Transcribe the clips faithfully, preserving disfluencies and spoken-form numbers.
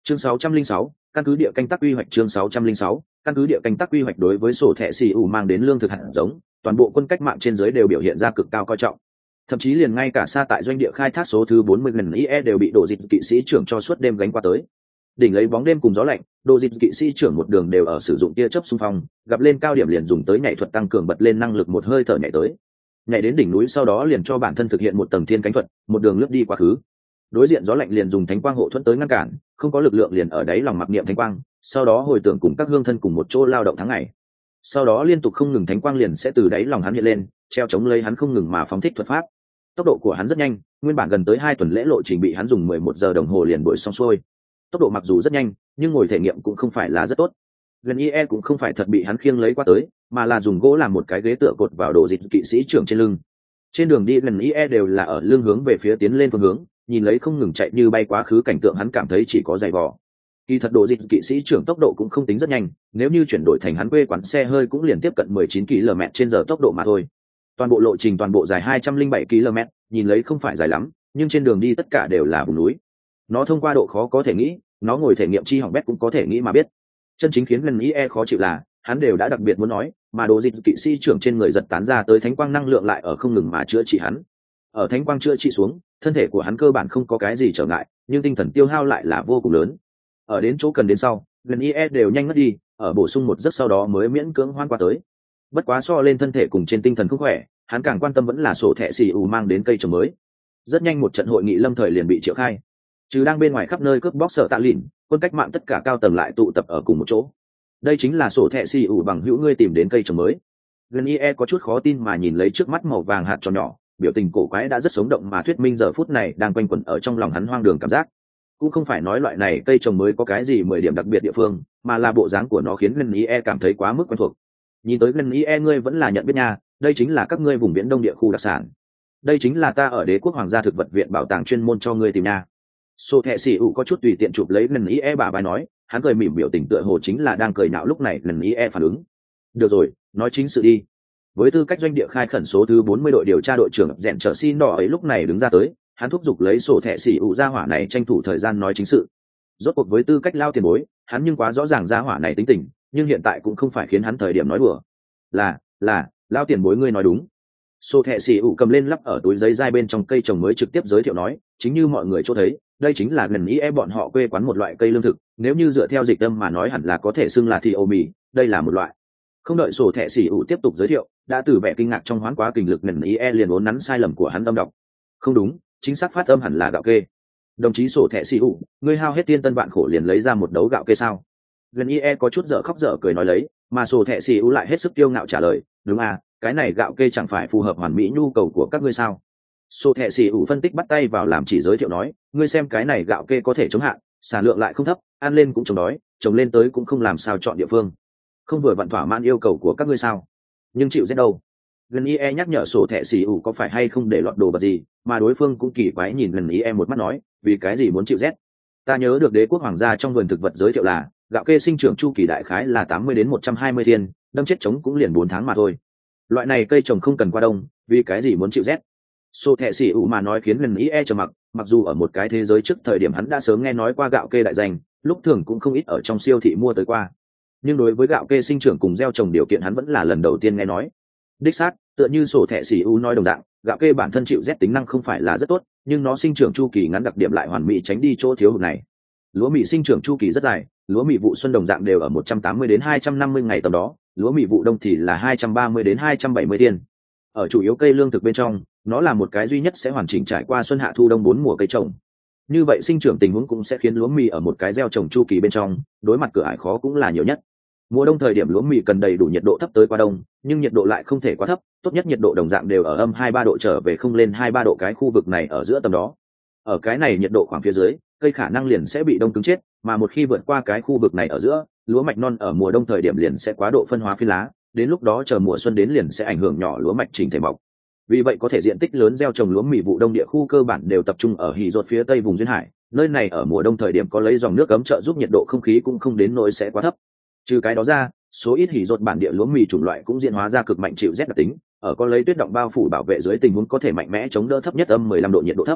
Chương sáu trăm linh sáu, căn cứ địa canh tác quy hoạch. Chương sáu trăm linh sáu, căn cứ địa canh tác quy hoạch. Đối với sổ thẻ xì ủ mang đến lương thực hạt giống, toàn bộ quân cách mạng trên dưới đều biểu hiện ra cực cao coi trọng. Thậm chí liền ngay cả xa tại doanh địa khai thác số thứ bốn mươi lần i e đều bị độ dịch kỵ sĩ trưởng cho suốt đêm gánh qua tới. Đỉnh lấy bóng đêm cùng gió lạnh, độ dịch kỵ sĩ trưởng một đường đều ở sử dụng tia chớp xung phong, gặp lên cao điểm liền dùng tới nhảy thuật tăng cường bật lên năng lực một hơi thở nhảy tới. Nhảy đến đỉnh núi sau đó liền cho bản thân thực hiện một tầng thiên cánh thuật, một đường lướt đi quá khứ. Đối diện gió lạnh liền dùng thánh quang hộ thuẫn tới ngăn cản, không có lực lượng liền ở đáy lòng mặc niệm thánh quang, sau đó hồi tưởng cùng các hương thân cùng một chỗ lao động tháng ngày. Sau đó liên tục không ngừng thánh quang liền sẽ từ đáy lòng hắn hiện lên, treo chống lấy hắn không ngừng mà phóng thích thuật pháp. Tốc độ của hắn rất nhanh, nguyên bản gần tới hai tuần lễ lộ trình bị hắn dùng mười một giờ đồng hồ liền đuổi xong xuôi. Tốc độ mặc dù rất nhanh, nhưng ngồi thể nghiệm cũng không phải là rất tốt. Gần i e cũng không phải thật bị hắn khiêng lấy qua tới, mà là dùng gỗ làm một cái ghế tựa cột vào độ dịch kỵ sĩ trưởng trên lưng. Trên đường đi gần i e đều là ở lưng hướng về phía tiến lên phương hướng, nhìn lấy không ngừng chạy như bay quá khứ cảnh tượng hắn cảm thấy chỉ có dày vò. Kỳ thật độ dịch kỵ sĩ trưởng tốc độ cũng không tính rất nhanh, nếu như chuyển đổi thành hắn quê quán xe hơi cũng liền tiếp cận mười chín ki lô mét trên giờ tốc độ mà thôi. Toàn bộ lộ trình toàn bộ dài hai trăm linh bảy ki lô mét, nhìn lấy không phải dài lắm, nhưng trên đường đi tất cả đều là vùng núi. Nó thông qua độ khó có thể nghĩ, nó ngồi thể nghiệm chi hỏng bét cũng có thể nghĩ mà biết. Chân chính khiến lần i e khó chịu là, hắn đều đã đặc biệt muốn nói, mà độ dịch kỵ sĩ trưởng trên người giật tán ra tới thánh quang năng lượng lại ở không ngừng mà chữa trị hắn. Ở thánh quang chữa trị xuống, thân thể của hắn cơ bản không có cái gì trở ngại, nhưng tinh thần tiêu hao lại là vô cùng lớn. Ở đến chỗ cần đến sau, lần i e đều nhanh mất đi, ở bổ sung một giấc sau đó mới miễn cưỡng hoan qua tới. Bất quá so lên thân thể cùng trên tinh thần không khỏe, hắn càng quan tâm vẫn là sổ thẻ xì ủ mang đến cây trồng mới. Rất nhanh một trận hội nghị lâm thời liền bị triệu khai. Trừ đang bên ngoài khắp nơi cướp bóc sợ tạ lìn, quân cách mạng tất cả cao tầng lại tụ tập ở cùng một chỗ. Đây chính là sổ thẻ xì ủ bằng hữu ngươi tìm đến cây trồng mới. Gần i e có chút khó tin mà nhìn lấy trước mắt màu vàng hạt tròn nhỏ, biểu tình cổ quái đã rất sống động mà thuyết minh giờ phút này đang quanh quẩn ở trong lòng hắn hoang đường cảm giác. Cũng không phải nói loại này cây trồng mới có cái gì mười điểm đặc biệt địa phương, mà là bộ dáng của nó khiến Gần i e cảm thấy quá mức quen thuộc. Nhìn tới Gần i e ngươi vẫn là nhận biết nha, đây chính là các ngươi vùng viễn đông địa khu đặc sản. Đây chính là ta ở Đế quốc Hoàng gia thực vật viện bảo tàng chuyên môn cho ngươi tìm nha. Sổ thẻ xì ủ có chút tùy tiện chụp lấy Gần i e bà bài nói, hắn cười mỉm biểu tình tựa hồ chính là đang cười nhạo lúc này Gần i e phản ứng. Được rồi, nói chính sự đi. Với tư cách doanh địa khai khẩn số thứ bốn mươi đội điều tra đội trưởng rèn trở xin đỏ ấy lúc này đứng ra tới, hắn thúc giục lấy sổ thẻ xỉ ủ gia hỏa này tranh thủ thời gian nói chính sự. Rốt cuộc với tư cách lao tiền bối, hắn nhưng quá rõ ràng gia hỏa này tính tình, nhưng hiện tại cũng không phải khiến hắn thời điểm nói đùa. Là, là, lao tiền bối ngươi nói đúng. Sổ thẻ xỉ ủ cầm lên lắp ở túi giấy dai bên trong cây trồng mới trực tiếp giới thiệu nói, chính như mọi người chỗ thấy, đây chính là gần ý e bọn họ quê quán một loại cây lương thực, nếu như dựa theo dịch âm mà nói hẳn là có thể xưng là thì ô mì, đây là một loại. Không đợi sổ thẻ xỉ ủ tiếp tục giới thiệu, đã từ vẻ kinh ngạc trong hoán quá kinh lực gần ý e liền uốn nắn sai lầm của hắn âm đọc. Không đúng, chính xác phát âm hẳn là gạo kê. Đồng chí sổ thẻ xỉ ủ, ngươi hao hết tiên tân vạn khổ liền lấy ra một đấu gạo kê sao? Gần ý e có chút dở khóc dở cười nói lấy, mà sổ thẻ xỉ ủ lại hết sức kiêu ngạo trả lời, đúng à, cái này gạo kê chẳng phải phù hợp hoàn mỹ nhu cầu của các ngươi sao? Sổ thẻ xỉ ủ phân tích bắt tay vào làm chỉ giới thiệu nói, ngươi xem cái này gạo kê có thể chống hạn, sản lượng lại không thấp, ăn lên cũng chống đói, trồng lên tới cũng không làm sao chọn địa phương. Không vừa vặn thỏa mãn yêu cầu của các ngươi sao? Nhưng chịu rét đâu? Gần ý e nhắc nhở sổ thẻ xỉ ủ có phải hay không để lọt đồ vật gì, mà đối phương cũng kỳ quái nhìn gần ý e một mắt nói, vì cái gì muốn chịu rét? Ta nhớ được Đế quốc Hoàng gia trong vườn thực vật giới thiệu là gạo kê sinh trưởng chu kỳ đại khái là tám mươi đến một trăm hai mươi thiên, đâm chết trống cũng liền bốn tháng mà thôi. Loại này cây trồng không cần qua đông, vì cái gì muốn chịu rét? Sổ thẻ xỉ ủ mà nói khiến gần ý e trầm mặc, mặc dù ở một cái thế giới trước thời điểm hắn đã sớm nghe nói qua gạo kê đại danh, lúc thường cũng không ít ở trong siêu thị mua tới qua. Nhưng đối với gạo kê sinh trưởng cùng gieo trồng điều kiện hắn vẫn là lần đầu tiên nghe nói. Đích xác, tựa như sổ thẻ xỉ u nói đồng dạng, gạo kê bản thân chịu rét tính năng không phải là rất tốt, nhưng nó sinh trưởng chu kỳ ngắn đặc điểm lại hoàn mỹ tránh đi chỗ thiếu hụt này. Lúa mì sinh trưởng chu kỳ rất dài, lúa mì vụ xuân đồng dạng đều ở một trăm tám mươi đến hai trăm năm mươi ngày tầm đó, lúa mì vụ đông thì là hai trăm ba mươi đến hai trăm bảy mươi thiên. Ở chủ yếu cây lương thực bên trong, nó là một cái duy nhất sẽ hoàn chỉnh trải qua xuân hạ thu đông bốn mùa cây trồng. Như vậy sinh trưởng tình huống cũng sẽ khiến lúa mì ở một cái gieo trồng chu kỳ bên trong, đối mặt cửa ải khó cũng là nhiều nhất. Mùa đông thời điểm lúa mì cần đầy đủ nhiệt độ thấp tới qua đông, nhưng nhiệt độ lại không thể quá thấp, tốt nhất nhiệt độ đồng dạng đều ở âm hai ba độ trở về không lên hai ba độ cái khu vực này ở giữa tầm đó. Ở cái này nhiệt độ khoảng phía dưới, cây khả năng liền sẽ bị đông cứng chết, mà một khi vượt qua cái khu vực này ở giữa, lúa mạch non ở mùa đông thời điểm liền sẽ quá độ phân hóa phi lá, đến lúc đó chờ mùa xuân đến liền sẽ ảnh hưởng nhỏ lúa mạch chỉnh thể mọc. Vì vậy có thể diện tích lớn gieo trồng lúa mì vụ đông địa khu cơ bản đều tập trung ở hỉ rột phía tây vùng duyên hải, nơi này ở mùa đông thời điểm có lấy dòng nước ấm trợ giúp nhiệt độ không khí cũng không đến nỗi sẽ quá thấp. Trừ cái đó ra, số ít hỉ rột bản địa lúa mì chủng loại cũng diễn hóa ra cực mạnh chịu rét đặc tính, ở có lấy tuyết động bao phủ bảo vệ dưới tình huống có thể mạnh mẽ chống đỡ thấp nhất âm mười lăm độ nhiệt độ thấp.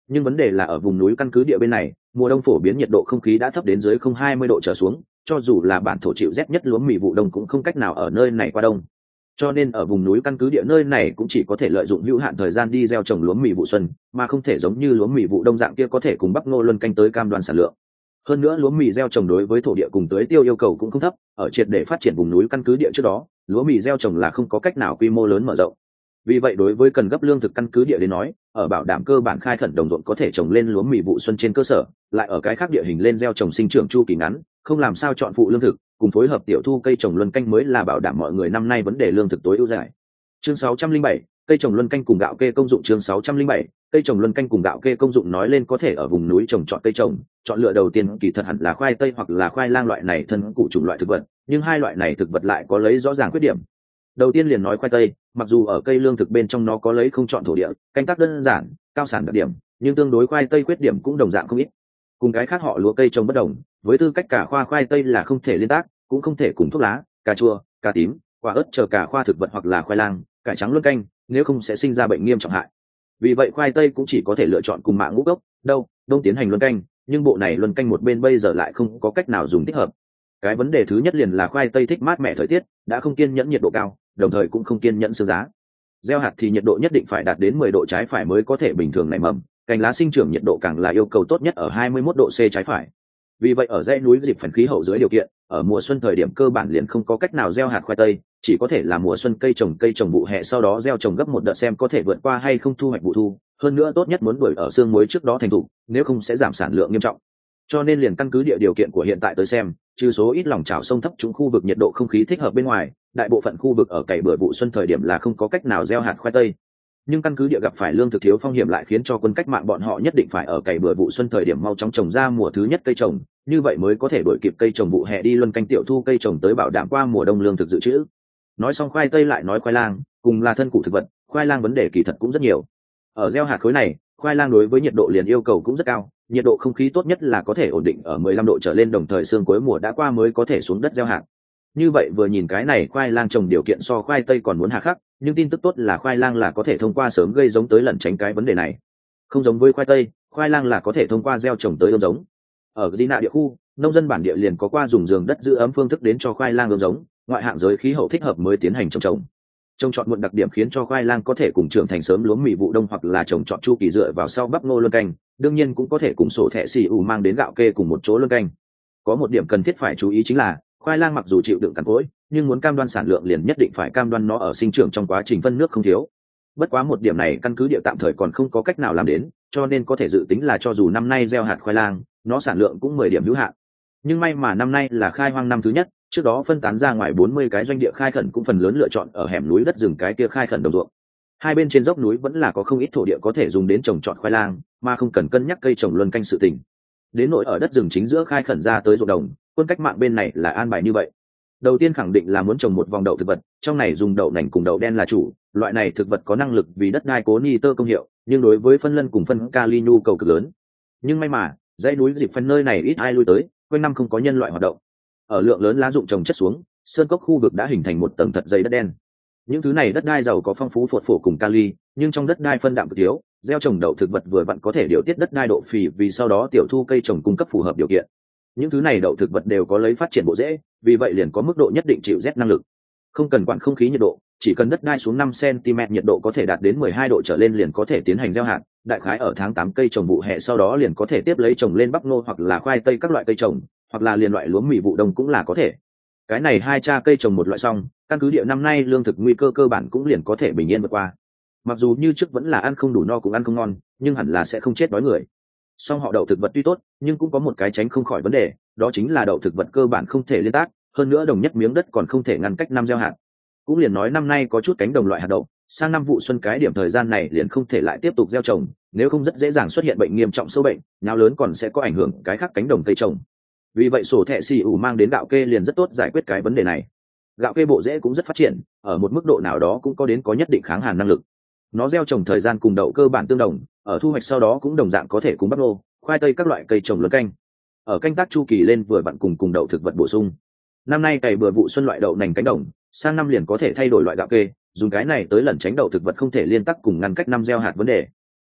Nhưng vấn đề là ở vùng núi căn cứ địa bên này, mùa đông phổ biến nhiệt độ không khí đã thấp đến dưới không hai mươi độ trở xuống, cho dù là bản thổ chịu rét nhất lúa mì vụ đông cũng không cách nào ở nơi này qua đông. Cho nên ở vùng núi căn cứ địa nơi này cũng chỉ có thể lợi dụng hữu hạn thời gian đi gieo trồng lúa mì vụ xuân, mà không thể giống như lúa mì vụ đông dạng kia có thể cùng bắp ngô luân canh tới cam đoan sản lượng. Hơn nữa lúa mì gieo trồng đối với thổ địa cùng tưới tiêu yêu cầu cũng không thấp, ở triệt để phát triển vùng núi căn cứ địa trước đó, lúa mì gieo trồng là không có cách nào quy mô lớn mở rộng. Vì vậy đối với cần gấp lương thực căn cứ địa đến nói, ở bảo đảm cơ bản khai khẩn đồng ruộng có thể trồng lên lúa mì vụ xuân trên cơ sở, lại ở cái khác địa hình lên gieo trồng sinh trưởng chu kỳ ngắn, không làm sao chọn phụ lương thực, cùng phối hợp tiểu thu cây trồng luân canh mới là bảo đảm mọi người năm nay vấn đề lương thực tối ưu giải. Chương sáu trăm linh bảy, cây trồng luân canh cùng gạo kê công dụng. Chương sáu trăm linh bảy, cây trồng luân canh cùng gạo kê công dụng nói lên có thể ở vùng núi trồng chọn cây trồng, chọn lựa đầu tiên kỳ thật hẳn là khoai tây hoặc là khoai lang loại này thân củ chủng loại thực vật, nhưng hai loại này thực vật lại có lấy rõ ràng khuyết điểm. Đầu tiên liền nói khoai tây, mặc dù ở cây lương thực bên trong nó có lấy không chọn thổ địa, canh tác đơn giản, cao sản đặc điểm, nhưng tương đối khoai tây khuyết điểm cũng đồng dạng không ít. Cùng cái khác họ lúa cây trồng bất đồng, với tư cách cả khoa khoai tây là không thể liên tác, cũng không thể cùng thuốc lá, cà chua, cà tím, quả ớt chờ cả khoa thực vật hoặc là khoai lang, cải trắng luân canh, nếu không sẽ sinh ra bệnh nghiêm trọng hại. Vì vậy khoai tây cũng chỉ có thể lựa chọn cùng mạng ngũ cốc, đâu, đông tiến hành luân canh, nhưng bộ này luân canh một bên bây giờ lại không có cách nào dùng thích hợp. Cái vấn đề thứ nhất liền là khoai tây thích mát mẻ thời tiết, đã không kiên nhẫn nhiệt độ cao, đồng thời cũng không kiên nhẫn sương giá. Gieo hạt thì nhiệt độ nhất định phải đạt đến mười độ trái phải mới có thể bình thường nảy mầm, cành lá sinh trưởng nhiệt độ càng là yêu cầu tốt nhất ở hai mươi mốt độ C trái phải. Vì vậy ở dãy núi dịp phần khí hậu dưới điều kiện, ở mùa xuân thời điểm cơ bản liền không có cách nào gieo hạt khoai tây, chỉ có thể là mùa xuân cây trồng cây trồng vụ hè sau đó gieo trồng gấp một đợt xem có thể vượt qua hay không thu hoạch vụ thu, hơn nữa tốt nhất muốn đuổi ở sương muối trước đó thành thủ, nếu không sẽ giảm sản lượng nghiêm trọng. Cho nên liền căn cứ địa điều kiện của hiện tại tới xem, trừ số ít lòng trào sông thấp trũng khu vực nhiệt độ không khí thích hợp bên ngoài, đại bộ phận khu vực ở cày bừa vụ xuân thời điểm là không có cách nào gieo hạt khoai tây. Nhưng căn cứ địa gặp phải lương thực thiếu phong hiểm lại khiến cho quân cách mạng bọn họ nhất định phải ở cày bừa vụ xuân thời điểm mau chóng trồng ra mùa thứ nhất cây trồng, như vậy mới có thể đuổi kịp cây trồng vụ hè đi luân canh tiểu thu cây trồng tới bảo đảm qua mùa đông lương thực dự trữ. Nói xong khoai tây lại nói khoai lang, cùng là thân củ thực vật, khoai lang vấn đề kỳ thật cũng rất nhiều. Ở gieo hạt khối này, khoai lang đối với nhiệt độ liền yêu cầu cũng rất cao, nhiệt độ không khí tốt nhất là có thể ổn định ở mười lăm độ trở lên, đồng thời sương cuối mùa đã qua mới có thể xuống đất gieo hạt. Như vậy vừa nhìn cái này khoai lang trồng điều kiện so khoai tây còn muốn hà khắc, nhưng tin tức tốt là khoai lang là có thể thông qua sớm gây giống tới lẩn tránh cái vấn đề này. Không giống với khoai tây, khoai lang là có thể thông qua gieo trồng tới ươm giống. Ở Gina địa khu, nông dân bản địa liền có qua dùng giường đất giữ ấm phương thức đến cho khoai lang ươm giống, ngoại hạng giới khí hậu thích hợp mới tiến hành trồng trồng. Trồng trọt muộn đặc điểm khiến cho khoai lang có thể cùng trưởng thành sớm lúa mì vụ đông hoặc là trồng trọt chu kỳ dựa vào sau bắp ngô luân canh, đương nhiên cũng có thể cùng sổ thẻ xì ủ mang đến gạo kê cùng một chỗ luân canh. Có một điểm cần thiết phải chú ý chính là khoai lang mặc dù chịu đựng cằn cỗi, nhưng muốn cam đoan sản lượng liền nhất định phải cam đoan nó ở sinh trưởng trong quá trình phân nước không thiếu. Bất quá một điểm này căn cứ địa tạm thời còn không có cách nào làm đến, cho nên có thể dự tính là cho dù năm nay gieo hạt khoai lang, nó sản lượng cũng mười điểm hữu hạn. Nhưng may mà năm nay là khai hoang năm thứ nhất, trước đó phân tán ra ngoài bốn mươi cái doanh địa khai khẩn cũng phần lớn lựa chọn ở hẻm núi đất rừng cái kia khai khẩn đồng ruộng. Hai bên trên dốc núi vẫn là có không ít thổ địa có thể dùng đến trồng trọt khoai lang, mà không cần cân nhắc cây trồng luân canh sự tình. Đến nỗi ở đất rừng chính giữa khai khẩn ra tới ruộng đồng, quân cách mạng bên này là an bài như vậy. Đầu tiên khẳng định là muốn trồng một vòng đậu thực vật, trong này dùng đậu nành cùng đậu đen là chủ, loại này thực vật có năng lực vì đất đai cố nitơ công hiệu, nhưng đối với phân lân cùng phân kali nhu cầu cực lớn. Nhưng may mà, dãy núi dịp phân nơi này ít ai lui tới, quanh năm không có nhân loại hoạt động. Ở lượng lớn lá rụng trồng chất xuống, sơn cốc khu vực đã hình thành một tầng thật dày đất đen. Những thứ này đất đai giàu có phong phú phốt phổ cùng kali, nhưng trong đất đai phân đạm cực thiếu, gieo trồng đậu thực vật vừa vặn có thể điều tiết đất đai độ phì, vì sau đó tiểu thu cây trồng cung cấp phù hợp điều kiện. Những thứ này đậu thực vật đều có lấy phát triển bộ rễ, vì vậy liền có mức độ nhất định chịu rét năng lực. Không cần quản không khí nhiệt độ, chỉ cần đất đai xuống năm xăng ti mét nhiệt độ có thể đạt đến mười hai độ trở lên liền có thể tiến hành gieo hạt, đại khái ở tháng tám cây trồng vụ hè sau đó liền có thể tiếp lấy trồng lên bắp ngô hoặc là khoai tây các loại cây trồng, hoặc là liền loại lúa mì vụ đông cũng là có thể. Cái này hai cha cây trồng một loại xong, căn cứ địa năm nay lương thực nguy cơ cơ bản cũng liền có thể bình yên vượt qua. Mặc dù như trước vẫn là ăn không đủ no cũng ăn không ngon, nhưng hẳn là sẽ không chết đói người. Song họ đậu thực vật tuy tốt, nhưng cũng có một cái tránh không khỏi vấn đề, đó chính là đậu thực vật cơ bản không thể liên tác, hơn nữa đồng nhất miếng đất còn không thể ngăn cách năm gieo hạt. Cũng liền nói năm nay có chút cánh đồng loại hạt đậu, sang năm vụ xuân cái điểm thời gian này liền không thể lại tiếp tục gieo trồng, nếu không rất dễ dàng xuất hiện bệnh nghiêm trọng sâu bệnh, nháo lớn còn sẽ có ảnh hưởng cái khác cánh đồng cây trồng. Vì vậy sổ thẻ xì ủ mang đến gạo kê liền rất tốt giải quyết cái vấn đề này. Gạo kê bộ rễ cũng rất phát triển, ở một mức độ nào đó cũng có đến có nhất định kháng hàn năng lực. Nó gieo trồng thời gian cùng đậu cơ bản tương đồng, ở thu hoạch sau đó cũng đồng dạng có thể cùng bắp ngô, khoai tây các loại cây trồng luân canh. Ở canh tác chu kỳ lên vừa vặn cùng cùng đậu thực vật bổ sung. Năm nay cày bừa vụ xuân loại đậu nành cánh đồng, sang năm liền có thể thay đổi loại gạo kê, dùng cái này tới lẩn tránh đậu thực vật không thể liên tác cùng ngăn cách năm gieo hạt vấn đề.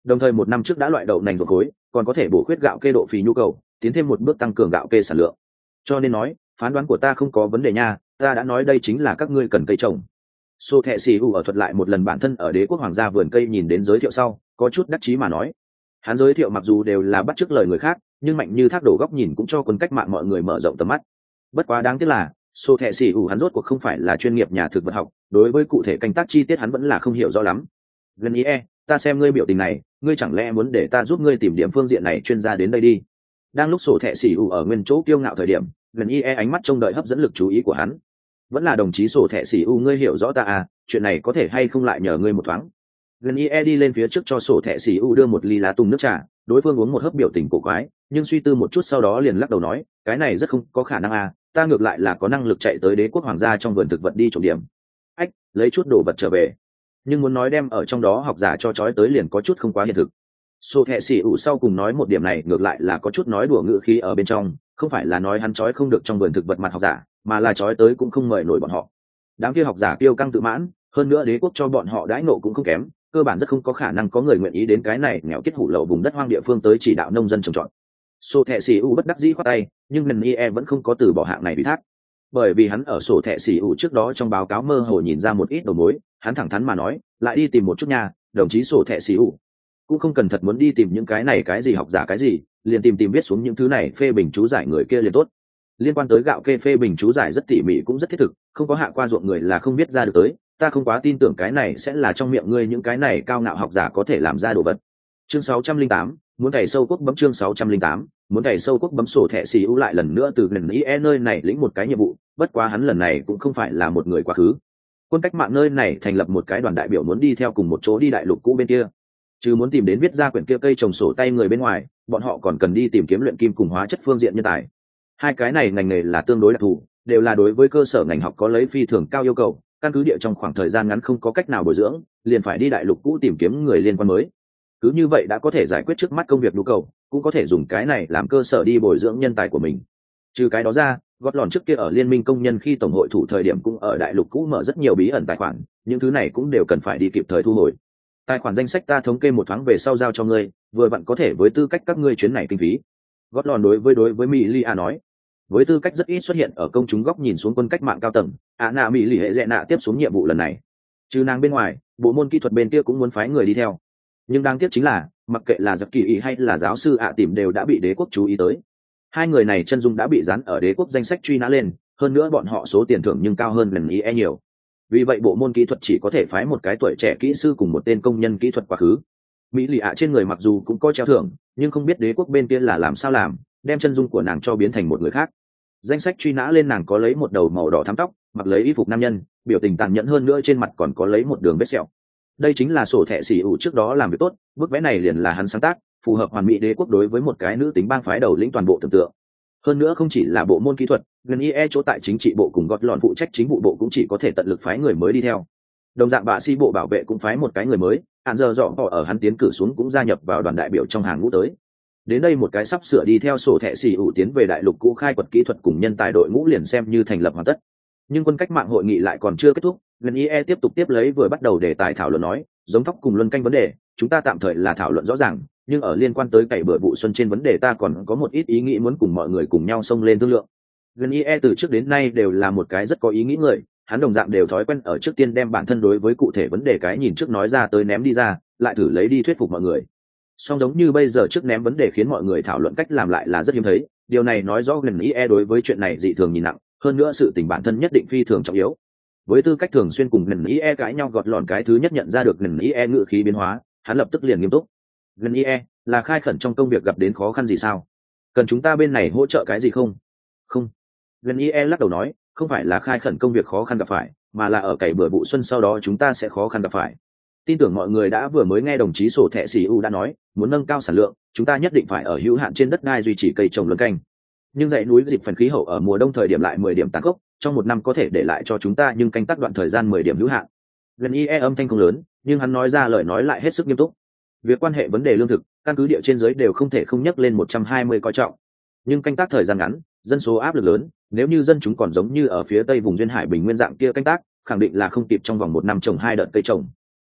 Đồng thời một năm trước đã loại đậu nành ruột khối, còn có thể bổ khuyết gạo kê độ phì nhu cầu, tiến thêm một bước tăng cường gạo kê sản lượng. Cho nên nói, phán đoán của ta không có vấn đề nha, ta đã nói đây chính là các ngươi cần cây trồng. Sô Thẹ Sĩ U ở thuật lại một lần bản thân ở Đế quốc hoàng gia vườn cây nhìn đến giới thiệu sau, có chút đắc chí mà nói. Hắn giới thiệu mặc dù đều là bắt chước lời người khác, nhưng mạnh như thác đổ góc nhìn cũng cho quân cách mạng mọi người mở rộng tầm mắt. Bất quá đáng tiếc là, Sô Thẹ Sĩ U hắn rốt cuộc không phải là chuyên nghiệp nhà thực vật học, đối với cụ thể canh tác chi tiết hắn vẫn là không hiểu rõ lắm. Gần ý e, ta xem ngươi biểu tình này, ngươi chẳng lẽ muốn để ta giúp ngươi tìm điểm phương diện này chuyên gia đến đây đi. Đang lúc Sô Thẹ Sĩ U ở nguyên chỗ kiêu ngạo thời điểm, gần ý e ánh mắt trông đợi hấp dẫn lực chú ý của hắn. Vẫn là đồng chí Sô Thẹ Sĩ U, ngươi hiểu rõ ta à, chuyện này có thể hay không lại nhờ ngươi một thoáng. Gần ý e đi lên phía trước cho Sô Thẹ Sĩ U đưa một ly lá tung nước trà, đối phương uống một hớp biểu tình cổ quái, nhưng suy tư một chút sau đó liền lắc đầu nói, cái này rất không có khả năng à, ta ngược lại là có năng lực chạy tới Đế quốc hoàng gia trong vườn thực vật đi trộm điểm. Ách, lấy chút đồ vật trở về. Nhưng muốn nói đem ở trong đó học giả cho trói tới liền có chút không quá hiện thực. Sô Thẹ Sĩ ủ sau cùng nói một điểm này ngược lại là có chút nói đùa ngữ khí ở bên trong, không phải là nói hắn trói không được trong vườn thực vật mặt học giả, mà là trói tới cũng không mời nổi bọn họ. Đám kia học giả kiêu căng tự mãn, hơn nữa Đế quốc cho bọn họ đãi nộ cũng không kém, cơ bản rất không có khả năng có người nguyện ý đến cái này nghèo kết hủ lậu vùng đất hoang địa phương tới chỉ đạo nông dân trồng trọt. Sô Thẹ Sĩ ủ bất đắc dĩ khoát tay, nhưng Ngân ie vẫn không có từ bỏ hạng này ủy thác, bởi vì hắn ở sổ Thẹ Sĩ ủ trước đó trong báo cáo mơ hồ nhìn ra một ít đầu mối, hắn thẳng thắn mà nói, lại đi tìm một chút nha, đồng chí sổ Thẹ Sĩ ủ, cũng không cần thật muốn đi tìm những cái này cái gì học giả cái gì, liền tìm tìm viết xuống những thứ này phê bình chú giải người kia liền tốt. Liên quan tới gạo kê phê bình chú giải rất tỉ mỉ cũng rất thiết thực, không có hạ qua ruộng người là không biết ra được tới, ta không quá tin tưởng cái này sẽ là trong miệng ngươi những cái này cao ngạo học giả có thể làm ra đồ vật. Chương sáu trăm linh tám, muốn cày sâu quốc bấm chương sáu trăm linh tám, muốn cày sâu quốc bấm sổ Thẹ Sĩ ủ lại lần nữa từ gần ý e nơi này lĩnh một cái nhiệm vụ, bất quá hắn lần này cũng không phải là một người quá khứ. Quân cách mạng nơi này thành lập một cái đoàn đại biểu muốn đi theo cùng một chỗ đi đại lục cũ bên kia. Chứ muốn tìm đến viết ra quyển kia cây trồng sổ tay người bên ngoài, bọn họ còn cần đi tìm kiếm luyện kim cùng hóa chất phương diện nhân tài. Hai cái này ngành nghề là tương đối đặc thù, đều là đối với cơ sở ngành học có lấy phi thường cao yêu cầu, căn cứ địa trong khoảng thời gian ngắn không có cách nào bồi dưỡng, liền phải đi đại lục cũ tìm kiếm người liên quan mới. Cứ như vậy đã có thể giải quyết trước mắt công việc nhu cầu, cũng có thể dùng cái này làm cơ sở đi bồi dưỡng nhân tài của mình. Trừ cái đó ra, gót lòn trước kia ở liên minh công nhân khi tổng hội thủ thời điểm cũng ở đại lục cũ mở rất nhiều bí ẩn tài khoản, những thứ này cũng đều cần phải đi kịp thời thu hồi. Tài khoản danh sách ta thống kê một thoáng về sau giao cho ngươi, vừa vặn có thể với tư cách các ngươi chuyến này kinh phí. Gót lòn đối với đối với mỹ lia nói, với tư cách rất ít xuất hiện ở công chúng góc nhìn xuống quân cách mạng cao tầng, ạ nạ mỹ lì hệ dẹ nạ tiếp xuống nhiệm vụ lần này. Trừ nàng bên ngoài, bộ môn kỹ thuật bên kia cũng muốn phái người đi theo. Nhưng đáng tiếc chính là, mặc kệ là giặc kỳ ý hay là giáo sư ạ tìm đều đã bị đế quốc chú ý tới. Hai người này chân dung đã bị dán ở đế quốc danh sách truy nã lên, hơn nữa bọn họ số tiền thưởng nhưng cao hơn lần ý e nhiều. Vì vậy bộ môn kỹ thuật chỉ có thể phái một cái tuổi trẻ kỹ sư cùng một tên công nhân kỹ thuật quá khứ. Mỹ lì ạ trên người mặc dù cũng có treo thưởng, nhưng không biết đế quốc bên kia là làm sao làm, đem chân dung của nàng cho biến thành một người khác. Danh sách truy nã lên nàng có lấy một đầu màu đỏ thắm tóc, mặc lấy y phục nam nhân, biểu tình tàn nhẫn hơn nữa trên mặt còn có lấy một đường vết sẹo. Đây chính là sổ Thẹ Sĩ ủ trước đó làm việc tốt, bức vẽ này liền là hắn sáng tác, phù hợp hoàn mỹ đế quốc đối với một cái nữ tính bang phái đầu lĩnh toàn bộ tưởng tượng. Hơn nữa không chỉ là bộ môn kỹ thuật, gần ie chỗ tại chính trị bộ cùng gót lọn phụ trách chính vụ bộ cũng chỉ có thể tận lực phái người mới đi theo. Đồng dạng bạ si bộ bảo vệ cũng phái một cái người mới, hạn giờ dọ họ ở hắn tiến cử xuống cũng gia nhập vào đoàn đại biểu trong hàng ngũ tới. Đến đây một cái sắp sửa đi theo sổ Thẹ Sĩ ủ tiến về đại lục cũ khai quật kỹ thuật cùng nhân tài đội ngũ liền xem như thành lập hoàn tất. Nhưng quân cách mạng hội nghị lại còn chưa kết thúc, gần ie tiếp tục tiếp lấy vừa bắt đầu đề tài thảo luận nói, giống thóc cùng luân canh vấn đề, chúng ta tạm thời là thảo luận rõ ràng, nhưng ở liên quan tới cày bừa vụ xuân trên vấn đề ta còn có một ít ý nghĩ muốn cùng mọi người cùng nhau xông lên thương lượng. Gần ie từ trước đến nay đều là một cái rất có ý nghĩ người, hắn đồng dạng đều thói quen ở trước tiên đem bản thân đối với cụ thể vấn đề cái nhìn trước nói ra tới ném đi ra, lại thử lấy đi thuyết phục mọi người. Song giống như bây giờ trước ném vấn đề khiến mọi người thảo luận cách làm lại là rất hiếm thấy, điều này nói rõ gần ie đối với chuyện này dị thường nhìn nặng, hơn nữa sự tình bản thân nhất định phi thường trọng yếu. Với tư cách thường xuyên cùng gần ie cãi nhau gọt lọn cái thứ nhất nhận ra được gần ie ngự khí biến hóa, hắn lập tức liền nghiêm túc. Gần ie là khai khẩn trong công việc gặp đến khó khăn gì sao? Cần chúng ta bên này hỗ trợ cái gì không? Không. Gần ie lắc đầu nói, không phải là khai khẩn công việc khó khăn gặp phải, mà là ở cày bừa vụ xuân sau đó chúng ta sẽ khó khăn gặp phải. Tin tưởng mọi người đã vừa mới nghe đồng chí sổ Thẹ Sĩ ủ đã nói, muốn nâng cao sản lượng, chúng ta nhất định phải ở hữu hạn trên đất đai duy trì cây trồng luân canh. Nhưng dãy núi dịp phần khí hậu ở mùa đông thời điểm lại mười điểm tăng gốc, trong một năm có thể để lại cho chúng ta nhưng canh tác đoạn thời gian mười điểm hữu hạn. Gần ie âm thanh không lớn, nhưng hắn nói ra lời nói lại hết sức nghiêm túc. Việc quan hệ vấn đề lương thực, căn cứ địa trên giới đều không thể không nhắc lên một trăm hai mươi coi trọng. Nhưng canh tác thời gian ngắn, dân số áp lực lớn, nếu như dân chúng còn giống như ở phía tây vùng duyên hải bình nguyên dạng kia canh tác, khẳng định là không kịp trong vòng một năm trồng hai đợt cây trồng.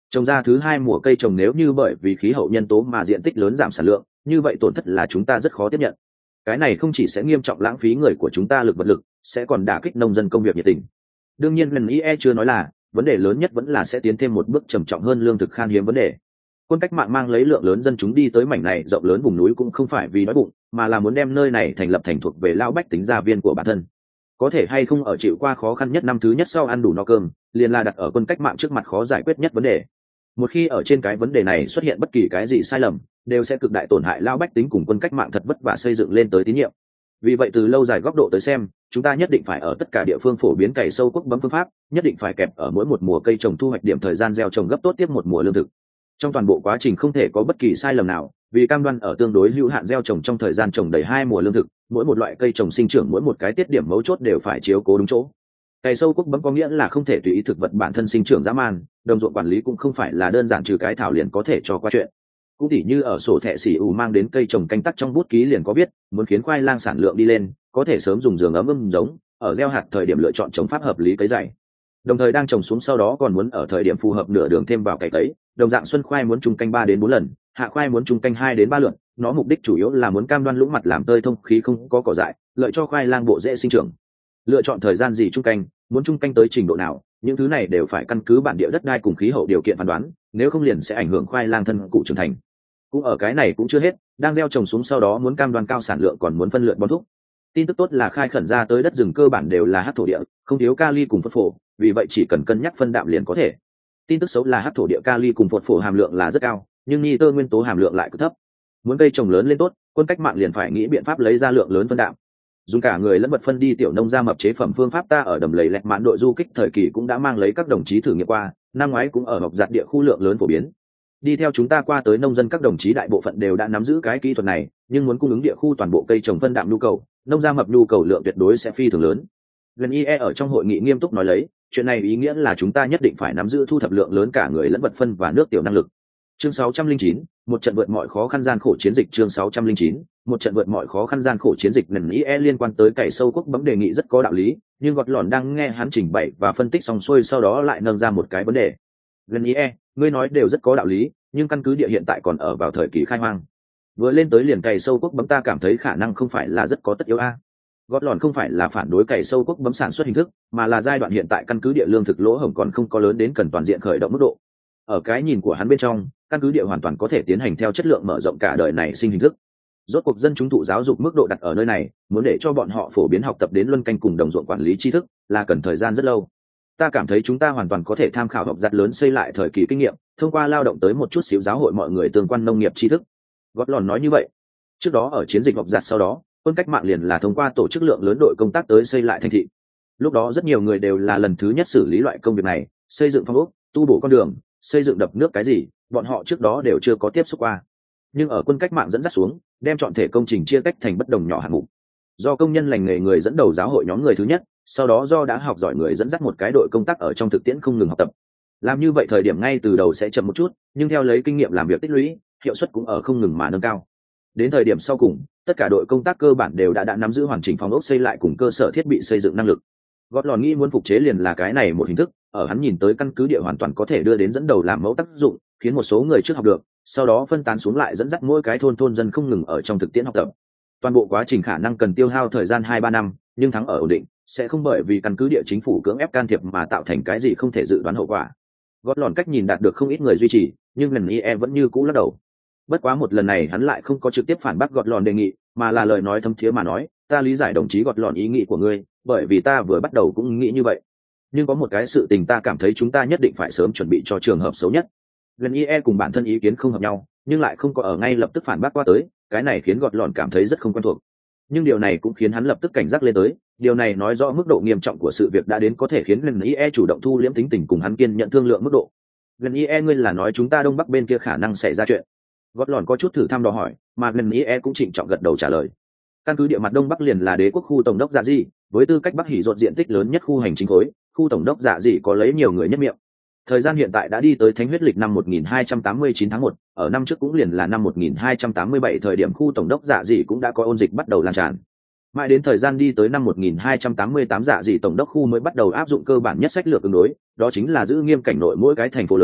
Trồng ra thứ hai mùa cây trồng nếu như bởi vì khí hậu nhân tố mà diện tích lớn giảm sản lượng, như vậy tổn thất là chúng ta rất khó tiếp nhận. Cái này không chỉ sẽ nghiêm trọng lãng phí người của chúng ta lực vật lực, sẽ còn đả kích nông dân công việc nhiệt tình. Đương nhiên lần i e chưa nói là vấn đề lớn nhất vẫn là sẽ tiến thêm một bước trầm trọng hơn lương thực khan hiếm vấn đề. Quân cách mạng mang lấy lượng lớn dân chúng đi tới mảnh này rộng lớn vùng núi cũng không phải vì đói bụng, mà là muốn đem nơi này thành lập thành thuộc về lao bách tính gia viên của bản thân. Có thể hay không ở chịu qua khó khăn nhất năm thứ nhất sau ăn đủ no cơm, liền là đặt ở quân cách mạng trước mặt khó giải quyết nhất vấn đề. Một khi ở trên cái vấn đề này xuất hiện bất kỳ cái gì sai lầm, đều sẽ cực đại tổn hại lao bách tính cùng quân cách mạng thật vất vả xây dựng lên tới tín nhiệm. Vì vậy từ lâu dài góc độ tới xem, chúng ta nhất định phải ở tất cả địa phương phổ biến cày sâu quốc bấm phương pháp, nhất định phải kẹp ở mỗi một mùa cây trồng thu hoạch điểm thời gian gieo trồng gấp tốt tiếp một mùa lương thực. Trong toàn bộ quá trình không thể có bất kỳ sai lầm nào, vì cam đoan ở tương đối hữu hạn gieo trồng trong thời gian trồng đầy hai mùa lương thực, mỗi một loại cây trồng sinh trưởng mỗi một cái tiết điểm mấu chốt đều phải chiếu cố đúng chỗ. Cày sâu quốc bấm có nghĩa là không thể tùy ý thực vật bản thân sinh trưởng dã man, đồng ruộng quản lý cũng không phải là đơn giản trừ cái thảo liền có thể cho qua chuyện. Cũng tỉ như ở sổ thẻ xỉ ủ mang đến cây trồng canh tác trong bút ký liền có biết, muốn khiến khoai lang sản lượng đi lên, có thể sớm dùng giường ấm ươm giống, ở gieo hạt thời điểm lựa chọn chống pháp hợp lý cấy dày. Đồng thời đang trồng xuống sau đó còn muốn ở thời điểm phù hợp nửa đường thêm vào cày cấy, đồng dạng xuân khoai muốn trùng canh ba đến bốn lần, hạ khoai muốn trùng canh hai đến ba lượt, nó mục đích chủ yếu là muốn cam đoan lũng mặt làm tơi thông khí không có cỏ dại, lợi cho khoai lang bộ dễ sinh trưởng. Lựa chọn thời gian gì trung canh, muốn trung canh tới trình độ nào, những thứ này đều phải căn cứ bản địa đất đai cùng khí hậu điều kiện phán đoán, nếu không liền sẽ ảnh hưởng khoai lang thân cụ trưởng thành. Cũng ở cái này cũng chưa hết, đang gieo trồng xuống sau đó muốn cam đoan cao sản lượng còn muốn phân lượt bón thúc. Tin tức tốt là khai khẩn ra tới đất rừng cơ bản đều là hắc thổ địa, không thiếu kali cùng phốt phổ, vì vậy chỉ cần cân nhắc phân đạm liền có thể. Tin tức xấu là hắc thổ địa kali cùng phốt phổ hàm lượng là rất cao, nhưng nitơ nguyên tố hàm lượng lại cực thấp. Muốn cây trồng lớn lên tốt, quân cách mạng liền phải nghĩ biện pháp lấy ra lượng lớn phân đạm. Dùng cả người lẫn vật phân đi tiểu nông ra mập chế phẩm phương pháp ta ở đầm lầy lẹt mãn đội du kích thời kỳ cũng đã mang lấy các đồng chí thử nghiệm qua, năm ngoái cũng ở học giặt địa khu lượng lớn phổ biến. Đi theo chúng ta qua tới nông dân các đồng chí đại bộ phận đều đã nắm giữ cái kỹ thuật này, nhưng muốn cung ứng địa khu toàn bộ cây trồng phân đạm nhu cầu, nông gia mập nhu cầu lượng tuyệt đối sẽ phi thường lớn. Gần i e ở trong hội nghị nghiêm túc nói lấy, chuyện này ý nghĩa là chúng ta nhất định phải nắm giữ thu thập lượng lớn cả người lẫn vật phân và nước tiểu năng lực. Chương sáu trăm lẻ chín, một trận vượt mọi khó khăn gian khổ chiến dịch. Chương sáu trăm lẻ chín, một trận vượt mọi khó khăn gian khổ chiến dịch. Lần i e liên quan tới cày sâu quốc bấm đề nghị rất có đạo lý, nhưng gọt lòn đang nghe hắn trình bày và phân tích xong xuôi sau đó lại nâng ra một cái vấn đề. Lần i e, ngươi nói đều rất có đạo lý, nhưng căn cứ địa hiện tại còn ở vào thời kỳ khai hoang, vừa lên tới liền cày sâu quốc bấm ta cảm thấy khả năng không phải là rất có tất yếu a. Gót lòn không phải là phản đối cày sâu quốc bấm sản xuất hình thức, mà là giai đoạn hiện tại căn cứ địa lương thực lỗ hổng còn không có lớn đến cần toàn diện khởi động mức độ. Ở cái nhìn của hắn bên trong, căn cứ địa hoàn toàn có thể tiến hành theo chất lượng mở rộng cả đời này sinh hình thức. Rốt cuộc dân chúng thụ giáo dục mức độ đặt ở nơi này, muốn để cho bọn họ phổ biến học tập đến luân canh cùng đồng ruộng quản lý tri thức là cần thời gian rất lâu. Ta cảm thấy chúng ta hoàn toàn có thể tham khảo học giặt lớn xây lại thời kỳ kinh nghiệm, thông qua lao động tới một chút xíu giáo hội mọi người tương quan nông nghiệp tri thức. Gót lòn nói như vậy. Trước đó ở chiến dịch học giặt sau đó, quân cách mạng liền là thông qua tổ chức lượng lớn đội công tác tới xây lại thành thị. Lúc đó rất nhiều người đều là lần thứ nhất xử lý loại công việc này, xây dựng phong ốc, tu bổ con đường, xây dựng đập nước cái gì, bọn họ trước đó đều chưa có tiếp xúc qua. Nhưng ở quân cách mạng dẫn dắt xuống, đem chọn thể công trình chia tách thành bất đồng nhỏ hạng mục. Do công nhân lành nghề người dẫn đầu giáo hội nhóm người thứ nhất, sau đó do đã học giỏi người dẫn dắt một cái đội công tác ở trong thực tiễn không ngừng học tập. Làm như vậy thời điểm ngay từ đầu sẽ chậm một chút, nhưng theo lấy kinh nghiệm làm việc tích lũy, hiệu suất cũng ở không ngừng mà nâng cao. Đến thời điểm sau cùng, tất cả đội công tác cơ bản đều đã đã nắm giữ hoàn chỉnh phòng ốc xây lại cùng cơ sở thiết bị xây dựng năng lực. Gót lòn nghĩ muốn phục chế liền là cái này một hình thức, ở hắn nhìn tới căn cứ địa hoàn toàn có thể đưa đến dẫn đầu làm mẫu tác dụng, khiến một số người trước học được, sau đó phân tán xuống lại dẫn dắt mỗi cái thôn thôn dân không ngừng ở trong thực tiễn học tập. Toàn bộ quá trình khả năng cần tiêu hao thời gian hai ba năm, nhưng thắng ở ổn định, sẽ không bởi vì căn cứ địa chính phủ cưỡng ép can thiệp mà tạo thành cái gì không thể dự đoán hậu quả. Gót lòn cách nhìn đạt được không ít người duy trì, nhưng lần i e vẫn như cũ lắc đầu. Bất quá một lần này hắn lại không có trực tiếp phản bác gọt lòn đề nghị, mà là lời nói thâm thiế mà nói, ta lý giải đồng chí gọt lòn ý nghĩ của ngươi, bởi vì ta vừa bắt đầu cũng nghĩ như vậy. Nhưng có một cái sự tình ta cảm thấy chúng ta nhất định phải sớm chuẩn bị cho trường hợp xấu nhất. Lần i e cùng bản thân ý kiến không hợp nhau, nhưng lại không có ở ngay lập tức phản bác qua tới, cái này khiến gọt lòn cảm thấy rất không quen thuộc. Nhưng điều này cũng khiến hắn lập tức cảnh giác lên tới, điều này nói rõ mức độ nghiêm trọng của sự việc đã đến có thể khiến lần i e chủ động thu liễm tính tình cùng hắn kiên nhận thương lượng mức độ. Lần i e ngươi là nói chúng ta đông bắc bên kia khả năng xảy ra chuyện. Gót lòn có chút thử thăm dò hỏi, mà lần i e cũng trịnh trọng gật đầu trả lời. Căn cứ địa mặt đông bắc liền là đế quốc khu tổng đốc dạ dị, với tư cách bắc hỉ rột diện tích lớn nhất khu hành chính khối, khu tổng đốc dạ dị có lấy nhiều người nhất miệng. Thời gian hiện tại đã đi tới thánh huyết lịch năm một nghìn hai trăm tám mươi chín tháng một, ở năm trước cũng liền là năm một nghìn hai trăm tám mươi bảy thời điểm khu tổng đốc dạ dị cũng đã có ôn dịch bắt đầu lan tràn. Mãi đến thời gian đi tới năm một nghìn hai trăm tám mươi tám dạ dị tổng đốc khu mới bắt đầu áp dụng cơ bản nhất sách lược ứng đối, đó chính là giữ nghiêm cảnh nội mỗi cái thành phố lớn,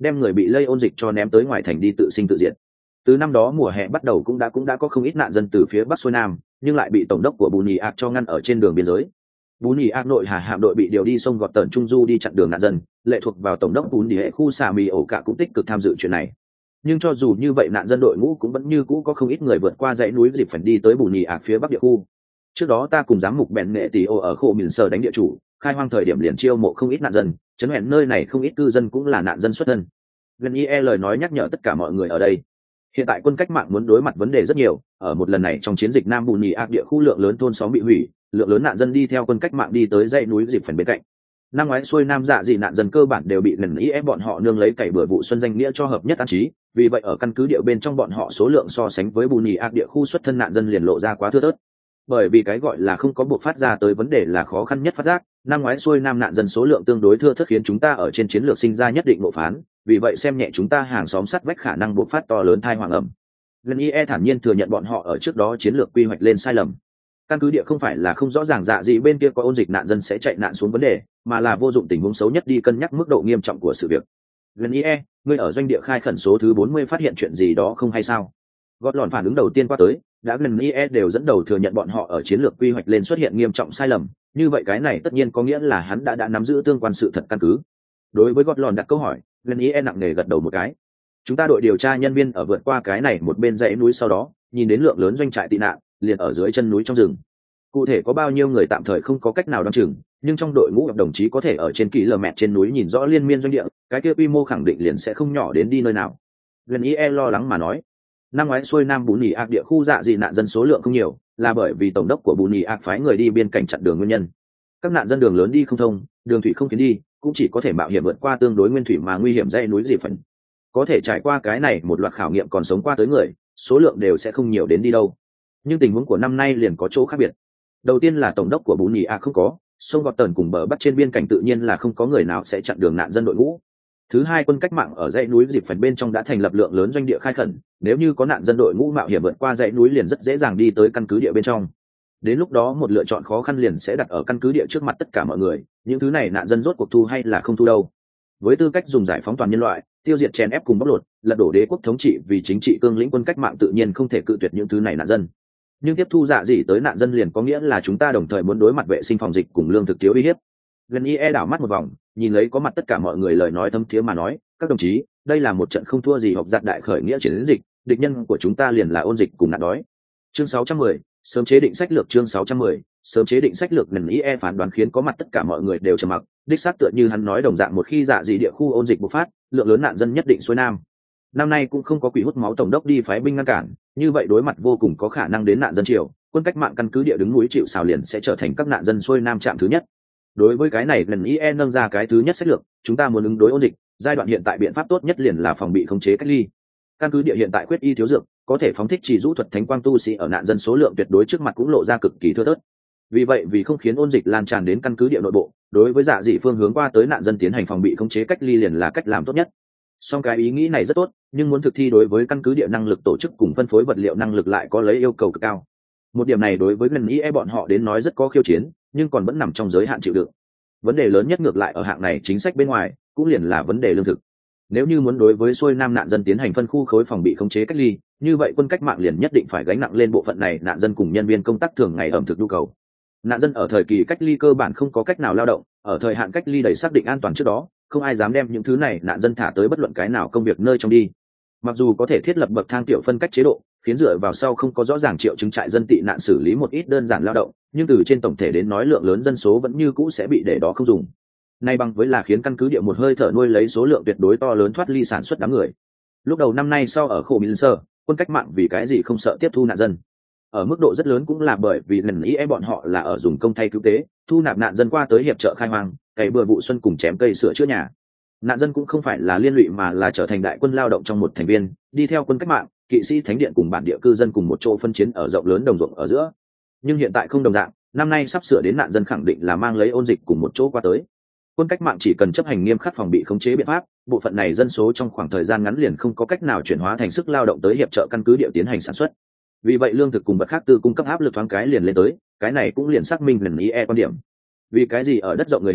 đem người bị lây ôn dịch cho ném tới ngoài thành đi tự sinh tự diệt. Từ năm đó mùa hè bắt đầu cũng đã cũng đã có không ít nạn dân từ phía bắc xuôi nam, nhưng lại bị tổng đốc của Bù Nhì Ác cho ngăn ở trên đường biên giới. Bù Nhì Ác nội hà hạm đội bị điều đi sông gọt tần trung du đi chặn đường nạn dân, lệ thuộc vào tổng đốc Bù Nhì hệ khu xà mì ổ cả cũng tích cực tham dự chuyện này. Nhưng cho dù như vậy nạn dân đội ngũ cũng vẫn như cũ có không ít người vượt qua dãy núi dịp phần đi tới Bù Nhì Ác phía bắc địa khu. Trước đó ta cùng giám mục bèn nghệ tỷ ô ở khổ mình sở đánh địa chủ, khai hoang thời điểm liền chiêu mộ không ít nạn dân, chấn hẹn nơi này không ít cư dân cũng là nạn dân xuất thân. Gần ie lời nói nhắc nhở tất cả mọi người ở đây. Hiện tại quân cách mạng muốn đối mặt vấn đề rất nhiều, ở một lần này trong chiến dịch Nam Bù Nhì Ác địa khu lượng lớn thôn xóm bị hủy, lượng lớn nạn dân đi theo quân cách mạng đi tới dãy núi dịp phần bên cạnh. Năm ngoái xuôi nam dạ dị nạn dân cơ bản đều bị gần ie bọn họ nương lấy cày bừa vụ xuân danh nghĩa cho hợp nhất an trí, vì vậy ở căn cứ địa bên trong bọn họ số lượng so sánh với Bù Nhì Ác địa khu xuất thân nạn dân liền lộ ra quá thưa thớt. Bởi vì cái gọi là không có buộc phát ra tới vấn đề là khó khăn nhất phát giác, năm ngoái xuôi nam nạn dân số lượng tương đối thưa thớt khiến chúng ta ở trên chiến lược sinh ra nhất định ngộ phán, vì vậy xem nhẹ chúng ta hàng xóm sát vách khả năng buộc phát to lớn thai hoàng ẩm. Gần ie thản nhiên thừa nhận bọn họ ở trước đó chiến lược quy hoạch lên sai lầm. Căn cứ địa không phải là không rõ ràng dạ gì bên kia có ôn dịch nạn dân sẽ chạy nạn xuống vấn đề, mà là vô dụng tình huống xấu nhất đi cân nhắc mức độ nghiêm trọng của sự việc. Gần ie, ngươi ở doanh địa khai khẩn số thứ bốn mươi phát hiện chuyện gì đó không hay sao? Gót lòn phản ứng đầu tiên qua tới, đã gần ie đều dẫn đầu thừa nhận bọn họ ở chiến lược quy hoạch lên xuất hiện nghiêm trọng sai lầm, như vậy cái này tất nhiên có nghĩa là hắn đã đã nắm giữ tương quan sự thật căn cứ. Đối với gót lòn đặt câu hỏi, gần ie nặng nề gật đầu một cái. Chúng ta đội điều tra nhân viên ở vượt qua cái này một bên dãy núi sau đó, nhìn đến lượng lớn doanh trại tị nạn liền ở dưới chân núi trong rừng. Cụ thể có bao nhiêu người tạm thời không có cách nào đoán chừng, nhưng trong đội ngũ đồng chí có thể ở trên kỳ lờ mẹt trên núi nhìn rõ liên miên doanh địa, cái kia quy mô khẳng định liền sẽ không nhỏ đến đi nơi nào. Gần ie lo lắng mà nói. Năm ngoái xuôi nam Bù Nhì Ác địa khu dạ dị nạn dân số lượng không nhiều, là bởi vì tổng đốc của Bù Nhì Ác phái người đi biên cảnh chặn đường nguyên nhân. Các nạn dân đường lớn đi không thông, đường thủy không khiến đi, cũng chỉ có thể mạo hiểm vượt qua tương đối nguyên thủy mà nguy hiểm dãy núi dị phần. Có thể trải qua cái này một loạt khảo nghiệm còn sống qua tới người, số lượng đều sẽ không nhiều đến đi đâu. Nhưng tình huống của năm nay liền có chỗ khác biệt. Đầu tiên là tổng đốc của Bù Nhì Ác không có, sông gọt tần cùng bờ bắc trên biên cảnh tự nhiên là không có người nào sẽ chặn đường nạn dân đội ngũ. Thứ hai, quân cách mạng ở dãy núi dịp phần bên trong đã thành lập lượng lớn doanh địa khai khẩn, nếu như có nạn dân đội ngũ mạo hiểm vượt qua dãy núi liền rất dễ dàng đi tới căn cứ địa bên trong. Đến lúc đó một lựa chọn khó khăn liền sẽ đặt ở căn cứ địa trước mặt tất cả mọi người, những thứ này nạn dân rốt cuộc thu hay là không thu đâu. Với tư cách dùng giải phóng toàn nhân loại, tiêu diệt chèn ép cùng bóc lột, lật đổ đế quốc thống trị vì chính trị cương lĩnh quân cách mạng tự nhiên không thể cự tuyệt những thứ này nạn dân. Nhưng tiếp thu dạ gì tới nạn dân liền có nghĩa là chúng ta đồng thời muốn đối mặt vệ sinh phòng dịch cùng lương thực thiếu uy hiếp. Gần ie đảo mắt một vòng, nhìn lấy có mặt tất cả mọi người lời nói thâm thiế mà nói, các đồng chí, đây là một trận không thua gì học giặc đại khởi nghĩa chiến dịch, địch nhân của chúng ta liền là ôn dịch cùng nạn đói. Chương sáu trăm mười, sớm chế định sách lược. Chương sáu trăm mười, sớm chế định sách lược. Gần ie phán đoán khiến có mặt tất cả mọi người đều trầm mặc, đích xác tựa như hắn nói đồng dạng, một khi dạ dị địa khu ôn dịch bùng phát, lượng lớn nạn dân nhất định xuôi nam. Năm nay cũng không có quỷ hút máu tổng đốc đi phái binh ngăn cản, như vậy đối mặt vô cùng có khả năng đến nạn dân triều, quân cách mạng căn cứ địa đứng núi chịu sào liền sẽ trở thành các nạn dân xuôi nam trạm thứ nhất. Đối với cái này, lần ie nâng ra cái thứ nhất sách lược, chúng ta muốn ứng đối ôn dịch, giai đoạn hiện tại biện pháp tốt nhất liền là phòng bị khống chế cách ly. Căn cứ địa hiện tại quyết y thiếu dược, có thể phóng thích chỉ rũ thuật thánh quang tu sĩ ở nạn dân số lượng tuyệt đối trước mặt cũng lộ ra cực kỳ thưa thớt. Vì vậy, vì không khiến ôn dịch lan tràn đến căn cứ địa nội bộ, đối với dạ dị phương hướng qua tới nạn dân tiến hành phòng bị khống chế cách ly liền là cách làm tốt nhất. Song cái ý nghĩ này rất tốt, nhưng muốn thực thi đối với căn cứ địa năng lực tổ chức cùng phân phối vật liệu năng lực lại có lấy yêu cầu cực cao. Một điểm này đối với gần ie bọn họ đến nói rất có khiêu chiến, nhưng còn vẫn nằm trong giới hạn chịu đựng. Vấn đề lớn nhất ngược lại ở hạng này chính sách bên ngoài, cũng liền là vấn đề lương thực. Nếu như muốn đối với xuôi nam nạn dân tiến hành phân khu khối phòng bị khống chế cách ly, như vậy quân cách mạng liền nhất định phải gánh nặng lên bộ phận này nạn dân cùng nhân viên công tác thường ngày ẩm thực nhu cầu. Nạn dân ở thời kỳ cách ly cơ bản không có cách nào lao động, ở thời hạn cách ly đầy xác định an toàn trước đó, không ai dám đem những thứ này nạn dân thả tới bất luận cái nào công việc nơi trong đi. Mặc dù có thể thiết lập bậc thang tiểu phân cách chế độ, khiến dựa vào sau không có rõ ràng triệu chứng trại dân tị nạn xử lý một ít đơn giản lao động, nhưng từ trên tổng thể đến nói lượng lớn dân số vẫn như cũ sẽ bị để đó không dùng. Nay bằng với là khiến căn cứ địa một hơi thở nuôi lấy số lượng tuyệt đối to lớn thoát ly sản xuất đám người. Lúc đầu năm nay sau ở khổ Minh Sơ, quân cách mạng vì cái gì không sợ tiếp thu nạn dân? Ở mức độ rất lớn cũng là bởi vì lần ý bọn họ là ở dùng công thay cứu tế, thu nạp nạn dân qua tới hiệp trợ khai hoang, cày bừa vụ xuân cùng chém cây sửa chữa nhà. Nạn dân cũng không phải là liên lụy mà là trở thành đại quân lao động trong một thành viên, đi theo quân cách mạng, kỵ sĩ thánh điện cùng bản địa cư dân cùng một chỗ phân chiến ở rộng lớn đồng ruộng ở giữa. Nhưng hiện tại không đồng dạng, năm nay sắp sửa đến nạn dân khẳng định là mang lấy ôn dịch cùng một chỗ qua tới. Quân cách mạng chỉ cần chấp hành nghiêm khắc phòng bị khống chế biện pháp, bộ phận này dân số trong khoảng thời gian ngắn liền không có cách nào chuyển hóa thành sức lao động tới hiệp trợ căn cứ địa tiến hành sản xuất. Vì vậy lương thực cùng vật khác từ cung cấp áp lực thoáng cái liền lên tới, cái này cũng liền xác minh lần ý e quan điểm. Vì cái gì ở đất rộng người hiếm,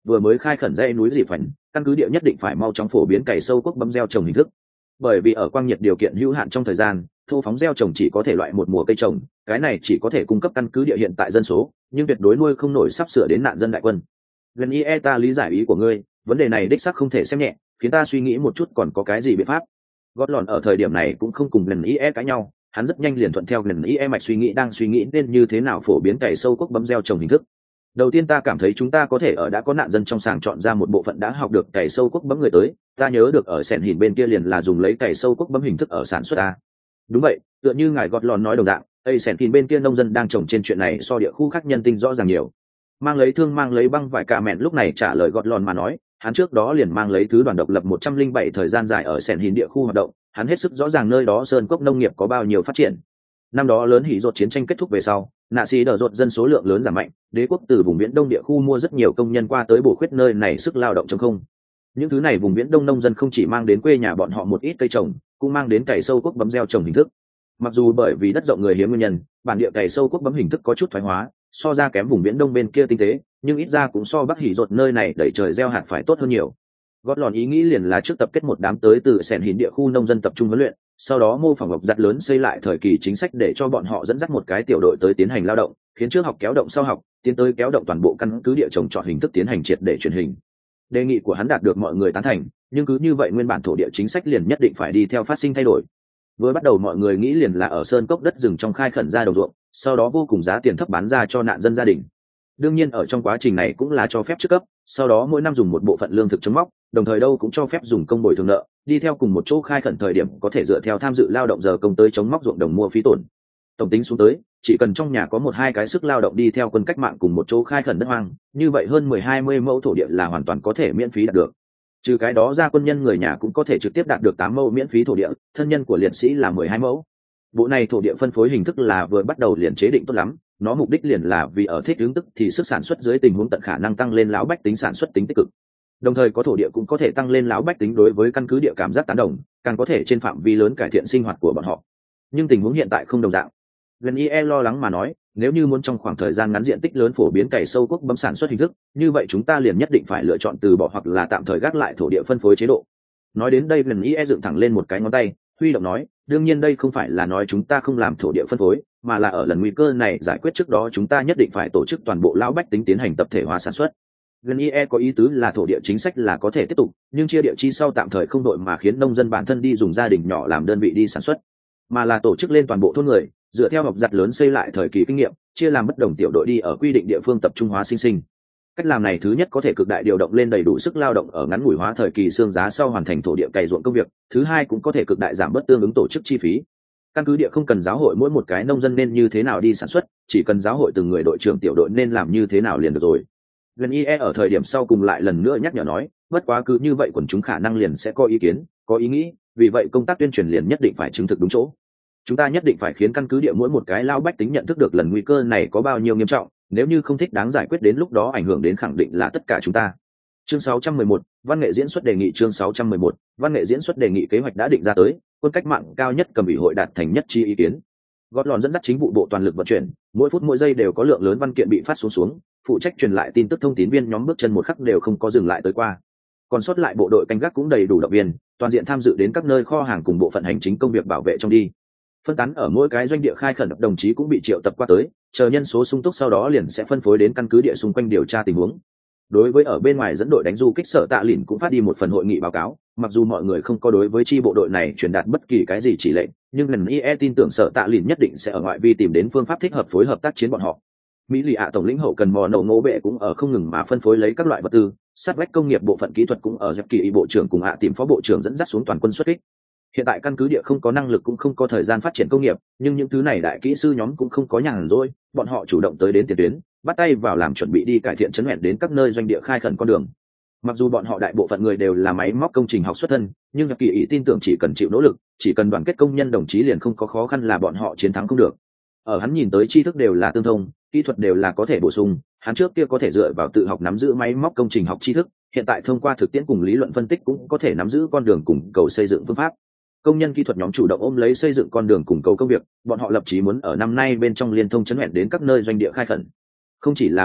vừa mới khai khẩn dãy núi dị phần, căn cứ địa nhất định phải mau chóng phổ biến cày sâu quốc bấm gieo trồng hình thức. Bởi vì ở quang nhiệt điều kiện hữu hạn trong thời gian, thô phóng gieo trồng chỉ có thể loại một mùa cây trồng, cái này chỉ có thể cung cấp căn cứ địa hiện tại dân số, nhưng tuyệt đối nuôi không nổi sắp sửa đến nạn dân đại quân. Gần ý e ta lý giải ý của ngươi, vấn đề này đích xác không thể xem nhẹ, khiến ta suy nghĩ một chút còn có cái gì biện pháp. Gót lòn ở thời điểm này cũng không cùng lần ý e cãi nhau, hắn rất nhanh liền thuận theo lần ý e mạch suy nghĩ đang suy nghĩ nên như thế nào phổ biến cày sâu quốc bấm gieo trồng hình thức. Đầu tiên ta cảm thấy chúng ta có thể ở đã có nạn dân trong sàng chọn ra một bộ phận đã học được cày sâu quốc bấm người tới, ta nhớ được ở sẹn hình bên kia liền là dùng lấy cày sâu quốc bấm hình thức ở sản xuất ta. Đúng vậy, tựa như ngài Gót lòn nói đồng dạng, ây sẹn hình bên kia nông dân đang trồng trên chuyện này so địa khu khác nhân tinh rõ ràng nhiều. Mang lấy thương mang lấy băng vải cà mẹn lúc này trả lời Gót lòn mà nói, hắn trước đó liền mang lấy thứ đoàn độc lập một trăm linh bảy thời gian dài ở sẹn hình địa khu hoạt động, hắn hết sức rõ ràng nơi đó sơn cốc nông nghiệp có bao nhiêu phát triển. Năm đó lớn hỉ rột chiến tranh kết thúc về sau, nạ xì đờ rột dân số lượng lớn giảm mạnh, đế quốc từ vùng viễn đông địa khu mua rất nhiều công nhân qua tới bổ khuyết nơi này sức lao động trong không. Những thứ này vùng viễn đông nông dân không chỉ mang đến quê nhà bọn họ một ít cây trồng, cũng mang đến cày sâu quốc bấm gieo trồng hình thức. Mặc dù bởi vì đất rộng người hiếm nguyên nhân, bản địa cày sâu quốc bấm hình thức có chút thoái hóa, so ra kém vùng viễn đông bên kia tinh tế, nhưng ít ra cũng so bắc hỉ rột nơi này đẩy trời gieo hạt phải tốt hơn nhiều. Gót lòn ý nghĩ liền là trước tập kết một đám tới từ sẹn hình địa khu nông dân tập trung huấn luyện, sau đó mô phỏng ngọc giặt lớn xây lại thời kỳ chính sách để cho bọn họ dẫn dắt một cái tiểu đội tới tiến hành lao động, khiến trước học kéo động sau học, tiến tới kéo động toàn bộ căn cứ địa trồng chọn hình thức tiến hành triệt để truyền hình. Đề nghị của hắn đạt được mọi người tán thành, nhưng cứ như vậy nguyên bản thổ địa chính sách liền nhất định phải đi theo phát sinh thay đổi. Vừa bắt đầu mọi người nghĩ liền là ở sơn cốc đất rừng trong khai khẩn ra đồng ruộng, sau đó vô cùng giá tiền thấp bán ra cho nạn dân gia đình. Đương nhiên ở trong quá trình này cũng là cho phép trước cấp, sau đó mỗi năm dùng một bộ phận lương thực chống móc, đồng thời đâu cũng cho phép dùng công bồi thường nợ, đi theo cùng một chỗ khai khẩn thời điểm có thể dựa theo tham dự lao động giờ công tới chống móc ruộng đồng mua phí tổn. Tổng tính xuống tới, chỉ cần trong nhà có một hai cái sức lao động đi theo quân cách mạng cùng một chỗ khai khẩn đất hoang, như vậy hơn mười hai mươi mẫu thổ địa là hoàn toàn có thể miễn phí đạt được. Trừ cái đó ra quân nhân người nhà cũng có thể trực tiếp đạt được tám mẫu miễn phí thổ địa, thân nhân của liệt sĩ là mười hai mẫu. Bộ này thổ địa phân phối hình thức là vừa bắt đầu liền chế định tốt lắm, nó mục đích liền là vì ở thích ứng tức thì sức sản xuất dưới tình huống tận khả năng tăng lên lão bách tính sản xuất tính tích cực. Đồng thời có thổ địa cũng có thể tăng lên lão bách tính đối với căn cứ địa cảm giác tán đồng, càng có thể trên phạm vi lớn cải thiện sinh hoạt của bọn họ. Nhưng tình huống hiện tại không đồng dạng. Gần ie lo lắng mà nói, nếu như muốn trong khoảng thời gian ngắn diện tích lớn phổ biến cày sâu quốc bấm sản xuất hình thức, như vậy chúng ta liền nhất định phải lựa chọn từ bỏ hoặc là tạm thời gác lại thổ địa phân phối chế độ. Nói đến đây Gần ie dựng thẳng lên một cái ngón tay, huy động nói, đương nhiên đây không phải là nói chúng ta không làm thổ địa phân phối, mà là ở lần nguy cơ này giải quyết trước đó chúng ta nhất định phải tổ chức toàn bộ lão bách tính tiến hành tập thể hóa sản xuất. Gần ie có ý tứ là thổ địa chính sách là có thể tiếp tục, nhưng chia địa chi sau tạm thời không đội mà khiến nông dân bản thân đi dùng gia đình nhỏ làm đơn vị đi sản xuất, mà là tổ chức lên toàn bộ thôn người, dựa theo học giặt lớn xây lại thời kỳ kinh nghiệm, chia làm bất đồng tiểu đội đi ở quy định địa phương tập trung hóa sinh sinh. Cách làm này thứ nhất có thể cực đại điều động lên đầy đủ sức lao động ở ngắn ngủi hóa thời kỳ xương giá sau hoàn thành thổ địa cày ruộng công việc, thứ hai cũng có thể cực đại giảm bớt tương ứng tổ chức chi phí. Căn cứ địa không cần giáo hội mỗi một cái nông dân nên như thế nào đi sản xuất, chỉ cần giáo hội từng người đội trưởng tiểu đội nên làm như thế nào liền được rồi. Gần ie ở thời điểm sau cùng lại lần nữa nhắc nhở nói, bất quá cứ như vậy quần chúng khả năng liền sẽ có ý kiến, có ý nghĩ, vì vậy công tác tuyên truyền liền nhất định phải chứng thực đúng chỗ. Chúng ta nhất định phải khiến căn cứ địa mỗi một cái lao bách tính nhận thức được lần nguy cơ này có bao nhiêu nghiêm trọng, nếu như không thích đáng giải quyết đến lúc đó ảnh hưởng đến khẳng định là tất cả chúng ta. Chương sáu trăm mười một, văn nghệ diễn xuất đề nghị. Chương sáu trăm mười một, văn nghệ diễn xuất đề nghị. Kế hoạch đã định ra tới, quân cách mạng cao nhất cầm ủy hội đạt thành nhất chi ý kiến. Gót lòn dẫn dắt chính vụ bộ toàn lực vận chuyển, mỗi phút mỗi giây đều có lượng lớn văn kiện bị phát xuống xuống, phụ trách truyền lại tin tức thông tín viên nhóm bước chân một khắc đều không có dừng lại tới qua. Còn sót lại bộ đội canh gác cũng đầy đủ động viên, toàn diện tham dự đến các nơi kho hàng cùng bộ phận hành chính công việc bảo vệ trong đi. Phân tán ở mỗi cái doanh địa khai khẩn đồng chí cũng bị triệu tập qua tới, chờ nhân số sung túc sau đó liền sẽ phân phối đến căn cứ địa xung quanh điều tra tình huống. Đối với ở bên ngoài dẫn đội đánh du kích Sở Tạ Lìn cũng phát đi một phần hội nghị báo cáo, mặc dù mọi người không có đối với chi bộ đội này truyền đạt bất kỳ cái gì chỉ lệnh, nhưng lần ie tin tưởng Sở Tạ Lìn nhất định sẽ ở ngoại vi tìm đến phương pháp thích hợp phối hợp tác chiến bọn họ. Mỹ lì ạ tổng lĩnh hậu cần mò nổ ngô bệ cũng ở không ngừng mà phân phối lấy các loại vật tư, sát vách công nghiệp bộ phận kỹ thuật cũng ở dẹp kỳ bộ trưởng cùng ạ tìm phó bộ trưởng dẫn dắt xuống toàn quân xuất kích. Hiện tại căn cứ địa không có năng lực cũng không có thời gian phát triển công nghiệp, nhưng những thứ này đại kỹ sư nhóm cũng không có nhàn rỗi, bọn họ chủ động tới đến tiền tuyến, bắt tay vào làm chuẩn bị đi cải thiện chấn hẹn đến các nơi doanh địa khai khẩn con đường. Mặc dù bọn họ đại bộ phận người đều là máy móc công trình học xuất thân, nhưng dẹp kỳ ý tin tưởng chỉ cần chịu nỗ lực, chỉ cần đoàn kết công nhân đồng chí liền không có khó khăn là bọn họ chiến thắng không được. Ở hắn nhìn tới tri thức đều là tương thông, kỹ thuật đều là có thể bổ sung, hắn trước kia có thể dựa vào tự học nắm giữ máy móc công trình học tri thức, hiện tại thông qua thực tiễn cùng lý luận phân tích cũng có thể nắm giữ con đường cùng cầu xây dựng phương pháp. Công nhân kỹ thuật nhóm chủ động ôm lấy xây dựng con đường cùng cầu công việc, bọn họ lập chí muốn ở năm nay bên trong liên thông chấn hẹn đến các nơi doanh địa khai khẩn. Không chỉ là bọn họ,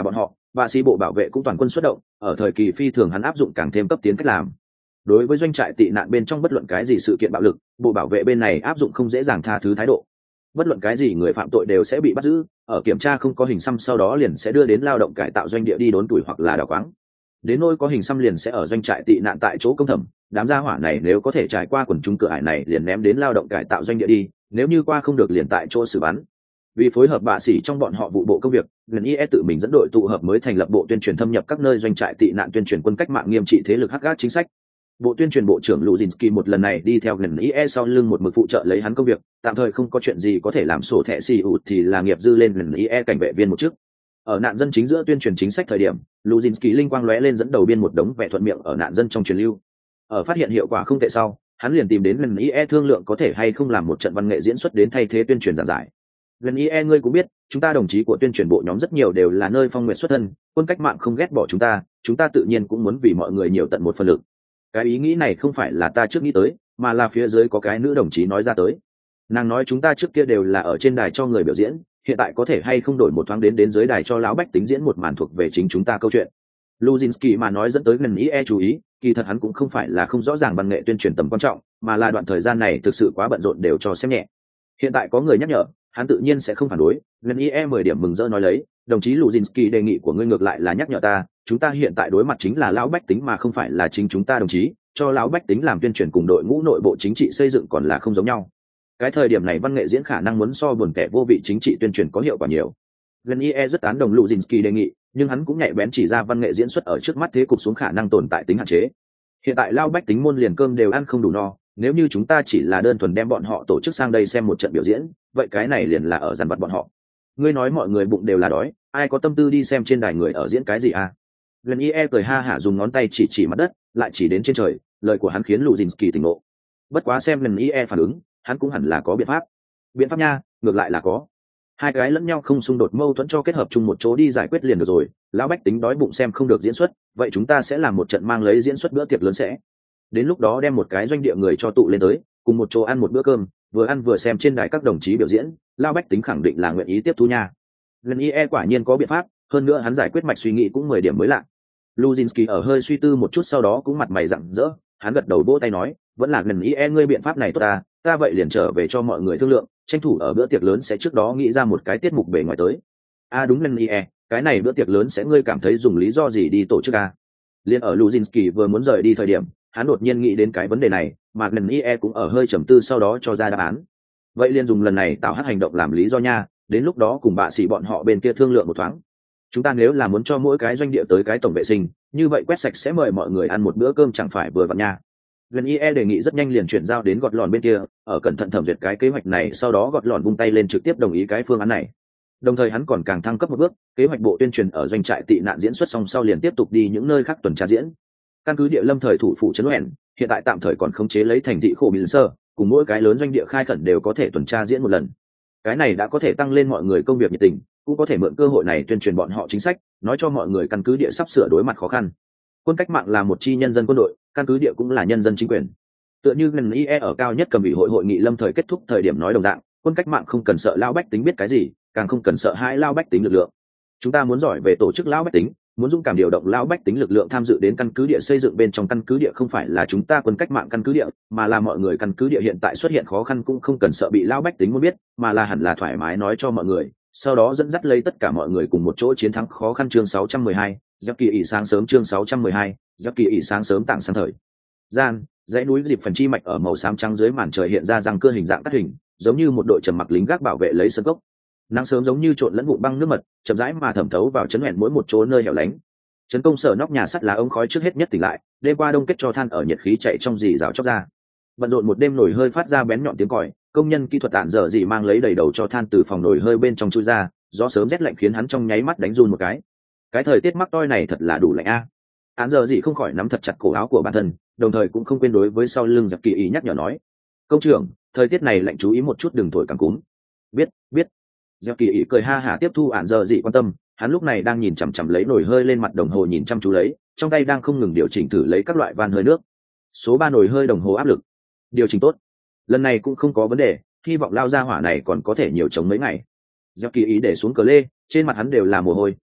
bạ sĩ bộ bảo vệ cũng toàn quân xuất động, ở thời kỳ phi thường hắn áp dụng càng thêm cấp tiến cách làm. Đối với doanh trại tị nạn bên trong bất luận cái gì sự kiện bạo lực, bộ bảo vệ bên này áp dụng không dễ dàng tha thứ thái độ. Bất luận cái gì người phạm tội đều sẽ bị bắt giữ, ở kiểm tra không có hình xăm sau đó liền sẽ đưa đến lao động cải tạo doanh địa đi đốn tuổi hoặc là đào quáng. Đến nỗi có hình xăm liền sẽ ở doanh trại tị nạn tại chỗ công thẩm, đám gia hỏa này nếu có thể trải qua quần chúng cửa ải này liền ném đến lao động cải tạo doanh địa đi, nếu như qua không được liền tại chỗ xử bắn. Vì phối hợp bạ sĩ trong bọn họ vụ bộ công việc, N I E tự mình dẫn đội tụ hợp mới thành lập bộ tuyên truyền thâm nhập các nơi doanh trại tị nạn tuyên truyền quân cách mạng nghiêm trị thế lực hắc gác chính sách. Bộ tuyên truyền bộ trưởng Luzinski một lần này đi theo N I E sau lưng một mực phụ trợ lấy hắn công việc, tạm thời không có chuyện gì có thể làm sổ thẻ xì ụ thì là nghiệp dư lên N I E cảnh vệ viên một chức. Ở nạn dân chính giữa tuyên truyền chính sách thời điểm, Luzinski linh quang lóe lên dẫn đầu biên một đống vẻ thuận miệng ở nạn dân trong truyền lưu. Ở phát hiện hiệu quả không tệ sau, hắn liền tìm đến N I E thương lượng có thể hay không làm một trận văn nghệ diễn xuất đến thay thế tuyên truyền giảng giải. N I E ngươi cũng biết, chúng ta đồng chí của tuyên truyền bộ nhóm rất nhiều đều là nơi phong nguyện xuất thân, quân cách mạng không ghét bỏ chúng ta, chúng ta tự nhiên cũng muốn vì mọi người nhiều tận một phần lực. Cái ý nghĩ này không phải là ta trước nghĩ tới, mà là phía dưới có cái nữ đồng chí nói ra tới. Nàng nói chúng ta trước kia đều là ở trên đài cho người biểu diễn, hiện tại có thể hay không đổi một thoáng đến đến dưới đài cho lão bách tính diễn một màn thuộc về chính chúng ta câu chuyện. Luzinski mà nói dẫn tới N I E chú ý, kỳ thật hắn cũng không phải là không rõ ràng văn nghệ tuyên truyền tầm quan trọng, mà là đoạn thời gian này thực sự quá bận rộn đều cho xem nhẹ. Hiện tại có người nhắc nhở, hắn tự nhiên sẽ không phản đối. N I E mười điểm mừng rỡ nói lấy, đồng chí Luzinski đề nghị của ngươi ngược lại là nhắc nhở ta, chúng ta hiện tại đối mặt chính là lão bách tính mà không phải là chính chúng ta đồng chí, cho lão bách tính làm tuyên truyền cùng đội ngũ nội bộ chính trị xây dựng còn là không giống nhau. Cái thời điểm này văn nghệ diễn khả năng muốn so buồn kẻ vô vị chính trị tuyên truyền có hiệu quả nhiều. N I E rất tán đồng Luzinski đề nghị, nhưng hắn cũng nhạy bén chỉ ra văn nghệ diễn xuất ở trước mắt thế cục xuống khả năng tồn tại tính hạn chế. Hiện tại lao bách tính môn liền cơm đều ăn không đủ no, nếu như chúng ta chỉ là đơn thuần đem bọn họ tổ chức sang đây xem một trận biểu diễn, vậy cái này liền là ở dằn vặt bọn họ. Ngươi nói mọi người bụng đều là đói, ai có tâm tư đi xem trên đài người ở diễn cái gì à? N I E cười ha hả dùng ngón tay chỉ chỉ mặt đất, lại chỉ đến trên trời, lời của hắn khiến Luzinski tỉnh ngộ. Bất quá xem N I E phản ứng, hắn cũng hẳn là có biện pháp. Biện pháp nha, ngược lại là có. Hai cái lẫn nhau không xung đột mâu thuẫn cho kết hợp chung một chỗ đi giải quyết liền được rồi. Lão bách tính đói bụng xem không được diễn xuất, vậy chúng ta sẽ làm một trận mang lấy diễn xuất bữa tiệc lớn sẽ. Đến lúc đó đem một cái doanh địa người cho tụ lên tới, cùng một chỗ ăn một bữa cơm, vừa ăn vừa xem trên đài các đồng chí biểu diễn, lão bách tính khẳng định là nguyện ý tiếp thu nha. N I E quả nhiên có biện pháp, hơn nữa hắn giải quyết mạch suy nghĩ cũng mười điểm mới lạ. Luzinski ở hơi suy tư một chút sau đó cũng mặt mày rạng rỡ, hắn gật đầu vỗ tay nói, vẫn là N I E ngươi biện pháp này tốt ta, ta vậy liền trở về cho mọi người thương lượng, tranh thủ ở bữa tiệc lớn sẽ trước đó nghĩ ra một cái tiết mục bề ngoài tới. À đúng N I E, cái này bữa tiệc lớn sẽ ngươi cảm thấy dùng lý do gì đi tổ chức à? Liên ở Luzinski vừa muốn rời đi thời điểm, hắn đột nhiên nghĩ đến cái vấn đề này, mà N I E cũng ở hơi trầm tư sau đó cho ra đáp án. Vậy liền dùng lần này tạo hát hành động làm lý do nha, đến lúc đó cùng bạ sĩ bọn họ bên kia thương lượng một thoáng. Chúng ta nếu là muốn cho mỗi cái doanh địa tới cái tổng vệ sinh, như vậy quét sạch sẽ mời mọi người ăn một bữa cơm chẳng phải vừa vặn nha. N I E đề nghị rất nhanh liền chuyển giao đến gọt lòn bên kia, ở cẩn thận thẩm duyệt cái kế hoạch này sau đó gọt lòn vung tay lên trực tiếp đồng ý cái phương án này. Đồng thời hắn còn càng thăng cấp một bước, kế hoạch bộ tuyên truyền ở doanh trại tị nạn diễn xuất xong sau liền tiếp tục đi những nơi khác tuần tra diễn. Căn cứ địa lâm thời thủ phủ trấn Hoèn, hiện tại tạm thời còn khống chế lấy thành thị khổ bình sơ, cùng mỗi cái lớn doanh địa khai khẩn đều có thể tuần tra diễn một lần. Cái này đã có thể tăng lên mọi người công việc nhiệt tình, cũng có thể mượn cơ hội này tuyên truyền bọn họ chính sách, nói cho mọi người căn cứ địa sắp sửa đối mặt khó khăn. Quân cách mạng là một chi nhân dân quân đội, căn cứ địa cũng là nhân dân chính quyền. Tựa như N I E ở cao nhất cầm ủy hội hội nghị lâm thời kết thúc thời điểm nói đồng dạng, quân cách mạng không cần sợ lao bách tính biết cái gì, càng không cần sợ hãi lao bách tính lực lượng. Chúng ta muốn giỏi về tổ chức lao bách tính, muốn dũng cảm điều động lao bách tính lực lượng tham dự đến căn cứ địa xây dựng bên trong căn cứ địa không phải là chúng ta quân cách mạng căn cứ địa, mà là mọi người căn cứ địa hiện tại xuất hiện khó khăn cũng không cần sợ bị lao bách tính muốn biết, mà là hẳn là thoải mái nói cho mọi người, sau đó dẫn dắt lấy tất cả mọi người cùng một chỗ chiến thắng khó khăn. Chương sáu trăm mười hai, giáp kỳ ỉ sáng sớm. Chương sáu trăm mười hai, giáp kỳ ỉ sáng sớm tảng sáng thời gian, dãy núi dịp phần chi mạch ở màu xám trắng dưới màn trời hiện ra răng cưa hình dạng cắt hình, giống như một đội trầm mặc lính gác bảo vệ lấy sân cốc. Nắng sớm giống như trộn lẫn vụn băng nước mật, chậm rãi mà thẩm thấu vào chấn hẹn mỗi một chỗ nơi hẻo lánh. Trấn công sở nóc nhà sắt lá ống khói trước hết nhất tỉnh lại, đêm qua đông kết cho than ở nhiệt khí chạy trong dì rào chóc ra. Bận rộn một đêm nổi hơi phát ra bén nhọn tiếng còi, công nhân kỹ thuật tản dở dì mang lấy đầy đầu cho than từ phòng nổi hơi bên trong chui ra, gió sớm rét lạnh khiến hắn trong nháy mắt đánh run một cái. Cái thời tiết mắc toi này thật là đủ lạnh a. Án giờ dì không khỏi nắm thật chặt cổ áo của bản thân, đồng thời cũng không quên đối với sau lưng giặc kỳ ý nhắc nhở nói: công trưởng, thời tiết này lạnh chú ý một chút đừng thổi cảm cúm. Biết, biết. Giặc kỳ ý cười ha hả tiếp thu án giờ dì quan tâm, hắn lúc này đang nhìn chằm chằm lấy nồi hơi lên mặt đồng hồ nhìn chăm chú lấy, trong tay đang không ngừng điều chỉnh thử lấy các loại van hơi nước. Số ba nồi hơi đồng hồ áp lực điều chỉnh tốt, lần này cũng không có vấn đề, hy vọng lao ra hỏa này còn có thể nhiều chống mấy ngày. Giặc kỳ ý để xuống cờ lê, trên mặt hắn đều là mồ hôi,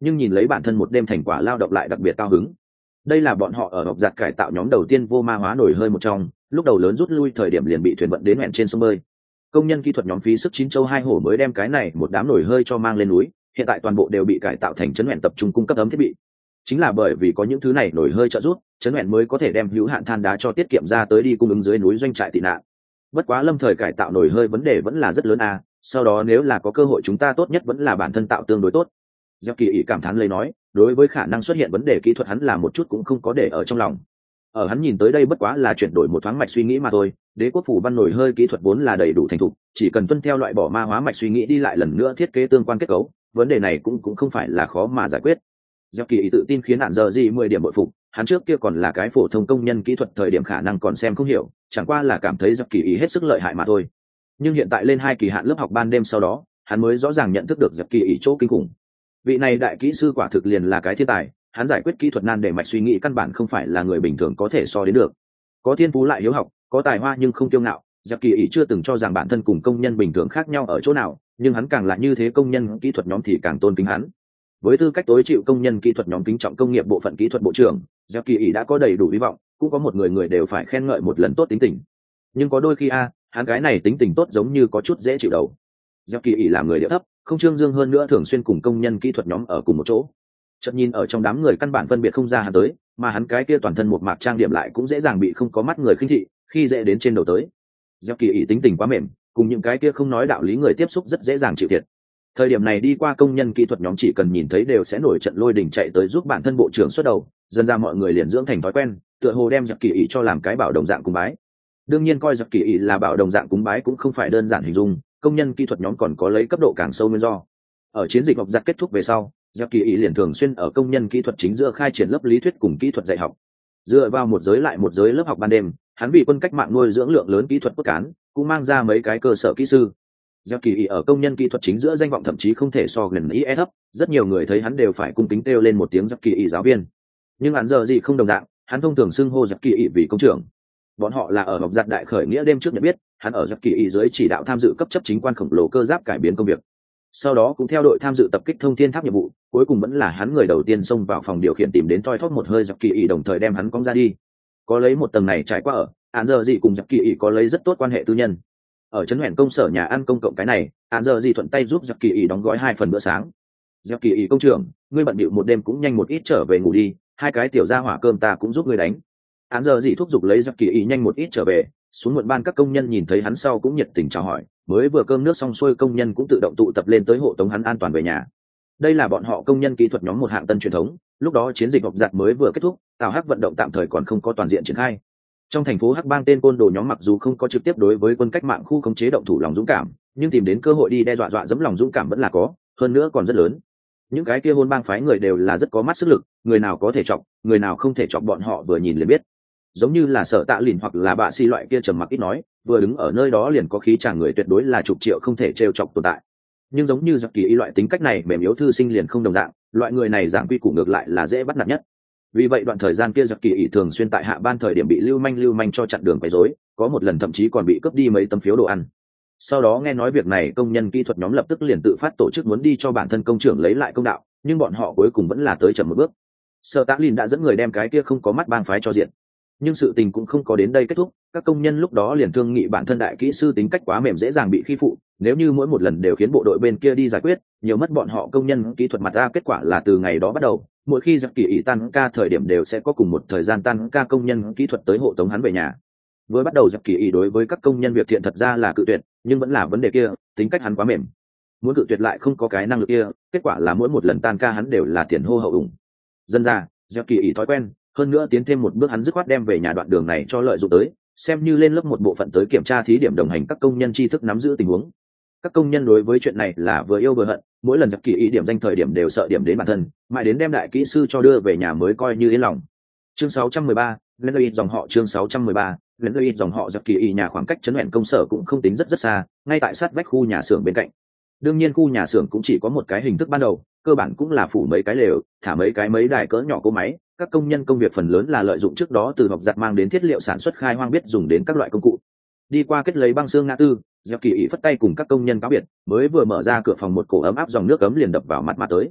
nhưng nhìn lấy bản thân một đêm thành quả lao động lại đặc biệt cao hứng. Đây là bọn họ ở học giặt cải tạo nhóm đầu tiên vô ma hóa nổi hơi một trong, lúc đầu lớn rút lui thời điểm liền bị thuyền vận đến hẹn trên sông bơi. Công nhân kỹ thuật nhóm phí sức chín châu hai hổ mới đem cái này một đám nổi hơi cho mang lên núi, hiện tại toàn bộ đều bị cải tạo thành chấn hẹn tập trung cung cấp ấm thiết bị. Chính là bởi vì có những thứ này nổi hơi trợ giúp, chấn hẹn mới có thể đem hữu hạn than đá cho tiết kiệm ra tới đi cung ứng dưới núi doanh trại tị nạn. Bất quá lâm thời cải tạo nổi hơi vấn đề vẫn là rất lớn à, sau đó nếu là có cơ hội chúng ta tốt nhất vẫn là bản thân tạo tương đối tốt. Gieo Kỳ ý cảm thán lấy nói, đối với khả năng xuất hiện vấn đề kỹ thuật hắn là một chút cũng không có để ở trong lòng. Ở hắn nhìn tới đây bất quá là chuyển đổi một thoáng mạch suy nghĩ mà thôi, đế quốc phủ văn nổi hơi kỹ thuật vốn là đầy đủ thành thục, chỉ cần tuân theo loại bỏ ma hóa mạch suy nghĩ đi lại lần nữa thiết kế tương quan kết cấu, vấn đề này cũng cũng không phải là khó mà giải quyết. Gieo Kỳ ý tự tin khiến hạn giờ gì mười điểm bội phục, hắn trước kia còn là cái phổ thông công nhân kỹ thuật thời điểm khả năng còn xem không hiểu, chẳng qua là cảm thấy Gieo Kỳ ý hết sức lợi hại mà thôi. Nhưng hiện tại lên hai kỳ hạn lớp học ban đêm sau đó, hắn mới rõ ràng nhận thức được Gieo Kỳ ý chỗ kinh khủng. Vị này đại kỹ sư quả thực liền là cái thiên tài, hắn giải quyết kỹ thuật nan đề mạch suy nghĩ căn bản không phải là người bình thường có thể so đến được. Có thiên phú lại hiếu học, có tài hoa nhưng không kiêu ngạo, Gieo Kỳ ý chưa từng cho rằng bản thân cùng công nhân bình thường khác nhau ở chỗ nào, nhưng hắn càng là như thế công nhân kỹ thuật nhóm thì càng tôn kính hắn. Với tư cách tối chịu công nhân kỹ thuật nhóm kính trọng công nghiệp bộ phận kỹ thuật bộ trưởng, Gieo Kỳ ý đã có đầy đủ hy vọng, cũng có một người người đều phải khen ngợi một lần tốt tính tình. Nhưng có đôi khi a, hắn gái này tính tình tốt giống như có chút dễ chịu đầu. Gieo Kỳ ý làm người địa thấp, không trương dương hơn nữa thường xuyên cùng công nhân kỹ thuật nhóm ở cùng một chỗ. Chợt nhìn ở trong đám người căn bản phân biệt không ra hắn tới, mà hắn cái kia toàn thân một mạc trang điểm lại cũng dễ dàng bị không có mắt người khinh thị, khi dễ đến trên đầu tới. Gieo Kỳ ý tính tình quá mềm, cùng những cái kia không nói đạo lý người tiếp xúc rất dễ dàng chịu thiệt. Thời điểm này đi qua công nhân kỹ thuật nhóm chỉ cần nhìn thấy đều sẽ nổi trận lôi đình chạy tới giúp bản thân bộ trưởng xuất đầu, dần ra mọi người liền dưỡng thành thói quen, tựa hồ đem Gieo Kỳ ý cho làm cái bảo đồng dạng cúng bái. Đương nhiên coi Gieo Kỳ ý là bảo đồng dạng cúng bái cũng không phải đơn giản hình dung, công nhân kỹ thuật nhóm còn có lấy cấp độ càng sâu nguyên do. Ở chiến dịch học giặc kết thúc về sau, Gieo Kỳ ý liền thường xuyên ở công nhân kỹ thuật chính giữa khai triển lớp lý thuyết cùng kỹ thuật dạy học. Dựa vào một giới lại một giới lớp học ban đêm, hắn vì quân cách mạng nuôi dưỡng lượng lớn kỹ thuật cốt cán, cũng mang ra mấy cái cơ sở kỹ sư. Gieo Kỳ ý ở công nhân kỹ thuật chính giữa danh vọng thậm chí không thể so gần ý thấp, rất nhiều người thấy hắn đều phải cung kính kêu lên một tiếng Gieo Kỳ ý giáo viên. Nhưng hắn giờ gì không đồng dạng, hắn thông thường xưng hô Gieo Kỳ ý vì công trưởng. Bọn họ là ở học giặc đại khởi nghĩa đêm trước nhận biết, hắn ở Gieo Kỳ ý dưới chỉ đạo tham dự cấp chấp chính quan khổng lồ cơ giáp cải biến công việc. Sau đó cũng theo đội tham dự tập kích thông thiên tháp nhiệm vụ, cuối cùng vẫn là hắn người đầu tiên xông vào phòng điều khiển tìm đến toi thóp một hơi Gieo Kỳ ý đồng thời đem hắn cong ra đi. Có lấy một tầng này trải qua ở, hắn giờ gì cùng Gieo Kỳ ý có lấy rất tốt quan hệ tư nhân. Ở trấn huyện công sở nhà ăn công cộng cái này, hắn giờ gì thuận tay giúp Gieo Kỳ ý đóng gói hai phần bữa sáng. Gieo Kỳ ý công trưởng, ngươi bận bịu một đêm cũng nhanh một ít trở về ngủ đi, hai cái tiểu gia hỏa cơm ta cũng giúp ngươi đánh. Hắn giờ gì thúc giục lấy Gieo Kỳ ý nhanh một ít trở về, xuống muộn ban các công nhân nhìn thấy hắn sau cũng nhiệt tình chào hỏi, mới vừa cơm nước xong xuôi công nhân cũng tự động tụ tập lên tới hộ tống hắn an toàn về nhà. Đây là bọn họ công nhân kỹ thuật nhóm một hạng tân truyền thống, lúc đó chiến dịch học giặc mới vừa kết thúc, tào hắc vận động tạm thời còn không có toàn diện triển khai. Trong thành phố hắc bang tên côn đồ nhóm mặc dù không có trực tiếp đối với quân cách mạng khu khống chế động thủ lòng dũng cảm, nhưng tìm đến cơ hội đi đe dọa dọa dẫm lòng dũng cảm vẫn là có, hơn nữa còn rất lớn. Những cái kia hôn bang phái người đều là rất có mắt sức lực, người nào có thể chọc, người nào không thể chọc bọn họ vừa nhìn liền biết. Giống như là Sở Tạ Lìn hoặc là Bạ Xi loại kia trầm mặc ít nói, vừa đứng ở nơi đó liền có khí chàng người tuyệt đối là chục triệu không thể trêu chọc tồn tại. Nhưng giống như Giặc Kỳ ý loại tính cách này mềm yếu thư sinh liền không đồng dạng, loại người này dạng quy củ ngược lại là dễ bắt nạt nhất. Vì vậy đoạn thời gian kia Giặc Kỳ ý thường xuyên tại hạ ban thời điểm bị lưu manh lưu manh cho chặn đường quấy rối, có một lần thậm chí còn bị cướp đi mấy tấm phiếu đồ ăn. Sau đó nghe nói việc này, công nhân kỹ thuật nhóm lập tức liền tự phát tổ chức muốn đi cho bản thân công trưởng lấy lại công đạo, nhưng bọn họ cuối cùng vẫn là tới chậm một bước. Sở Tạ Lìn đã dẫn người đem cái kia không có mắt bang phái cho diện. Nhưng sự tình cũng không có đến đây kết thúc, các công nhân lúc đó liền thương nghị bản thân đại kỹ sư tính cách quá mềm dễ dàng bị khi phụ, nếu như mỗi một lần đều khiến bộ đội bên kia đi giải quyết, nhiều mất bọn họ công nhân kỹ thuật mặt ra. Kết quả là từ ngày đó bắt đầu, mỗi khi Giặc Kỳ ý tan ca thời điểm đều sẽ có cùng một thời gian tan ca công nhân kỹ thuật tới hộ tống hắn về nhà. Với bắt đầu Giặc Kỳ ý đối với các công nhân việc thiện thật ra là cự tuyệt, nhưng vẫn là vấn đề kia, tính cách hắn quá mềm, muốn cự tuyệt lại không có cái năng lực kia, kết quả là mỗi một lần tan ca hắn đều là tiền hô hậu ủng. Dân ra Giặc Kỳ ý thói quen, hơn nữa tiến thêm một bước hắn dứt khoát đem về nhà đoạn đường này cho lợi dụng tới, xem như lên lớp một bộ phận tới kiểm tra thí điểm đồng hành các công nhân tri thức nắm giữ tình huống. Các công nhân đối với chuyện này là vừa yêu vừa hận, mỗi lần Giặc Kỳ ý điểm danh thời điểm đều sợ điểm đến bản thân, mãi đến đem đại kỹ sư cho đưa về nhà mới coi như yên lòng. Chương sáu trăm mười ba, lên lợi dòng họ chương sáu trăm mười ba, lên lợi dòng họ Giặc Kỳ ý nhà khoảng cách trấn huyện công sở cũng không tính rất rất xa, ngay tại sát vách khu nhà xưởng bên cạnh. Đương nhiên khu nhà xưởng cũng chỉ có một cái hình thức ban đầu, cơ bản cũng là phủ mấy cái lều, thả mấy cái mấy đài cỡ nhỏ cỗ máy. Các công nhân công việc phần lớn là lợi dụng trước đó từ học giặt mang đến thiết liệu sản xuất khai hoang biết dùng đến các loại công cụ. Đi qua kết lấy băng xương ngã tư, Gieo Kỳ ý phất tay cùng các công nhân cáo biệt, mới vừa mở ra cửa phòng một cổ ấm áp dòng nước ấm liền đập vào mặt mà tới.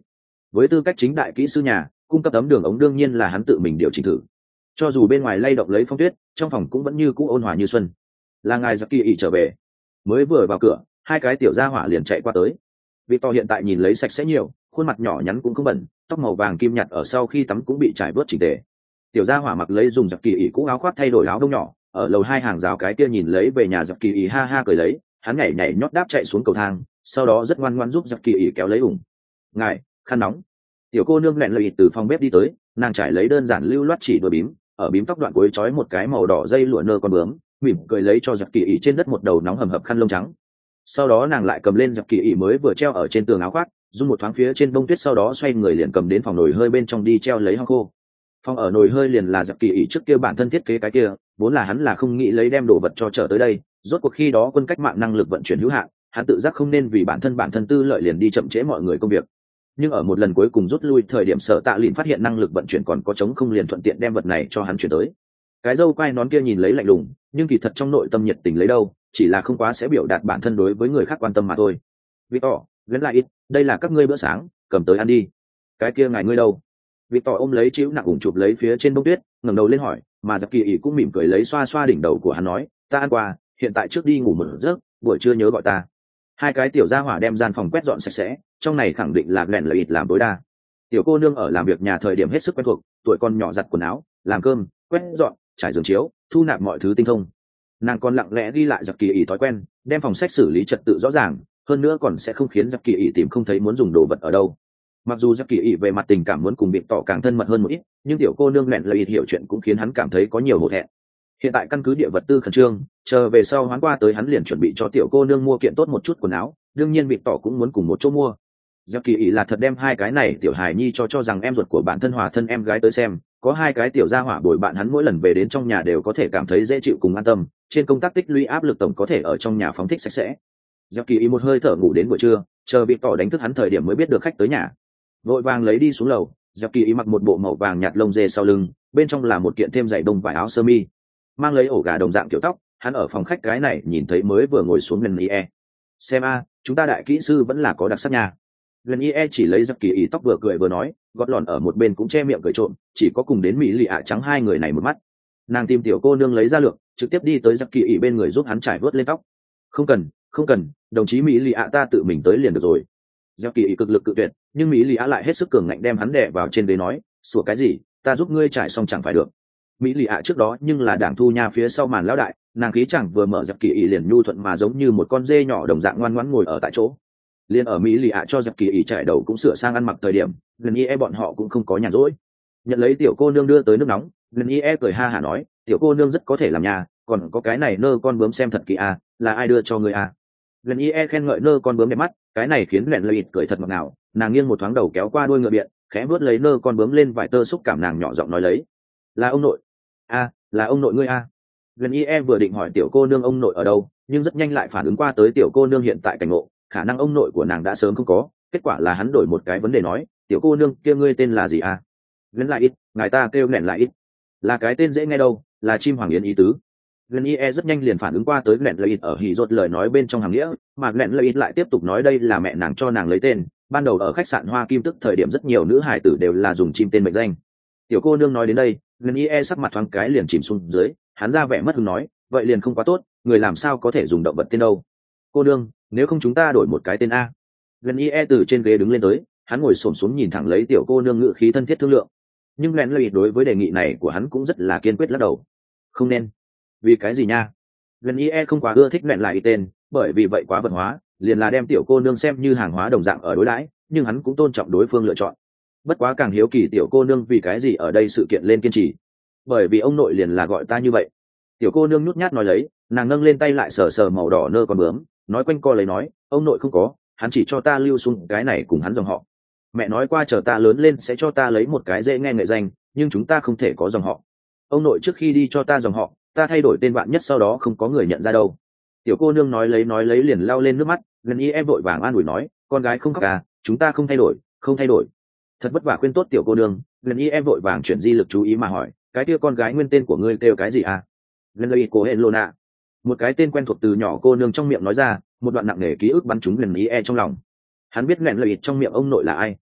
với tư cách chính đại kỹ sư nhà, cung cấp tấm đường ống đương nhiên là hắn tự mình điều chỉnh thử. Cho dù bên ngoài lay động lấy phong tuyết, trong phòng cũng vẫn như cũ ôn hòa như xuân. Là ngài giặc kỳ ỉ trở về. Mới vừa vào cửa, hai cái tiểu gia hỏa liền chạy qua tới. Victor hiện tại nhìn lấy sạch sẽ nhiều, khuôn mặt nhỏ nhắn cũng không bẩn, tóc màu vàng kim nhạt ở sau khi tắm cũng bị trải vớt chỉnh tề. Tiểu gia hỏa mặc lấy dùng giặc kỳ ỉ cũ áo khoác thay đổi áo đông nhỏ, ở lầu hai hàng rào cái kia nhìn lấy về nhà giặc kỳ ỉ ha ha cười lấy, hắn nhảy nhảy nhót đáp chạy xuống cầu thang, sau đó rất ngoan ngoãn giúp giặc kỳ ỉ kéo lấy ủng. Ngài, khăn nóng. Tiểu cô nương lẹn lội từ phòng bếp đi tới, nàng trải lấy đơn giản lưu loát chỉ đuôi bím, ở bím tóc đoạn cuối trói một cái màu đỏ dây lụa nơ con bướm, mỉm cười lấy cho giặc kỳ ỉ trên đất một đầu nóng hầm hập khăn lông trắng. Sau đó nàng lại cầm lên giặc kỳ ỉ mới vừa treo ở trên tường áo khoác, run một thoáng phía trên bông tuyết, sau đó xoay người liền cầm đến phòng nồi hơi bên trong đi treo lấy hong khô. Phòng ở nồi hơi liền là giặc kỳ ỉ trước kia bản thân thiết kế cái kia, vốn là hắn là không nghĩ lấy đem đồ vật cho trở tới đây, rốt cuộc khi đó quân cách mạng năng lực vận chuyển hữu hạn, hắn tự giác không nên vì bản thân bản thân tư lợi liền đi chậm trễ mọi người công việc. Nhưng ở một lần cuối cùng rút lui thời điểm Sở Tạ Lìn phát hiện năng lực vận chuyển còn có trống không, liền thuận tiện đem vật này cho hắn chuyển tới. Cái dâu quai nón kia nhìn lấy lạnh lùng, nhưng kỳ thật trong nội tâm nhiệt tình lấy đâu, chỉ là không quá sẽ biểu đạt bản thân đối với người khác quan tâm mà thôi. Victor, gắn lại ít, đây là các ngươi bữa sáng, cầm tới ăn đi. Cái kia ngài ngươi đâu? Victor ôm lấy chịu nặng ủng chụp lấy phía trên bông tuyết, ngẩng đầu lên hỏi, mà giặc kỳ ỉ cũng mỉm cười lấy xoa xoa đỉnh đầu của hắn nói, ta ăn qua, hiện tại trước đi ngủ một giấc, buổi trưa nhớ gọi ta. Hai cái tiểu gia hỏa đem gian phòng quét dọn sạch sẽ, trong này khẳng định là lẹn lợi ít làm tối đa. Tiểu cô nương ở làm việc nhà thời điểm hết sức quen thuộc, tuổi con nhỏ giặt quần áo, làm cơm, quét dọn, trải giường chiếu, thu nạp mọi thứ tinh thông. Nàng còn lặng lẽ ghi lại giặc kỳ ỉ thói quen, đem phòng sách xử lý trật tự rõ ràng, hơn nữa còn sẽ không khiến giặc kỳ ỉ tìm không thấy muốn dùng đồ vật ở đâu. Mặc dù giặc kỳ ỉ về mặt tình cảm muốn cùng biệt tỏ càng thân mật hơn một ít, nhưng tiểu cô nương lẹn lợi ít hiểu chuyện cũng khiến hắn cảm thấy có nhiều hổ thẹn. Hiện tại căn cứ địa vật tư khẩn trương, chờ về sau hoán qua tới hắn liền chuẩn bị cho tiểu cô nương mua kiện tốt một chút quần áo, đương nhiên biệt tỏ cũng muốn cùng một chỗ mua. Giặc kỳ ỉ là thật đem hai cái này tiểu hài nhi cho cho rằng em ruột của bản thân hòa thân em gái tới xem, có hai cái tiểu gia hỏa bồi bạn hắn mỗi lần về đến trong nhà đều có thể cảm thấy dễ chịu cùng an tâm, trên công tác tích lũy áp lực tổng có thể ở trong nhà phóng thích sạch sẽ. Giặc kỳ ỉ một hơi thở ngủ đến buổi trưa, chờ biệt tỏ đánh thức hắn thời điểm mới biết được khách tới nhà, vội vàng lấy đi xuống lầu. Giặc kỳ ỉ mặc một bộ màu vàng nhạt lông dê sau lưng, bên trong là một kiện thêm giày bông vải áo sơ mi, mang lấy ổ gà đồng dạng kiểu tóc. Hắn ở phòng khách cái này nhìn thấy mới vừa ngồi xuống gần ie, xem a, chúng ta đại kỹ sư vẫn là có đặc sắc nha. Gần ie chỉ lấy giặc kỳ ỉ tóc vừa cười vừa nói, gót lòn ở một bên cũng che miệng cười trộm, chỉ có cùng đến mỹ lì ạ trắng hai người này một mắt. Nàng tìm tiểu cô nương lấy ra lược, trực tiếp đi tới giặc kỳ ỉ bên người giúp hắn trải vớt lên tóc. Không cần, không cần, đồng chí mỹ lì ạ ta tự mình tới liền được rồi. Giặc kỳ ỉ cực lực cự tuyệt, nhưng mỹ lì ạ lại hết sức cường ngạnh đem hắn đè vào trên ghế nói, sủa cái gì, ta giúp ngươi trải xong chẳng phải được. Mỹ lì ạ trước đó nhưng là đảng thu nha phía sau màn lão đại, nàng khí chẳng vừa mở giặc kỳ ỉ liền nhu thuận mà giống như một con dê nhỏ đồng dạng ngoan ngoãn ngồi ở tại chỗ. Liên ở Mỹ lì ạ cho giặc kỳ ỉ trải đầu cũng sửa sang ăn mặc thời điểm, lần ie bọn họ cũng không có nhàn rỗi. Nhận lấy tiểu cô nương đưa tới nước nóng, lần ie cười ha hả nói, tiểu cô nương rất có thể làm nhà, còn có cái này nơ con bướm xem thật kỳ à, là ai đưa cho người à. Lần ie khen ngợi nơ con bướm đẹp mắt, cái này khiến lẹn lợi ít cười thật ngọt ngào, nàng nghiêng một thoáng đầu kéo qua đuôi ngựa biện, khẽ vuốt lấy nơ con bướm lên vài tơ xúc cảm, nàng nhỏ giọng nói lấy, là ông nội. A, là ông nội ngươi a. Lần ie vừa định hỏi tiểu cô nương ông nội ở đâu, nhưng rất nhanh lại phản ứng qua tới tiểu cô nương hiện tại cảnh ngộ, khả năng ông nội của nàng đã sớm không có. Kết quả là hắn đổi một cái vấn đề nói, tiểu cô nương kia ngươi tên là gì a? Gần lại ít, ngài ta kêu lẹn lại ít, là cái tên dễ nghe đâu, là chim hoàng yến ý tứ. Gần ie rất nhanh liền phản ứng qua tới lẹn lại ít ở hỉ rột lời nói bên trong hàng nghĩa, mà lẹn lại ít lại tiếp tục nói đây là mẹ nàng cho nàng lấy tên, ban đầu ở khách sạn Hoa Kim Tức thời điểm rất nhiều nữ hài tử đều là dùng chim tên mệnh danh. Tiểu cô nương nói đến đây, Gần ie sắc mặt thoáng cái liền chìm xuống dưới, hắn ra vẻ mất hứng nói, vậy liền không quá tốt, người làm sao có thể dùng động vật tên đâu. Cô nương, nếu không chúng ta đổi một cái tên a. Gần ie từ trên ghế đứng lên tới, hắn ngồi xổm xuống nhìn thẳng lấy tiểu cô nương, ngự khí thân thiết thương lượng. Nhưng lẹn lợi đối với đề nghị này của hắn cũng rất là kiên quyết lắc đầu. Không nên. Vì cái gì nha? Gần ie không quá ưa thích lẹn lại tên, bởi vì vậy quá vật hóa, liền là đem tiểu cô nương xem như hàng hóa đồng dạng ở đối đãi, nhưng hắn cũng tôn trọng đối phương lựa chọn. Bất quá càng hiếu kỳ tiểu cô nương vì cái gì ở đây sự kiện lên kiên trì. Bởi vì ông nội liền là gọi ta như vậy. Tiểu cô nương nhút nhát nói lấy, nàng nâng lên tay lại sờ sờ màu đỏ nơ con bướm, nói quanh co lấy nói, ông nội không có, hắn chỉ cho ta lưu xuống cái này cùng hắn dòng họ. Mẹ nói qua chờ ta lớn lên sẽ cho ta lấy một cái dễ nghe nghệ danh, nhưng chúng ta không thể có dòng họ. Ông nội trước khi đi cho ta dòng họ, ta thay đổi tên bạn nhất sau đó không có người nhận ra đâu. Tiểu cô nương nói lấy nói lấy liền lao lên nước mắt, Gần y em vội vàng an ủi nói, con gái không khóc à, chúng ta không thay đổi, không thay đổi. Thật vất vả khuyên tốt tiểu cô nương, Gần y em vội vàng chuyển di lực chú ý mà hỏi, cái kia con gái nguyên tên của ngươi kêu cái gì à? Gần y cô Helena. Một cái tên quen thuộc từ nhỏ cô nương trong miệng nói ra, một đoạn nặng nề ký ức bắn trúng Gần y e trong lòng. Hắn biết Gần y trong miệng ông nội là ai.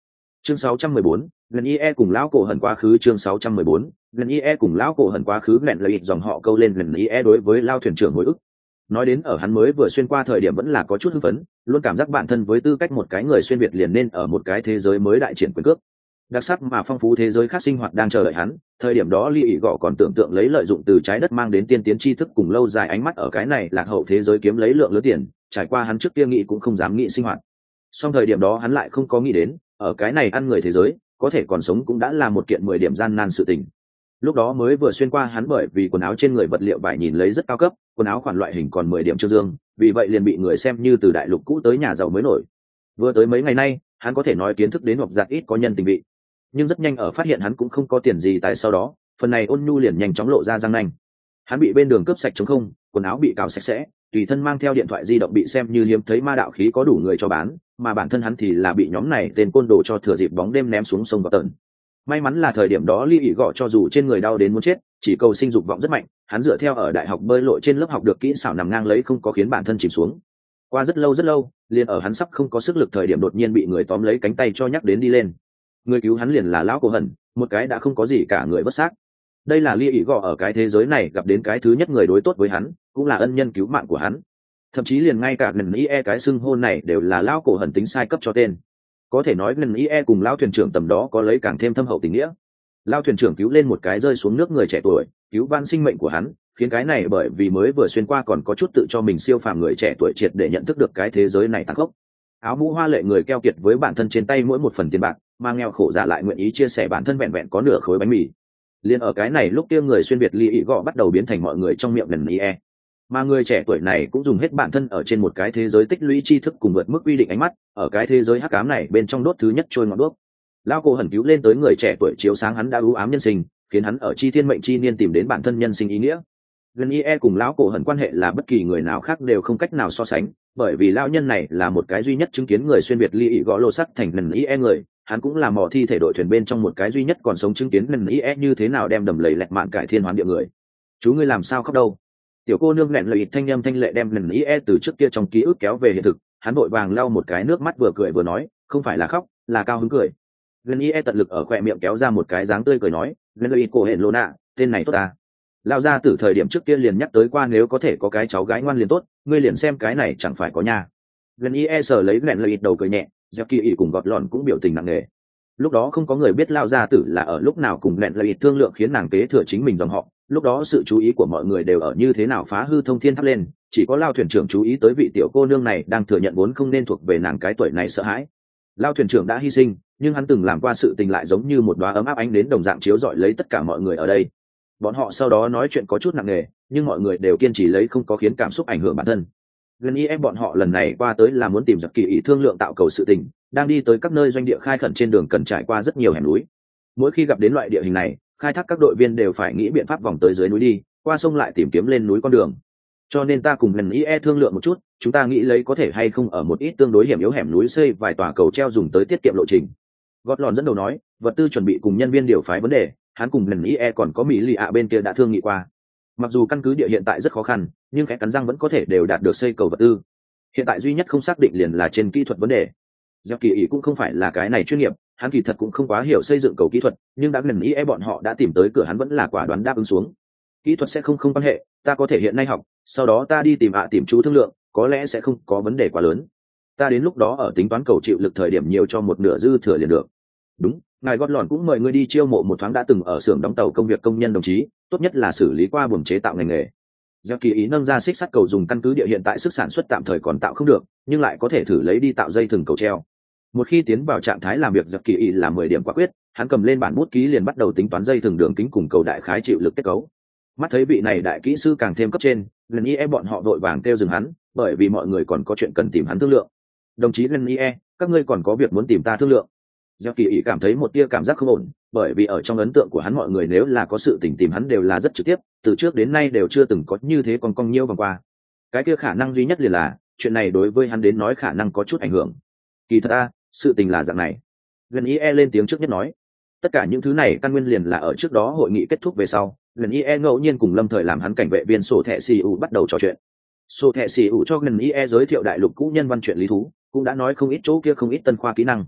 Chương sáu trăm mười bốn, Glen ie cùng lão cổ hận quá khứ. Chương sáu trăm mười bốn, Glen ie cùng lão cổ hận quá khứ. Glen lợi dòng họ câu lên Glen ie đối với lao thuyền trưởng hồi ức. Nói đến ở hắn mới vừa xuyên qua thời điểm vẫn là có chút hưng phấn, luôn cảm giác bản thân với tư cách một cái người xuyên việt liền nên ở một cái thế giới mới đại triển quyền cước. Đặc sắc mà phong phú thế giới khác sinh hoạt đang chờ đợi hắn, thời điểm đó Ly ỉ gọ còn tưởng tượng lấy lợi dụng từ trái đất mang đến tiên tiến tri thức cùng lâu dài ánh mắt ở cái này lạc hậu thế giới kiếm lấy lượng lớn tiền, trải qua hắn trước kia nghĩ cũng không dám nghĩ sinh hoạt. Song thời điểm đó hắn lại không có nghĩ đến, ở cái này ăn người thế giới, có thể còn sống cũng đã là một kiện mười điểm gian nan sự tình. Lúc đó mới vừa xuyên qua hắn bởi vì quần áo trên người vật liệu vải nhìn lấy rất cao cấp, quần áo khoản loại hình còn mười điểm trương dương, vì vậy liền bị người xem như từ đại lục cũ tới nhà giàu mới nổi. Vừa tới mấy ngày nay, hắn có thể nói kiến thức đến hoặc giặt ít có nhân tình vị, nhưng rất nhanh ở phát hiện hắn cũng không có tiền gì tại sau đó, phần này ôn nhu liền nhanh chóng lộ ra răng nanh. Hắn bị bên đường cướp sạch trống không, quần áo bị cào sạch sẽ, tùy thân mang theo điện thoại di động bị xem như hiếm thấy ma đạo khí có đủ người cho bán, mà bản thân hắn thì là bị nhóm này tên côn đồ cho thừa dịp bóng đêm ném xuống sông vào tận. May mắn là thời điểm đó Ly ỉ gọ cho dù trên người đau đến muốn chết, chỉ cầu sinh dục vọng rất mạnh, hắn dựa theo ở đại học bơi lội trên lớp học được kỹ xảo nằm ngang lấy không có khiến bản thân chìm xuống. Qua rất lâu rất lâu, liền ở hắn sắp không có sức lực thời điểm đột nhiên bị người tóm lấy cánh tay cho nhắc đến đi lên. Người cứu hắn liền là lão cổ hận, một cái đã không có gì cả người vất xác. Đây là Ly ỉ gọ ở cái thế giới này gặp đến cái thứ nhất người đối tốt với hắn, cũng là ân nhân cứu mạng của hắn. Thậm chí liền ngay cả Glen ie cái xưng hôn này đều là lão cổ hận tính sai cấp cho tên. Có thể nói Glen ie cùng lão thuyền trưởng tầm đó có lấy càng thêm thâm hậu tình nghĩa. Lão thuyền trưởng cứu lên một cái rơi xuống nước người trẻ tuổi, cứu van sinh mệnh của hắn, khiến cái này bởi vì mới vừa xuyên qua còn có chút tự cho mình siêu phàm người trẻ tuổi triệt để nhận thức được cái thế giới này tàn khốc. Áo mũ hoa lệ người keo kiệt với bản thân trên tay mỗi một phần tiền bạc, mà nghèo khổ giả lại nguyện ý chia sẻ bản thân vẹn vẹn có nửa khối bánh mì. Liên ở cái này lúc kia người xuyên việt Ly ỉ gọ bắt đầu biến thành mọi người trong miệng Glen ie, mà người trẻ tuổi này cũng dùng hết bản thân ở trên một cái thế giới tích lũy tri thức cùng vượt mức quy định ánh mắt, ở cái thế giới hắc ám này bên trong đốt thứ nhất trôi ngọn đuốc. Lao cổ hẩn cứu lên tới người trẻ tuổi chiếu sáng hắn đã ưu ám nhân sinh, khiến hắn ở chi thiên mệnh chi niên tìm đến bản thân nhân sinh ý nghĩa. Glen ie cùng lão cổ hẩn quan hệ là bất kỳ người nào khác đều không cách nào so sánh, bởi vì lão nhân này là một cái duy nhất chứng kiến người xuyên việt Ly ỉ gõ lô sắt thành Glen ie người, hắn cũng là mỏ thi thể đội thuyền bên trong một cái duy nhất còn sống chứng kiến Glen ie như thế nào đem đầm lầy lẹt mạn cải thiên hoán địa người. Chú ngươi làm sao khóc đâu? Tiểu cô nương lẹn lợi thanh âm thanh lệ đem Glen ie từ trước kia trong ký ức kéo về hiện thực, hắn vội vàng lau một cái nước mắt vừa cười vừa nói, không phải là khóc, là cao hứng cười. Glen ie tận lực ở khóe miệng kéo ra một cái dáng tươi cười nói, Glen lợi cổ hển lô nạ, tên này tốt ta. Lão gia tử thời điểm trước kia liền nhắc tới qua nếu có thể có cái cháu gái ngoan liền tốt, ngươi liền xem cái này chẳng phải có nhà. Glen ie sờ lấy Glen lợi đầu cười nhẹ, Giặc Kỳ ỉ cùng gọt lọn cũng biểu tình nặng nề. Lúc đó không có người biết lão gia tử là ở lúc nào cùng Glen lợi thương lượng khiến nàng kế thừa chính mình dòng họ, lúc đó sự chú ý của mọi người đều ở như thế nào phá hư thông thiên tháp lên, chỉ có Lão thuyền trưởng chú ý tới vị tiểu cô nương này đang thừa nhận vốn không nên thuộc về nàng cái tuổi này sợ hãi. Lão thuyền trưởng đã hy sinh, nhưng hắn từng làm qua sự tình lại giống như một đóa ấm áp ánh đến đồng dạng chiếu rọi lấy tất cả mọi người ở đây. Bọn họ sau đó nói chuyện có chút nặng nề, nhưng mọi người đều kiên trì lấy không có khiến cảm xúc ảnh hưởng bản thân. Gần ý em bọn họ lần này qua tới là muốn tìm Giặc Kỳ ỉ thương lượng tạo cầu sự tình, đang đi tới các nơi doanh địa khai khẩn trên đường cần trải qua rất nhiều hẻm núi. Mỗi khi gặp đến loại địa hình này, khai thác các đội viên đều phải nghĩ biện pháp vòng tới dưới núi đi, qua sông lại tìm kiếm lên núi con đường. Cho nên ta cùng Gần ý e thương lượng một chút, chúng ta nghĩ lấy có thể hay không ở một ít tương đối hiểm yếu hẻm núi xây vài tòa cầu treo dùng tới tiết kiệm lộ trình. Gót lòn dẫn đầu nói, vật tư chuẩn bị cùng nhân viên điều phái vấn đề, hắn cùng Lần ie còn có mỹ lì ạ bên kia đã thương nghị qua. Mặc dù căn cứ địa hiện tại rất khó khăn, nhưng cái cắn răng vẫn có thể đều đạt được xây cầu vật tư. Hiện tại duy nhất không xác định liền là trên kỹ thuật vấn đề. Giặc Kỳ ỉ cũng không phải là cái này chuyên nghiệp, hắn kỳ thật cũng không quá hiểu xây dựng cầu kỹ thuật, nhưng đã Lần ie bọn họ đã tìm tới cửa hắn vẫn là quả đoán đáp ứng xuống. Kỹ thuật sẽ không không quan hệ, ta có thể hiện nay học, sau đó ta đi tìm ạ tìm chú thương lượng, có lẽ sẽ không có vấn đề quá lớn. Ta đến lúc đó ở tính toán cầu chịu lực thời điểm nhiều cho một nửa dư thừa liền được. Đúng, ngài gót lòn cũng mời ngươi đi chiêu mộ một thoáng đã từng ở xưởng đóng tàu công việc công nhân đồng chí, tốt nhất là xử lý qua buồng chế tạo ngành nghề. Giặc Kỳ ý nâng ra xích sắt cầu dùng căn cứ địa hiện tại sức sản xuất tạm thời còn tạo không được, nhưng lại có thể thử lấy đi tạo dây thừng cầu treo. Một khi tiến vào trạng thái làm việc, Giặc Kỳ ý là mười điểm quả quyết, hắn cầm lên bản bút ký liền bắt đầu tính toán dây thừng đường kính cùng cầu đại khái chịu lực kết cấu. Mắt thấy vị này đại kỹ sư càng thêm cấp trên, Lần ie bọn họ vội vàng kêu dừng hắn, bởi vì mọi người còn có chuyện cần tìm hắn thương lượng. Đồng chí Lần ie, các ngươi còn có việc muốn tìm ta thương lượng. Giặc Kỳ ý cảm thấy một tia cảm giác không ổn, bởi vì ở trong ấn tượng của hắn mọi người nếu là có sự tình tìm hắn đều là rất trực tiếp, từ trước đến nay đều chưa từng có như thế còn cong nhiêu vòng qua. Cái kia khả năng duy nhất liền là chuyện này đối với hắn đến nói khả năng có chút ảnh hưởng. Kỳ thật a, sự tình là dạng này. Gần ie lên tiếng trước nhất nói, tất cả những thứ này căn nguyên liền là ở trước đó hội nghị kết thúc về sau, Gần ie ngẫu nhiên cùng Lâm Thời làm hắn cảnh vệ viên sổ thẻ xì u bắt đầu trò chuyện. Sổ thẻ xì u cho Gần ie giới thiệu đại lục cũ nhân văn chuyện lý thú, cũng đã nói không ít chỗ kia không ít tân khoa kỹ năng.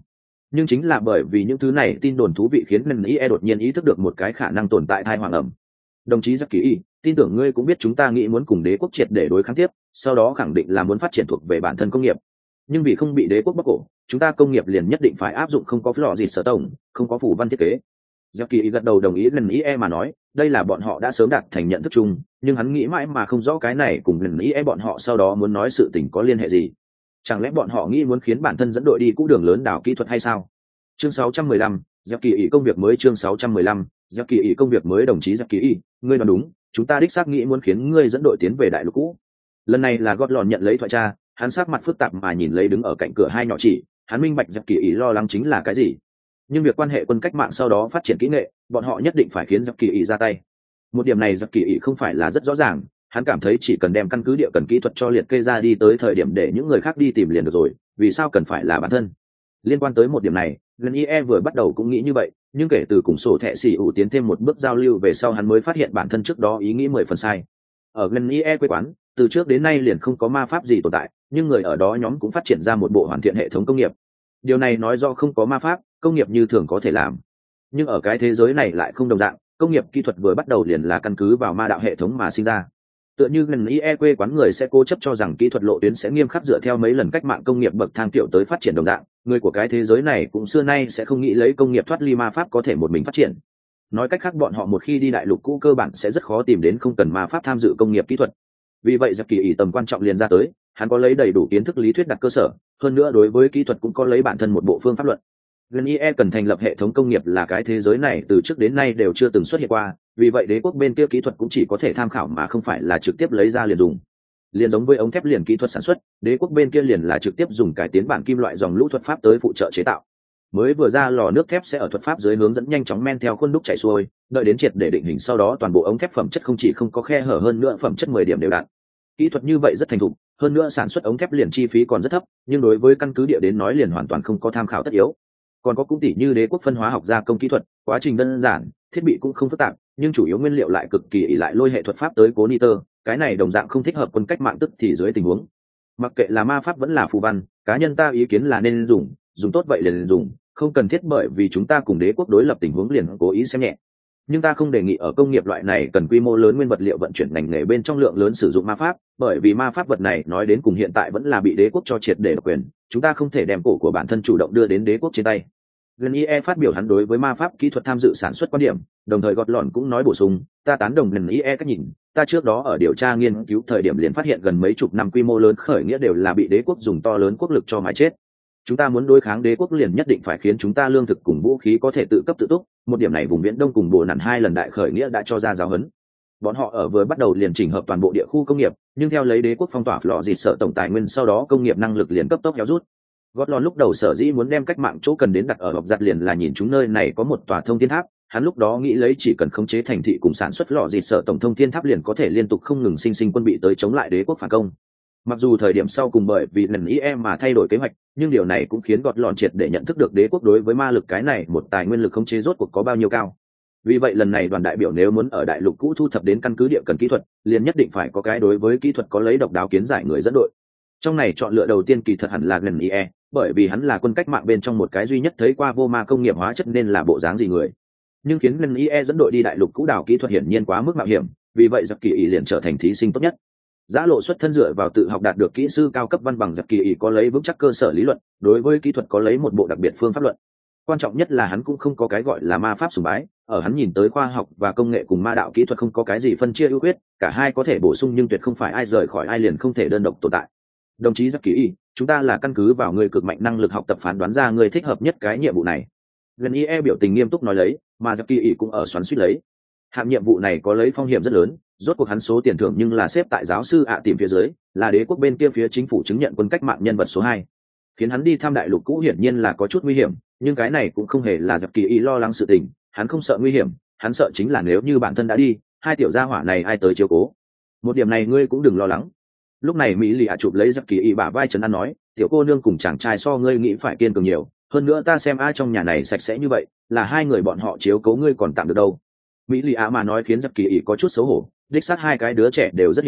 Nhưng chính là bởi vì những thứ này tin đồn thú vị khiến ngân ý e đột nhiên ý thức được một cái khả năng tồn tại thai hoàng ẩm. Đồng chí Giặc Kỳ Y, tin tưởng ngươi cũng biết chúng ta nghĩ muốn cùng đế quốc triệt để đối kháng tiếp, sau đó khẳng định là muốn phát triển thuộc về bản thân công nghiệp. Nhưng vì không bị đế quốc bóc cổ, chúng ta công nghiệp liền nhất định phải áp dụng không có lò gì sở tổng, không có phủ văn thiết kế. Giặc Kỳ Y gật đầu đồng ý ngân ý e mà nói, đây là bọn họ đã sớm đạt thành nhận thức chung, nhưng hắn nghĩ mãi mà không rõ cái này cùng ngân ý e bọn họ sau đó muốn nói sự tình có liên hệ gì. Chẳng lẽ bọn họ nghĩ muốn khiến bản thân dẫn đội đi cũ đường lớn đảo kỹ thuật hay sao? Chương sáu trăm mười lăm, Giặc Kỳ Y công việc mới chương sáu trăm mười lăm, Giặc Kỳ Y công việc mới đồng chí Giặc Kỳ Y, ngươi đoán đúng, chúng ta đích xác nghĩ muốn khiến ngươi dẫn đội tiến về đại lục cũ. Lần này là gót lòn nhận lấy thoại tra, hắn sắc mặt phức tạp mà nhìn lấy đứng ở cạnh cửa hai nhỏ chỉ, hắn minh bạch Giặc Kỳ Y lo lắng chính là cái gì. Nhưng việc quan hệ quân cách mạng sau đó phát triển kỹ nghệ, bọn họ nhất định phải khiến Giặc Kỳ Y ra tay. Một điểm này Giặc Kỳ Y không phải là rất rõ ràng, hắn cảm thấy chỉ cần đem căn cứ địa cần kỹ thuật cho liệt kê ra đi tới thời điểm để những người khác đi tìm liền được rồi, vì sao cần phải là bản thân. Liên quan tới một điểm này, Ngân i e vừa bắt đầu cũng nghĩ như vậy, nhưng kể từ cùng sổ thẻ xỉ ủ tiến thêm một bước giao lưu về sau hắn mới phát hiện bản thân trước đó ý nghĩ mười phần sai. Ở Ngân i e quê quán, từ trước đến nay liền không có ma pháp gì tồn tại, nhưng người ở đó nhóm cũng phát triển ra một bộ hoàn thiện hệ thống công nghiệp. Điều này nói do không có ma pháp, công nghiệp như thường có thể làm. Nhưng ở cái thế giới này lại không đồng dạng, công nghiệp kỹ thuật vừa bắt đầu liền là căn cứ vào ma đạo hệ thống mà sinh ra. Tựa như Ngân i e quê quán người sẽ cố chấp cho rằng kỹ thuật lộ tuyến sẽ nghiêm khắc dựa theo mấy lần cách mạng công nghiệp bậc thang tiểu tới phát triển đồng dạng, người của cái thế giới này cũng xưa nay sẽ không nghĩ lấy công nghiệp thoát ly ma pháp có thể một mình phát triển. Nói cách khác bọn họ một khi đi đại lục cũ cơ bản sẽ rất khó tìm đến không cần ma pháp tham dự công nghiệp kỹ thuật. Vì vậy Giặc Kỳ Y tầm quan trọng liền ra tới, hắn có lấy đầy đủ kiến thức lý thuyết đặt cơ sở, hơn nữa đối với kỹ thuật cũng có lấy bản thân một bộ phương pháp luận. Ngân i e cần thành lập hệ thống công nghiệp là cái thế giới này từ trước đến nay đều chưa từng xuất hiện qua, vì vậy đế quốc bên kia kỹ thuật cũng chỉ có thể tham khảo mà không phải là trực tiếp lấy ra liền dùng. Liền giống với ống thép liền kỹ thuật sản xuất, đế quốc bên kia liền là trực tiếp dùng cải tiến bản kim loại dòng lũ thuật pháp tới phụ trợ chế tạo. Mới vừa ra lò nước thép sẽ ở thuật pháp dưới hướng dẫn nhanh chóng men theo khuôn đúc chảy xuôi, đợi đến triệt để định hình sau đó toàn bộ ống thép phẩm chất không chỉ không có khe hở hơn nữa phẩm chất mười điểm đều đặn. Kỹ thuật như vậy rất thành thục, hơn nữa sản xuất ống thép liền chi phí còn rất thấp, nhưng đối với căn cứ địa đến nói liền hoàn toàn không có tham khảo tất yếu. Còn có cũng tỷ như đế quốc phân hóa học gia công kỹ thuật, quá trình đơn giản, thiết bị cũng không phức tạp, nhưng chủ yếu nguyên liệu lại cực kỳ ỷ lại lôi hệ thuật pháp tới cố niter, cái này đồng dạng không thích hợp quân cách mạng tức thì dưới tình huống. Mặc kệ là ma pháp vẫn là phù văn, cá nhân ta ý kiến là nên dùng, dùng tốt vậy liền dùng, không cần thiết bởi vì chúng ta cùng đế quốc đối lập tình huống liền cố ý xem nhẹ. Nhưng ta không đề nghị ở công nghiệp loại này cần quy mô lớn nguyên vật liệu vận chuyển ngành nghề bên trong lượng lớn sử dụng ma pháp, bởi vì ma pháp vật này nói đến cùng hiện tại vẫn là bị đế quốc cho triệt để độc quyền, chúng ta không thể đem cổ của bản thân chủ động đưa đến đế quốc trên tay. Ngân i e phát biểu hắn đối với ma pháp kỹ thuật tham dự sản xuất quan điểm, đồng thời gọt lọn cũng nói bổ sung, ta tán đồng Ngân i e cách nhìn, ta trước đó ở điều tra nghiên cứu thời điểm liền phát hiện gần mấy chục năm quy mô lớn khởi nghĩa đều là bị đế quốc dùng to lớn quốc lực cho mà chết. Chúng ta muốn đối kháng đế quốc liền nhất định phải khiến chúng ta lương thực cùng vũ khí có thể tự cấp tự túc, một điểm này vùng viễn đông cùng bộ nản hai lần đại khởi nghĩa đã cho ra giáo huấn. Bọn họ ở vừa bắt đầu liền chỉnh hợp toàn bộ địa khu công nghiệp, nhưng theo lấy đế quốc phong tỏa lò dịt sợ tổng tài nguyên sau đó công nghiệp năng lực liền cấp tốc héo rút. Gót lòn lúc đầu sở dĩ muốn đem cách mạng chỗ cần đến đặt ở họp giặt liền là nhìn chúng nơi này có một tòa thông thiên tháp, hắn lúc đó nghĩ lấy chỉ cần khống chế thành thị cùng sản xuất lò dịt sợ tổng thông thiên tháp liền có thể liên tục không ngừng sinh sinh quân bị tới chống lại đế quốc phản công. Mặc dù thời điểm sau cùng bởi vì lần ý em mà thay đổi kế hoạch, nhưng điều này cũng khiến gọt lòn triệt để nhận thức được đế quốc đối với ma lực cái này một tài nguyên lực khống chế rốt cuộc có bao nhiêu cao. Vì vậy lần này đoàn đại biểu nếu muốn ở đại lục cũ thu thập đến căn cứ địa cần kỹ thuật, liền nhất định phải có cái đối với kỹ thuật có lấy độc đáo kiến giải người dẫn đội. Trong này chọn lựa đầu tiên kỳ thật hẳn là gần i e, bởi vì hắn là quân cách mạng bên trong một cái duy nhất thấy qua vô ma công nghiệp hóa chất nên là bộ dáng gì người. Nhưng khiến gần i e dẫn đội đi đại lục cũ đào kỹ thuật hiển nhiên quá mức mạo hiểm, vì vậy Giặc Kỳ Y liền trở thành thí sinh tốt nhất. Giã lộ xuất thân dựa vào tự học đạt được kỹ sư cao cấp văn bằng, Giặc Kỳ Y có lấy vững chắc cơ sở lý luận, đối với kỹ thuật có lấy một bộ đặc biệt phương pháp luận. Quan trọng nhất là hắn cũng không có cái gọi là ma pháp sùng bái, ở hắn nhìn tới khoa học và công nghệ cùng ma đạo kỹ thuật không có cái gì phân chia ưu khuyết, cả hai có thể bổ sung nhưng tuyệt không phải ai rời khỏi ai liền không thể đơn độc tồn tại. Đồng chí Giặc Kỳ Y, chúng ta là căn cứ vào người cực mạnh năng lực học tập phán đoán ra người thích hợp nhất cái nhiệm vụ này. Gần i e biểu tình nghiêm túc nói lấy, mà Giặc Kỳ Y cũng ở xoắn suýt lấy. Hạng nhiệm vụ này có lấy phong hiểm rất lớn, rốt cuộc hắn số tiền thưởng nhưng là xếp tại giáo sư ạ tìm phía dưới, là đế quốc bên kia phía chính phủ chứng nhận quân cách mạng nhân vật số hai. Khiến hắn đi thăm đại lục cũ hiển nhiên là có chút nguy hiểm, nhưng cái này cũng không hề là Giặc Kỳ Y lo lắng sự tình, hắn không sợ nguy hiểm, hắn sợ chính là nếu như bản thân đã đi, hai tiểu gia hỏa này ai tới chiếu cố. Một điểm này ngươi cũng đừng lo lắng. Lúc này Mỹ Lì ạ chụp lấy Giặc Kỳ Y bả vai trấn an nói, tiểu cô nương cùng chàng trai so ngươi nghĩ phải kiên cường nhiều, hơn nữa ta xem ai trong nhà này sạch sẽ như vậy, là hai người bọn họ chiếu cố ngươi còn tạm được đâu. Mỹ Lì ạ mà nói khiến Giặc Kỳ Y có chút xấu hổ, đích xác hai cái đứa trẻ đều rất hiểu chuyện,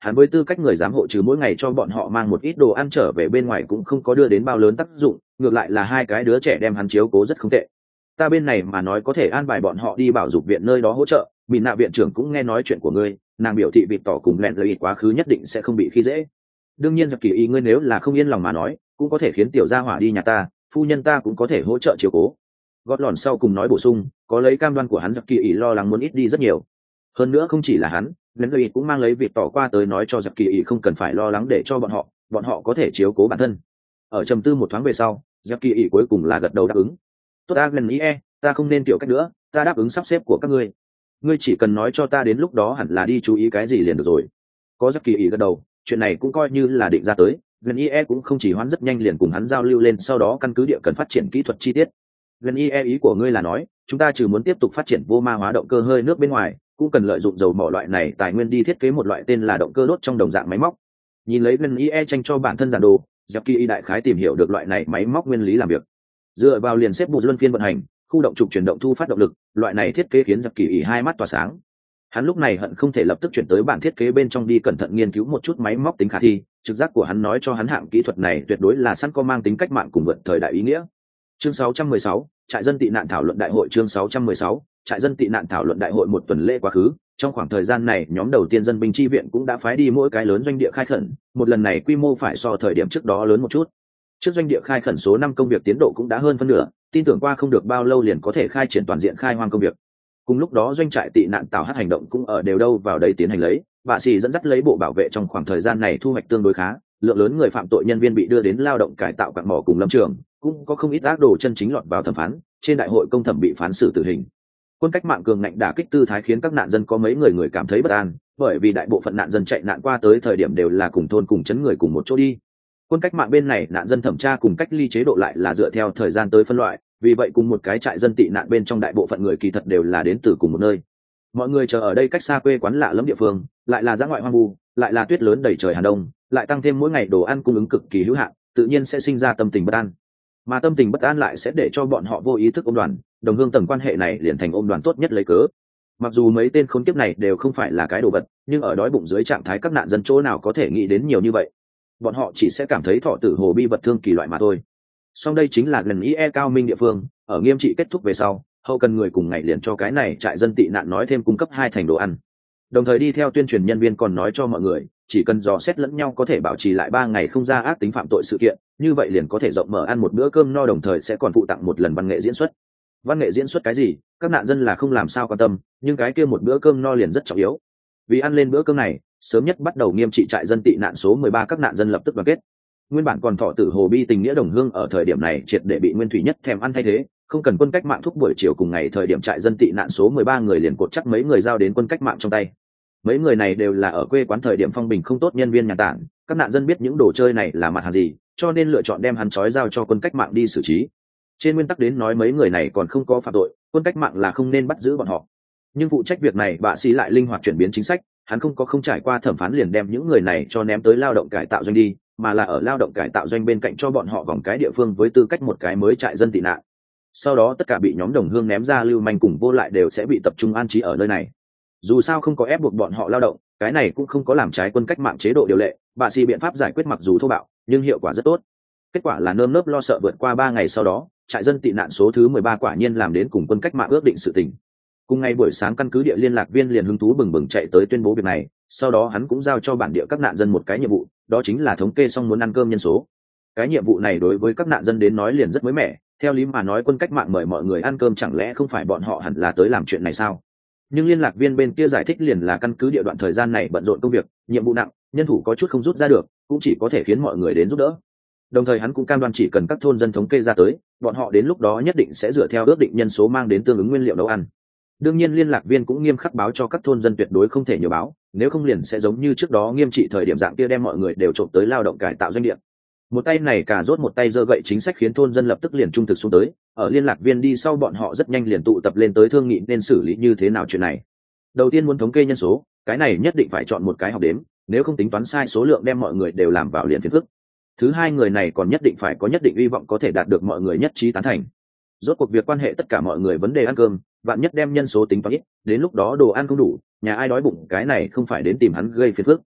hắn với tư cách người giám hộ trừ mỗi ngày cho bọn họ mang một ít đồ ăn trở về bên ngoài cũng không có đưa đến bao lớn tác dụng, ngược lại là hai cái đứa trẻ đem hắn chiếu cố rất không tệ. Ta bên này mà nói có thể an bài bọn họ đi bảo dục viện nơi đó hỗ trợ, bị nạ viện trưởng cũng nghe nói chuyện của ngươi, nàng biểu thị vịt tỏ cùng lẹn lợi quá khứ nhất định sẽ không bị khi dễ. Đương nhiên giặc kỳ ý ngươi nếu là không yên lòng mà nói, cũng có thể khiến tiểu gia hỏa đi nhà ta, phu nhân ta cũng có thể hỗ trợ chiếu cố. Gót lòn sau cùng nói bổ sung, có lấy cam đoan của hắn giặc kỳ ý lo lắng muốn ít đi rất nhiều. Hơn nữa không chỉ là hắn, lẹn lợi cũng mang lấy vịt tỏ qua tới nói cho giặc kỳ ý không cần phải lo lắng để cho bọn họ, bọn họ có thể chiếu cố bản thân. Ở trầm tư một thoáng về sau, giặc kỳ ý cuối cùng là gật đầu đáp ứng. Tốt ta gần ý e, ta không nên tiểu cách nữa, ta đáp ứng sắp xếp của các ngươi. Ngươi chỉ cần nói cho ta đến lúc đó hẳn là đi chú ý cái gì liền được rồi. Có giặc kỳ ý gật đầu, chuyện này cũng coi như là định ra tới, gần i e cũng không chỉ hoãn rất nhanh liền cùng hắn giao lưu lên, sau đó căn cứ địa cần phát triển kỹ thuật chi tiết. Gần i e ý của ngươi là nói chúng ta trừ muốn tiếp tục phát triển vô ma hóa động cơ hơi nước bên ngoài, cũng cần lợi dụng dầu mỏ loại này tài nguyên đi thiết kế một loại tên là động cơ đốt trong đồng dạng máy móc. Nhìn lấy gần i e tranh cho bản thân giản đồ, giặc kỳ ý đại khái tìm hiểu được loại này máy móc nguyên lý làm việc, dựa vào liền xếp bù luân phiên vận hành, khu động trục chuyển động thu phát động lực, loại này thiết kế khiến giặc kỳ ý hai mắt tỏa sáng. Hắn lúc này hận không thể lập tức chuyển tới bản thiết kế bên trong đi cẩn thận nghiên cứu một chút máy móc tính khả thi, trực giác của hắn nói cho hắn hạng kỹ thuật này tuyệt đối là sẵn có mang tính cách mạng cùng vượt thời đại ý nghĩa. Chương sáu trăm mười sáu, trại dân tị nạn thảo luận đại hội. Chương sáu trăm mười sáu, trại dân tị nạn thảo luận đại hội. Một tuần lễ quá khứ, trong khoảng thời gian này nhóm đầu tiên dân binh chi viện cũng đã phái đi mỗi cái lớn doanh địa khai khẩn, một lần này quy mô phải so thời điểm trước đó lớn một chút. Trước doanh địa khai khẩn số năm công việc tiến độ cũng đã hơn phân nửa, tin tưởng qua không được bao lâu liền có thể khai triển toàn diện khai hoang công việc. Cùng lúc đó doanh trại tị nạn tảo hát hành động cũng ở đều đâu vào đây tiến hành lấy, bà xì dẫn dắt lấy bộ bảo vệ trong khoảng thời gian này thu hoạch tương đối khá, lượng lớn người phạm tội nhân viên bị đưa đến lao động cải tạo quặng mỏ cùng lâm trường, cũng có không ít ác đồ chân chính lọt vào thẩm phán, trên đại hội công thẩm bị phán xử tử hình. Quân cách mạng cường ngạnh đả kích tư thái khiến các nạn dân có mấy người người cảm thấy bất an, bởi vì đại bộ phận nạn dân chạy nạn qua tới thời điểm đều là cùng thôn cùng chấn người cùng một chỗ đi. Quân cách mạng bên này nạn dân thẩm tra cùng cách ly chế độ lại là dựa theo thời gian tới phân loại, vì vậy cùng một cái trại dân tị nạn bên trong đại bộ phận người kỳ thật đều là đến từ cùng một nơi. Mọi người chờ ở đây cách xa quê quán lạ lẫm địa phương, lại là dã ngoại hoang vu, lại là tuyết lớn đầy trời Hà Đông, lại tăng thêm mỗi ngày đồ ăn cung ứng cực kỳ hữu hạn, tự nhiên sẽ sinh ra tâm tình bất an. Mà tâm tình bất an lại sẽ để cho bọn họ vô ý thức ôm đoàn, đồng hương tầng quan hệ này liền thành ôm đoàn tốt nhất lấy cớ. Mặc dù mấy tên khốn kiếp này đều không phải là cái đồ vật, nhưng ở đói bụng dưới trạng thái các nạn dân chỗ nào có thể nghĩ đến nhiều như vậy. Bọn họ chỉ sẽ cảm thấy thọ tử hồ bi vật thương kỳ loại mà thôi. Song đây chính là gần ý e cao minh địa phương, ở nghiêm trị kết thúc về sau, hậu cần người cùng ngày liền cho cái này trại dân tị nạn nói thêm cung cấp hai thành đồ ăn. Đồng thời đi theo tuyên truyền nhân viên còn nói cho mọi người, chỉ cần dò xét lẫn nhau có thể bảo trì lại ba ngày không ra ác tính phạm tội sự kiện, như vậy liền có thể rộng mở ăn một bữa cơm no, đồng thời sẽ còn phụ tặng một lần văn nghệ diễn xuất. Văn nghệ diễn xuất cái gì, các nạn dân là không làm sao quan tâm, nhưng cái kia một bữa cơm no liền rất trọng yếu. Vì ăn lên bữa cơm này, sớm nhất bắt đầu nghiêm trị trại dân tị nạn số mười ba các nạn dân lập tức đoàn kết. Nguyên bản còn thọ tử hồ bi tình nghĩa đồng hương ở thời điểm này triệt để bị nguyên thủy nhất thèm ăn thay thế, không cần quân cách mạng thúc buổi chiều cùng ngày thời điểm trại dân tị nạn số mười ba người liền cột chắc mấy người giao đến quân cách mạng trong tay. Mấy người này đều là ở quê quán thời điểm phong bình không tốt nhân viên nhà tản, các nạn dân biết những đồ chơi này là mặt hàng gì, cho nên lựa chọn đem hắn trói giao cho quân cách mạng đi xử trí. Trên nguyên tắc đến nói mấy người này còn không có phạm tội, quân cách mạng là không nên bắt giữ bọn họ. Nhưng phụ trách việc này bạ sĩ lại linh hoạt chuyển biến chính sách, hắn không có không trải qua thẩm phán liền đem những người này cho ném tới lao động cải tạo doanh đi, mà là ở lao động cải tạo doanh bên cạnh cho bọn họ vòng cái địa phương với tư cách một cái mới trại dân tị nạn. Sau đó tất cả bị nhóm đồng hương ném ra lưu manh cùng vô lại đều sẽ bị tập trung an trí ở nơi này. Dù sao không có ép buộc bọn họ lao động, cái này cũng không có làm trái quân cách mạng chế độ điều lệ, bà xì biện pháp giải quyết mặc dù thô bạo nhưng hiệu quả rất tốt. Kết quả là nơm nớp lo sợ vượt qua ba ngày sau đó, trại dân tị nạn số thứ mười ba quả nhiên làm đến cùng quân cách mạng ước định sự tình. Cùng ngày buổi sáng căn cứ địa liên lạc viên liền hứng thú bừng bừng chạy tới tuyên bố việc này, sau đó hắn cũng giao cho bản địa các nạn dân một cái nhiệm vụ, đó chính là thống kê xong muốn ăn cơm nhân số. Cái nhiệm vụ này đối với các nạn dân đến nói liền rất mới mẻ, theo lý mà nói quân cách mạng mời mọi người ăn cơm chẳng lẽ không phải bọn họ hẳn là tới làm chuyện này sao? Nhưng liên lạc viên bên kia giải thích liền là căn cứ địa đoạn thời gian này bận rộn công việc, nhiệm vụ nặng, nhân thủ có chút không rút ra được, cũng chỉ có thể khiến mọi người đến giúp đỡ. Đồng thời hắn cũng cam đoan chỉ cần các thôn dân thống kê ra tới, bọn họ đến lúc đó nhất định sẽ dựa theo ước định nhân số mang đến tương ứng nguyên liệu nấu ăn. Đương nhiên liên lạc viên cũng nghiêm khắc báo cho các thôn dân tuyệt đối không thể nhiều báo, nếu không liền sẽ giống như trước đó nghiêm trị thời điểm dạng kia đem mọi người đều trộm tới lao động cải tạo doanh địa. Một tay này cả rốt một tay giơ gậy chính sách khiến thôn dân lập tức liền trung thực xuống tới, ở liên lạc viên đi sau bọn họ rất nhanh liền tụ tập lên tới thương nghị nên xử lý như thế nào chuyện này. Đầu tiên muốn thống kê nhân số, cái này nhất định phải chọn một cái học đếm, nếu không tính toán sai số lượng đem mọi người đều làm vào liền phiền phức. Thứ hai, người này còn nhất định phải có nhất định hy vọng có thể đạt được mọi người nhất trí tán thành. Rốt cuộc việc quan hệ tất cả mọi người vấn đề ăn cơm, vạn nhất đem nhân số tính toán ít, đến lúc đó đồ ăn không đủ, nhà ai đói bụng cái này không phải đến tìm hắn gây phiền phức.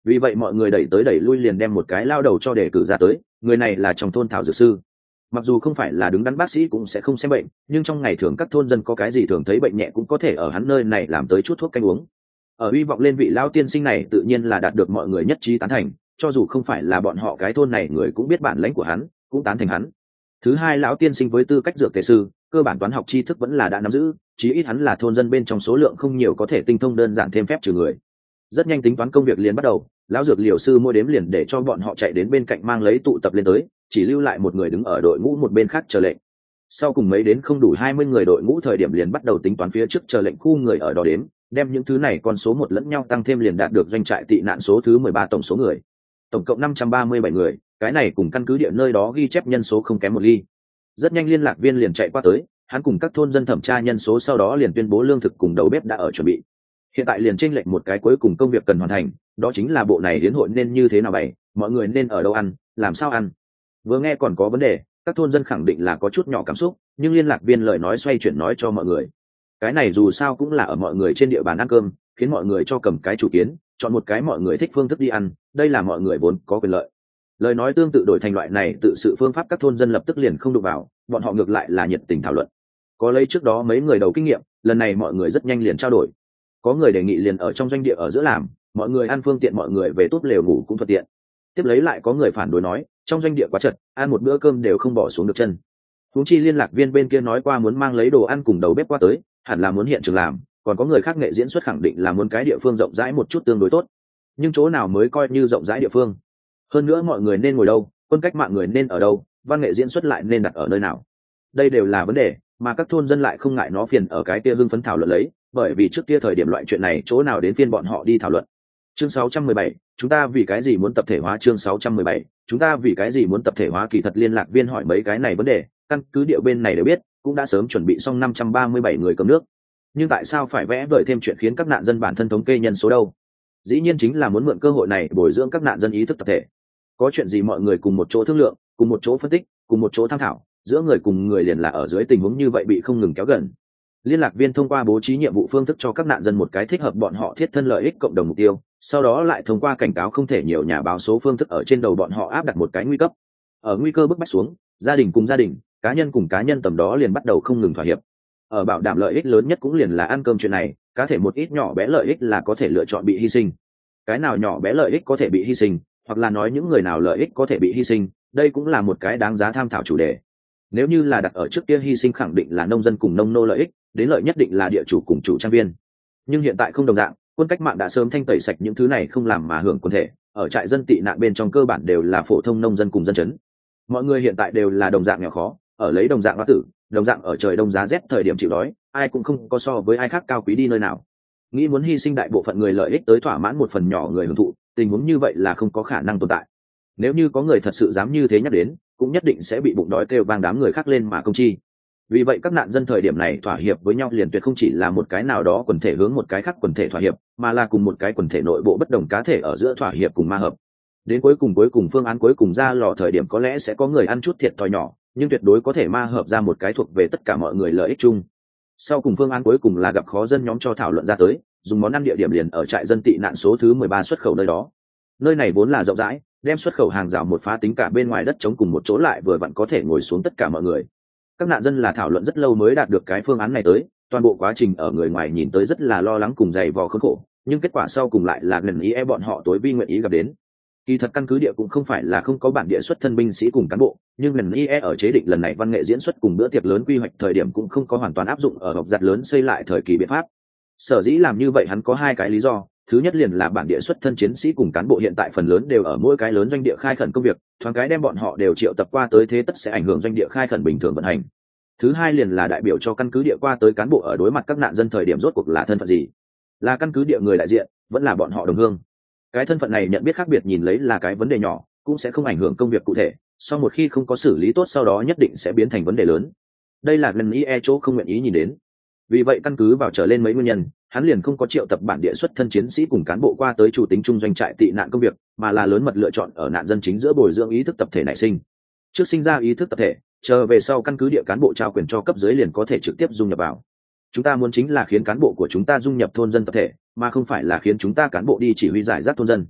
Vì vậy mọi người đẩy tới đẩy lui liền đem một cái lao đầu cho đề cử ra tới, người này là trong thôn thảo dược sư. Mặc dù không phải là đứng đắn bác sĩ cũng sẽ không xem bệnh, nhưng trong ngày thường các thôn dân có cái gì thường thấy bệnh nhẹ cũng có thể ở hắn nơi này làm tới chút thuốc canh uống. Ở hy vọng lên vị lao tiên sinh này tự nhiên là đạt được mọi người nhất trí tán thành, cho dù không phải là bọn họ cái thôn này người cũng biết bản lãnh của hắn, cũng tán thành hắn. Thứ hai, lão tiên sinh với tư cách dược tề sư, cơ bản toán học tri thức vẫn là đã nắm giữ, chí ít hắn là thôn dân bên trong số lượng không nhiều có thể tinh thông đơn giản thêm phép trừ người. Rất nhanh tính toán công việc liền bắt đầu, lão dược liều sư mua đếm liền để cho bọn họ chạy đến bên cạnh mang lấy tụ tập lên tới, chỉ lưu lại một người đứng ở đội ngũ một bên khác chờ lệnh. Sau cùng mấy đến không đủ hai mươi người đội ngũ thời điểm liền bắt đầu tính toán phía trước chờ lệnh khu người ở đó đếm, đem những thứ này con số một lẫn nhau tăng thêm liền đạt được doanh trại tị nạn số thứ mười ba tổng số người. Tổng cộng năm trăm ba mươi bảy người, cái này cùng căn cứ địa nơi đó ghi chép nhân số không kém một ly. Rất nhanh liên lạc viên liền chạy qua tới, hắn cùng các thôn dân thẩm tra nhân số sau đó liền tuyên bố lương thực cùng đầu bếp đã ở chuẩn bị. Hiện tại liền chênh lệch một cái cuối cùng công việc cần hoàn thành, đó chính là bộ này đến hội nên như thế nào bày, mọi người nên ở đâu ăn, làm sao ăn. Vừa nghe còn có vấn đề, các thôn dân khẳng định là có chút nhỏ cảm xúc, nhưng liên lạc viên lời nói xoay chuyển nói cho mọi người. Cái này dù sao cũng là ở mọi người trên địa bàn ăn cơm, khiến mọi người cho cầm cái chủ kiến, chọn một cái mọi người thích phương thức đi ăn, đây là mọi người vốn có quyền lợi. Lời nói tương tự đổi thành loại này tự sự phương pháp các thôn dân lập tức liền không đụng vào, bọn họ ngược lại là nhiệt tình thảo luận. Có lấy trước đó mấy người đầu kinh nghiệm, lần này mọi người rất nhanh liền trao đổi. Có người đề nghị liền ở trong doanh địa ở giữa làm, mọi người ăn phương tiện mọi người về tốt lều ngủ cũng thuận tiện. Tiếp lấy lại có người phản đối nói, trong doanh địa quá chật, ăn một bữa cơm đều không bỏ xuống được chân. Huống chi liên lạc viên bên kia nói qua muốn mang lấy đồ ăn cùng đầu bếp qua tới, hẳn là muốn hiện trường làm, còn có người khác nghệ diễn xuất khẳng định là muốn cái địa phương rộng rãi một chút tương đối tốt. Nhưng chỗ nào mới coi như rộng rãi địa phương? Hơn nữa mọi người nên ngồi đâu, quân cách mạng người nên ở đâu, văn nghệ diễn xuất lại nên đặt ở nơi nào? Đây đều là vấn đề mà các thôn dân lại không ngại nó phiền ở cái kia hưng phấn thảo luận lấy, bởi vì trước kia thời điểm loại chuyện này chỗ nào đến phiên bọn họ đi thảo luận. Chương sáu trăm mười bảy, chúng ta vì cái gì muốn tập thể hóa? Chương sáu trăm mười bảy, chúng ta vì cái gì muốn tập thể hóa? Kỳ thật liên lạc viên hỏi mấy cái này vấn đề, căn cứ địa bên này đều biết, cũng đã sớm chuẩn bị xong năm trăm ba mươi bảy người cầm nước. Nhưng tại sao phải vẽ vời thêm chuyện khiến các nạn dân bản thân thống kê nhân số đâu? Dĩ nhiên chính là muốn mượn cơ hội này bồi dưỡng các nạn dân ý thức tập thể. Có chuyện gì mọi người cùng một chỗ thương lượng, cùng một chỗ phân tích, cùng một chỗ tham thảo, giữa người cùng người liền là ở dưới tình huống như vậy bị không ngừng kéo gần. Liên lạc viên thông qua bố trí nhiệm vụ phương thức cho các nạn dân một cái thích hợp bọn họ thiết thân lợi ích cộng đồng mục tiêu, sau đó lại thông qua cảnh cáo không thể nhiều nhà báo số phương thức ở trên đầu bọn họ áp đặt một cái nguy cấp. Ở nguy cơ bức bách xuống, gia đình cùng gia đình, cá nhân cùng cá nhân tầm đó liền bắt đầu không ngừng thỏa hiệp. Ở bảo đảm lợi ích lớn nhất cũng liền là ăn cơm chuyện này, cá thể một ít nhỏ bé lợi ích là có thể lựa chọn bị hy sinh. Cái nào nhỏ bé lợi ích có thể bị hy sinh, hoặc là nói những người nào lợi ích có thể bị hy sinh, đây cũng là một cái đáng giá tham thảo chủ đề. Nếu như là đặt ở trước kia hy sinh khẳng định là nông dân cùng nông nô lợi ích, đến lợi nhất định là địa chủ cùng chủ trang viên. Nhưng hiện tại không đồng dạng, quân cách mạng đã sớm thanh tẩy sạch những thứ này không làm mà hưởng quần thể, ở trại dân tị nạn bên trong cơ bản đều là phổ thông nông dân cùng dân chấn. Mọi người hiện tại đều là đồng dạng nghèo khó, ở lấy đồng dạng hóa tử, đồng dạng ở trời đông giá rét thời điểm chịu đói, ai cũng không có so với ai khác cao quý đi nơi nào. Nghĩ muốn hy sinh đại bộ phận người lợi ích tới thỏa mãn một phần nhỏ người hưởng thụ, tình huống như vậy là không có khả năng tồn tại. Nếu như có người thật sự dám như thế nhắc đến, cũng nhất định sẽ bị bụng đói kêu vang đám người khác lên mà công chi. Vì vậy các nạn dân thời điểm này thỏa hiệp với nhau liền tuyệt không chỉ là một cái nào đó quần thể hướng một cái khác quần thể thỏa hiệp, mà là cùng một cái quần thể nội bộ bất đồng cá thể ở giữa thỏa hiệp cùng ma hợp. Đến cuối cùng cuối cùng phương án cuối cùng ra lò thời điểm có lẽ sẽ có người ăn chút thiệt thòi nhỏ, nhưng tuyệt đối có thể ma hợp ra một cái thuộc về tất cả mọi người lợi ích chung. Sau cùng phương án cuối cùng là gặp khó dân nhóm cho thảo luận ra tới, dùng món ăn địa điểm liền ở trại dân tị nạn số thứ mười ba xuất khẩu nơi đó. Nơi này vốn là rộng rãi, đem xuất khẩu hàng rào một phá tính cả bên ngoài đất trống cùng một chỗ lại vừa vặn có thể ngồi xuống tất cả mọi người. Các nạn dân là thảo luận rất lâu mới đạt được cái phương án này tới, toàn bộ quá trình ở người ngoài nhìn tới rất là lo lắng cùng dày vò khốn khổ, nhưng kết quả sau cùng lại là gần ý e bọn họ tối vi nguyện ý gặp đến. Kỳ thật căn cứ địa cũng không phải là không có bản địa xuất thân binh sĩ cùng cán bộ, nhưng gần ý e ở chế định lần này văn nghệ diễn xuất cùng bữa tiệc lớn quy hoạch thời điểm cũng không có hoàn toàn áp dụng ở học giặt lớn xây lại thời kỳ biện pháp. Sở dĩ làm như vậy hắn có hai cái lý do, thứ nhất liền là bản địa xuất thân chiến sĩ cùng cán bộ hiện tại phần lớn đều ở mỗi cái lớn doanh địa khai khẩn công việc, thoáng cái đem bọn họ đều triệu tập qua tới thế tất sẽ ảnh hưởng doanh địa khai khẩn bình thường vận hành. Thứ hai liền là đại biểu cho căn cứ địa qua tới cán bộ ở đối mặt các nạn dân thời điểm rốt cuộc là thân phận gì, là căn cứ địa người đại diện vẫn là bọn họ đồng hương. Cái thân phận này nhận biết khác biệt nhìn lấy là cái vấn đề nhỏ, cũng sẽ không ảnh hưởng công việc cụ thể, sau một khi không có xử lý tốt sau đó nhất định sẽ biến thành vấn đề lớn. Đây là gần ý e chỗ không nguyện ý nhìn đến. Vì vậy căn cứ vào trở lên mấy nguyên nhân, hắn liền không có triệu tập bản địa xuất thân chiến sĩ cùng cán bộ qua tới chủ tính chung doanh trại tị nạn công việc, mà là lớn mật lựa chọn ở nạn dân chính giữa bồi dưỡng ý thức tập thể nảy sinh. Trước sinh ra ý thức tập thể, chờ về sau căn cứ địa cán bộ trao quyền cho cấp dưới liền có thể trực tiếp dung nhập vào. Chúng ta muốn chính là khiến cán bộ của chúng ta dung nhập thôn dân tập thể, mà không phải là khiến chúng ta cán bộ đi chỉ huy giải rác thôn dân.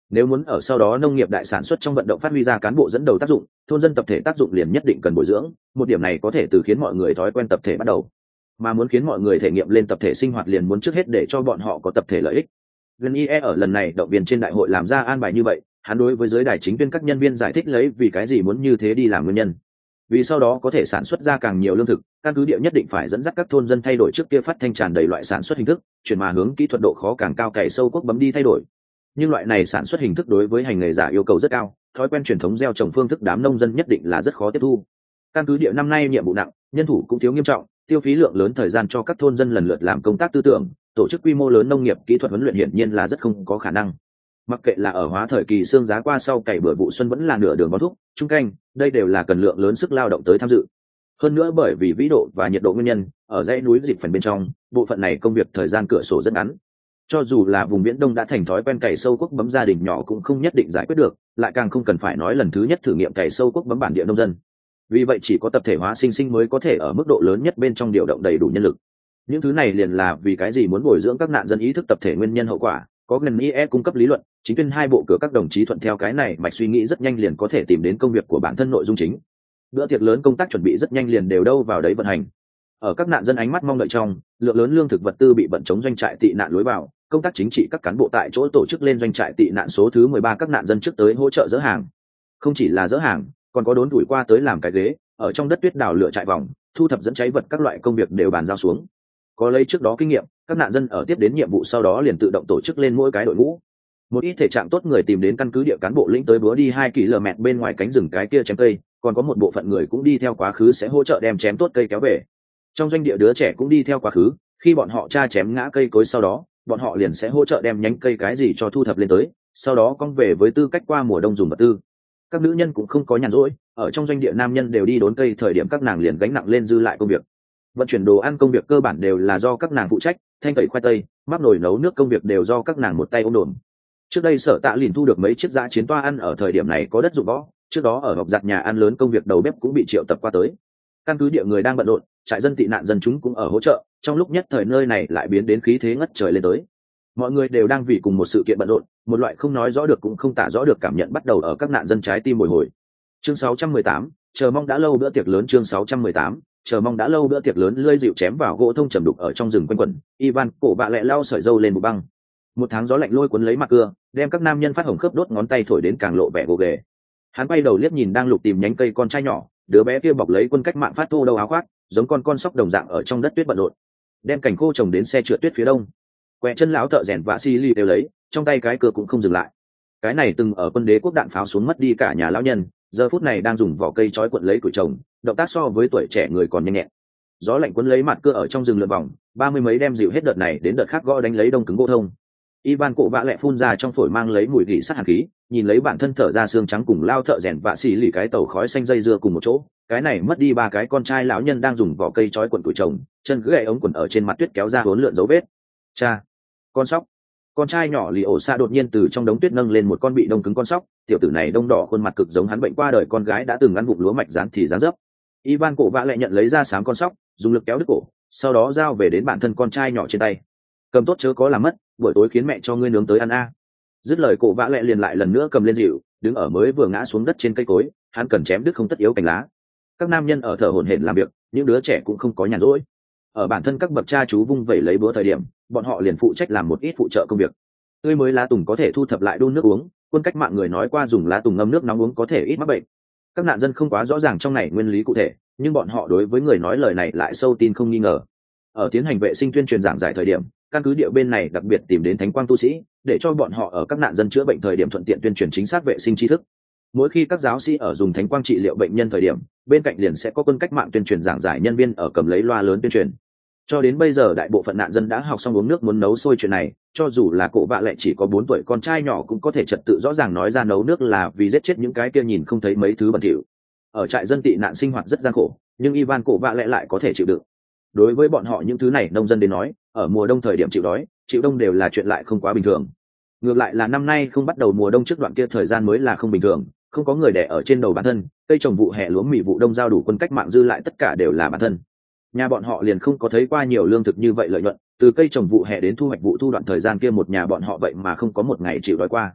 Nếu muốn ở sau đó nông nghiệp đại sản xuất trong vận động phát huy ra cán bộ dẫn đầu tác dụng, thôn dân tập thể tác dụng liền nhất định cần bồi dưỡng, một điểm này có thể từ khiến mọi người thói quen tập thể bắt đầu. Mà muốn khiến mọi người thể nghiệm lên tập thể sinh hoạt liền muốn trước hết để cho bọn họ có tập thể lợi ích. Gần i e ở lần này động viên trên đại hội làm ra an bài như vậy, hắn đối với giới đài chính viên các nhân viên giải thích lấy vì cái gì muốn như thế đi làm nguyên nhân. Vì sau đó có thể sản xuất ra càng nhiều lương thực, căn cứ địa nhất định phải dẫn dắt các thôn dân thay đổi trước kia phát thanh tràn đầy loại sản xuất hình thức, chuyển mà hướng kỹ thuật độ khó càng cao cày sâu quốc bấm đi thay đổi. Nhưng loại này sản xuất hình thức đối với hành nghề giả yêu cầu rất cao, thói quen truyền thống gieo trồng phương thức đám nông dân nhất định là rất khó tiếp thu. Căn cứ địa năm nay nhiệm vụ nặng, nhân thủ cũng thiếu nghiêm trọng, tiêu phí lượng lớn thời gian cho các thôn dân lần lượt làm công tác tư tưởng, tổ chức quy mô lớn nông nghiệp kỹ thuật huấn luyện hiển nhiên là rất không có khả năng. Mặc kệ là ở hóa thời kỳ xương giá qua sau cày bừa vụ xuân vẫn là nửa đường bón thúc, trung canh, đây đều là cần lượng lớn sức lao động tới tham dự. Hơn nữa bởi vì vĩ độ và nhiệt độ nguyên nhân, ở dãy núi dịch phần bên trong, bộ phận này công việc thời gian cửa sổ rất ngắn. Cho dù là vùng viễn đông đã thành thói quen cày sâu quốc bấm gia đình nhỏ cũng không nhất định giải quyết được, lại càng không cần phải nói lần thứ nhất thử nghiệm cày sâu quốc bấm bản địa nông dân. Vì vậy chỉ có tập thể hóa sinh sinh mới có thể ở mức độ lớn nhất bên trong điều động đầy đủ nhân lực. Những thứ này liền là vì cái gì muốn bồi dưỡng các nạn dân ý thức tập thể nguyên nhân hậu quả, có gần i e cung cấp lý luận, chính tuyên hai bộ cửa các đồng chí thuận theo cái này mạch suy nghĩ rất nhanh liền có thể tìm đến công việc của bản thân nội dung chính. Bữa tiệc lớn công tác chuẩn bị rất nhanh liền đều đâu vào đấy vận hành. Ở các nạn dân ánh mắt mong đợi trong, lượng lớn lương thực vật tư bị vận chống doanh trại tị nạn lối vào, công tác chính trị các cán bộ tại chỗ tổ chức lên doanh trại tị nạn số thứ mười ba các nạn dân trước tới hỗ trợ dỡ hàng. Không chỉ là dỡ hàng, còn có đốn đuổi qua tới làm cái ghế, ở trong đất tuyết đào lửa trại vòng, thu thập dẫn cháy vật các loại công việc đều bàn giao xuống. Có lấy trước đó kinh nghiệm, các nạn dân ở tiếp đến nhiệm vụ sau đó liền tự động tổ chức lên mỗi cái đội ngũ. Một ít thể trạng tốt người tìm đến căn cứ địa cán bộ lĩnh tới búa đi hai ki lô mét bên ngoài cánh rừng cái kia chém cây, còn có một bộ phận người cũng đi theo quá khứ sẽ hỗ trợ đem chém tốt cây kéo về. Trong doanh địa đứa trẻ cũng đi theo quá khứ, khi bọn họ tra chém ngã cây cối sau đó, bọn họ liền sẽ hỗ trợ đem nhánh cây cái gì cho thu thập lên tới, sau đó cong về với tư cách qua mùa đông dùng vật tư. Các nữ nhân cũng không có nhàn rỗi, ở trong doanh địa nam nhân đều đi đốn cây thời điểm các nàng liền gánh nặng lên dư lại công việc. Vận chuyển đồ ăn công việc cơ bản đều là do các nàng phụ trách, thanh tẩy khoai tây, mắc nồi nấu nước công việc đều do các nàng một tay ôm đồm. Trước đây Sở Tạ liền thu được mấy chiếc dã chiến toa ăn ở thời điểm này có đất dụng võ, trước đó ở học giặt nhà ăn lớn công việc đầu bếp cũng bị triệu tập qua tới. Căn cứ địa người đang bận rộn, trại dân tị nạn dân chúng cũng ở hỗ trợ, trong lúc nhất thời nơi này lại biến đến khí thế ngất trời lên tới. Mọi người đều đang vì cùng một sự kiện bận rộn, một loại không nói rõ được cũng không tả rõ được cảm nhận bắt đầu ở các nạn dân trái tim bồi hồi. Chương sáu trăm mười tám, chờ mong đã lâu bữa tiệc lớn. Chương sáu trăm mười tám, chờ mong đã lâu bữa tiệc lớn. Lưỡi dịu chém vào gỗ thông trầm đục ở trong rừng quanh quẩn, Ivan cổ bạ lẹ lau sợi dâu lên một băng. Một tháng gió lạnh lôi cuốn lấy mặt cưa, đem các nam nhân phát hồng khớp đốt ngón tay thổi đến càng lộ vẻ gồ ghề. Hắn quay đầu liếc nhìn đang lục tìm nhánh cây con trai nhỏ, đứa bé kia bọc lấy quân cách mạng phát thô đầu áo khoác, giống con con sóc đồng dạng ở trong đất tuyết bận rộn. Đem cảnh khô trồng đến xe trượt tuyết phía đông. Quẹ chân lão thợ rèn vạ si ly đều lấy, trong tay cái cưa cũng không dừng lại. Cái này từng ở quân đế quốc đạn pháo xuống mất đi cả nhà lão nhân, giờ phút này đang dùng vỏ cây trói cuộn lấy củi trồng, động tác so với tuổi trẻ người còn nhanh nhẹn. Gió lạnh cuốn lấy mặt cưa ở trong rừng lượn vòng, ba mươi mấy đem dịu hết đợt này đến đợt khác gõ đánh lấy đông cứng gỗ thông. Ivan cổ vạ lẹ phun ra trong phổi mang lấy mùi gỉ sát hàn khí, nhìn lấy bản thân thở ra xương trắng cùng lao thợ rèn vạ xì lì cái tàu khói xanh dây dưa cùng một chỗ. Cái này mất đi ba cái con trai lão nhân đang dùng vỏ cây trói cuộn củi trồng, chân cứ gậy ống quần ở trên mặt tuyết kéo ra hỗn lượn dấu vết. Cha, con sóc. Con trai nhỏ lì ổ xa đột nhiên từ trong đống tuyết nâng lên một con bị đông cứng con sóc, tiểu tử này đông đỏ khuôn mặt cực giống hắn bệnh qua đời con gái đã từng ăn vụng lúa mạch rán thì rán dấp. Ivan cổ vạ lẹ nhận lấy ra sám con sóc, dùng lực kéo đứt cổ, sau đó giao về đến bản thân con trai nhỏ trên tay. Cầm tốt chớ có làm mất, buổi tối khiến mẹ cho ngươi nướng tới ăn a. Dứt lời cổ vạ lẹ liền lại lần nữa cầm lên dịu, đứng ở mới vừa ngã xuống đất trên cây cối, hắn cần chém đứt không tất yếu cành lá. Các nam nhân ở thở hổn hển làm việc, những đứa trẻ cũng không có nhàn rỗi. Ở bản thân các bậc cha chú vung vẩy lấy búa thời điểm, bọn họ liền phụ trách làm một ít phụ trợ công việc. Tươi mới lá tùng có thể thu thập lại đun nước uống, quân cách mạng người nói qua dùng lá tùng ngâm nước nóng uống có thể ít mắc bệnh. Các nạn dân không quá rõ ràng trong này nguyên lý cụ thể, nhưng bọn họ đối với người nói lời này lại sâu tin không nghi ngờ. Ở tiến hành vệ sinh tuyên truyền giảng giải thời điểm, căn cứ địa bên này đặc biệt tìm đến thánh quang tu sĩ, để cho bọn họ ở các nạn dân chữa bệnh thời điểm thuận tiện tuyên truyền chính xác vệ sinh tri thức. Mỗi khi các giáo sĩ ở dùng thánh quang trị liệu bệnh nhân thời điểm, bên cạnh liền sẽ có quân cách mạng tuyên truyền giảng giải nhân viên ở cầm lấy loa lớn tuyên truyền. Cho đến bây giờ đại bộ phận nạn dân đã học xong uống nước muốn nấu sôi chuyện này, cho dù là cổ vạ lẹ chỉ có bốn tuổi con trai nhỏ cũng có thể trật tự rõ ràng nói ra nấu nước là vì giết chết những cái kia nhìn không thấy mấy thứ bẩn thỉu. Ở trại dân tị nạn sinh hoạt rất gian khổ, nhưng Ivan cổ vạ lẹ lại có thể chịu đựng. Đối với bọn họ những thứ này nông dân đến nói, ở mùa đông thời điểm chịu đói, chịu đông đều là chuyện lại không quá bình thường. Ngược lại là năm nay không bắt đầu mùa đông trước đoạn kia thời gian mới là không bình thường, không có người đẻ ở trên đầu bản thân, cây trồng vụ hè lúa mì vụ đông giao đủ quân cách mạng dư lại tất cả đều là bản thân. Nhà bọn họ liền không có thấy qua nhiều lương thực như vậy lợi nhuận, từ cây trồng vụ hè đến thu hoạch vụ thu đoạn thời gian kia một nhà bọn họ vậy mà không có một ngày chịu đói qua.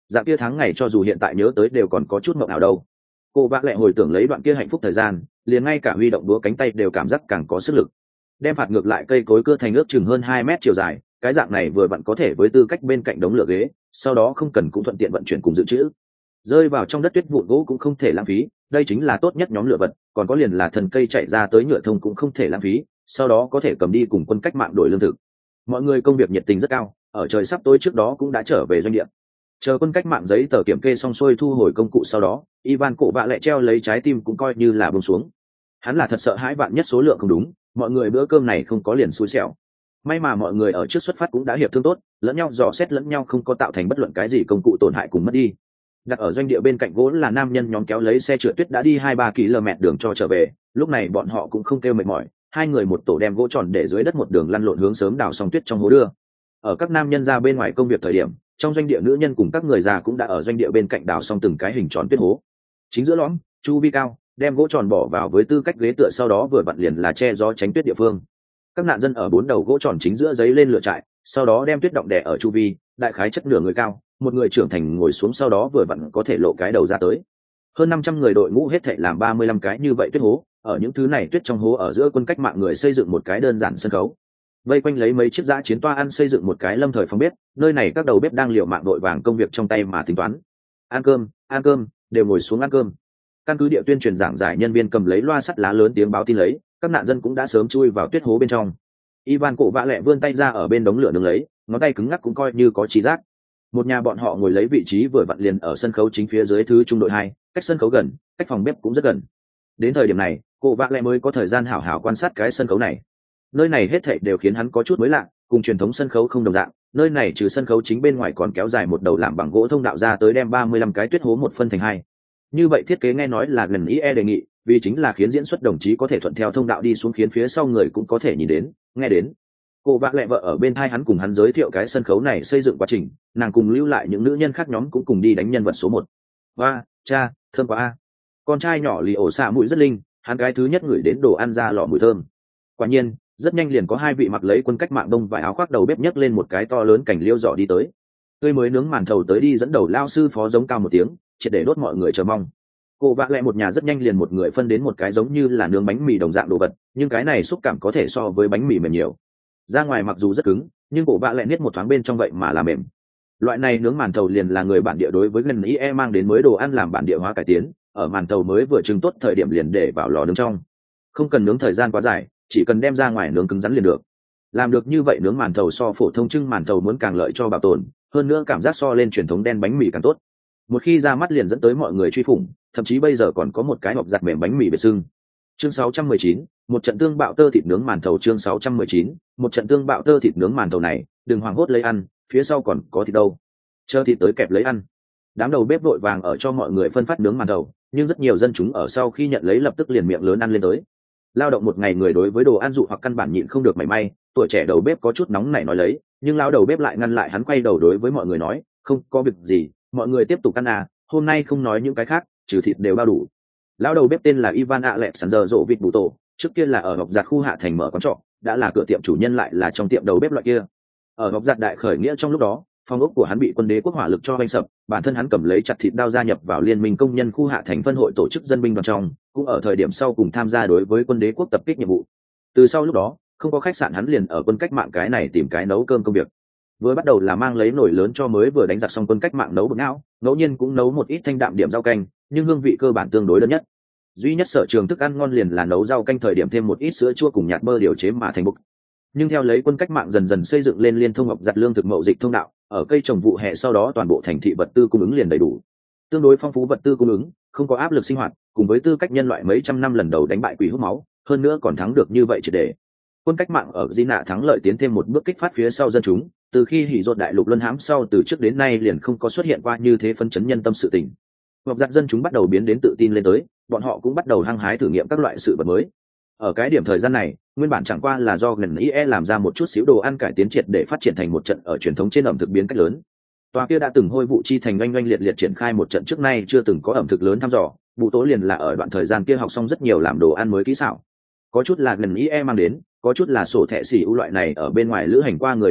dạng kia tháng ngày cho dù hiện tại nhớ tới đều còn có chút mộng nào đâu. Cô vạ lẹ hồi tưởng lấy đoạn kia hạnh phúc thời gian, liền ngay cả huy động đũa cánh tay đều cảm giác càng có sức lực. Đem phạt ngược lại cây cối cưa thành ước chừng hơn hai mét chiều dài, cái dạng này vừa vặn có thể với tư cách bên cạnh đống lửa ghế, sau đó không cần cũng thuận tiện vận chuyển cùng dự trữ. Rơi vào trong đất tuyết vụn gỗ cũng không thể lãng phí, đây chính là tốt nhất nhóm lửa vật, còn có liền là thần cây chạy ra tới nhựa thông cũng không thể lãng phí, sau đó có thể cầm đi cùng quân cách mạng đổi lương thực. Mọi người công việc nhiệt tình rất cao, ở trời sắp tối trước đó cũng đã trở về doanh địa. Chờ quân cách mạng giấy tờ kiểm kê xong xuôi thu hồi công cụ sau đó, Ivan cổ bạ lẹ treo lấy trái tim cũng coi như là buông xuống. Hắn là thật sợ hãi vạn nhất số lượng không đúng, mọi người bữa cơm này không có liền xui xẻo. May mà mọi người ở trước xuất phát cũng đã hiệp thương tốt, lẫn nhau dò xét lẫn nhau không có tạo thành bất luận cái gì công cụ tổn hại cùng mất đi. Đặt ở doanh địa bên cạnh gỗ là nam nhân nhóm kéo lấy xe trượt tuyết đã đi hai ba ki lô mét đường cho trở về, lúc này bọn họ cũng không kêu mệt mỏi, hai người một tổ đem gỗ tròn để dưới đất một đường lăn lộn hướng sớm đào xong tuyết trong hố đưa. Ở các nam nhân ra bên ngoài công việc thời điểm, trong doanh địa nữ nhân cùng các người già cũng đã ở doanh địa bên cạnh đào xong từng cái hình tròn tuyết hố. Chính giữa lõm, chu vi cao, đem gỗ tròn bỏ vào với tư cách ghế tựa, sau đó vừa vặn liền là che gió tránh tuyết địa phương. Các nạn dân ở bốn đầu gỗ tròn chính giữa giấy lên lửa trại, sau đó đem tuyết động đè ở chu vi, đại khái chất nửa người cao, một người trưởng thành ngồi xuống, sau đó vừa vặn có thể lộ cái đầu ra tới. Hơn năm trăm người đội ngũ hết thảy làm ba mươi lăm cái như vậy tuyết hố, ở những thứ này tuyết trong hố ở giữa quân cách mạng người xây dựng một cái đơn giản sân khấu. Vây quanh lấy mấy chiếc dã chiến toa ăn xây dựng một cái lâm thời phòng bếp, nơi này các đầu bếp đang liều mạng đội vàng công việc trong tay mà tính toán. Ăn cơm, ăn cơm, đều ngồi xuống ăn cơm. Căn cứ địa tuyên truyền giảng giải nhân viên cầm lấy loa sắt lá lớn tiếng báo tin lấy, các nạn dân cũng đã sớm chui vào tuyết hố bên trong. Ivan cổ vạ lẹ vươn tay ra ở bên đống lửa nướng lấy, ngón tay cứng ngắc cũng coi như có trí giác. Một nhà bọn họ ngồi lấy vị trí vừa vặn liền ở sân khấu chính phía dưới thứ trung đội hai, cách sân khấu gần, cách phòng bếp cũng rất gần. Đến thời điểm này, cổ vạ lẹ mới có thời gian hảo hảo quan sát cái sân khấu này. Nơi này hết thảy đều khiến hắn có chút mới lạ, cùng truyền thống sân khấu không đồng dạng, nơi này trừ sân khấu chính bên ngoài còn kéo dài một đầu làm bằng gỗ thông đạo ra tới, đem ba mươi lăm cái tuyết hố một phân thành hai. Như vậy thiết kế nghe nói là gần ý e đề nghị, vì chính là khiến diễn xuất đồng chí có thể thuận theo thông đạo đi xuống, khiến phía sau người cũng có thể nhìn đến, nghe đến. Cô vạ lẹ vợ ở bên thai hắn cùng hắn giới thiệu cái sân khấu này xây dựng quá trình, nàng cùng lưu lại những nữ nhân khác nhóm cũng cùng đi đánh nhân vật số một. Và, cha, thơm quá a. Con trai nhỏ lì ổ xạ mũi rất linh, hắn cái thứ nhất ngửi đến đồ ăn ra lò mùi thơm. Quả nhiên, rất nhanh liền có hai vị mặc lấy quân cách mạng đông vải áo khoác đầu bếp nhấc lên một cái to lớn cảnh liêu giỏ đi tới. Tươi mới nướng màn thầu tới đi dẫn đầu lao sư phó giống cao một tiếng, triệt để đốt mọi người chờ mong. Cô vạ lẹ một nhà rất nhanh liền một người phân đến một cái giống như là nướng bánh mì đồng dạng đồ vật, nhưng cái này xúc cảm có thể so với bánh mì mềm nhiều. Ra ngoài mặc dù rất cứng, nhưng cổ vạ lẹ niết một thoáng bên trong vậy mà là mềm. Loại này nướng màn thầu liền là người bản địa đối với gần i e mang đến mới đồ ăn làm bản địa hóa cải tiến, ở màn thầu mới vừa trưng tốt thời điểm liền để vào lò nướng trong, không cần nướng thời gian quá dài, chỉ cần đem ra ngoài nướng cứng rắn liền được. Làm được như vậy nướng màn thầu so phổ thông trưng màn thầu muốn càng lợi cho bảo tồn, hơn nữa cảm giác so lên truyền thống đen bánh mì càng tốt. Một khi ra mắt liền dẫn tới mọi người truy phủng, thậm chí bây giờ còn có một cái hộp giặt mềm bánh mì biệt sưng. Chương sáu trăm mười chín, một trận tương bạo tơ thịt nướng màn thầu. Chương sáu trăm mười chín, một trận tương bạo tơ thịt nướng màn thầu này, đừng hoảng hốt lấy ăn, phía sau còn có thịt đâu. Chờ thịt tới kẹp lấy ăn. Đám đầu bếp vội vàng ở cho mọi người phân phát nướng màn thầu, nhưng rất nhiều dân chúng ở sau khi nhận lấy lập tức liền miệng lớn ăn lên tới. Lao động một ngày người đối với đồ ăn dụ hoặc căn bản nhịn không được mảy may, tuổi trẻ đầu bếp có chút nóng nảy nói lấy, nhưng lão đầu bếp lại ngăn lại hắn, quay đầu đối với mọi người nói, không có việc gì, mọi người tiếp tục ăn à, hôm nay không nói những cái khác, trừ thịt đều bao đủ. Lão đầu bếp tên là Ivan Alexander rộ vịt bù tổ, trước kia là ở ngọc giặt khu hạ thành mở quán trọ, đã là cửa tiệm chủ nhân lại là trong tiệm đầu bếp loại kia. Ở ngọc giặt đại khởi nghĩa trong lúc đó, phòng ốc của hắn bị quân đế quốc hỏa lực cho vanh sập, bản thân hắn cầm lấy chặt thịt đao gia nhập vào liên minh công nhân khu hạ thành phân hội tổ chức dân binh đoàn trong, cũng ở thời điểm sau cùng tham gia đối với quân đế quốc tập kích nhiệm vụ. Từ sau lúc đó, không có khách sạn hắn liền ở quân cách mạng cái này tìm cái nấu cơm công việc. Vừa bắt đầu là mang lấy nồi lớn cho mới vừa đánh giặc xong quân cách mạng nấu bột não, ngẫu nhiên cũng nấu một ít thanh đạm điểm rau canh, nhưng hương vị cơ bản tương đối đơn nhất. Duy nhất sở trường thức ăn ngon liền là nấu rau canh thời điểm thêm một ít sữa chua cùng nhạt bơ điều chế mà thành bột. Nhưng theo lấy quân cách mạng dần dần xây dựng lên liên thông ngọc giặt lương thực mậu dịch thông đạo, ở cây trồng vụ hè sau đó toàn bộ thành thị vật tư cung ứng liền đầy đủ, tương đối phong phú vật tư cung ứng, không có áp lực sinh hoạt, cùng với tư cách nhân loại mấy trăm năm lần đầu đánh bại quỷ hút máu, hơn nữa còn thắng được như vậy triệt để. Quân cách mạng ở Gina thắng lợi tiến thêm một bước kích phát phía sau dân chúng, từ khi hỉ rột đại lục luân hãm sau từ trước đến nay liền không có xuất hiện qua như thế phấn chấn nhân tâm sự tình. Ngọc giặt dân chúng bắt đầu biến đến tự tin lên tới, bọn họ cũng bắt đầu hăng hái thử nghiệm các loại sự vật mới. Ở cái điểm thời gian này, nguyên bản chẳng qua là do gần i e làm ra một chút xíu đồ ăn cải tiến triệt để phát triển thành một trận ở truyền thống trên ẩm thực biến cách lớn. Tòa kia đã từng hôi vụ chi thành oanh oanh liệt liệt triển khai một trận trước nay chưa từng có ẩm thực lớn thăm dò, bụ tố liền là ở đoạn thời gian kia học xong rất nhiều làm đồ ăn mới kỹ xảo. Có chút là gần i e mang đến, có chút là sổ thẻ xỉ ưu loại này ở bên ngoài lữ hành qua người đề nghị,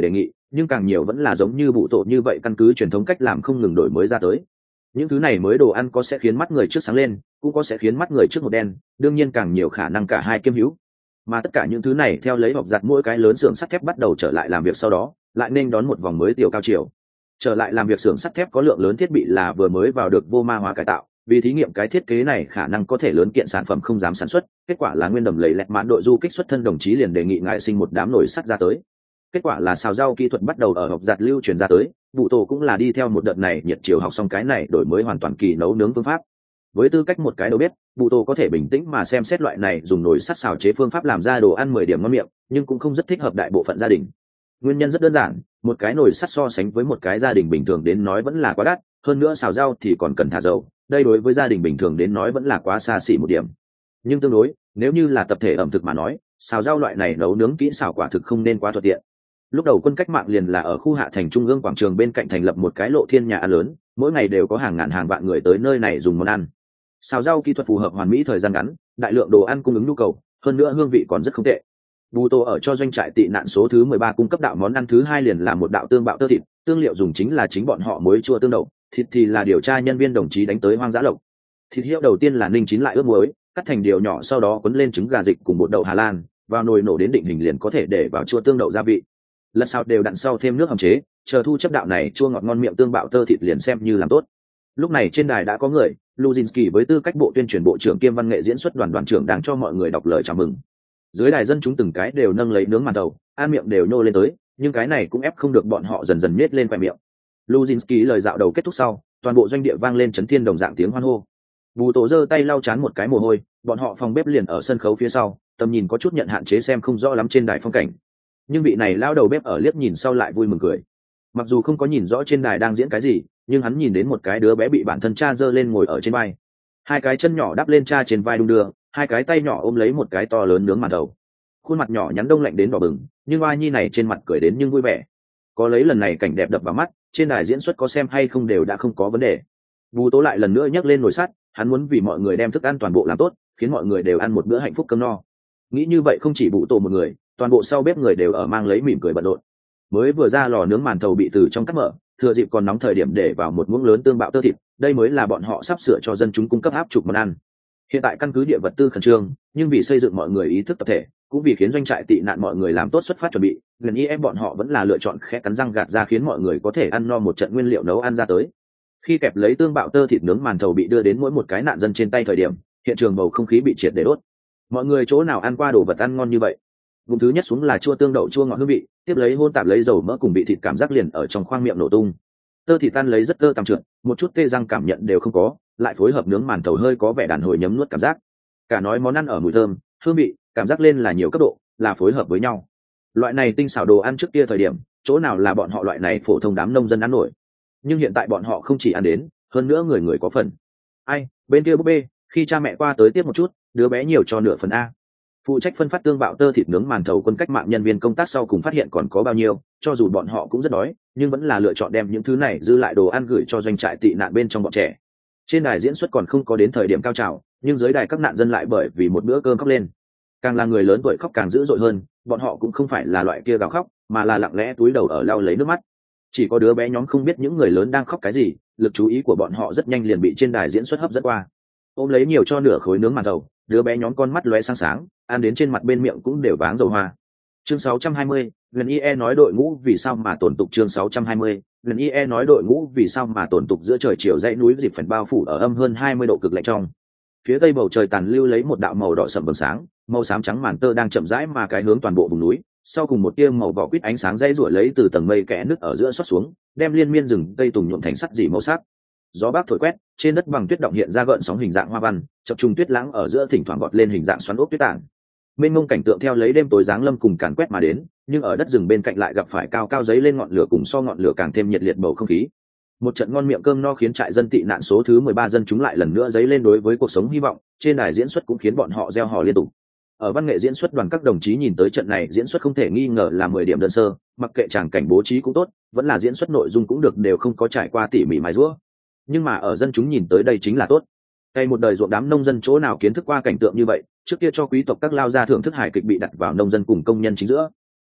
nhưng càng nhiều vẫn là giống như bụ tổ như vậy căn cứ truyền thống cách làm không ngừng đổi mới ra tới. Những thứ này mới đồ ăn có sẽ khiến mắt người trước sáng lên, cũng có sẽ khiến mắt người trước một đen, đương nhiên càng nhiều khả năng cả hai kiêm hữu. Mà tất cả những thứ này theo lấy họp giặt mỗi cái lớn xưởng sắt thép bắt đầu trở lại làm việc sau đó, lại nên đón một vòng mới tiểu cao chiều. Trở lại làm việc xưởng sắt thép có lượng lớn thiết bị là vừa mới vào được vô ma hóa cải tạo, vì thí nghiệm cái thiết kế này khả năng có thể lớn kiện sản phẩm không dám sản xuất, kết quả là nguyên đầm lầy lẹt mãn đội du kích xuất thân đồng chí liền đề nghị ngài sinh một đám nồi sắt ra tới. Kết quả là xào rau kỹ thuật bắt đầu ở họp giặt lưu truyền ra tới, vụ tổ cũng là đi theo một đợt này nhiệt chiều học xong cái này đổi mới hoàn toàn kỳ nấu nướng phương pháp. Với tư cách một cái đầu bếp, vụ tổ có thể bình tĩnh mà xem xét loại này dùng nồi sắt xào chế phương pháp làm ra đồ ăn mười điểm ngon miệng, nhưng cũng không rất thích hợp đại bộ phận gia đình. Nguyên nhân rất đơn giản, một cái nồi sắt so sánh với một cái gia đình bình thường đến nói vẫn là quá đắt, hơn nữa xào rau thì còn cần thả dầu, đây đối với gia đình bình thường đến nói vẫn là quá xa xỉ một điểm. Nhưng tương đối, nếu như là tập thể ẩm thực mà nói, xào rau loại này nấu nướng kỹ xảo quả thực không nên quá thuận tiện. Lúc đầu quân cách mạng liền là ở khu hạ thành trung ương quảng trường bên cạnh thành lập một cái lộ thiên nhà ăn lớn, mỗi ngày đều có hàng ngàn hàng vạn người tới nơi này dùng món ăn. Xào rau kỹ thuật phù hợp hoàn mỹ thời gian ngắn, đại lượng đồ ăn cung ứng nhu cầu, hơn nữa hương vị còn rất không tệ. Bù Tô ở cho doanh trại tị nạn số thứ mười ba cung cấp đạo món ăn thứ hai liền là một đạo tương bạo tơ thịt, tương liệu dùng chính là chính bọn họ muối chua tương đậu, thịt thì là điều tra nhân viên đồng chí đánh tới hoang dã lộc. Thịt hiệu đầu tiên là ninh chín lại ướp muối, cắt thành điều nhỏ sau đó cuốn lên trứng gà dịch cùng bột đậu Hà Lan, vào nồi nổ đến định hình liền có thể để vào chua tương đậu gia vị. Lật xào đều đặn sau thêm nước hầm chế, chờ thu chấp đạo này chua ngọt ngon miệng tương bạo tơ thịt liền xem như làm tốt. Lúc này trên đài đã có người, Luzinski với tư cách bộ tuyên truyền bộ trưởng kiêm văn nghệ diễn xuất đoàn đoàn trưởng đang cho mọi người đọc lời chào mừng. Dưới đài dân chúng từng cái đều nâng lấy nướng màn đầu, ăn miệng đều nhô lên tới, nhưng cái này cũng ép không được bọn họ dần dần nhếch lên quẹt miệng. Luzinski lời dạo đầu kết thúc sau, toàn bộ doanh địa vang lên chấn thiên đồng dạng tiếng hoan hô. Bù Tổ giơ tay lau chán một cái mồ hôi, bọn họ phòng bếp liền ở sân khấu phía sau, tầm nhìn có chút nhận hạn chế xem không rõ lắm trên đài phong cảnh. Nhưng vị này lao đầu bếp ở liếc nhìn sau lại vui mừng cười. Mặc dù không có nhìn rõ trên đài đang diễn cái gì, nhưng hắn nhìn đến một cái đứa bé bị bản thân cha giơ lên ngồi ở trên vai, hai cái chân nhỏ đắp lên cha trên vai đung đưa, hai cái tay nhỏ ôm lấy một cái to lớn nướng màn đầu, khuôn mặt nhỏ nhắn đông lạnh đến đỏ bừng, nhưng oa nhi này trên mặt cười đến nhưng vui vẻ. Có lấy lần này cảnh đẹp đập vào mắt, trên đài diễn xuất có xem hay không đều đã không có vấn đề. Bù Tố lại lần nữa nhấc lên nồi sắt, hắn muốn vì mọi người đem thức ăn toàn bộ làm tốt, khiến mọi người đều ăn một bữa hạnh phúc cơm no. Nghĩ như vậy không chỉ Bù Tổ một người, toàn bộ sau bếp người đều ở mang lấy mỉm cười bận rộn. Mới vừa ra lò nướng màn thầu bị từ trong cắt mở, thừa dịp còn nóng thời điểm để vào một muỗng lớn tương bạo tơ thịt, đây mới là bọn họ sắp sửa cho dân chúng cung cấp áp chục món ăn. Hiện tại căn cứ địa vật tư khẩn trương, nhưng vì xây dựng mọi người ý thức tập thể, cũng vì khiến doanh trại tị nạn mọi người làm tốt xuất phát chuẩn bị, gần y em bọn họ vẫn là lựa chọn khẽ cắn răng gạt ra khiến mọi người có thể ăn no một trận nguyên liệu nấu ăn ra tới. Khi kẹp lấy tương bạo tơ thịt nướng màn thầu bị đưa đến mỗi một cái nạn dân trên tay thời điểm, hiện trường bầu không khí bị triệt để đốt. Mọi người chỗ nào ăn qua đồ vật ăn ngon như vậy? Vùng thứ nhất xuống là chua tương đậu chua ngọt hương vị, tiếp lấy hôn tạp lấy dầu mỡ cùng vị thịt cảm giác liền ở trong khoang miệng nổ tung. Tơ thịt tan lấy rất tơ tằm trượt, một chút tê răng cảm nhận đều không có, lại phối hợp nướng màn thầu hơi có vẻ đàn hồi nhấm nuốt cảm giác. Cả nói món ăn ở mùi thơm, hương vị, cảm giác lên là nhiều cấp độ, là phối hợp với nhau. Loại này tinh xảo đồ ăn trước kia thời điểm, chỗ nào là bọn họ loại này phổ thông đám nông dân ăn nổi. Nhưng hiện tại bọn họ không chỉ ăn đến, hơn nữa người người có phần. Ai, bên kia búp bê, khi cha mẹ qua tới tiếp một chút, đứa bé nhiều cho nửa phần a. Phụ trách phân phát tương bạo tơ thịt nướng màn thầu quân cách mạng nhân viên công tác sau cùng phát hiện còn có bao nhiêu, cho dù bọn họ cũng rất đói, nhưng vẫn là lựa chọn đem những thứ này dư lại đồ ăn gửi cho doanh trại tị nạn bên trong bọn trẻ. Trên đài diễn xuất còn không có đến thời điểm cao trào, nhưng dưới đài các nạn dân lại bởi vì một bữa cơm khóc lên. Càng là người lớn tuổi khóc càng dữ dội hơn, bọn họ cũng không phải là loại kia gào khóc, mà là lặng lẽ túi đầu ở lau lấy nước mắt. Chỉ có đứa bé nhóm không biết những người lớn đang khóc cái gì, lực chú ý của bọn họ rất nhanh liền bị trên đài diễn xuất hấp dẫn qua. Ôm lấy nhiều cho nửa khối nướng màn thầu, đứa bé nhóm con mắt lóe sáng sáng, ăn đến trên mặt bên miệng cũng đều váng dầu hoa. Chương sáu trăm hai mươi, Gần i e nói đội ngũ vì sao mà tổn tục. Chương sáu trăm hai mươi, Gần i e nói đội ngũ vì sao mà tổn tục. Giữa trời chiều dãy núi dịp phần bao phủ ở âm hơn hai mươi độ cực lạnh trong. Phía tây bầu trời tàn lưu lấy một đạo màu đỏ sẫm vầng sáng, màu xám trắng màn tơ đang chậm rãi mà cái hướng toàn bộ vùng núi, sau cùng một tia màu vỏ quýt ánh sáng dây rủa lấy từ tầng mây kẽ nứt ở giữa xót xuống, đem liên miên rừng cây tùng nhuộm thành sắt dị màu sắc. Gió bắc thổi quét, trên đất bằng tuyết động hiện ra gợn sóng hình dạng hoa văn, chập trùng tuyết lãng ở giữa thỉnh thoảng bọt lên hình dạng xoắn ốc tuyết tảng. Mênh mông cảnh tượng theo lấy đêm tối giáng lâm cùng càn quét mà đến, nhưng ở đất rừng bên cạnh lại gặp phải cao cao giấy lên ngọn lửa cùng so ngọn lửa càng thêm nhiệt liệt bầu không khí. Một trận ngon miệng cơm no khiến trại dân tị nạn số thứ mười ba dân chúng lại lần nữa giấy lên đối với cuộc sống hy vọng, trên đài diễn xuất cũng khiến bọn họ reo hò liên tục. Ở văn nghệ diễn xuất đoàn các đồng chí nhìn tới trận này diễn xuất không thể nghi ngờ là mười điểm đơn sơ, mặc kệ tràng cảnh bố trí cũng tốt, vẫn là diễn xuất nội dung cũng được đều không có trải qua tỉ mỉ mài giũa. Nhưng mà ở dân chúng nhìn tới đây chính là tốt. Cây một đời ruộng đám nông dân chỗ nào kiến thức qua cảnh tượng như vậy, trước kia cho quý tộc các lao gia thưởng thức hài kịch bị đặt vào nông dân cùng công nhân chính giữa.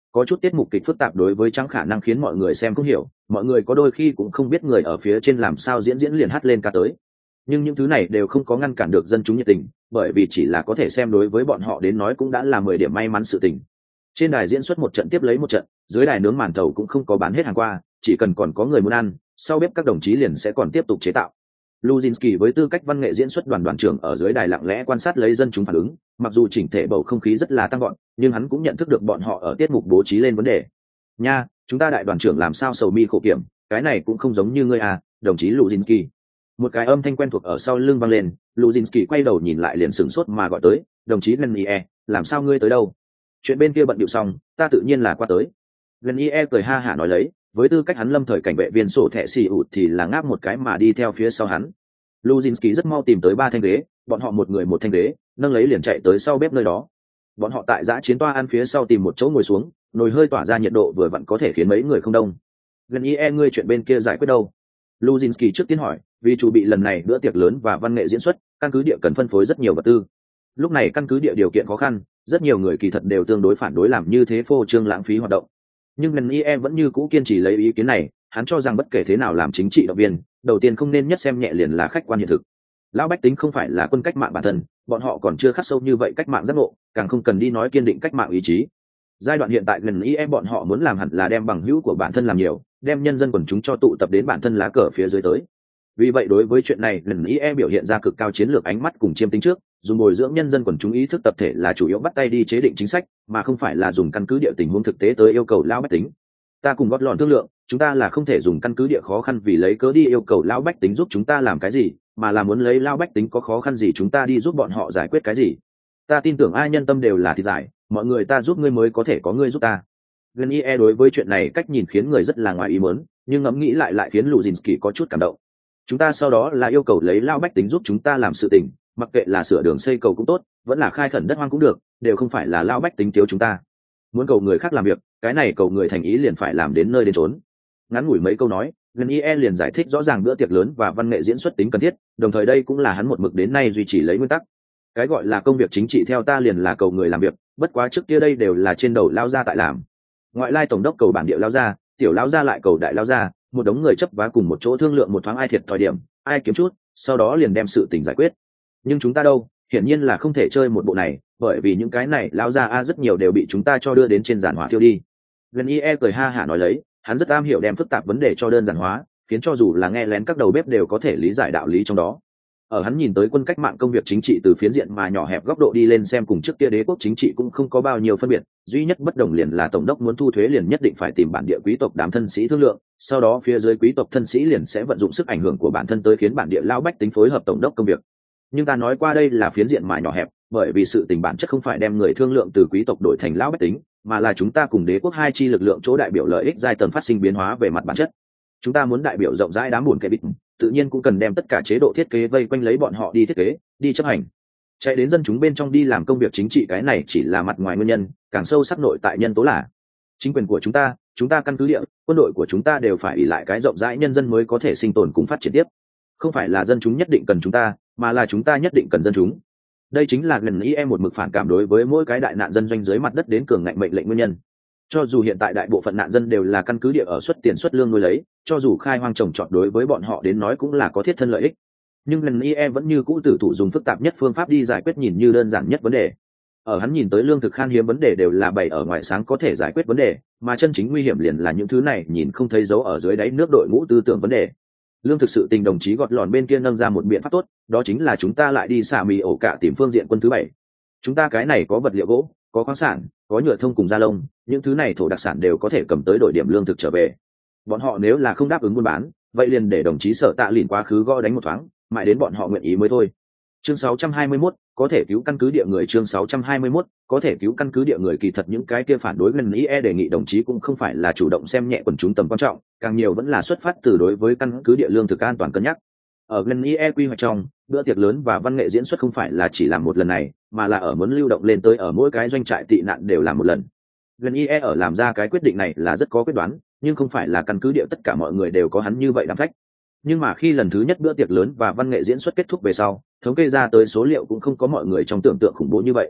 có chút tiết mục kịch phức tạp đối với trắng khả năng khiến mọi người xem không hiểu, mọi người có đôi khi cũng không biết người ở phía trên làm sao diễn diễn liền hát lên ca tới. Nhưng những thứ này đều không có ngăn cản được dân chúng nhiệt tình, bởi vì chỉ là có thể xem đối với bọn họ đến nói cũng đã là mười điểm may mắn sự tình. Trên đài diễn xuất một trận tiếp lấy một trận, dưới đài nướng màn thầu cũng không có bán hết hàng qua, chỉ cần còn có người muốn ăn, sau bếp các đồng chí liền sẽ còn tiếp tục chế tạo. Luzinski với tư cách văn nghệ diễn xuất đoàn đoàn trưởng ở dưới đài lặng lẽ quan sát lấy dân chúng phản ứng, mặc dù chỉnh thể bầu không khí rất là tăng gọn, nhưng hắn cũng nhận thức được bọn họ ở tiết mục bố trí lên vấn đề. Nha, chúng ta đại đoàn trưởng làm sao sầu mi khổ kiểm, cái này cũng không giống như ngươi à, đồng chí Luzinski. Một cái âm thanh quen thuộc ở sau lưng vang lên, Luzinski quay đầu nhìn lại liền sửng sốt mà gọi tới, đồng chí Genie, làm sao ngươi tới đâu? Chuyện bên kia bận điệu xong, ta tự nhiên là qua tới. Genie cười ha hả nói lấy, với tư cách hắn lâm thời cảnh vệ viên sổ thẻ xì ụt thì là ngáp một cái mà đi theo phía sau hắn. Luzinski rất mau tìm tới ba thanh ghế, bọn họ một người một thanh ghế, nâng lấy liền chạy tới sau bếp nơi đó. Bọn họ tại giã chiến toa ăn phía sau tìm một chỗ ngồi xuống, nồi hơi tỏa ra nhiệt độ vừa vặn có thể khiến mấy người không đông. Genie, ngươi chuyện bên kia giải quyết đâu? Luzinski trước tiên hỏi, vì chuẩn bị lần này bữa tiệc lớn và văn nghệ diễn xuất, căn cứ địa cần phân phối rất nhiều vật tư. Lúc này căn cứ địa điều kiện khó khăn, rất nhiều người kỳ thật đều tương đối phản đối làm như thế phô trương lãng phí hoạt động. Nhưng Genie vẫn như cũ kiên trì lấy ý kiến này, hắn cho rằng bất kể thế nào làm chính trị động viên, đầu tiên không nên nhất xem nhẹ liền là khách quan hiện thực. Lão bách tính không phải là quân cách mạng bản thân, bọn họ còn chưa khắc sâu như vậy cách mạng giác ngộ, càng không cần đi nói kiên định cách mạng ý chí. Giai đoạn hiện tại Genie bọn họ muốn làm hẳn là đem bằng hữu của bản thân làm nhiều, đem nhân dân quần chúng cho tụ tập đến bản thân lá cờ phía dưới tới. Vì vậy đối với chuyện này, Genie biểu hiện ra cực cao chiến lược ánh mắt cùng chiêm tính trước, dùng bồi dưỡng nhân dân quần chúng ý thức tập thể là chủ yếu bắt tay đi chế định chính sách, mà không phải là dùng căn cứ địa tình huống thực tế tới yêu cầu lão bách tính. Ta cùng gót lọn thương lượng, chúng ta là không thể dùng căn cứ địa khó khăn vì lấy cớ đi yêu cầu lão bách tính giúp chúng ta làm cái gì, mà là muốn lấy lão bách tính có khó khăn gì chúng ta đi giúp bọn họ giải quyết cái gì. Ta tin tưởng ai nhân tâm đều là thịt giải, mọi người ta giúp ngươi mới có thể có ngươi giúp ta. Genie đối với chuyện này cách nhìn khiến người rất là ngoài ý muốn, nhưng ngẫm nghĩ lại lại khiến Luzinski có chút cảm động. Chúng ta sau đó là yêu cầu lấy lão bách tính giúp chúng ta làm sự tình, mặc kệ là sửa đường xây cầu cũng tốt, vẫn là khai khẩn đất hoang cũng được, đều không phải là lão bách tính thiếu chúng ta. Muốn cầu người khác làm việc, cái này cầu người thành ý liền phải làm đến nơi đến chốn. Ngắn ngủi mấy câu nói, Genie liền giải thích rõ ràng bữa tiệc lớn và văn nghệ diễn xuất tính cần thiết, đồng thời đây cũng là hắn một mực đến nay duy trì lấy nguyên tắc. Cái gọi là công việc chính trị theo ta liền là cầu người làm việc, bất quá trước kia đây đều là trên đầu lao ra tại làm. Ngoại lai tổng đốc cầu bản địa lao ra, tiểu lao ra lại cầu đại lao ra, một đống người chấp vá cùng một chỗ thương lượng một thoáng ai thiệt thòi điểm, ai kiếm chút, sau đó liền đem sự tình giải quyết. Nhưng chúng ta đâu, hiển nhiên là không thể chơi một bộ này, bởi vì những cái này lao ra a rất nhiều đều bị chúng ta cho đưa đến trên giàn hỏa thiêu đi. Genie cười ha hả nói lấy, hắn rất am hiểu đem phức tạp vấn đề cho đơn giản hóa, khiến cho dù là nghe lén các đầu bếp đều có thể lý giải đạo lý trong đó. Ở hắn nhìn tới quân cách mạng công việc chính trị từ phiến diện mà nhỏ hẹp góc độ đi lên xem cùng trước kia đế quốc chính trị cũng không có bao nhiêu phân biệt, duy nhất bất đồng liền là tổng đốc muốn thu thuế liền nhất định phải tìm bản địa quý tộc đám thân sĩ thương lượng, sau đó phía dưới quý tộc thân sĩ liền sẽ vận dụng sức ảnh hưởng của bản thân tới khiến bản địa lao bách tính phối hợp tổng đốc công việc. Nhưng ta nói qua đây là phiến diện mà nhỏ hẹp, bởi vì sự tình bản chất không phải đem người thương lượng từ quý tộc đổi thành lao bách tính, mà là chúng ta cùng đế quốc hai chi lực lượng chỗ đại biểu lợi ích giai tầng phát sinh biến hóa về mặt bản chất. Chúng ta muốn đại biểu rộng rãi đám buồn kẻ bịt, tự nhiên cũng cần đem tất cả chế độ thiết kế vây quanh lấy bọn họ đi thiết kế, đi chấp hành. Chạy đến dân chúng bên trong đi làm công việc chính trị cái này chỉ là mặt ngoài nguyên nhân, càng sâu sắc nội tại nhân tố là chính quyền của chúng ta, chúng ta căn cứ địa, quân đội của chúng ta đều phải ỷ lại cái rộng rãi nhân dân mới có thể sinh tồn cùng phát triển tiếp. Không phải là dân chúng nhất định cần chúng ta, mà là chúng ta nhất định cần dân chúng. Đây chính là Genie một mực phản cảm đối với mỗi cái đại nạn dân doanh dưới mặt đất đến cường ngạnh mệnh lệnh nguyên nhân. Cho dù hiện tại đại bộ phận nạn dân đều là căn cứ địa ở xuất tiền xuất lương nuôi lấy, cho dù khai hoang trồng trọt đối với bọn họ đến nói cũng là có thiết thân lợi ích, nhưng Genie vẫn như cũ tử thủ dùng phức tạp nhất phương pháp đi giải quyết nhìn như đơn giản nhất vấn đề. Ở hắn nhìn tới lương thực khan hiếm vấn đề đều là bày ở ngoài sáng có thể giải quyết vấn đề, mà chân chính nguy hiểm liền là những thứ này nhìn không thấy dấu ở dưới đáy nước đội ngũ tư tưởng vấn đề. Lương thực sự tình đồng chí gọt lòn bên kia nâng ra một biện pháp tốt, đó chính là chúng ta lại đi xả mì ổ cả tìm phương diện quân thứ bảy. Chúng ta cái này có vật liệu gỗ, có khoáng sản, có nhựa thông cùng da lông, những thứ này thổ đặc sản đều có thể cầm tới đổi điểm lương thực trở về. Bọn họ nếu là không đáp ứng buôn bán, vậy liền để đồng chí Sở Tạ lìn quá khứ gõ đánh một thoáng, mãi đến bọn họ nguyện ý mới thôi. Chương sáu trăm hai mươi mốt, có thể cứu căn cứ địa người. Chương sáu trăm hai mươi mốt, có thể cứu căn cứ địa người. Kỳ thật những cái kia phản đối Genie đề nghị đồng chí cũng không phải là chủ động xem nhẹ quần chúng tầm quan trọng, càng nhiều vẫn là xuất phát từ đối với căn cứ địa lương thực an toàn cân nhắc. Ở Genie quy hoạch trong, bữa tiệc lớn và văn nghệ diễn xuất không phải là chỉ làm một lần này, mà là ở muốn lưu động lên tới ở mỗi cái doanh trại tị nạn đều làm một lần. Genie ở làm ra cái quyết định này là rất có quyết đoán, nhưng không phải là căn cứ địa tất cả mọi người đều có hắn như vậy đảm phách. Nhưng mà khi lần thứ nhất bữa tiệc lớn và văn nghệ diễn xuất kết thúc về sau, thống kê ra tới số liệu cũng không có mọi người trong tưởng tượng khủng bố như vậy.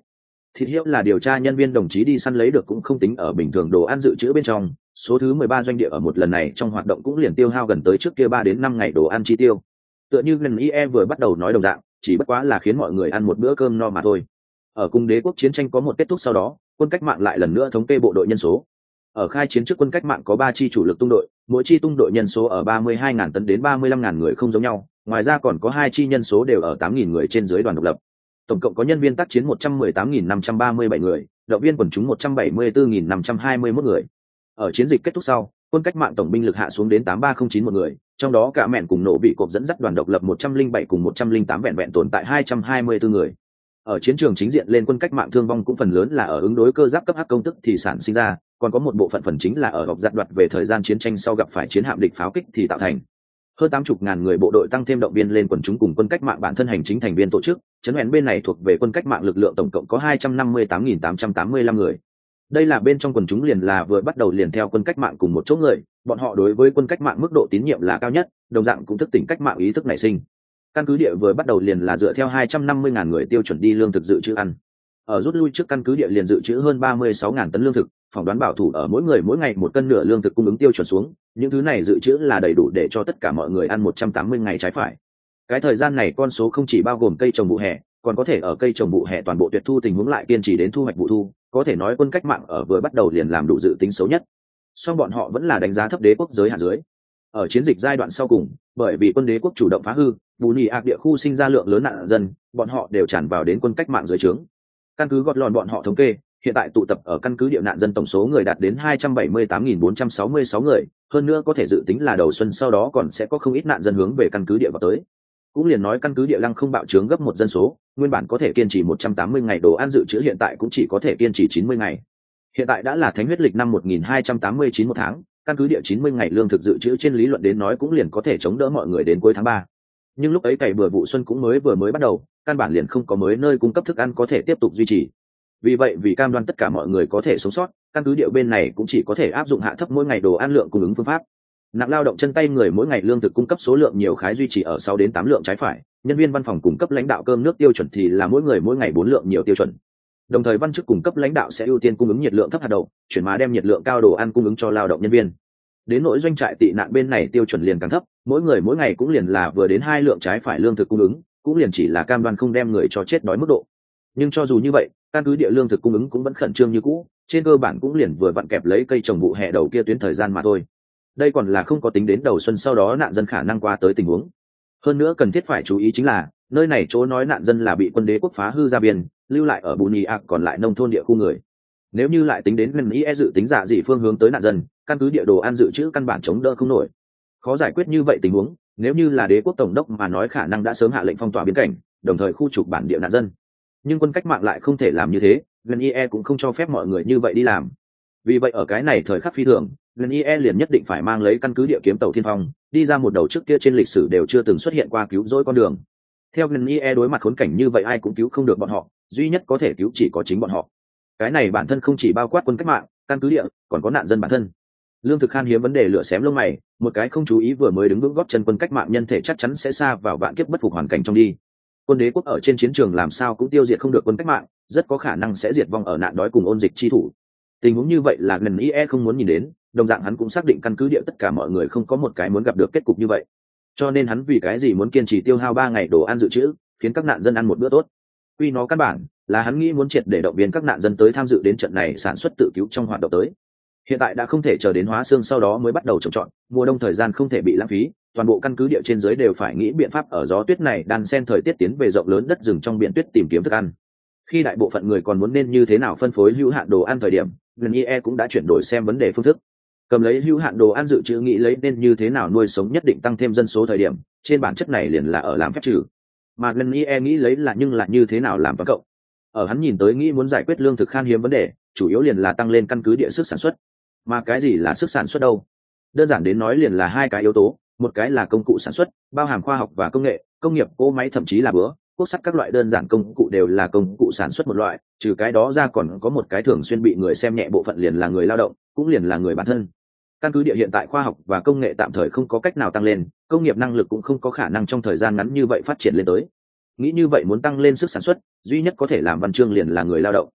Thịt hiệu là điều tra nhân viên đồng chí đi săn lấy được cũng không tính ở bình thường đồ ăn dự trữ bên trong, số thứ mười ba doanh địa ở một lần này trong hoạt động cũng liền tiêu hao gần tới trước kia ba đến năm ngày đồ ăn chi tiêu. Tựa như ngân i e vừa bắt đầu nói đồng dạng, chỉ bất quá là khiến mọi người ăn một bữa cơm no mà thôi. Ở cung đế quốc chiến tranh có một kết thúc sau đó, quân cách mạng lại lần nữa thống kê bộ đội nhân số. Ở khai chiến trước quân cách mạng có ba chi chủ lực tung đội, mỗi chi tung đội nhân số ở ba mươi hai nghìn tấn đến ba mươi lăm nghìn người không giống nhau, ngoài ra còn có hai chi nhân số đều ở tám nghìn người trên dưới đoàn độc lập. Tổng cộng có nhân viên tác chiến một trăm mười tám nghìn năm trăm ba mươi bảy người, động viên quần chúng một trăm bảy mươi tư nghìn năm trăm hai mươi mốt người. Ở chiến dịch kết thúc sau, quân cách mạng tổng binh lực hạ xuống đến tám ba không chín một người, trong đó cả mẹn cùng nổ bị cột dẫn dắt đoàn độc lập một trăm lẻ bảy cùng một trăm lẻ tám vẹn vẹn tồn tại hai trăm hai mươi tư người. Ở chiến trường chính diện lên quân cách mạng thương vong cũng phần lớn là ở ứng đối cơ giáp cấp hắc công tức thì sản sinh ra, còn có một bộ phận phần chính là ở gọc giặt đoạt về thời gian chiến tranh sau gặp phải chiến hạm địch pháo kích thì tạo thành. Hơn tám mươi ngàn người bộ đội tăng thêm động viên lên quần chúng cùng quân cách mạng bản thân hành chính thành viên tổ chức, chấn hoèn bên này thuộc về quân cách mạng lực lượng tổng cộng có hai trăm năm mươi tám nghìn tám trăm tám mươi lăm người. Đây là bên trong quần chúng liền là vừa bắt đầu liền theo quân cách mạng cùng một chỗ người, bọn họ đối với quân cách mạng mức độ tín nhiệm là cao nhất, đồng dạng cũng thức tỉnh cách mạng ý thức nảy sinh. Căn cứ địa vừa bắt đầu liền là dựa theo hai trăm năm mươi ngàn người tiêu chuẩn đi lương thực dự trữ ăn. Ở rút lui trước căn cứ địa liền dự trữ hơn ba mươi sáu ngàn tấn lương thực, phỏng đoán bảo thủ ở mỗi người mỗi ngày một cân nửa lương thực cung ứng tiêu chuẩn xuống, những thứ này dự trữ là đầy đủ để cho tất cả mọi người ăn một trăm tám mươi ngày trái phải. Cái thời gian này con số không chỉ bao gồm cây trồng vụ hè, còn có thể ở cây trồng vụ hè toàn bộ tuyệt thu tình huống lại kiên trì đến thu hoạch vụ thu, có thể nói quân cách mạng ở vừa bắt đầu liền làm đủ dự tính xấu nhất. Song bọn họ vẫn là đánh giá thấp đế quốc giới hạn dưới. Ở chiến dịch giai đoạn sau cùng, bởi vì quân đế quốc chủ động phá hư, bù nhì ạc địa khu sinh ra lượng lớn nạn dân, bọn họ đều tràn vào đến quân cách mạng dưới trướng. Căn cứ gọt lòn bọn họ thống kê, hiện tại tụ tập ở căn cứ địa nạn dân tổng số người đạt đến hai trăm bảy mươi tám nghìn bốn trăm sáu mươi sáu người, hơn nữa có thể dự tính là đầu xuân sau đó còn sẽ có không ít nạn dân hướng về căn cứ địa vào tới. Cũng liền nói căn cứ địa lăng không bạo trướng gấp một dân số, nguyên bản có thể kiên trì một trăm tám mươi ngày đồ ăn dự trữ hiện tại cũng chỉ có thể kiên trì chín mươi ngày. Hiện tại đã là thánh huyết lịch năm một nghìn hai trăm tám mươi chín một tháng, căn cứ địa chín mươi ngày lương thực dự trữ trên lý luận đến nói cũng liền có thể chống đỡ mọi người đến cuối tháng ba. Nhưng lúc ấy cày bừa vụ xuân cũng mới vừa mới bắt đầu, căn bản liền không có mới nơi cung cấp thức ăn có thể tiếp tục duy trì. Vì vậy vì cam đoan tất cả mọi người có thể sống sót, căn cứ địa bên này cũng chỉ có thể áp dụng hạ thấp mỗi ngày đồ ăn lượng cung ứng phương pháp. Nặng lao động chân tay người mỗi ngày lương thực cung cấp số lượng nhiều khái duy trì ở sáu đến tám lượng trái phải, nhân viên văn phòng cung cấp lãnh đạo cơm nước tiêu chuẩn thì là mỗi người mỗi ngày bốn lượng nhiều tiêu chuẩn. Đồng thời văn chức cung cấp lãnh đạo sẽ ưu tiên cung ứng nhiệt lượng thấp hạt đậu, chuyển má đem nhiệt lượng cao đồ ăn cung ứng cho lao động nhân viên. Đến nỗi doanh trại tị nạn bên này tiêu chuẩn liền càng thấp, mỗi người mỗi ngày cũng liền là vừa đến hai lượng trái phải lương thực cung ứng, cũng liền chỉ là cam đoan không đem người cho chết đói mức độ. Nhưng cho dù như vậy, căn cứ địa lương thực cung ứng cũng vẫn khẩn trương như cũ, trên cơ bản cũng liền vừa vặn kẹp lấy cây trồng vụ hè đầu kia tuyến thời gian mà thôi. Đây còn là không có tính đến đầu xuân sau đó nạn dân khả năng qua tới tình huống. Hơn nữa cần thiết phải chú ý chính là, nơi này chỗ nói nạn dân là bị quân đế quốc phá hư ra biên, lưu lại ở Bù Nhì Ạc còn lại nông thôn địa khu người. Nếu như lại tính đến ngân ý e dự tính dạ dị phương hướng tới nạn dân, căn cứ địa đồ ăn dự trữ căn bản chống đỡ không nổi. Khó giải quyết như vậy tình huống, nếu như là đế quốc tổng đốc mà nói khả năng đã sớm hạ lệnh phong tỏa biên cảnh, đồng thời khu trục bản địa nạn dân. Nhưng quân cách mạng lại không thể làm như thế, ngân ý e cũng không cho phép mọi người như vậy đi làm. Vì vậy ở cái này thời khắc phi thường, ngân ý e liền nhất định phải mang lấy căn cứ địa kiếm tàu thiên phong, đi ra một đầu trước kia trên lịch sử đều chưa từng xuất hiện qua cứu rỗi con đường. Theo ngân ý e đối mặt khốn cảnh như vậy ai cũng cứu không được bọn họ, duy nhất có thể cứu chỉ có chính bọn họ. Cái này bản thân không chỉ bao quát quân cách mạng, căn cứ địa, còn có nạn dân bản thân. Lương thực khan hiếm vấn đề lửa xém lông mày, một cái không chú ý vừa mới đứng vững gót chân quân cách mạng nhân thể chắc chắn sẽ xa vào vạn kiếp bất phục hoàn cảnh trong đi. Quân đế quốc ở trên chiến trường làm sao cũng tiêu diệt không được quân cách mạng, rất có khả năng sẽ diệt vong ở nạn đói cùng ôn dịch chi thủ. Tình huống như vậy là ngân ý e không muốn nhìn đến, đồng dạng hắn cũng xác định căn cứ địa tất cả mọi người không có một cái muốn gặp được kết cục như vậy. Cho nên hắn vì cái gì muốn kiên trì tiêu hao ba ngày đồ ăn dự trữ, khiến các nạn dân ăn một bữa tốt. Quy nó căn bản là hắn nghĩ muốn triệt để động viên các nạn dân tới tham dự đến trận này sản xuất tự cứu trong hoạt động tới. Hiện tại đã không thể chờ đến hóa xương sau đó mới bắt đầu trồng trọt, mùa đông thời gian không thể bị lãng phí, toàn bộ căn cứ địa trên dưới đều phải nghĩ biện pháp ở gió tuyết này đan sen thời tiết tiến về rộng lớn đất rừng trong biển tuyết tìm kiếm thức ăn. Khi đại bộ phận người còn muốn nên như thế nào phân phối hữu hạn đồ ăn thời điểm, ngân i e cũng đã chuyển đổi xem vấn đề phương thức. Cầm lấy hữu hạn đồ ăn dự trữ nghĩ lấy nên như thế nào nuôi sống nhất định tăng thêm dân số thời điểm, trên bản chất này liền là ở làm phép trừ. Mà ngân i e nghĩ lấy là nhưng là như thế nào làm toán cộng. Ở hắn nhìn tới nghĩ muốn giải quyết lương thực khan hiếm vấn đề, chủ yếu liền là tăng lên căn cứ địa sức sản xuất. Mà cái gì là sức sản xuất đâu? Đơn giản đến nói liền là hai cái yếu tố, một cái là công cụ sản xuất, bao hàm khoa học và công nghệ, công nghiệp cỗ máy thậm chí là bữa, cuốc sắt các loại đơn giản công cụ đều là công cụ sản xuất một loại, trừ cái đó ra còn có một cái thường xuyên bị người xem nhẹ bộ phận liền là người lao động, cũng liền là người bản thân. Căn cứ địa hiện tại khoa học và công nghệ tạm thời không có cách nào tăng lên, công nghiệp năng lực cũng không có khả năng trong thời gian ngắn như vậy phát triển lên tới. Nghĩ như vậy muốn tăng lên sức sản xuất, duy nhất có thể làm văn chương liền là người lao động.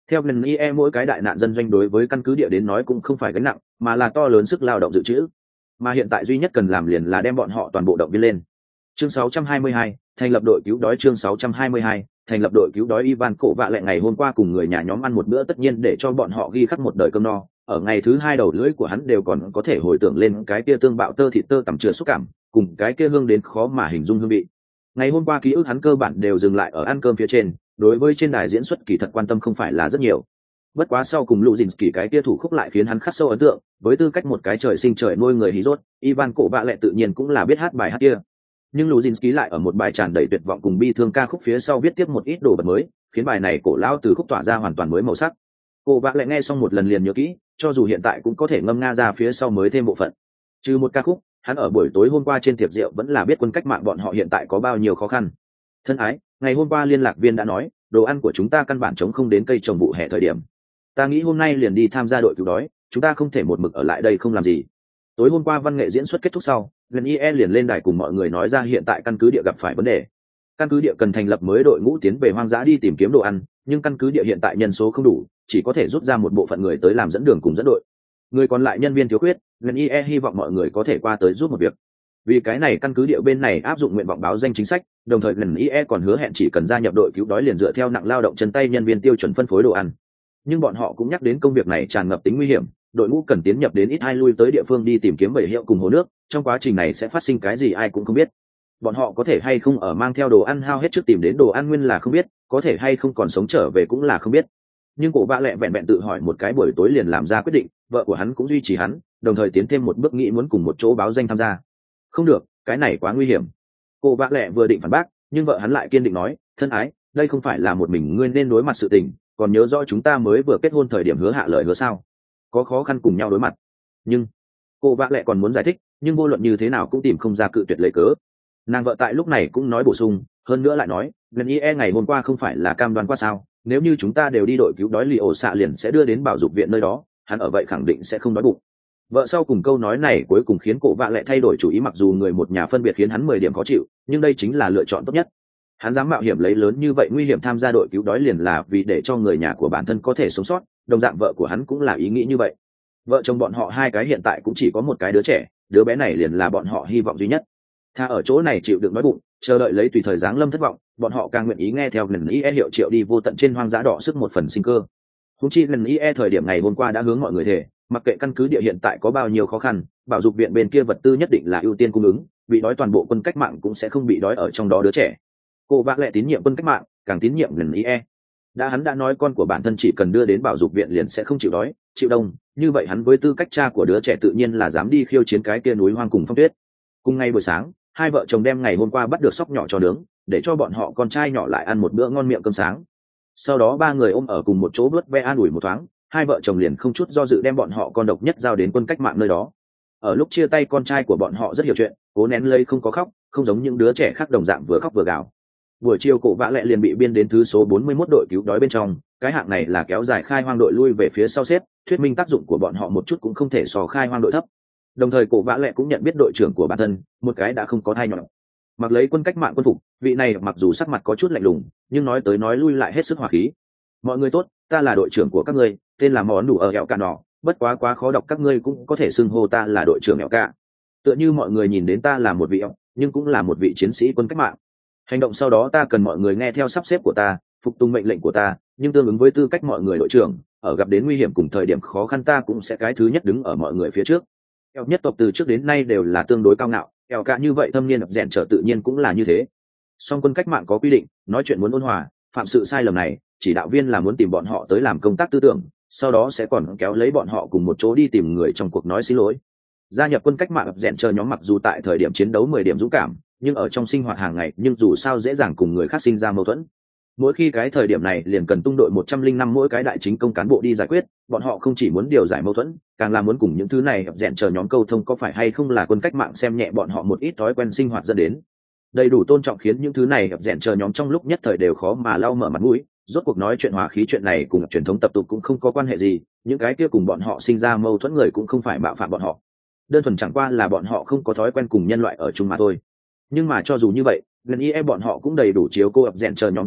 Theo ngân i e mỗi cái đại nạn dân doanh đối với căn cứ địa đến nói cũng không phải gánh nặng, mà là to lớn sức lao động dự trữ. Mà hiện tại duy nhất cần làm liền là đem bọn họ toàn bộ động viên lên. Chương sáu trăm hai mươi hai, thành lập đội cứu đói. Chương sáu trăm hai mươi hai, thành lập đội cứu đói. Ivan Cổ Vạ Lệ ngày hôm qua cùng người nhà nhóm ăn một bữa tất nhiên để cho bọn họ ghi khắc một đời cơm no. Ở ngày thứ hai đầu lưỡi của hắn đều còn có thể hồi tưởng lên cái kia tương bạo tơ thịt tơ tằm chứa xúc cảm, cùng cái kia hương đến khó mà hình dung hương vị. Ngày hôm qua ký ức hắn cơ bản đều dừng lại ở ăn cơm phía trên, đối với trên đài diễn xuất kỳ thật quan tâm không phải là rất nhiều. Bất quá sau cùng Luzinski cái kia thủ khúc lại khiến hắn khắc sâu ấn tượng, với tư cách một cái trời sinh trời nuôi người hí rốt, Ivan Cổ Vạ Lệ tự nhiên cũng là biết hát bài hát kia. Nhưng Luzinski lại ở một bài tràn đầy tuyệt vọng cùng bi thương ca khúc phía sau viết tiếp một ít đồ vật mới, khiến bài này cổ lão từ khúc tỏa ra hoàn toàn mới màu sắc. Cổ Vạ Lệ nghe xong một lần liền nhớ kỹ, cho dù hiện tại cũng có thể ngâm nga ra phía sau mới thêm bộ phận. Trừ một ca khúc, hắn ở buổi tối hôm qua trên tiệc rượu vẫn là biết quân cách mạng bọn họ hiện tại có bao nhiêu khó khăn. Thân ái, ngày hôm qua liên lạc viên đã nói, đồ ăn của chúng ta căn bản chống không đến cây trồng vụ hè thời điểm. Ta nghĩ hôm nay liền đi tham gia đội cứu đói, chúng ta không thể một mực ở lại đây không làm gì. Tối hôm qua văn nghệ diễn xuất kết thúc sau, Glen ie liền lên đài cùng mọi người nói ra hiện tại căn cứ địa gặp phải vấn đề. Căn cứ địa cần thành lập mới đội ngũ tiến về hoang dã đi tìm kiếm đồ ăn, nhưng căn cứ địa hiện tại nhân số không đủ, chỉ có thể rút ra một bộ phận người tới làm dẫn đường cùng dẫn đội. Người còn lại nhân viên thiếu khuyết, Glen ie hy vọng mọi người có thể qua tới giúp một việc. Vì cái này căn cứ địa bên này áp dụng nguyện vọng báo danh chính sách, đồng thời Glen ie còn hứa hẹn chỉ cần gia nhập đội cứu đói liền dựa theo nặng lao động chân tay nhân viên tiêu chuẩn phân phối đồ ăn. Nhưng bọn họ cũng nhắc đến công việc này tràn ngập tính nguy hiểm, đội ngũ cần tiến nhập đến ít hai lui tới địa phương đi tìm kiếm bầy hiệu cùng hồ nước, trong quá trình này sẽ phát sinh cái gì ai cũng không biết. Bọn họ có thể hay không ở mang theo đồ ăn hao hết trước tìm đến đồ ăn nguyên là không biết, có thể hay không còn sống trở về cũng là không biết. Nhưng Cổ Vạ Lệ vẹn vẹn tự hỏi một cái buổi tối liền làm ra quyết định, vợ của hắn cũng duy trì hắn, đồng thời tiến thêm một bước nghĩ muốn cùng một chỗ báo danh tham gia. Không được, cái này quá nguy hiểm. Cổ Vạ Lệ vừa định phản bác, nhưng vợ hắn lại kiên định nói, thân ái, đây không phải là một mình ngươi nên đối mặt sự tình, còn nhớ rõ chúng ta mới vừa kết hôn thời điểm hứa hạ lời hứa sao? Có khó khăn cùng nhau đối mặt. Nhưng cô Vạ Lệ còn muốn giải thích, nhưng vô luận như thế nào cũng tìm không ra cự tuyệt lấy cớ. Nàng vợ tại lúc này cũng nói bổ sung, hơn nữa lại nói, Glen ie ngày hôm qua không phải là cam đoan qua sao? Nếu như chúng ta đều đi đội cứu đói lì ổ xạ liền sẽ đưa đến bảo dục viện nơi đó, hắn ở vậy khẳng định sẽ không đói bụng. Vợ sau cùng câu nói này cuối cùng khiến Cổ Vạ Lệ thay đổi chủ ý, mặc dù người một nhà phân biệt khiến hắn mười điểm khó chịu, nhưng đây chính là lựa chọn tốt nhất. Hắn dám mạo hiểm lấy lớn như vậy nguy hiểm tham gia đội cứu đói liền là vì để cho người nhà của bản thân có thể sống sót, đồng dạng vợ của hắn cũng là ý nghĩ như vậy. Vợ chồng bọn họ hai cái hiện tại cũng chỉ có một cái đứa trẻ, đứa bé này liền là bọn họ hy vọng duy nhất. Tha ở chỗ này chịu đựng đói bụng, chờ đợi lấy tùy thời giáng lâm thất vọng, bọn họ càng nguyện ý nghe theo Glen ie hiệu triệu đi vô tận trên hoang dã đỏ sức một phần sinh cơ. Húng chi Glen ie thời điểm ngày hôm qua đã hướng mọi người thề, mặc kệ căn cứ địa hiện tại có bao nhiêu khó khăn, bảo dục viện bên kia vật tư nhất định là ưu tiên cung ứng, bị đói toàn bộ quân cách mạng cũng sẽ không bị đói ở trong đó đứa trẻ. Cổ Vạ Lệ tín nhiệm quân cách mạng, càng tín nhiệm Glen ie. Đã hắn đã nói con của bản thân chỉ cần đưa đến bảo dục viện liền sẽ không chịu đói, chịu đông, như vậy hắn với tư cách cha của đứa trẻ tự nhiên là dám đi khiêu chiến cái kia núi hoang cùng phong tuyết. Cùng ngày buổi sáng, hai vợ chồng đem ngày hôm qua bắt được sóc nhỏ cho nướng, để cho bọn họ con trai nhỏ lại ăn một bữa ngon miệng cơm sáng. Sau đó ba người ôm ở cùng một chỗ vớt ve an ủi một thoáng, hai vợ chồng liền không chút do dự đem bọn họ con độc nhất giao đến quân cách mạng nơi đó. Ở lúc chia tay con trai của bọn họ rất hiểu chuyện, cố nén lấy không có khóc, không giống những đứa trẻ khác đồng dạng vừa khóc vừa gào. Buổi chiều Cổ Vạ Lệ liền bị biên đến thứ số bốn mươi mốt đội cứu đói bên trong, cái hạng này là kéo dài khai hoang đội lui về phía sau xếp, thuyết minh tác dụng của bọn họ một chút cũng không thể so khai hoang đội thấp. Đồng thời Cổ Vạ Lệ cũng nhận biết đội trưởng của bản thân, một cái đã không có thai nhọn. Mặc lấy quân cách mạng quân phục, vị này mặc dù sắc mặt có chút lạnh lùng, nhưng nói tới nói lui lại hết sức hòa khí. Mọi người tốt, ta là đội trưởng của các ngươi, tên là Món Đủ ở Hẹo Cạ Nọ, bất quá quá khó đọc các ngươi cũng có thể xưng hô ta là đội trưởng Hẹo Cạ. Tựa như mọi người nhìn đến ta là một vị eo, nhưng cũng là một vị chiến sĩ quân cách mạng. Hành động sau đó ta cần mọi người nghe theo sắp xếp của ta, phục tùng mệnh lệnh của ta, nhưng tương ứng với tư cách mọi người đội trưởng, ở gặp đến nguy hiểm cùng thời điểm khó khăn ta cũng sẽ cái thứ nhất đứng ở mọi người phía trước. Eo nhất tộc từ trước đến nay đều là tương đối cao ngạo, eo cả như vậy thâm niên ập rèn trở tự nhiên cũng là như thế. Song quân cách mạng có quy định, nói chuyện muốn ôn hòa, phạm sự sai lầm này, chỉ đạo viên là muốn tìm bọn họ tới làm công tác tư tưởng, sau đó sẽ còn kéo lấy bọn họ cùng một chỗ đi tìm người trong cuộc nói xin lỗi. Gia nhập quân cách mạng ập rèn chờ nhóm mặc dù tại thời điểm chiến đấu mười điểm dũng cảm, nhưng ở trong sinh hoạt hàng ngày nhưng dù sao dễ dàng cùng người khác sinh ra mâu thuẫn. Mỗi khi cái thời điểm này liền cần tung đội một trăm linh năm mỗi cái đại chính công cán bộ đi giải quyết, bọn họ không chỉ muốn điều giải mâu thuẫn, càng là muốn cùng những thứ này ập rèn chờ nhóm câu thông có phải hay không là quân cách mạng xem nhẹ bọn họ một ít thói quen sinh hoạt dẫn đến. Đầy đủ tôn trọng khiến những thứ này ập rèn chờ nhóm trong lúc nhất thời đều khó mà lau mở mặt mũi, rốt cuộc nói chuyện hòa khí chuyện này cùng truyền thống tập tục cũng không có quan hệ gì, những cái kia cùng bọn họ sinh ra mâu thuẫn người cũng không phải mạo phạm bọn họ. Đơn thuần chẳng qua là bọn họ không có thói quen cùng nhân loại ở chung mà thôi. Nhưng mà cho dù như vậy, Glen ie bọn họ cũng đầy đủ chiếu cô ập rèn chờ nhóm cảm xúc,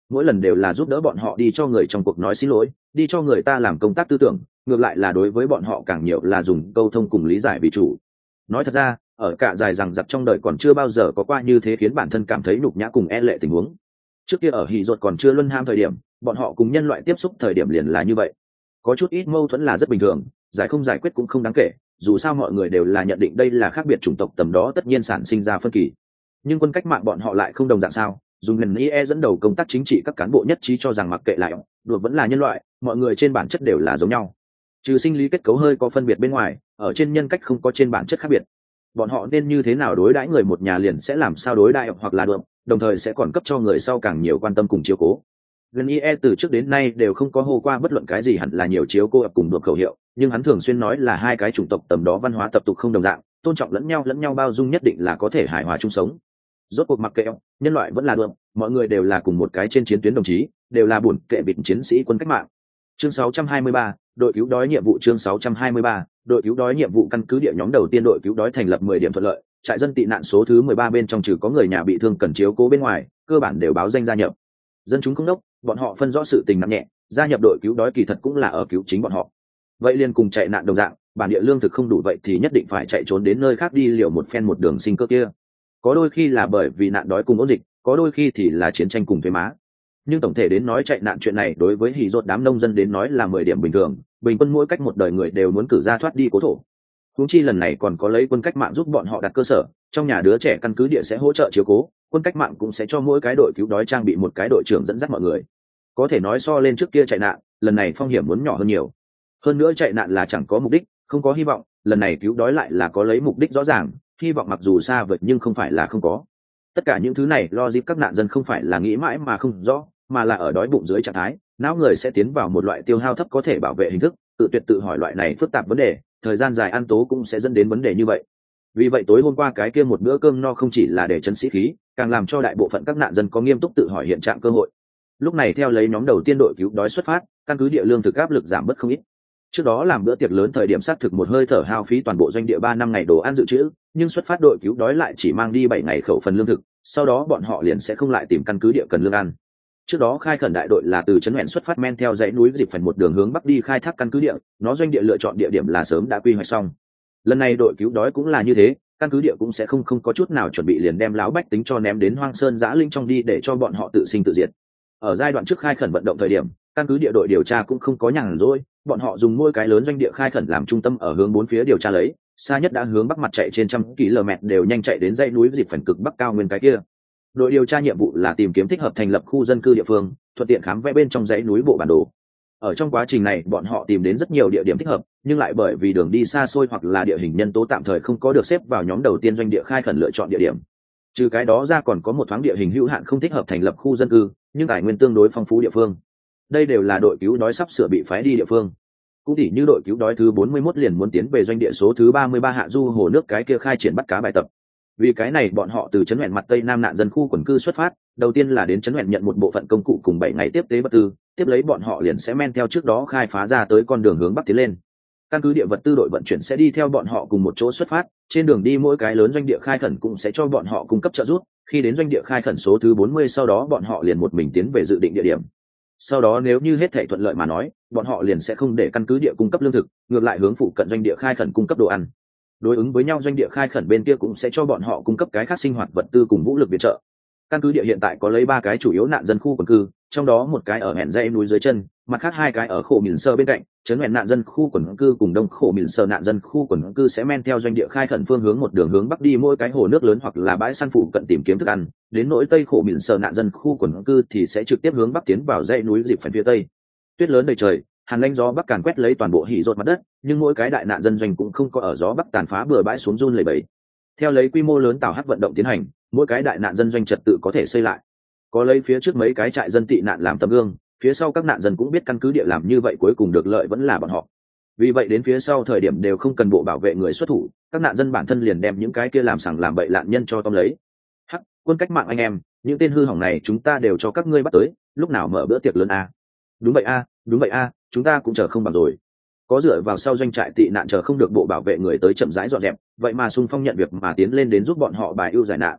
mỗi lần đều là giúp đỡ bọn họ đi cho người trong cuộc nói xin lỗi, đi cho người ta làm công tác tư tưởng, ngược lại là đối với bọn họ càng nhiều là dùng câu thông cùng lý giải vì chủ. Nói thật ra, ở cả dài rằng giặc trong đời còn chưa bao giờ có qua như thế khiến bản thân cảm thấy nhục nhã cùng e lệ tình huống. Trước kia ở hỉ ruột còn chưa luân ham thời điểm, bọn họ cùng nhân loại tiếp xúc thời điểm liền là như vậy. Có chút ít mâu thuẫn là rất bình thường, giải không giải quyết cũng không đáng kể, dù sao mọi người đều là nhận định đây là khác biệt chủng tộc, tầm đó tất nhiên sản sinh ra phân kỳ. Nhưng quân cách mạng bọn họ lại không đồng dạng sao? Dùng ngần ie dẫn đầu công tác chính trị, các cán bộ nhất trí cho rằng mặc kệ lại đột vẫn là nhân loại, mọi người trên bản chất đều là giống nhau, trừ sinh lý kết cấu hơi có phân biệt bên ngoài, ở trên nhân cách không có trên bản chất khác biệt. Bọn họ nên như thế nào đối đãi người một nhà liền sẽ làm sao đối đãi hoặc là được, đồng thời sẽ còn cấp cho người sau càng nhiều quan tâm cùng chiếu cố. Gần ie từ trước đến nay đều không có hô qua bất luận cái gì hẳn là nhiều chiếu cố cùng được khẩu hiệu, nhưng hắn thường xuyên nói là hai cái chủng tộc tầm đó văn hóa tập tục không đồng dạng, tôn trọng lẫn nhau lẫn nhau bao dung nhất định là có thể hài hòa chung sống. Rốt cuộc mặc kệ nhân loại vẫn là được, mọi người đều là cùng một cái trên chiến tuyến đồng chí, đều là buồn kệ bịt chiến sĩ quân cách mạng. Chương sáu trăm hai mươi ba, đội cứu đói nhiệm vụ. Chương sáu trăm hai mươi ba, đội cứu đói nhiệm vụ. Căn cứ địa nhóm đầu tiên đội cứu đói thành lập mười điểm thuận lợi, trại dân tị nạn số thứ mười ba bên trong trừ có người nhà bị thương cần chiếu cố bên ngoài, cơ bản đều báo danh gia nhập. Dân chúng không đốc, bọn họ phân rõ sự tình nặng nhẹ, gia nhập đội cứu đói kỳ thật cũng là ở cứu chính bọn họ. Vậy liền cùng chạy nạn đồng dạng, bản địa lương thực không đủ vậy thì nhất định phải chạy trốn đến nơi khác đi liều một phen một đường sinh cơ kia. Có đôi khi là bởi vì nạn đói cùng ôn dịch, có đôi khi thì là chiến tranh cùng thuế má. Nhưng tổng thể đến nói chạy nạn chuyện này đối với hỉ ruột đám nông dân đến nói là mười điểm bình thường, bình quân mỗi cách một đời người đều muốn cử ra thoát đi cố thổ. Huống chi lần này còn có lấy quân cách mạng giúp bọn họ đặt cơ sở, trong nhà đứa trẻ căn cứ địa sẽ hỗ trợ chiếu cố, quân cách mạng cũng sẽ cho mỗi cái đội cứu đói trang bị một cái đội trưởng dẫn dắt mọi người. Có thể nói so lên trước kia chạy nạn, lần này phong hiểm muốn nhỏ hơn nhiều. Hơn nữa chạy nạn là chẳng có mục đích, không có hy vọng, lần này cứu đói lại là có lấy mục đích rõ ràng, hy vọng mặc dù xa vời nhưng không phải là không có. Tất cả những thứ này lo dịp các nạn dân không phải là nghĩ mãi mà không rõ, mà là ở đói bụng dưới trạng thái, não người sẽ tiến vào một loại tiêu hao thấp có thể bảo vệ hình thức, tự tuyệt tự hỏi loại này phức tạp vấn đề, thời gian dài ăn tố cũng sẽ dẫn đến vấn đề như vậy. Vì vậy tối hôm qua cái kia một bữa cơm no không chỉ là để chấn sĩ khí, càng làm cho đại bộ phận các nạn dân có nghiêm túc tự hỏi hiện trạng cơ hội. Lúc này theo lấy nhóm đầu tiên đội cứu đói xuất phát, căn cứ địa lương thực áp lực giảm bớt không ít. Trước đó làm bữa tiệc lớn thời điểm xác thực một hơi thở hao phí toàn bộ doanh địa ba năm ngày đồ ăn dự trữ, nhưng xuất phát đội cứu đói lại chỉ mang đi bảy ngày khẩu phần lương thực, sau đó bọn họ liền sẽ không lại tìm căn cứ địa cần lương ăn. Trước đó khai khẩn đại đội là từ trấn huyện xuất phát men theo dãy núi dịp phần một đường hướng bắc đi khai thác căn cứ địa, nó doanh địa lựa chọn địa điểm là sớm đã quy hoạch xong. Lần này đội cứu đói cũng là như thế, căn cứ địa cũng sẽ không không có chút nào chuẩn bị liền đem láo bách tính cho ném đến hoang sơn giã linh trong đi để cho bọn họ tự sinh tự diệt. Ở giai đoạn trước khai khẩn vận động thời điểm, căn cứ địa đội điều tra cũng không có nhàn rỗi, bọn họ dùng mỗi cái lớn doanh địa khai khẩn làm trung tâm ở hướng bốn phía điều tra lấy, xa nhất đã hướng bắc mặt chạy trên trăm km đều nhanh chạy đến dãy núi dịp phần cực bắc cao nguyên cái kia. Đội điều tra nhiệm vụ là tìm kiếm thích hợp thành lập khu dân cư địa phương, thuận tiện khám vẽ bên trong dãy núi bộ bản đồ. Ở trong quá trình này bọn họ tìm đến rất nhiều địa điểm thích hợp, nhưng lại bởi vì đường đi xa xôi hoặc là địa hình nhân tố tạm thời không có được xếp vào nhóm đầu tiên doanh địa khai khẩn lựa chọn địa điểm. Trừ cái đó ra còn có một thoáng địa hình hữu hạn không thích hợp thành lập khu dân cư, nhưng tài nguyên tương đối phong phú địa phương. Đây đều là đội cứu đói sắp sửa bị phái đi địa phương. Cũng tỉ như đội cứu đói thứ bốn mươi mốt liền muốn tiến về doanh địa số thứ ba mươi ba hạ du hồ nước cái kia khai triển bắt cá bài tập. Vì cái này bọn họ từ trấn huyện mặt tây nam nạn dân khu quần cư xuất phát, đầu tiên là đến trấn huyện nhận một bộ phận công cụ cùng bảy ngày tiếp tế vật tư, tiếp lấy bọn họ liền sẽ men theo trước đó khai phá ra tới con đường hướng bắc tiến lên. Căn cứ địa vật tư đội vận chuyển sẽ đi theo bọn họ cùng một chỗ xuất phát, trên đường đi mỗi cái lớn doanh địa khai khẩn cũng sẽ cho bọn họ cung cấp trợ giúp, khi đến doanh địa khai khẩn số thứ bốn mươi sau đó bọn họ liền một mình tiến về dự định địa điểm. Sau đó nếu như hết thảy thuận lợi mà nói, bọn họ liền sẽ không để căn cứ địa cung cấp lương thực, ngược lại hướng phụ cận doanh địa khai khẩn cung cấp đồ ăn. Đối ứng với nhau doanh địa khai khẩn bên kia cũng sẽ cho bọn họ cung cấp cái khác sinh hoạt vật tư cùng vũ lực viện trợ. Căn cứ địa hiện tại có lấy ba cái chủ yếu nạn dân khu quần cư, trong đó một cái ở hẻn dãy núi dưới chân, mặt khác hai cái ở khổ mìn sơ bên cạnh. Trấn huyện nạn dân khu quần cư cùng đông khổ mìn sơ nạn dân khu quần cư sẽ men theo doanh địa khai khẩn phương hướng một đường hướng bắc đi mỗi cái hồ nước lớn hoặc là bãi săn phụ cận tìm kiếm thức ăn, đến nỗi tây khổ mìn sơ nạn dân khu quần cư thì sẽ trực tiếp hướng bắc tiến vào dãy núi dịp phần phía tây. Tuyết lớn đầy trời, hàn lãnh gió bắc càn quét lấy toàn bộ hỉ rột mặt đất, nhưng mỗi cái đại nạn dân doanh cũng không có ở gió bắc tàn phá bừa bãi xuống run lẩy bẩy. Theo lấy quy mô lớn tảo hắc vận động tiến hành, mỗi cái đại nạn dân doanh trật tự có thể xây lại. Có lấy phía trước mấy cái trại dân tị nạn làm tấm gương, phía sau các nạn dân cũng biết căn cứ địa làm như vậy cuối cùng được lợi vẫn là bọn họ. Vì vậy đến phía sau thời điểm đều không cần bộ bảo vệ người xuất thủ, các nạn dân bản thân liền đem những cái kia làm sằng làm bậy lạn nhân cho tóm lấy. Hắc, quân cách mạng anh em, những tên hư hỏng này chúng ta đều cho các ngươi bắt tới, lúc nào mở bữa tiệc lớn a? Đúng vậy a, đúng vậy a, chúng ta cũng chờ không bằng rồi. Có dựa vào sau doanh trại tị nạn chờ không được bộ bảo vệ người tới chậm rãi dọn dẹp, vậy mà xung phong nhận việc mà tiến lên đến giúp bọn họ bài ưu giải nạn.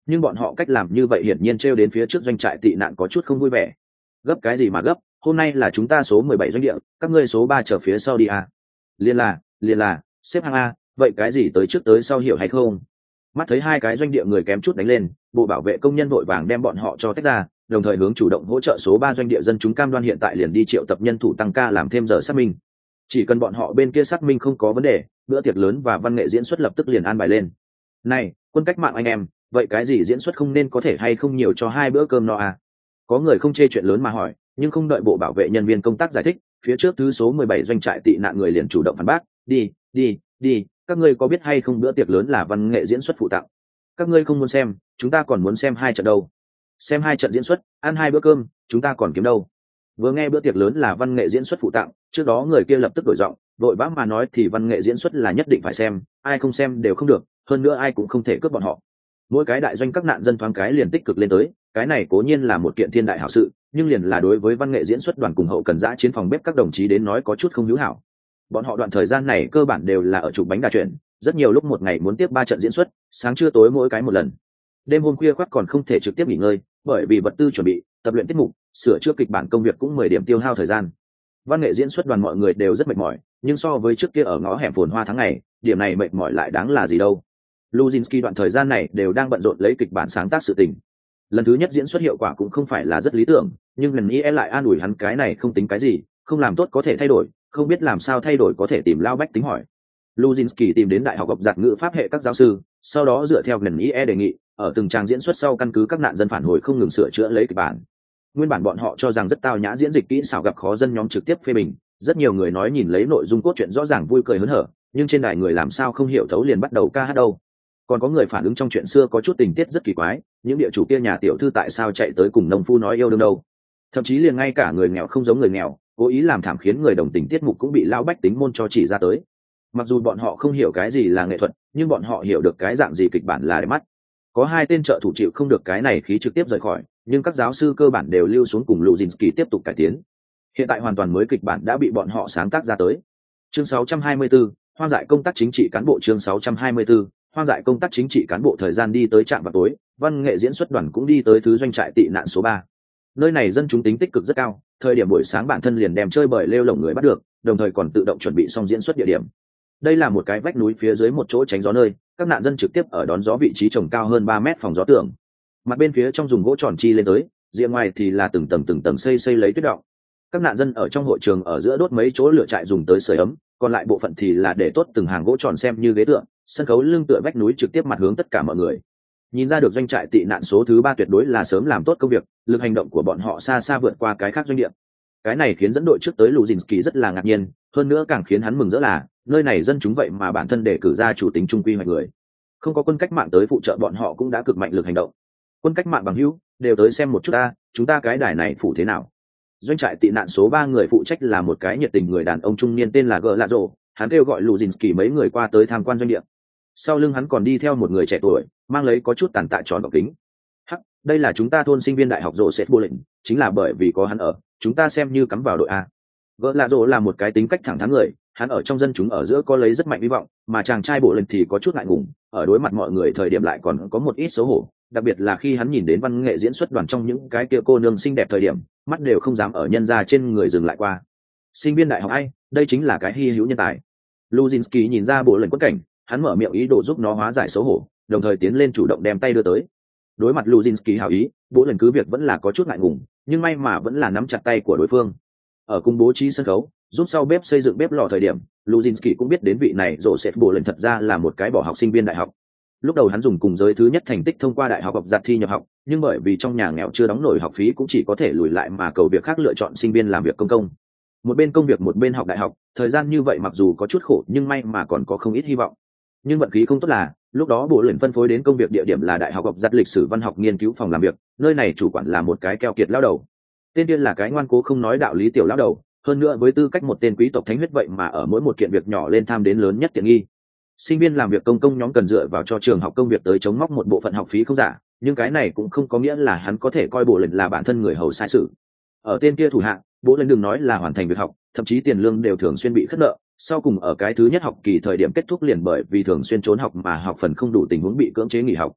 nhưng bọn họ cách làm như vậy hiển nhiên trêu đến phía trước doanh trại tị nạn có chút không vui vẻ. Gấp cái gì mà gấp, hôm nay là chúng ta số mười bảy doanh địa, các ngươi số ba chờ phía sau đi à. Liên là liên là xếp hàng a, vậy cái gì tới trước tới sau hiểu hay không? Mắt thấy hai cái doanh địa người kém chút đánh lên, bộ bảo vệ công nhân vội vàng đem bọn họ cho tách ra, đồng thời hướng chủ động hỗ trợ số ba doanh địa dân chúng cam đoan hiện tại liền đi triệu tập nhân thủ tăng ca làm thêm giờ xác minh. Chỉ cần bọn họ bên kia xác minh không có vấn đề, bữa tiệc lớn và văn nghệ diễn xuất lập tức liền an bài lên. Này, quân cách mạng anh em, vậy cái gì diễn xuất không nên có thể hay không nhiều cho hai bữa cơm no à? Có người không chê chuyện lớn mà hỏi, nhưng không đợi bộ bảo vệ nhân viên công tác giải thích, phía trước thứ số mười bảy doanh trại tị nạn người liền chủ động phản bác, đi, đi, đi, các ngươi có biết hay không bữa tiệc lớn là văn nghệ diễn xuất phụ tặng. Các ngươi không muốn xem, chúng ta còn muốn xem hai trận đâu. Xem hai trận diễn xuất, ăn hai bữa cơm, chúng ta còn kiếm đâu. Vừa nghe bữa tiệc lớn là văn nghệ diễn xuất phụ tặng, trước đó người kia lập tức đổi giọng, vội vã mà nói thì văn nghệ diễn xuất là nhất định phải xem, ai không xem đều không được, hơn nữa ai cũng không thể cướp bọn họ. Mỗi cái đại doanh các nạn dân thoáng cái liền tích cực lên tới, cái này cố nhiên là một kiện thiên đại hảo sự, nhưng liền là đối với văn nghệ diễn xuất đoàn cùng hậu cần giã chiến phòng bếp các đồng chí đến nói có chút không hữu hảo. Bọn họ đoạn thời gian này cơ bản đều là ở chụp bánh đa chuyển, rất nhiều lúc một ngày muốn tiếp ba trận diễn xuất, sáng trưa tối mỗi cái một lần. Đêm hôm khuya khoắt còn không thể trực tiếp nghỉ ngơi, bởi vì vật tư chuẩn bị, tập luyện tiết mục, sửa chữa kịch bản công việc cũng mười điểm tiêu hao thời gian. Văn nghệ diễn xuất đoàn mọi người đều rất mệt mỏi, nhưng so với trước kia ở ngõ hẻm phồn hoa tháng ngày, điểm này mệt mỏi lại đáng là gì đâu. Luzinski đoạn thời gian này đều đang bận rộn lấy kịch bản sáng tác sự tình. Lần thứ nhất diễn xuất hiệu quả cũng không phải là rất lý tưởng, nhưng lần ý lại an ủi hắn cái này không tính cái gì, không làm tốt có thể thay đổi, không biết làm sao thay đổi có thể tìm lao bách tính hỏi. Luzinski tìm đến đại học học giặt ngữ pháp hệ các giáo sư, sau đó dựa theo lần ý đề nghị, ở từng trang diễn xuất sau căn cứ các nạn dân phản hồi không ngừng sửa chữa lấy kịch bản. Nguyên bản bọn họ cho rằng rất tao nhã diễn dịch kỹ xảo gặp khó dân nhóm trực tiếp phê bình, rất nhiều người nói nhìn lấy nội dung cốt truyện rõ ràng vui cười hớn hở, nhưng trên đài người làm sao không hiểu thấu liền bắt đầu ca hát đâu. Còn có người phản ứng trong chuyện xưa có chút tình tiết rất kỳ quái, những địa chủ kia nhà tiểu thư tại sao chạy tới cùng nông phu nói yêu đương đâu. Thậm chí liền ngay cả người nghèo không giống người nghèo, cố ý làm thảm khiến người đồng tình tiết mục cũng bị lão bách tính môn cho chỉ ra tới. Mặc dù bọn họ không hiểu cái gì là nghệ thuật, nhưng bọn họ hiểu được cái dạng gì kịch bản là đẹp mắt. Có hai tên trợ thủ chịu không được cái này khí trực tiếp rời khỏi, nhưng các giáo sư cơ bản đều lưu xuống cùng Luzinski tiếp tục cải tiến. Hiện tại hoàn toàn mới kịch bản đã bị bọn họ sáng tác ra tới. Chương sáu trăm hai mươi tư, hoang dại công tác chính trị cán bộ. Chương sáu trăm hai mươi tư, hoang dại công tác chính trị cán bộ. Thời gian đi tới trạm vào tối, văn nghệ diễn xuất đoàn cũng đi tới thứ doanh trại tị nạn số ba. Nơi này dân chúng tính tích cực rất cao, thời điểm buổi sáng bản thân liền đem chơi bời lêu lổng người bắt được, đồng thời còn tự động chuẩn bị xong diễn xuất địa điểm. Đây là một cái vách núi phía dưới một chỗ tránh gió nơi, các nạn dân trực tiếp ở đón gió vị trí trồng cao hơn ba mét phòng gió tường. Mặt bên phía trong dùng gỗ tròn chi lên tới, rìa ngoài thì là từng tầng từng tầng xây xây lấy tuyết động. Các nạn dân ở trong hội trường ở giữa đốt mấy chỗ lửa trại dùng tới sưởi ấm, còn lại bộ phận thì là để tốt từng hàng gỗ tròn xem như ghế tựa, sân khấu lưng tựa vách núi trực tiếp mặt hướng tất cả mọi người. Nhìn ra được doanh trại tị nạn số thứ ba tuyệt đối là sớm làm tốt công việc, lực hành động của bọn họ xa xa vượt qua cái khác doanh địa. Cái này khiến dẫn đội trước tới Luzinski rất là ngạc nhiên, hơn nữa càng khiến hắn mừng rỡ là nơi này dân chúng vậy mà bản thân để cử ra chủ tính trung quy hoạch người, không có quân cách mạng tới phụ trợ bọn họ cũng đã cực mạnh lực hành động. Quân cách mạng bằng hữu đều tới xem một chút ta, chúng ta cái đài này phủ thế nào. Doanh trại tị nạn số ba người phụ trách là một cái nhiệt tình người đàn ông trung niên tên là Gờ Lạ Rồ, hắn kêu gọi Luzinski mấy người qua tới tham quan doanh địa. Sau lưng hắn còn đi theo một người trẻ tuổi, mang lấy có chút tàn tạ tròn bọc kính. Hắc, đây là chúng ta thôn sinh viên đại học Joseph Bolin, chính là bởi vì có hắn ở, chúng ta xem như cắm vào đội A. Gỡ lạ rồ là một cái tính cách thẳng thắn người, hắn ở trong dân chúng ở giữa có lấy rất mạnh hy vọng, mà chàng trai bộ lên thì có chút ngại ngùng, ở đối mặt mọi người thời điểm lại còn có một ít xấu hổ, đặc biệt là khi hắn nhìn đến văn nghệ diễn xuất đoàn trong những cái kia cô nương xinh đẹp thời điểm, mắt đều không dám ở nhân ra trên người dừng lại qua. Sinh viên đại học ai, đây chính là cái hy hữu nhân tài. Luzinski nhìn ra bộ lần quất cảnh, hắn mở miệng ý đồ giúp nó hóa giải xấu hổ, đồng thời tiến lên chủ động đem tay đưa tới. Đối mặt Luzinski hảo ý, bộ lần cứ việc vẫn là có chút ngại ngùng, nhưng may mà vẫn là nắm chặt tay của đối phương. Ở cùng bố trí sân khấu, giúp sau bếp xây dựng bếp lò thời điểm, Luzinski cũng biết đến vị này Joseph Bolin thật ra là một cái bỏ học sinh viên đại học. Lúc đầu hắn dùng cùng giới thứ nhất thành tích thông qua đại học học giặt thi nhập học, nhưng bởi vì trong nhà nghèo chưa đóng nổi học phí cũng chỉ có thể lùi lại mà cầu việc khác lựa chọn sinh viên làm việc công công. Một bên công việc một bên học đại học, thời gian như vậy mặc dù có chút khổ nhưng may mà còn có không ít hy vọng. Nhưng vận khí không tốt là, lúc đó Bolin phân phối đến công việc địa điểm là đại học học giặt lịch sử văn học nghiên cứu phòng làm việc, nơi này chủ quản là một cái keo kiệt lão đầu. Tên tiên là cái ngoan cố không nói đạo lý tiểu lão đầu, hơn nữa với tư cách một tên quý tộc thánh huyết vậy mà ở mỗi một kiện việc nhỏ lên tham đến lớn nhất tiện nghi. Sinh viên làm việc công công nhóm cần dựa vào cho trường học công việc tới chống móc một bộ phận học phí không giả, nhưng cái này cũng không có nghĩa là hắn có thể coi bộ lần là bản thân người hầu sai sự. Ở tên kia thủ hạ, bố lần đừng nói là hoàn thành việc học, thậm chí tiền lương đều thường xuyên bị khất nợ, sau cùng ở cái thứ nhất học kỳ thời điểm kết thúc liền bởi vì thường xuyên trốn học mà học phần không đủ tình huống bị cưỡng chế nghỉ học.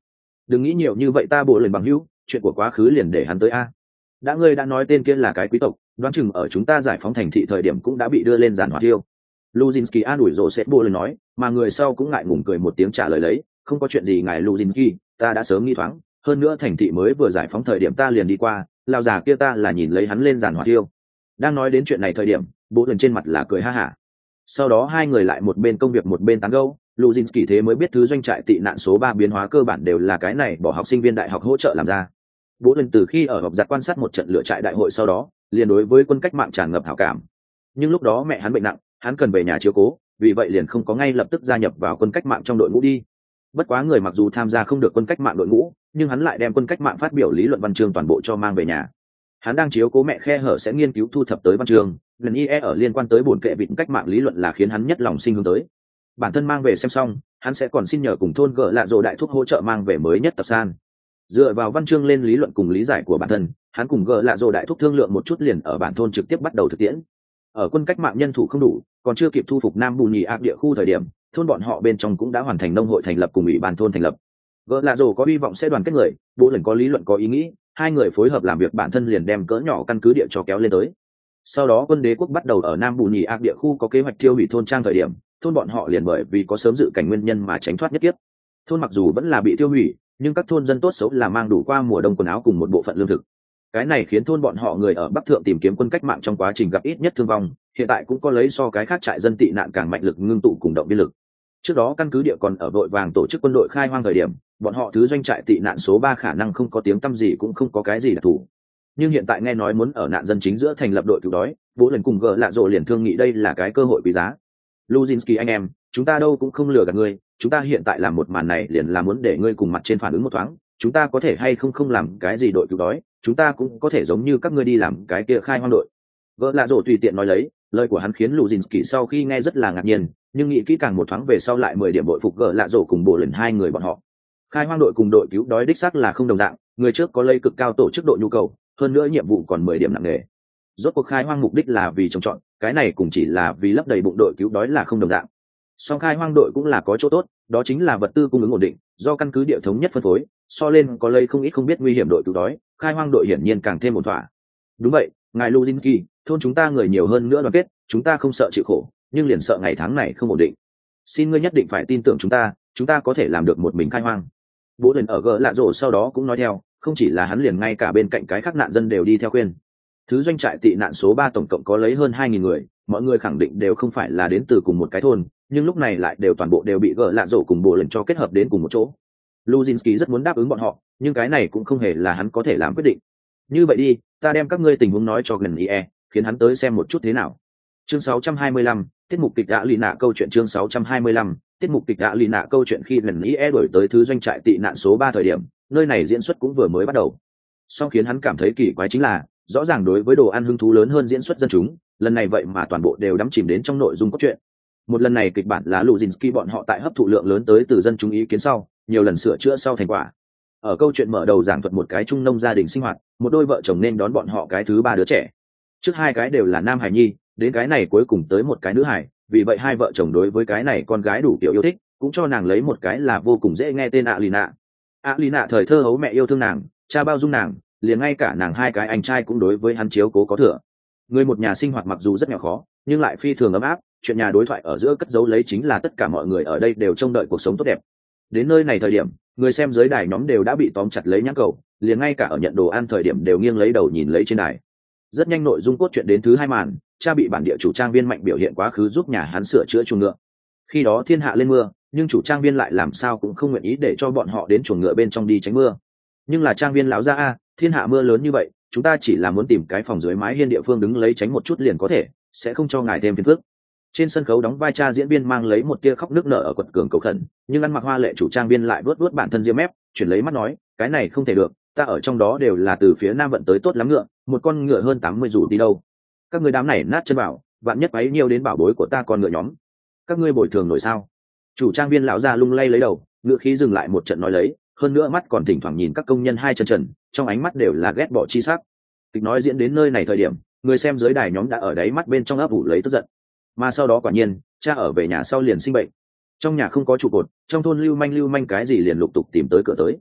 đừng nghĩ nhiều như vậy ta bộ lần bằng hữu, chuyện của quá khứ liền để hắn tới a. Đã ngươi đã nói tên kia là cái quý tộc, đoán chừng ở chúng ta giải phóng thành thị thời điểm cũng đã bị đưa lên giàn hỏa thiêu. Luzinski an ủi rồi sẽ bộ lần nói, mà người sau cũng ngại ngùng cười một tiếng trả lời lấy, không có chuyện gì ngài Luzinski, ta đã sớm nghĩ thoáng, hơn nữa thành thị mới vừa giải phóng thời điểm ta liền đi qua, lão già kia ta là nhìn lấy hắn lên giàn hỏa thiêu. Đang nói đến chuyện này thời điểm, bộ lần trên mặt là cười ha hả. Sau đó hai người lại một bên công việc một bên tán gẫu, Luzinski thế mới biết thứ doanh trại tị nạn số ba biến hóa cơ bản đều là cái này bỏ học sinh viên đại học hỗ trợ làm ra. Bố lần từ khi ở học giặt quan sát một trận lựa trại đại hội sau đó, liền đối với quân cách mạng tràn ngập hảo cảm. Nhưng lúc đó mẹ hắn bệnh nặng, hắn cần về nhà chiếu cố, vì vậy liền không có ngay lập tức gia nhập vào quân cách mạng trong đội ngũ đi. Bất quá người mặc dù tham gia không được quân cách mạng đội ngũ, nhưng hắn lại đem quân cách mạng phát biểu lý luận văn chương toàn bộ cho mang về nhà. Hắn đang chiếu cố mẹ khe hở sẽ nghiên cứu thu thập tới văn chương, lần ie ở liên quan tới bổn kệ vịt cách mạng lý luận là khiến hắn nhất lòng sinh hướng tới. Bản thân mang về xem xong, hắn sẽ còn xin nhờ cùng thôn gỡ lạ rồ đại thúc hỗ trợ mang về mới nhất tập san. Dựa vào văn chương lên lý luận cùng lý giải của bản thân, hắn cùng gỡ lạ rồ đại thúc thương lượng một chút liền ở bản thôn trực tiếp bắt đầu thực tiễn. Ở quân cách mạng nhân thủ không đủ, còn chưa kịp thu phục Nam Bù Nhì ạc địa khu thời điểm, thôn bọn họ bên trong cũng đã hoàn thành nông hội thành lập cùng ủy ban thôn thành lập. Gỡ lạ rồ có hy vọng sẽ đoàn kết người, bộ lần có lý luận có ý nghĩ, hai người phối hợp làm việc bản thân liền đem cỡ nhỏ căn cứ địa cho kéo lên tới. Sau đó quân đế quốc bắt đầu ở Nam Bù Nhì ạc địa khu có kế hoạch tiêu hủy thôn trang thời điểm, thôn bọn họ liền bởi vì có sớm dự cảnh nguyên nhân mà tránh thoát nhất kiếp. Thôn mặc dù vẫn là bị tiêu hủy, nhưng các thôn dân tốt xấu là mang đủ qua mùa đông quần áo cùng một bộ phận lương thực. Cái này khiến thôn bọn họ người ở Bắc Thượng tìm kiếm quân cách mạng trong quá trình gặp ít nhất thương vong, hiện tại cũng có lấy so cái khác trại dân tị nạn càng mạnh lực ngưng tụ cùng động viên lực. Trước đó căn cứ địa còn ở vội vàng tổ chức quân đội khai hoang thời điểm, bọn họ thứ doanh trại tị nạn số ba khả năng không có tiếng tăm gì cũng không có cái gì đặc thù. Nhưng hiện tại nghe nói muốn ở nạn dân chính giữa thành lập đội cứu đói, bố lần cùng gỡ lạ rồ liền thương nghị đây là cái cơ hội quý giá. Luzinski anh em, chúng ta đâu cũng không lừa gạt ngươi, chúng ta hiện tại làm một màn này liền là muốn để ngươi cùng mặt trên phản ứng một thoáng, chúng ta có thể hay không không làm cái gì đội cứu đói, chúng ta cũng có thể giống như các ngươi đi làm cái kia khai hoang đội. Gỡ lạ rồ tùy tiện nói lấy, lời của hắn khiến Luzinski sau khi nghe rất là ngạc nhiên, nhưng nghĩ kỹ càng một thoáng về sau lại mười điểm bội phục gỡ lạ rồ cùng bộ lần hai người bọn họ. Khai hoang đội cùng đội cứu đói đích xác là không đồng dạng, người trước có lấy cực cao tổ chức độ nhu cầu, hơn nữa nhiệm vụ còn mười điểm nặng nề. Rốt cuộc khai hoang mục đích là vì trồng trọt, cái này cũng chỉ là vì lấp đầy bụng đội cứu đói là không đồng dạng. Song khai hoang đội cũng là có chỗ tốt, đó chính là vật tư cung ứng ổn định, do căn cứ địa thống nhất phân phối, so lên có lấy không ít không biết nguy hiểm đội cứu đói, khai hoang đội hiển nhiên càng thêm một thỏa. Đúng vậy, ngài Luzinski, thôn chúng ta người nhiều hơn nữa đoàn kết, chúng ta không sợ chịu khổ, nhưng liền sợ ngày tháng này không ổn định. Xin ngươi nhất định phải tin tưởng chúng ta, chúng ta có thể làm được một mình khai hoang. Bố lần ở gỡ lạ rổ sau đó cũng nói theo, không chỉ là hắn liền ngay cả bên cạnh cái khác nạn dân đều đi theo khuyên. Thứ doanh trại tị nạn số ba tổng cộng có lấy hơn hai nghìn người, mọi người khẳng định đều không phải là đến từ cùng một cái thôn, nhưng lúc này lại đều toàn bộ đều bị gỡ lạ rổ cùng bố lần cho kết hợp đến cùng một chỗ. Luzinski rất muốn đáp ứng bọn họ, nhưng cái này cũng không hề là hắn có thể làm quyết định. Như vậy đi, ta đem các ngươi tình huống nói cho gần ie, khiến hắn tới xem một chút thế nào. Chương sáu trăm hai mươi lăm, tiết mục kịch đã lì nạ câu chuyện chương sáu trăm hai mươi lăm, tiết mục kịch đã lì nạ câu chuyện khi lần ie đổi tới thứ doanh trại tị nạn số ba thời điểm, nơi này diễn xuất cũng vừa mới bắt đầu. Song khiến hắn cảm thấy kỳ quái chính là, rõ ràng đối với đồ ăn hứng thú lớn hơn diễn xuất dân chúng, lần này vậy mà toàn bộ đều đắm chìm đến trong nội dung cốt truyện. Một lần này kịch bản là Luzinski bọn họ tại hấp thụ lượng lớn tới từ dân chúng ý kiến sau, nhiều lần sửa chữa sau thành quả. Ở câu chuyện mở đầu giảng thuật một cái trung nông gia đình sinh hoạt, một đôi vợ chồng nên đón bọn họ cái thứ ba đứa trẻ. Trước hai cái đều là nam hải nhi, đến cái này cuối cùng tới một cái nữ hải, vì vậy hai vợ chồng đối với cái này con gái đủ kiểu yêu thích, cũng cho nàng lấy một cái là vô cùng dễ nghe tên Alina. Alina thời thơ hấu mẹ yêu thương nàng, cha bao dung nàng, liền ngay cả nàng hai cái anh trai cũng đối với hắn chiếu cố có thừa. Người một nhà sinh hoạt mặc dù rất nghèo khó, nhưng lại phi thường ấm áp, chuyện nhà đối thoại ở giữa cất giấu lấy chính là tất cả mọi người ở đây đều trông đợi cuộc sống tốt đẹp. Đến nơi này thời điểm, người xem dưới đài nhóm đều đã bị tóm chặt lấy nhãn cầu, liền ngay cả ở nhận đồ ăn thời điểm đều nghiêng lấy đầu nhìn lấy trên đài. Rất nhanh nội dung cốt truyện đến thứ hai màn, cha bị bản địa chủ trang viên mạnh biểu hiện quá khứ giúp nhà hắn sửa chữa chuồng ngựa. Khi đó thiên hạ lên mưa, nhưng chủ trang viên lại làm sao cũng không nguyện ý để cho bọn họ đến chuồng ngựa bên trong đi tránh mưa. Nhưng là trang viên lão gia a, thiên hạ mưa lớn như vậy, chúng ta chỉ là muốn tìm cái phòng dưới mái hiên địa phương đứng lấy tránh một chút liền có thể, sẽ không cho ngài thêm phiền phức. Trên sân khấu đóng vai cha diễn viên mang lấy một tia khóc nước nở ở quật cường cầu khẩn, nhưng ăn mặc hoa lệ chủ trang viên lại vuốt vuốt bản thân ria mép, chuyển lấy mắt nói, cái này không thể được, ta ở trong đó đều là từ phía nam vận tới tốt lắm ngựa, một con ngựa hơn tám mươi rủ đi đâu. Các ngươi đám này nát chân bảo, vạn nhất bấy nhiêu đến bảo bối của ta con ngựa nhóm. Các ngươi bồi thường nổi sao? Chủ trang viên lão già lung lay lấy đầu, ngựa khí dừng lại một trận nói lấy, hơn nữa mắt còn thỉnh thoảng nhìn các công nhân hai chân trần, trong ánh mắt đều là ghét bỏ chi sắc. Kịch nói diễn đến nơi này thời điểm, người xem dưới đài nhóm đã ở đáy mắt bên trong ấp ủ lấy tức giận. Mà sau đó quả nhiên, cha ở về nhà sau liền sinh bệnh. Trong nhà không có trụ cột, trong thôn lưu manh lưu manh cái gì liền lục tục tìm tới cửa tới.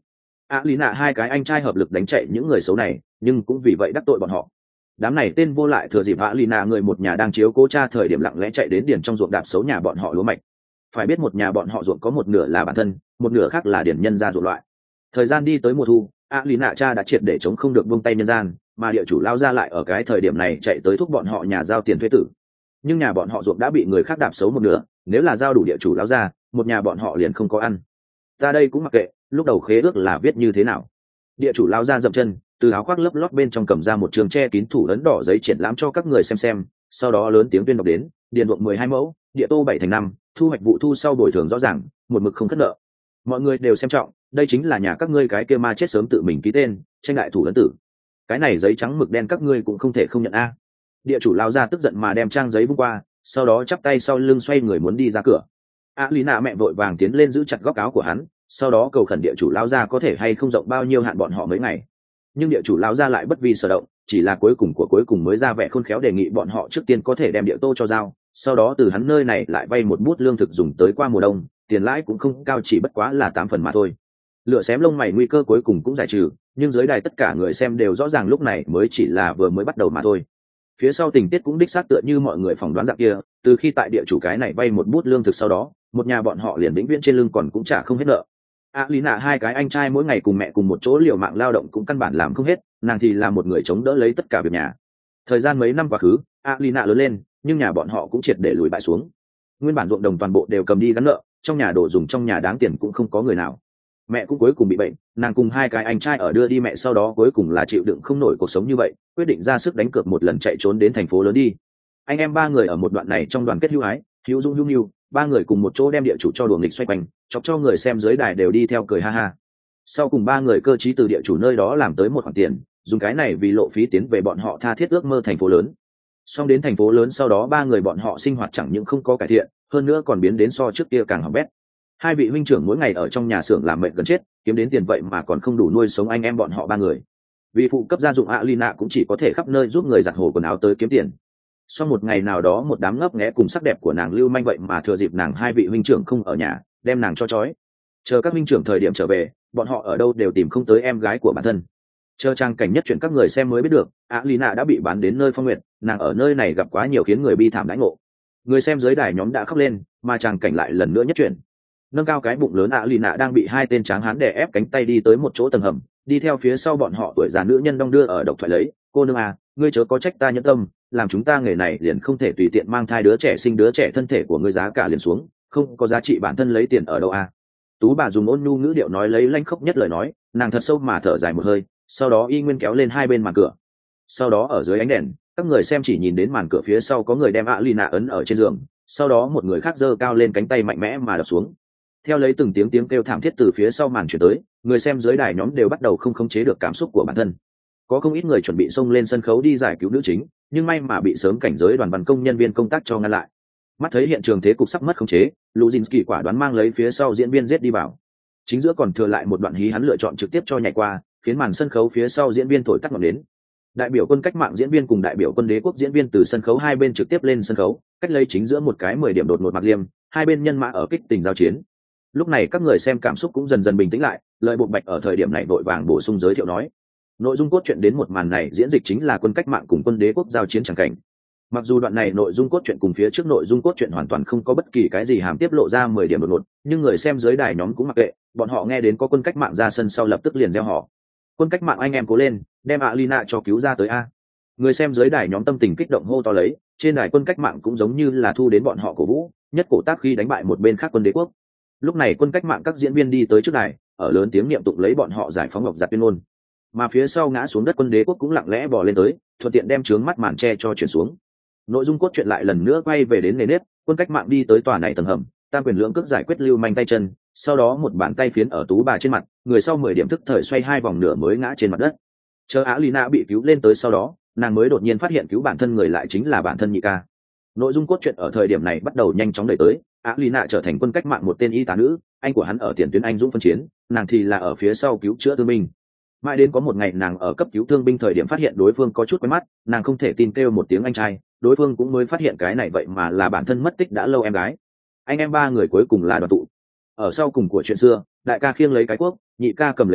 ạ lì nạ hai cái anh trai hợp lực đánh chạy những người xấu này, nhưng cũng vì vậy đắc tội bọn họ. Đám này tên vô lại thừa dịp ạ lì nạ người một nhà đang chiếu cố cha thời điểm lặng lẽ chạy đến điền trong ruộng đạp xấu nhà bọn họ lúa mạch. Phải biết một nhà bọn họ ruộng có một nửa là bản thân, một nửa khác là điền nhân gia ruộng loại. Thời gian đi tới mùa thu, ạ lì nạ cha đã triệt để chống không được buông tay nhân gian, mà địa chủ lao ra lại ở cái thời điểm này chạy tới thúc bọn họ nhà giao tiền thuế tử. Nhưng nhà bọn họ ruộng đã bị người khác đạp xấu một nửa, nếu là giao đủ địa chủ lao ra, một nhà bọn họ liền không có ăn. Ta đây cũng mặc kệ, lúc đầu khế ước là viết như thế nào. Địa chủ lao ra dậm chân, từ áo khoác lấp lót bên trong cầm ra một trường che kín thủ ấn đỏ giấy triển lãm cho các người xem xem, sau đó lớn tiếng tuyên đọc đến, điền ruộng mười hai mẫu, địa tô bảy thành năm, thu hoạch vụ thu sau bồi thường rõ ràng, một mực không thất nợ. Mọi người đều xem trọng, đây chính là nhà các ngươi cái kia ma chết sớm tự mình ký tên, tranh lại thủ ấn tử. Cái này giấy trắng mực đen các ngươi cũng không thể không nhận a. Địa chủ lao ra tức giận mà đem trang giấy vung qua, sau đó chắp tay sau lưng xoay người muốn đi ra cửa. A lý nạ mẹ vội vàng tiến lên giữ chặt góc áo của hắn, sau đó cầu khẩn địa chủ lao ra có thể hay không rộng bao nhiêu hạn bọn họ mấy ngày. Nhưng địa chủ lao ra lại bất vi sở động, chỉ là cuối cùng của cuối cùng mới ra vẻ khôn khéo đề nghị bọn họ trước tiên có thể đem địa tô cho giao, sau đó từ hắn nơi này lại vay một bút lương thực dùng tới qua mùa đông, tiền lãi cũng không cao, chỉ bất quá là tám phần mà thôi. Lửa xém lông mày nguy cơ cuối cùng cũng giải trừ, nhưng dưới đài tất cả người xem đều rõ ràng lúc này mới chỉ là vừa mới bắt đầu mà thôi. Phía sau tình tiết cũng đích xác tựa như mọi người phỏng đoán dạng kia, từ khi tại địa chủ cái này vay một bút lương thực sau đó, một nhà bọn họ liền vĩnh viễn trên lưng còn cũng trả không hết nợ. A lý nạ hai cái anh trai mỗi ngày cùng mẹ cùng một chỗ liều mạng lao động cũng căn bản làm không hết, nàng thì là một người chống đỡ lấy tất cả việc nhà. Thời gian mấy năm quá khứ, A lý nạ lớn lên, nhưng nhà bọn họ cũng triệt để lùi bại xuống. Nguyên bản ruộng đồng toàn bộ đều cầm đi gắn nợ, trong nhà đồ dùng trong nhà đáng tiền cũng không có người nào. Mẹ cũng cuối cùng bị bệnh, nàng cùng hai cái anh trai ở đưa đi mẹ sau đó cuối cùng là chịu đựng không nổi cuộc sống như vậy, quyết định ra sức đánh cược một lần chạy trốn đến thành phố lớn đi. Anh em ba người ở một đoạn này trong đoàn kết hữu ái, hữu dung hữu nhu, ba người cùng một chỗ đem địa chủ cho đùa nghịch xoay quanh, chọc cho người xem dưới đài đều đi theo cười ha ha. Sau cùng ba người cơ trí từ địa chủ nơi đó làm tới một khoản tiền, dùng cái này vì lộ phí tiến về bọn họ tha thiết ước mơ thành phố lớn. Xong đến thành phố lớn sau đó ba người bọn họ sinh hoạt chẳng những không có cải thiện, hơn nữa còn biến đến so trước kia càng hỏng bét. Hai vị huynh trưởng mỗi ngày ở trong nhà xưởng làm mệt gần chết, kiếm đến tiền vậy mà còn không đủ nuôi sống anh em bọn họ ba người. Vì phụ cấp gia dụng ạ lì nạ cũng chỉ có thể khắp nơi giúp người giặt hồ quần áo tới kiếm tiền. Sau một ngày nào đó một đám ngấp nghé cùng sắc đẹp của nàng lưu manh vậy mà thừa dịp nàng hai vị huynh trưởng không ở nhà, đem nàng cho trói. Chờ các huynh trưởng thời điểm trở về, bọn họ ở đâu đều tìm không tới em gái của bản thân. Chờ trang cảnh nhất chuyện các người xem mới biết được, ạ lì nạ đã bị bán đến nơi phong nguyệt, nàng ở nơi này gặp quá nhiều khiến người bi thảm đãi ngộ. Người xem dưới đài nhóm đã khóc lên, mà trang cảnh lại lần nữa nhất chuyện. Nâng cao cái bụng lớn ạ lì nạ đang bị hai tên tráng hán đè ép cánh tay đi tới một chỗ tầng hầm, đi theo phía sau bọn họ tuổi già nữ nhân đong đưa ở độc thoại lấy, cô nương à, ngươi chớ có trách ta nhẫn tâm, làm chúng ta nghề này liền không thể tùy tiện mang thai đứa trẻ, sinh đứa trẻ thân thể của ngươi giá cả liền xuống, không có giá trị bản thân lấy tiền ở đâu à. Tú bà dùng ôn nhu ngữ điệu nói lấy lanh khốc nhất lời nói, nàng thật sâu mà thở dài một hơi, sau đó y nguyên kéo lên hai bên màn cửa. Sau đó ở dưới ánh đèn, các người xem chỉ nhìn đến màn cửa phía sau có người đem ạ lì nạ ấn ở trên giường, sau đó một người khác giơ cao lên cánh tay mạnh mẽ mà đập xuống. Theo lấy từng tiếng tiếng kêu thảm thiết từ phía sau màn chuyển tới, người xem dưới đài nhóm đều bắt đầu không khống chế được cảm xúc của bản thân. Có không ít người chuẩn bị xông lên sân khấu đi giải cứu nữ chính, nhưng may mà bị sớm cảnh giới đoàn văn công nhân viên công tác cho ngăn lại. Mắt thấy hiện trường thế cục sắp mất khống chế, Luzinski quả đoán mang lấy phía sau diễn viên giết đi vào. Chính giữa còn thừa lại một đoạn hí, hắn lựa chọn trực tiếp cho nhảy qua, khiến màn sân khấu phía sau diễn viên thổi tắt ngọn nến. Đại biểu quân cách mạng diễn viên cùng đại biểu quân đế quốc diễn viên từ sân khấu hai bên trực tiếp lên sân khấu, cách lấy chính giữa một cái mười điểm đột ngột mặc liêm, hai bên nhân mã ở kích tình giao chiến. Lúc này các người xem cảm xúc cũng dần dần bình tĩnh lại, lợi bộ bạch ở thời điểm này vội vàng bổ sung giới thiệu nói, nội dung cốt truyện đến một màn này diễn dịch chính là quân cách mạng cùng quân đế quốc giao chiến chẳng cảnh. Mặc dù đoạn này nội dung cốt truyện cùng phía trước nội dung cốt truyện hoàn toàn không có bất kỳ cái gì hàm tiếp lộ ra mười điểm đột ngột, nhưng người xem dưới đài nhóm cũng mặc kệ, bọn họ nghe đến có quân cách mạng ra sân sau lập tức liền reo hò, quân cách mạng anh em cố lên, đem ạ lì nạ cho cứu ra tới a. Người xem dưới đài nhóm tâm tình kích động hô to lấy, trên đài quân cách mạng cũng giống như là thu đến bọn họ cổ vũ, nhất cổ tác khi đánh bại một bên khác quân đế quốc. Lúc này quân cách mạng các diễn viên đi tới trước đài, ở lớn tiếng niệm tụng lấy bọn họ giải phóng ngọc giặt tuyên ngôn, mà phía sau ngã xuống đất quân đế quốc cũng lặng lẽ bò lên tới, thuận tiện đem trướng mắt màn che cho chuyển xuống. Nội dung cốt truyện lại lần nữa quay về đến nề nếp, quân cách mạng đi tới tòa này tầng hầm, tam quyền lưỡng cước giải quyết lưu manh tay chân, sau đó một bàn tay phiến ở tú bà trên mặt, người sau mười điểm thức thời xoay hai vòng nửa mới ngã trên mặt đất. Chờ Á Lina bị cứu lên tới sau đó, nàng mới đột nhiên phát hiện cứu bản thân người lại chính là bản thân nhị ca. Nội dung cốt truyện ở thời điểm này bắt đầu nhanh chóng đẩy tới, Á Lina trở thành quân cách mạng một tên y tá nữ, anh của hắn ở tiền tuyến anh dũng phân chiến, nàng thì là ở phía sau cứu chữa thương binh. Mãi đến có một ngày nàng ở cấp cứu thương binh thời điểm phát hiện đối phương có chút quen mắt, nàng không thể tin kêu một tiếng anh trai, đối phương cũng mới phát hiện cái này vậy mà là bản thân mất tích đã lâu em gái. Anh em ba người cuối cùng là đoàn tụ. Ở sau cùng của chuyện xưa, đại ca khiêng lấy cái cuốc, nhị ca cầm lấy búa,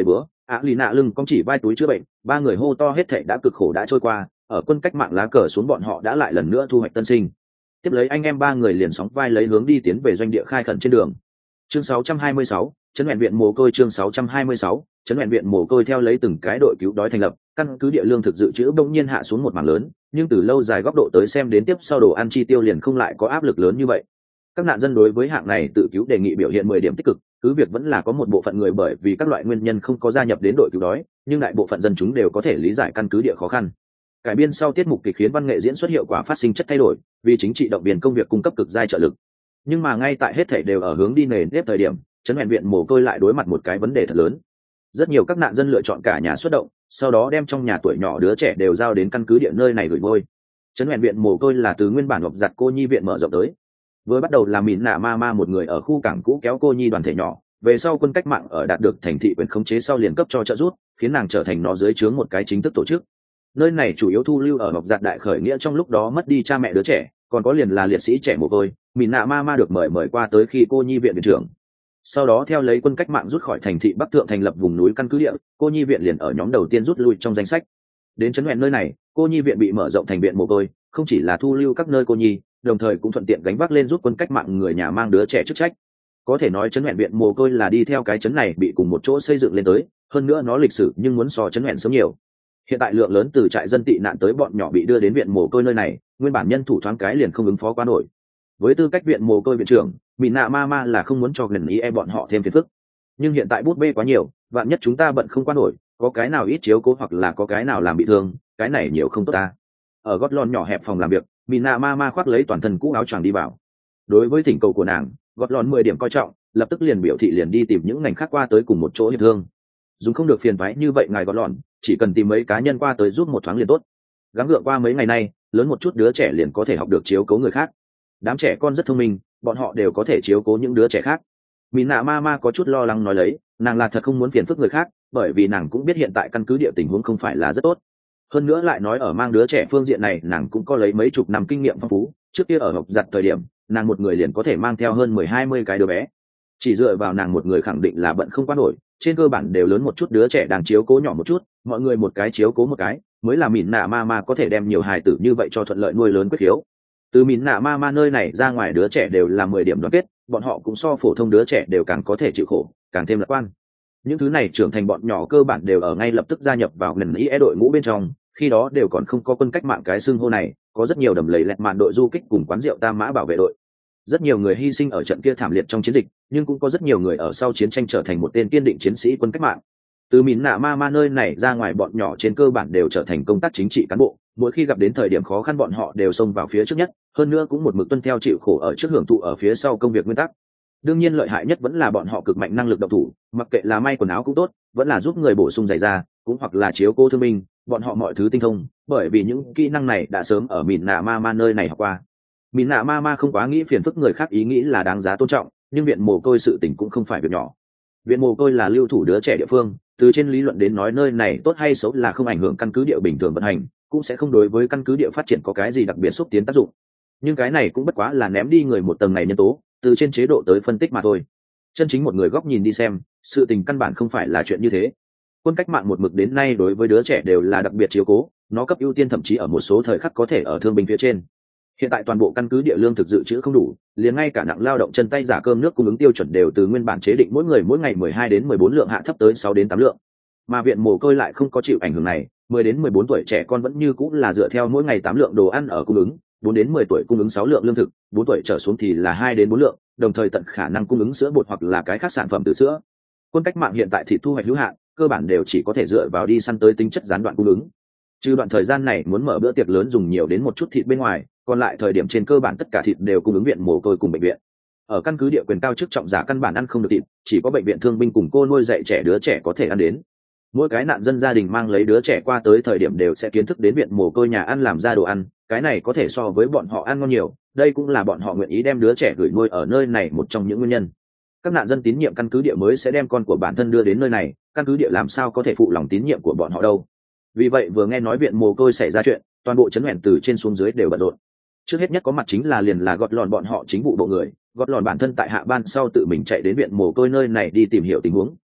ạ lì nạ lưng cong chỉ vai túi chữa bệnh, ba người hô to hết thảy đã cực khổ đã trôi qua, ở quân cách mạng lá cờ xuống bọn họ đã lại lần nữa thu hoạch tân sinh. Tiếp lấy anh em ba người liền sóng vai lấy hướng đi tiến về doanh địa khai khẩn trên đường. Chương sáu trăm hai mươi sáu, trấn luyện viện mồ côi. Chương sáu trăm hai mươi sáu, trấn luyện viện mồ côi. Theo lấy từng cái đội cứu đói thành lập, căn cứ địa lương thực dự trữ bỗng nhiên hạ xuống một mảng lớn, nhưng từ lâu dài góc độ tới xem đến tiếp sau đồ ăn chi tiêu liền không lại có áp lực lớn như vậy. Các nạn dân đối với hạng này tự cứu đề nghị biểu hiện mười điểm tích cực, cứ việc vẫn là có một bộ phận người bởi vì các loại nguyên nhân không có gia nhập đến đội cứu đói, nhưng đại bộ phận dân chúng đều có thể lý giải căn cứ địa khó khăn. Cải biên sau tiết mục kịch khiến văn nghệ diễn xuất hiệu quả phát sinh chất thay đổi, vì chính trị động viên công việc cung cấp cực giai trợ lực. Nhưng mà ngay tại hết thảy đều ở hướng đi nề nếp thời điểm, trấn luyện viện mồ côi lại đối mặt một cái vấn đề thật lớn. Rất nhiều các nạn dân lựa chọn cả nhà xuất động, sau đó đem trong nhà tuổi nhỏ đứa trẻ đều giao đến căn cứ địa nơi này gửi ngôi. Trấn luyện viện mồ côi là từ nguyên bản ngọc giặt cô nhi viện mở rộng tới. Vừa bắt đầu là mìn nạ ma ma một người ở khu cảng cũ kéo cô nhi đoàn thể nhỏ, về sau quân cách mạng ở đạt được thành thị quyền khống chế sau liền cấp cho trợ giúp, khiến nàng trở thành nó dưới trướng một cái chính thức tổ chức. Nơi này chủ yếu thu lưu ở ngọc giặt đại khởi nghĩa trong lúc đó mất đi cha mẹ đứa trẻ, còn có liền là liệt sĩ trẻ mồ côi. Mìn nạ ma ma được mời mời qua tới khi cô nhi viện viện trưởng. Sau đó theo lấy quân cách mạng rút khỏi thành thị Bắc Thượng thành lập vùng núi căn cứ địa, cô nhi viện liền ở nhóm đầu tiên rút lui trong danh sách. Đến trấn luyện nơi này, cô nhi viện bị mở rộng thành viện mồ côi, không chỉ là thu lưu các nơi cô nhi, đồng thời cũng thuận tiện gánh vác lên giúp quân cách mạng người nhà mang đứa trẻ chức trách. Có thể nói trấn luyện viện mồ côi là đi theo cái trấn này bị cùng một chỗ xây dựng lên tới, hơn nữa nó lịch sử nhưng muốn so trấn luyện sớm nhiều. Hiện tại lượng lớn từ trại dân tị nạn tới bọn nhỏ bị đưa đến viện mồ côi nơi này, nguyên bản nhân thủ thoáng cái liền không ứng phó quá nổi. Với tư cách viện mồ côi viện trưởng, Mìn nạ ma ma là không muốn cho gần ý e bọn họ thêm phiền phức. Nhưng hiện tại bút bê quá nhiều, vạn nhất chúng ta bận không qua nổi, có cái nào ít chiếu cố hoặc là có cái nào làm bị thương, cái này nhiều không tốt ta. Ở gót lon nhỏ hẹp phòng làm việc, Mìn nạ ma ma khoác lấy toàn thân cũ áo choàng đi vào. Đối với thỉnh cầu của nàng, gót lon mười điểm coi trọng, lập tức liền biểu thị liền đi tìm những ngành khác qua tới cùng một chỗ hiệp thương. Dùng không được phiền toái như vậy ngài gót lon, chỉ cần tìm mấy cá nhân qua tới giúp một thoáng liền tốt. Gắng gượng qua mấy ngày nay, lớn một chút đứa trẻ liền có thể học được chiếu cố người khác. Đám trẻ con rất thông minh, bọn họ đều có thể chiếu cố những đứa trẻ khác. Mìn nạ ma ma có chút lo lắng nói lấy, nàng là thật không muốn phiền phức người khác, bởi vì nàng cũng biết hiện tại căn cứ địa tình huống không phải là rất tốt. Hơn nữa lại nói ở mang đứa trẻ phương diện này nàng cũng có lấy mấy chục năm kinh nghiệm phong phú, trước kia ở học giặt thời điểm nàng một người liền có thể mang theo hơn mười hai mươi cái đứa bé. Chỉ dựa vào nàng một người khẳng định là bận không qua nổi, trên cơ bản đều lớn một chút đứa trẻ đang chiếu cố nhỏ một chút, mọi người một cái chiếu cố một cái, mới là Mìn nạ ma ma có thể đem nhiều hài tử như vậy cho thuận lợi nuôi lớn quyết hiếu. Từ Mìn nạ ma ma nơi này ra ngoài đứa trẻ đều là mười điểm đoàn kết, bọn họ cũng so phổ thông đứa trẻ đều càng có thể chịu khổ, càng thêm lạc quan. Những thứ này trưởng thành bọn nhỏ cơ bản đều ở ngay lập tức gia nhập vào lần ý đội ngũ bên trong, khi đó đều còn không có quân cách mạng cái xưng hô này, có rất nhiều đầm lầy lẹt mạn đội du kích cùng quán rượu Tam Mã bảo vệ đội. Rất nhiều người hy sinh ở trận kia thảm liệt trong chiến dịch, nhưng cũng có rất nhiều người ở sau chiến tranh trở thành một tên kiên định chiến sĩ quân cách mạng. Từ Mìn nạ ma ma nơi này ra ngoài bọn nhỏ trên cơ bản đều trở thành công tác chính trị cán bộ, mỗi khi gặp đến thời điểm khó khăn bọn họ đều xông vào phía trước nhất, hơn nữa cũng một mực tuân theo chịu khổ ở trước hưởng thụ ở phía sau công việc nguyên tắc. Đương nhiên lợi hại nhất vẫn là bọn họ cực mạnh năng lực động thủ, mặc kệ là may quần áo cũng tốt, vẫn là giúp người bổ sung giày da, cũng hoặc là chiếu cố thương binh, bọn họ mọi thứ tinh thông, bởi vì những kỹ năng này đã sớm ở Mìn nạ ma ma nơi này học qua. Mìn nạ ma ma không quá nghĩ phiền phức người khác ý nghĩ là đáng giá tôn trọng, nhưng viện mồ côi sự tình cũng không phải việc nhỏ. Viện mồ côi là lưu thủ đứa trẻ địa phương, từ trên lý luận đến nói nơi này tốt hay xấu là không ảnh hưởng căn cứ địa bình thường vận hành, cũng sẽ không đối với căn cứ địa phát triển có cái gì đặc biệt xúc tiến tác dụng. Nhưng cái này cũng bất quá là ném đi người một tầng này nhân tố, từ trên chế độ tới phân tích mà thôi. Chân chính một người góc nhìn đi xem, sự tình căn bản không phải là chuyện như thế. Quân cách mạng một mực đến nay đối với đứa trẻ đều là đặc biệt chiếu cố, nó cấp ưu tiên thậm chí ở một số thời khắc có thể ở thương binh phía trên. Hiện tại toàn bộ căn cứ địa lương thực dự trữ không đủ, liền ngay cả nặng lao động chân tay giả cơm nước cung ứng tiêu chuẩn đều từ nguyên bản chế định mỗi người mỗi ngày mười hai đến mười bốn lượng hạ thấp tới sáu đến tám lượng. Mà viện mồ côi lại không có chịu ảnh hưởng này, mười đến mười bốn tuổi trẻ con vẫn như cũng là dựa theo mỗi ngày tám lượng đồ ăn ở cung ứng, bốn đến mười tuổi cung ứng sáu lượng lương thực, bốn tuổi trở xuống thì là hai đến bốn lượng, đồng thời tận khả năng cung ứng sữa bột hoặc là cái khác sản phẩm từ sữa. Quân cách mạng hiện tại thịt thu hoạch hữu hạn, cơ bản đều chỉ có thể dựa vào đi săn tới tính chất gián đoạn cung ứng. Trừ đoạn thời gian này muốn mở bữa tiệc lớn dùng nhiều đến một chút thịt bên ngoài, còn lại thời điểm trên cơ bản tất cả thịt đều cung ứng viện mồ côi cùng bệnh viện. Ở căn cứ địa quyền cao chức trọng giả căn bản ăn không được thịt, chỉ có bệnh viện thương binh cùng cô nuôi dạy trẻ đứa trẻ có thể ăn đến. Mỗi cái nạn dân gia đình mang lấy đứa trẻ qua tới thời điểm đều sẽ kiến thức đến viện mồ côi nhà ăn làm ra đồ ăn, cái này có thể so với bọn họ ăn ngon nhiều, đây cũng là bọn họ nguyện ý đem đứa trẻ gửi nuôi ở nơi này một trong những nguyên nhân. Các nạn dân tín nhiệm căn cứ địa mới sẽ đem con của bản thân đưa đến nơi này, căn cứ địa làm sao có thể phụ lòng tín nhiệm của bọn họ đâu. Vì vậy vừa nghe nói viện mồ côi xảy ra chuyện, toàn bộ trấn hoẻn từ trên xuống dưới đều bận rộn. Trước hết nhất có mặt chính là liền là gọt lòn bọn họ chính vụ bộ người, gọt lòn bản thân tại hạ ban sau tự mình chạy đến viện mồ côi nơi này đi tìm hiểu tình huống,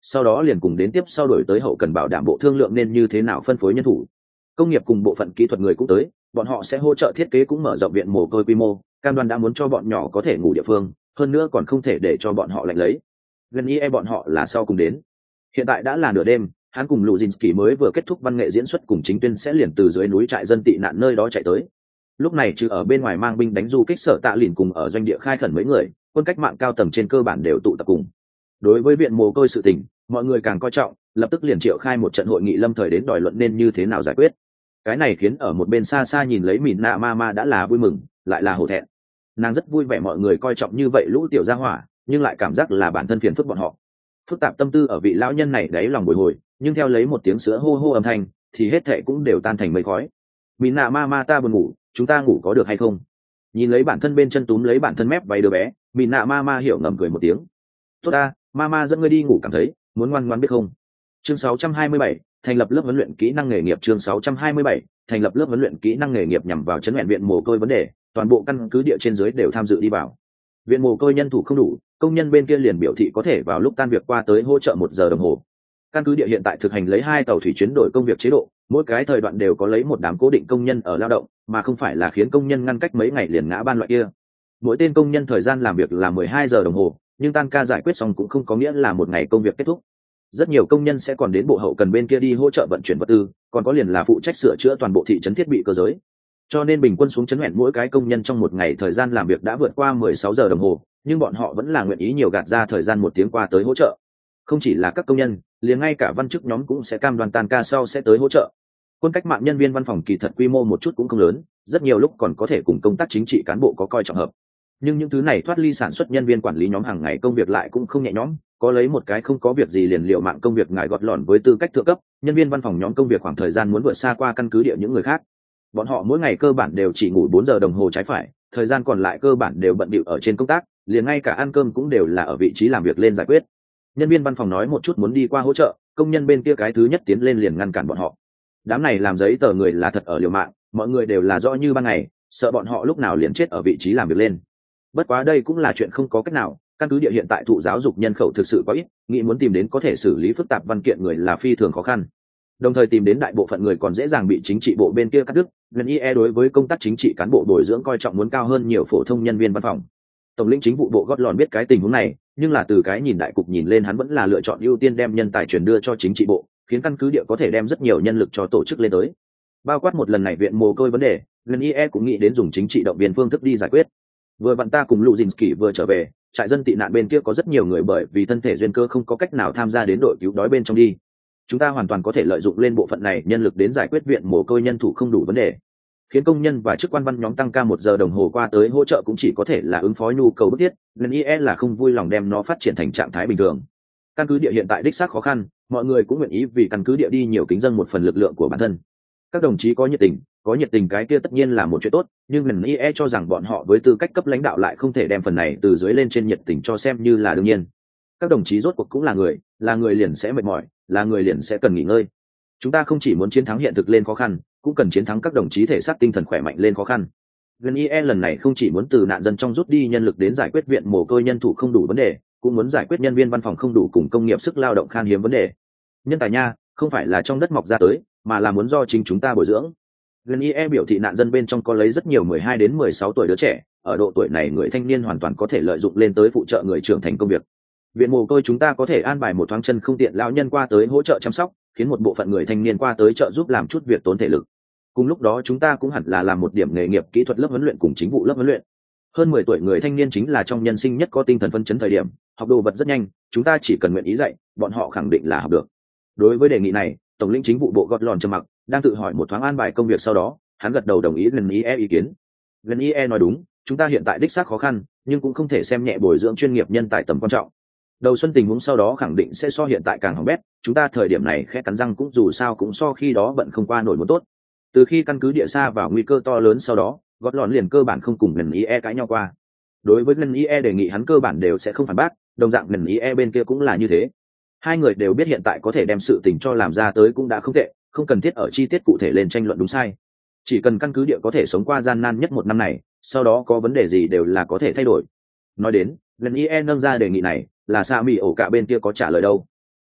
sau đó liền cùng đến tiếp sau đổi tới hậu cần bảo đảm bộ thương lượng nên như thế nào phân phối nhân thủ. Công nghiệp cùng bộ phận kỹ thuật người cũng tới, bọn họ sẽ hỗ trợ thiết kế cũng mở rộng viện mồ côi quy mô, cam đoan đã muốn cho bọn nhỏ có thể ngủ địa phương, hơn nữa còn không thể để cho bọn họ lạnh lấy. Gần ý e bọn họ là sau cùng đến. Hiện tại đã là nửa đêm, hắn cùng Luzinski mới vừa kết thúc văn nghệ diễn xuất cùng chính tuyên sẽ liền từ dưới núi trại dân tị nạn nơi đó chạy tới. Lúc này trừ ở bên ngoài mang binh đánh du kích Sở Tạ Lìn cùng ở doanh địa khai khẩn mấy người, quân cách mạng cao tầng trên cơ bản đều tụ tập cùng. Đối với viện mồ côi sự tình, mọi người càng coi trọng, lập tức liền triệu khai một trận hội nghị lâm thời đến đòi luận nên như thế nào giải quyết. Cái này khiến ở một bên xa xa nhìn lấy Mìn Nạ Mama đã là vui mừng, lại là hổ thẹn. Nàng rất vui vẻ mọi người coi trọng như vậy lũ tiểu gia hỏa, nhưng lại cảm giác là bản thân phiền phức bọn họ. Phức tạp tâm tư ở vị lão nhân này đáy lòng bồi hồi, nhưng theo lấy một tiếng sữa hô hô âm thanh, thì hết thệ cũng đều tan thành mây khói. Mìn Nạ Mama ta buồn ngủ, chúng ta ngủ có được hay không? Nhìn lấy bản thân bên chân túm lấy bản thân mép váy đứa bé, Mìn Nạ Mama hiểu ngầm cười một tiếng. Tốt ta, Mama dẫn ngươi đi ngủ cảm thấy, muốn ngoan ngoãn biết không? Chương sáu trăm hai mươi bảy, thành lập lớp huấn luyện kỹ năng nghề nghiệp. Chương sáu trăm hai mươi bảy, thành lập lớp huấn luyện kỹ năng nghề nghiệp nhằm vào chấn luyện viện mồ côi vấn đề, toàn bộ căn cứ địa trên dưới đều tham dự đi vào. Viện mồ côi nhân thủ không đủ, công nhân bên kia liền biểu thị có thể vào lúc tan việc qua tới hỗ trợ một giờ đồng hồ. Căn cứ địa hiện tại thực hành lấy hai tàu thủy chuyến đổi công việc chế độ, mỗi cái thời đoạn đều có lấy một đám cố định công nhân ở lao động, mà không phải là khiến công nhân ngăn cách mấy ngày liền ngã ban loại kia. Mỗi tên công nhân thời gian làm việc là mười hai giờ đồng hồ, nhưng tan ca giải quyết xong cũng không có nghĩa là một ngày công việc kết thúc. Rất nhiều công nhân sẽ còn đến bộ hậu cần bên kia đi hỗ trợ vận chuyển vật tư, còn có liền là phụ trách sửa chữa toàn bộ thị trấn thiết bị cơ giới. Cho nên bình quân xuống chấn hẹn mỗi cái công nhân trong một ngày thời gian làm việc đã vượt qua mười sáu giờ đồng hồ, nhưng bọn họ vẫn là nguyện ý nhiều gạt ra thời gian một tiếng qua tới hỗ trợ. Không chỉ là các công nhân, liền ngay cả văn chức nhóm cũng sẽ cam đoan tan ca sau sẽ tới hỗ trợ. Quân cách mạng nhân viên văn phòng kỳ thật quy mô một chút cũng không lớn, rất nhiều lúc còn có thể cùng công tác chính trị cán bộ có coi trọng hợp. Nhưng những thứ này thoát ly sản xuất nhân viên quản lý nhóm hàng ngày công việc lại cũng không nhẹ nhõm, có lấy một cái không có việc gì liền liệu mạng công việc ngại gọt lỏn với tư cách thượng cấp, nhân viên văn phòng nhóm công việc khoảng thời gian muốn vượt xa qua căn cứ địa những người khác. Bọn họ mỗi ngày cơ bản đều chỉ ngủ bốn giờ đồng hồ trái phải, thời gian còn lại cơ bản đều bận bịu ở trên công tác, liền ngay cả ăn cơm cũng đều là ở vị trí làm việc lên giải quyết. Nhân viên văn phòng nói một chút muốn đi qua hỗ trợ, công nhân bên kia cái thứ nhất tiến lên liền ngăn cản bọn họ. Đám này làm giấy tờ người là thật ở liều mạng, mọi người đều là rõ như ban ngày, sợ bọn họ lúc nào liền chết ở vị trí làm việc lên. Bất quá đây cũng là chuyện không có cách nào, căn cứ địa hiện tại thụ giáo dục nhân khẩu thực sự có ít, nghĩ muốn tìm đến có thể xử lý phức tạp văn kiện người là phi thường khó khăn. Đồng thời tìm đến đại bộ phận người còn dễ dàng bị chính trị bộ bên kia cắt đứt, nên i e đối với công tác chính trị cán bộ bồi dưỡng coi trọng muốn cao hơn nhiều phổ thông nhân viên văn phòng. Tổng lĩnh chính vụ bộ gót lòn biết cái tình huống này, nhưng là từ cái nhìn đại cục nhìn lên hắn vẫn là lựa chọn ưu tiên đem nhân tài truyền đưa cho chính trị bộ, khiến căn cứ địa có thể đem rất nhiều nhân lực cho tổ chức lên tới. Bao quát một lần này viện mồ côi vấn đề, nên i e cũng nghĩ đến dùng chính trị động viên phương thức đi giải quyết. Vừa vặn ta cùng Luzinski vừa trở về, trại dân tị nạn bên kia có rất nhiều người bởi vì thân thể duyên cơ không có cách nào tham gia đến đội cứu đói bên trong đi. Chúng ta hoàn toàn có thể lợi dụng lên bộ phận này nhân lực đến giải quyết viện mồ côi nhân thủ không đủ vấn đề, khiến công nhân và chức quan văn nhóm tăng ca một giờ đồng hồ qua tới hỗ trợ cũng chỉ có thể là ứng phó nhu cầu bức thiết, nên i e là không vui lòng đem nó phát triển thành trạng thái bình thường. Căn cứ địa hiện tại đích xác khó khăn, mọi người cũng nguyện ý vì căn cứ địa đi nhiều kính dân một phần lực lượng của bản thân. Các đồng chí có nhiệt tình, có nhiệt tình cái kia tất nhiên là một chuyện tốt, nhưng nên i e cho rằng bọn họ với tư cách cấp lãnh đạo lại không thể đem phần này từ dưới lên trên nhiệt tình cho xem như là đương nhiên. Các đồng chí rốt cuộc cũng là người, là người liền sẽ mệt mỏi, là người liền sẽ cần nghỉ ngơi. Chúng ta không chỉ muốn chiến thắng hiện thực lên khó khăn, cũng cần chiến thắng các đồng chí thể xác tinh thần khỏe mạnh lên khó khăn. Gen i e lần này không chỉ muốn từ nạn dân trong rút đi nhân lực đến giải quyết viện mồ côi nhân thủ không đủ vấn đề, cũng muốn giải quyết nhân viên văn phòng không đủ cùng công nghiệp sức lao động khan hiếm vấn đề. Nhân tài nha, không phải là trong đất mọc ra tới, mà là muốn do chính chúng ta bồi dưỡng. Gen i e biểu thị nạn dân bên trong có lấy rất nhiều mười hai đến mười sáu tuổi đứa trẻ, ở độ tuổi này người thanh niên hoàn toàn có thể lợi dụng lên tới phụ trợ người trưởng thành công việc. Viện mồ côi chúng ta có thể an bài một thoáng chân không tiện lão nhân qua tới hỗ trợ chăm sóc, khiến một bộ phận người thanh niên qua tới trợ giúp làm chút việc tốn thể lực. Cùng lúc đó chúng ta cũng hẳn là làm một điểm nghề nghiệp kỹ thuật lớp huấn luyện cùng chính vụ lớp huấn luyện. Hơn mười tuổi người thanh niên chính là trong nhân sinh nhất có tinh thần phấn chấn thời điểm, học đồ vật rất nhanh, chúng ta chỉ cần nguyện ý dạy, bọn họ khẳng định là học được. Đối với đề nghị này, tổng lĩnh chính vụ bộ gót lòn trầm mặc, đang tự hỏi một thoáng an bài công việc sau đó, hắn gật đầu đồng ý lần ý e ý kiến. Lần ý e nói đúng, chúng ta hiện tại đích xác khó khăn, nhưng cũng không thể xem nhẹ bồi dưỡng chuyên nghiệp nhân tài tầm quan trọng. Đầu xuân tình huống sau đó khẳng định sẽ so hiện tại càng hỏng bét, chúng ta thời điểm này khẽ cắn răng cũng dù sao cũng so khi đó bận không qua nổi một tốt. Từ khi căn cứ địa xa vào nguy cơ to lớn sau đó, gót lòn liền cơ bản không cùng lần ý e cãi nhau qua. Đối với lần ý e đề nghị hắn cơ bản đều sẽ không phản bác, đồng dạng lần ý e bên kia cũng là như thế. Hai người đều biết hiện tại có thể đem sự tình cho làm ra tới cũng đã không tệ, không cần thiết ở chi tiết cụ thể lên tranh luận đúng sai. Chỉ cần căn cứ địa có thể sống qua gian nan nhất một năm này, sau đó có vấn đề gì đều là có thể thay đổi. Nói đến, lần ý e nâng ra đề nghị này, là Sa Mị ổ cả bên kia có trả lời đâu.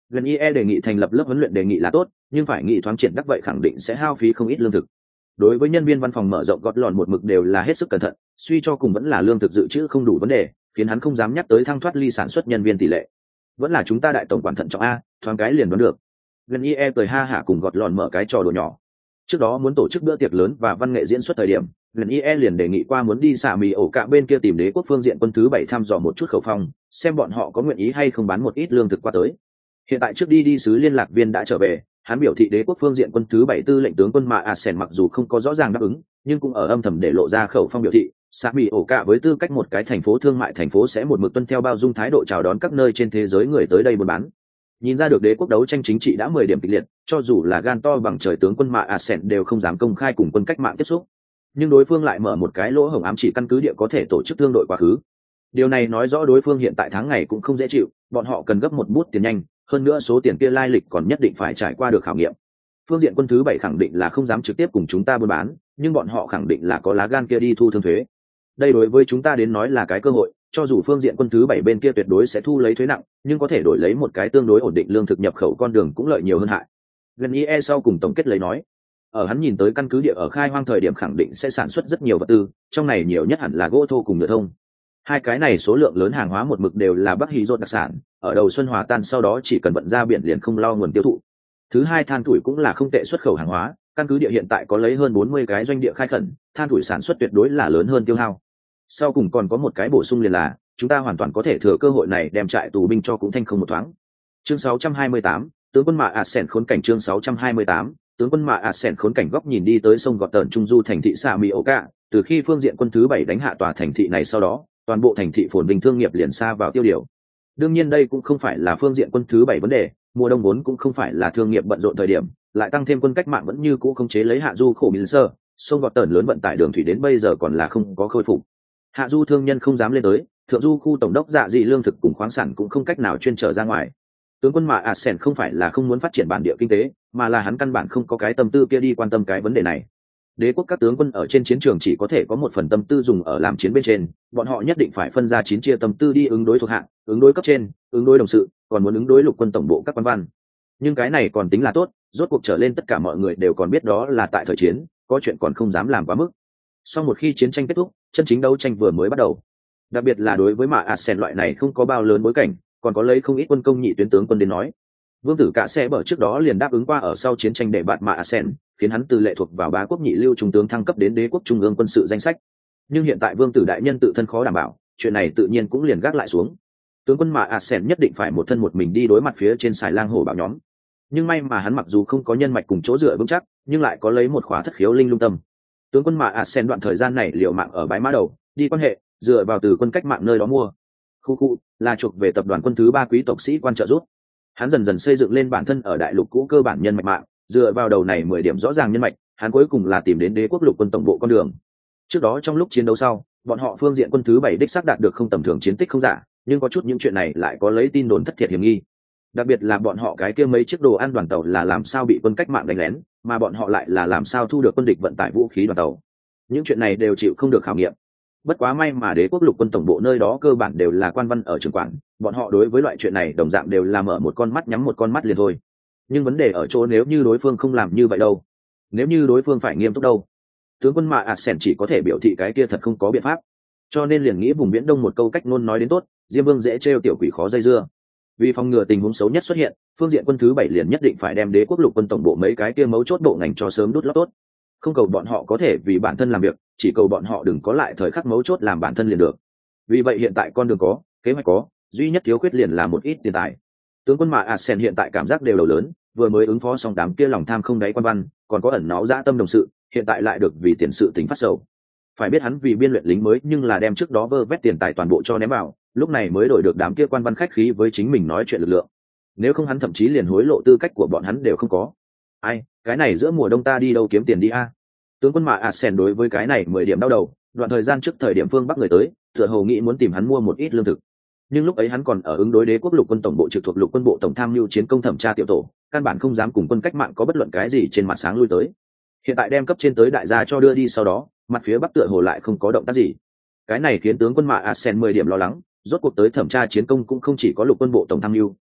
Gần i e đề nghị thành lập lớp huấn luyện đề nghị là tốt, nhưng phải nghị thoáng triển đắc vậy khẳng định sẽ hao phí không ít lương thực. Đối với nhân viên văn phòng mở rộng gọt lòn một mực đều là hết sức cẩn thận, suy cho cùng vẫn là lương thực dự trữ không đủ vấn đề, khiến hắn không dám nhắc tới thăng thoát ly sản xuất nhân viên tỷ lệ. Vẫn là chúng ta đại tổng quản thận trọng a, thoáng cái liền đoán được. Gần i e cười ha hả cùng gọt lòn mở cái trò đùa nhỏ. Trước đó muốn tổ chức bữa tiệc lớn và văn nghệ diễn xuất thời điểm, Gần i e liền đề nghị qua muốn đi xả mì ổ cả bên kia tìm đế quốc phương diện quân thứ bảy thăm dò một chút khẩu phong, xem bọn họ có nguyện ý hay không bán một ít lương thực qua tới. Hiện tại trước đi đi sứ liên lạc viên đã trở về, hắn biểu thị đế quốc phương diện quân thứ bảy tư lệnh tướng quân mà Asen mặc dù không có rõ ràng đáp ứng, nhưng cũng ở âm thầm để lộ ra khẩu phong biểu thị, xả mì ổ cả với tư cách một cái thành phố thương mại thành phố sẽ một mực tuân theo bao dung thái độ chào đón các nơi trên thế giới người tới đây buôn bán. Nhìn ra được đế quốc đấu tranh chính trị đã mười điểm kịch liệt, cho dù là gan to bằng trời tướng quân mà Asen đều không dám công khai cùng quân cách mạng tiếp xúc. Nhưng đối phương lại mở một cái lỗ hổng ám chỉ căn cứ địa có thể tổ chức thương đội quá khứ. Điều này nói rõ đối phương hiện tại tháng ngày cũng không dễ chịu, bọn họ cần gấp một bút tiền nhanh, hơn nữa số tiền kia lai lịch còn nhất định phải trải qua được khảo nghiệm. Phương diện quân thứ bảy khẳng định là không dám trực tiếp cùng chúng ta buôn bán, nhưng bọn họ khẳng định là có lá gan kia đi thu thương thuế. Đây đối với chúng ta đến nói là cái cơ hội, cho dù phương diện quân thứ bảy bên kia tuyệt đối sẽ thu lấy thuế nặng, nhưng có thể đổi lấy một cái tương đối ổn định lương thực nhập khẩu con đường cũng lợi nhiều hơn hại. Gần i e sau cùng tổng kết lấy nói, ở hắn nhìn tới căn cứ địa ở khai hoang thời điểm khẳng định sẽ sản xuất rất nhiều vật tư, trong này nhiều nhất hẳn là gỗ thô cùng nhựa thông. Hai cái này số lượng lớn hàng hóa một mực đều là Bắc Hy rốt đặc sản, ở đầu xuân hòa tan sau đó chỉ cần vận ra biển liền không lo nguồn tiêu thụ. Thứ hai, than tuổi cũng là không tệ xuất khẩu hàng hóa, căn cứ địa hiện tại có lấy hơn bốn mươi cái doanh địa khai khẩn, than tuổi sản xuất tuyệt đối là lớn hơn tiêu hao. Sau cùng còn có một cái bổ sung liền là, chúng ta hoàn toàn có thể thừa cơ hội này đem trại tù binh cho cũng thanh không một thoáng. Chương sáu trăm hai mươi tám, tướng quân Mạ Asen khốn cảnh chương sáu trăm hai mươi tám, tướng quân Mạ Asen khốn cảnh góc nhìn đi tới sông gọt tờn trung du thành thị Sa Mioka, từ khi phương diện quân thứ bảy đánh hạ tòa thành thị này sau đó, toàn bộ thành thị phồn vinh thương nghiệp liền xa vào tiêu điều. Đương nhiên đây cũng không phải là phương diện quân thứ bảy vấn đề, mùa đông vốn cũng không phải là thương nghiệp bận rộn thời điểm, lại tăng thêm quân cách mạng vẫn như cũ không chế lấy hạ du khổ miền sơ, sông gọt tờn lớn vận tải đường thủy đến bây giờ còn là không có khôi phục. Hạ du thương nhân không dám lên tới, thượng du khu tổng đốc dạ dị lương thực cùng khoáng sản cũng không cách nào chuyên trở ra ngoài. Tướng quân Mạ Asen không phải là không muốn phát triển bản địa kinh tế, mà là hắn căn bản không có cái tâm tư kia đi quan tâm cái vấn đề này. Đế quốc các tướng quân ở trên chiến trường chỉ có thể có một phần tâm tư dùng ở làm chiến bên trên, bọn họ nhất định phải phân ra chín chia tâm tư đi ứng đối thuộc hạ, ứng đối cấp trên, ứng đối đồng sự, còn muốn ứng đối lục quân tổng bộ các quan văn. Nhưng cái này còn tính là tốt, rốt cuộc trở lên tất cả mọi người đều còn biết đó là tại thời chiến, có chuyện còn không dám làm quá mức. Sau một khi chiến tranh kết thúc, chân chính đấu tranh vừa mới bắt đầu. Đặc biệt là đối với Mạ Asen loại này không có bao lớn bối cảnh, còn có lấy không ít quân công nhị tuyến tướng quân đến nói. Vương tử Cả Xe bở trước đó liền đáp ứng qua ở sau chiến tranh để bạt Mạ Asen, khiến hắn từ lệ thuộc vào bá quốc nhị lưu trung tướng thăng cấp đến đế quốc trung ương quân sự danh sách. Nhưng hiện tại Vương tử đại nhân tự thân khó đảm bảo, chuyện này tự nhiên cũng liền gác lại xuống. Tướng quân Mạ Asen nhất định phải một thân một mình đi đối mặt phía trên xài lang hổ bạo nhóm. Nhưng may mà hắn mặc dù không có nhân mạch cùng chỗ dựa vững chắc, nhưng lại có lấy một khóa thất khiếu linh lung tâm. Tướng quân Mạ Asen đoạn thời gian này liều mạng ở bãi mã đầu, đi quan hệ, dựa vào từ quân cách mạng nơi đó mua. Khu khu là chuộc về tập đoàn quân thứ ba quý tộc sĩ quan trợ giúp. Hắn dần dần xây dựng lên bản thân ở đại lục cũ cơ bản nhân mạch mạng, dựa vào đầu này mười điểm rõ ràng nhân mạch, hắn cuối cùng là tìm đến đế quốc lục quân tổng bộ con đường. Trước đó trong lúc chiến đấu sau, bọn họ phương diện quân thứ bảy đích xác đạt được không tầm thường chiến tích không giả, nhưng có chút những chuyện này lại có lấy tin đồn thất thiệt hiểm nghi. Đặc biệt là bọn họ cái kia mấy chiếc đồ ăn đoàn tàu là làm sao bị quân cách mạng đánh lén, mà bọn họ lại là làm sao thu được quân địch vận tải vũ khí đoàn tàu. Những chuyện này đều chịu không được khảo nghiệm. Bất quá may mà đế quốc lục quân tổng bộ nơi đó cơ bản đều là quan văn ở trường quản, bọn họ đối với loại chuyện này đồng dạng đều là mở một con mắt nhắm một con mắt liền thôi. Nhưng vấn đề ở chỗ nếu như đối phương không làm như vậy đâu, nếu như đối phương phải nghiêm túc đâu, tướng quân Mạ Asen chỉ có thể biểu thị cái kia thật không có biện pháp. Cho nên liền nghĩ vùng viễn đông một câu cách ngôn nói đến tốt, Diêm Vương dễ trêu tiểu quỷ khó dây dưa. Vì phòng ngừa tình huống xấu nhất xuất hiện, phương diện quân thứ bảy liền nhất định phải đem đế quốc lục quân tổng bộ mấy cái kia mấu chốt bộ ngành cho sớm đút lót tốt. Không cầu bọn họ có thể vì bản thân làm việc, chỉ cầu bọn họ đừng có lại thời khắc mấu chốt làm bản thân liền được. Vì vậy hiện tại con đường có, kế hoạch có, duy nhất thiếu khuyết liền là một ít tiền tài. Tướng quân Mạ Asen hiện tại cảm giác đều đầu lớn, vừa mới ứng phó xong đám kia lòng tham không đáy quan văn, còn có ẩn náu dã tâm đồng sự, hiện tại lại được vì tiền sự tính phát sầu. Phải biết hắn vì biên luyện lính mới nhưng là đem trước đó vơ vét tiền tài toàn bộ cho ném vào, lúc này mới đổi được đám kia quan văn khách khí với chính mình nói chuyện lực lượng. Nếu không hắn thậm chí liền hối lộ tư cách của bọn hắn đều không có. Ai, cái này giữa mùa đông ta đi đâu kiếm tiền đi a? Tướng quân Mạ Asen đối với cái này mười điểm đau đầu, đoạn thời gian trước thời điểm phương Bắc người tới, tựa hồ nghĩ muốn tìm hắn mua một ít lương thực. Nhưng lúc ấy hắn còn ở ứng đối đế quốc lục quân tổng bộ trực thuộc lục quân bộ tổng tham mưu chiến công thẩm tra tiểu tổ, căn bản không dám cùng quân cách mạng có bất luận cái gì trên mặt sáng lui tới. Hiện tại đem cấp trên tới đại gia cho đưa đi sau đó, mặt phía Bắc tựa hồ lại không có động tác gì. Cái này khiến tướng quân Mạ Asen mười điểm lo lắng, rốt cuộc tới thẩm tra chiến công cũng không chỉ có lục quân bộ tổng tham mưu,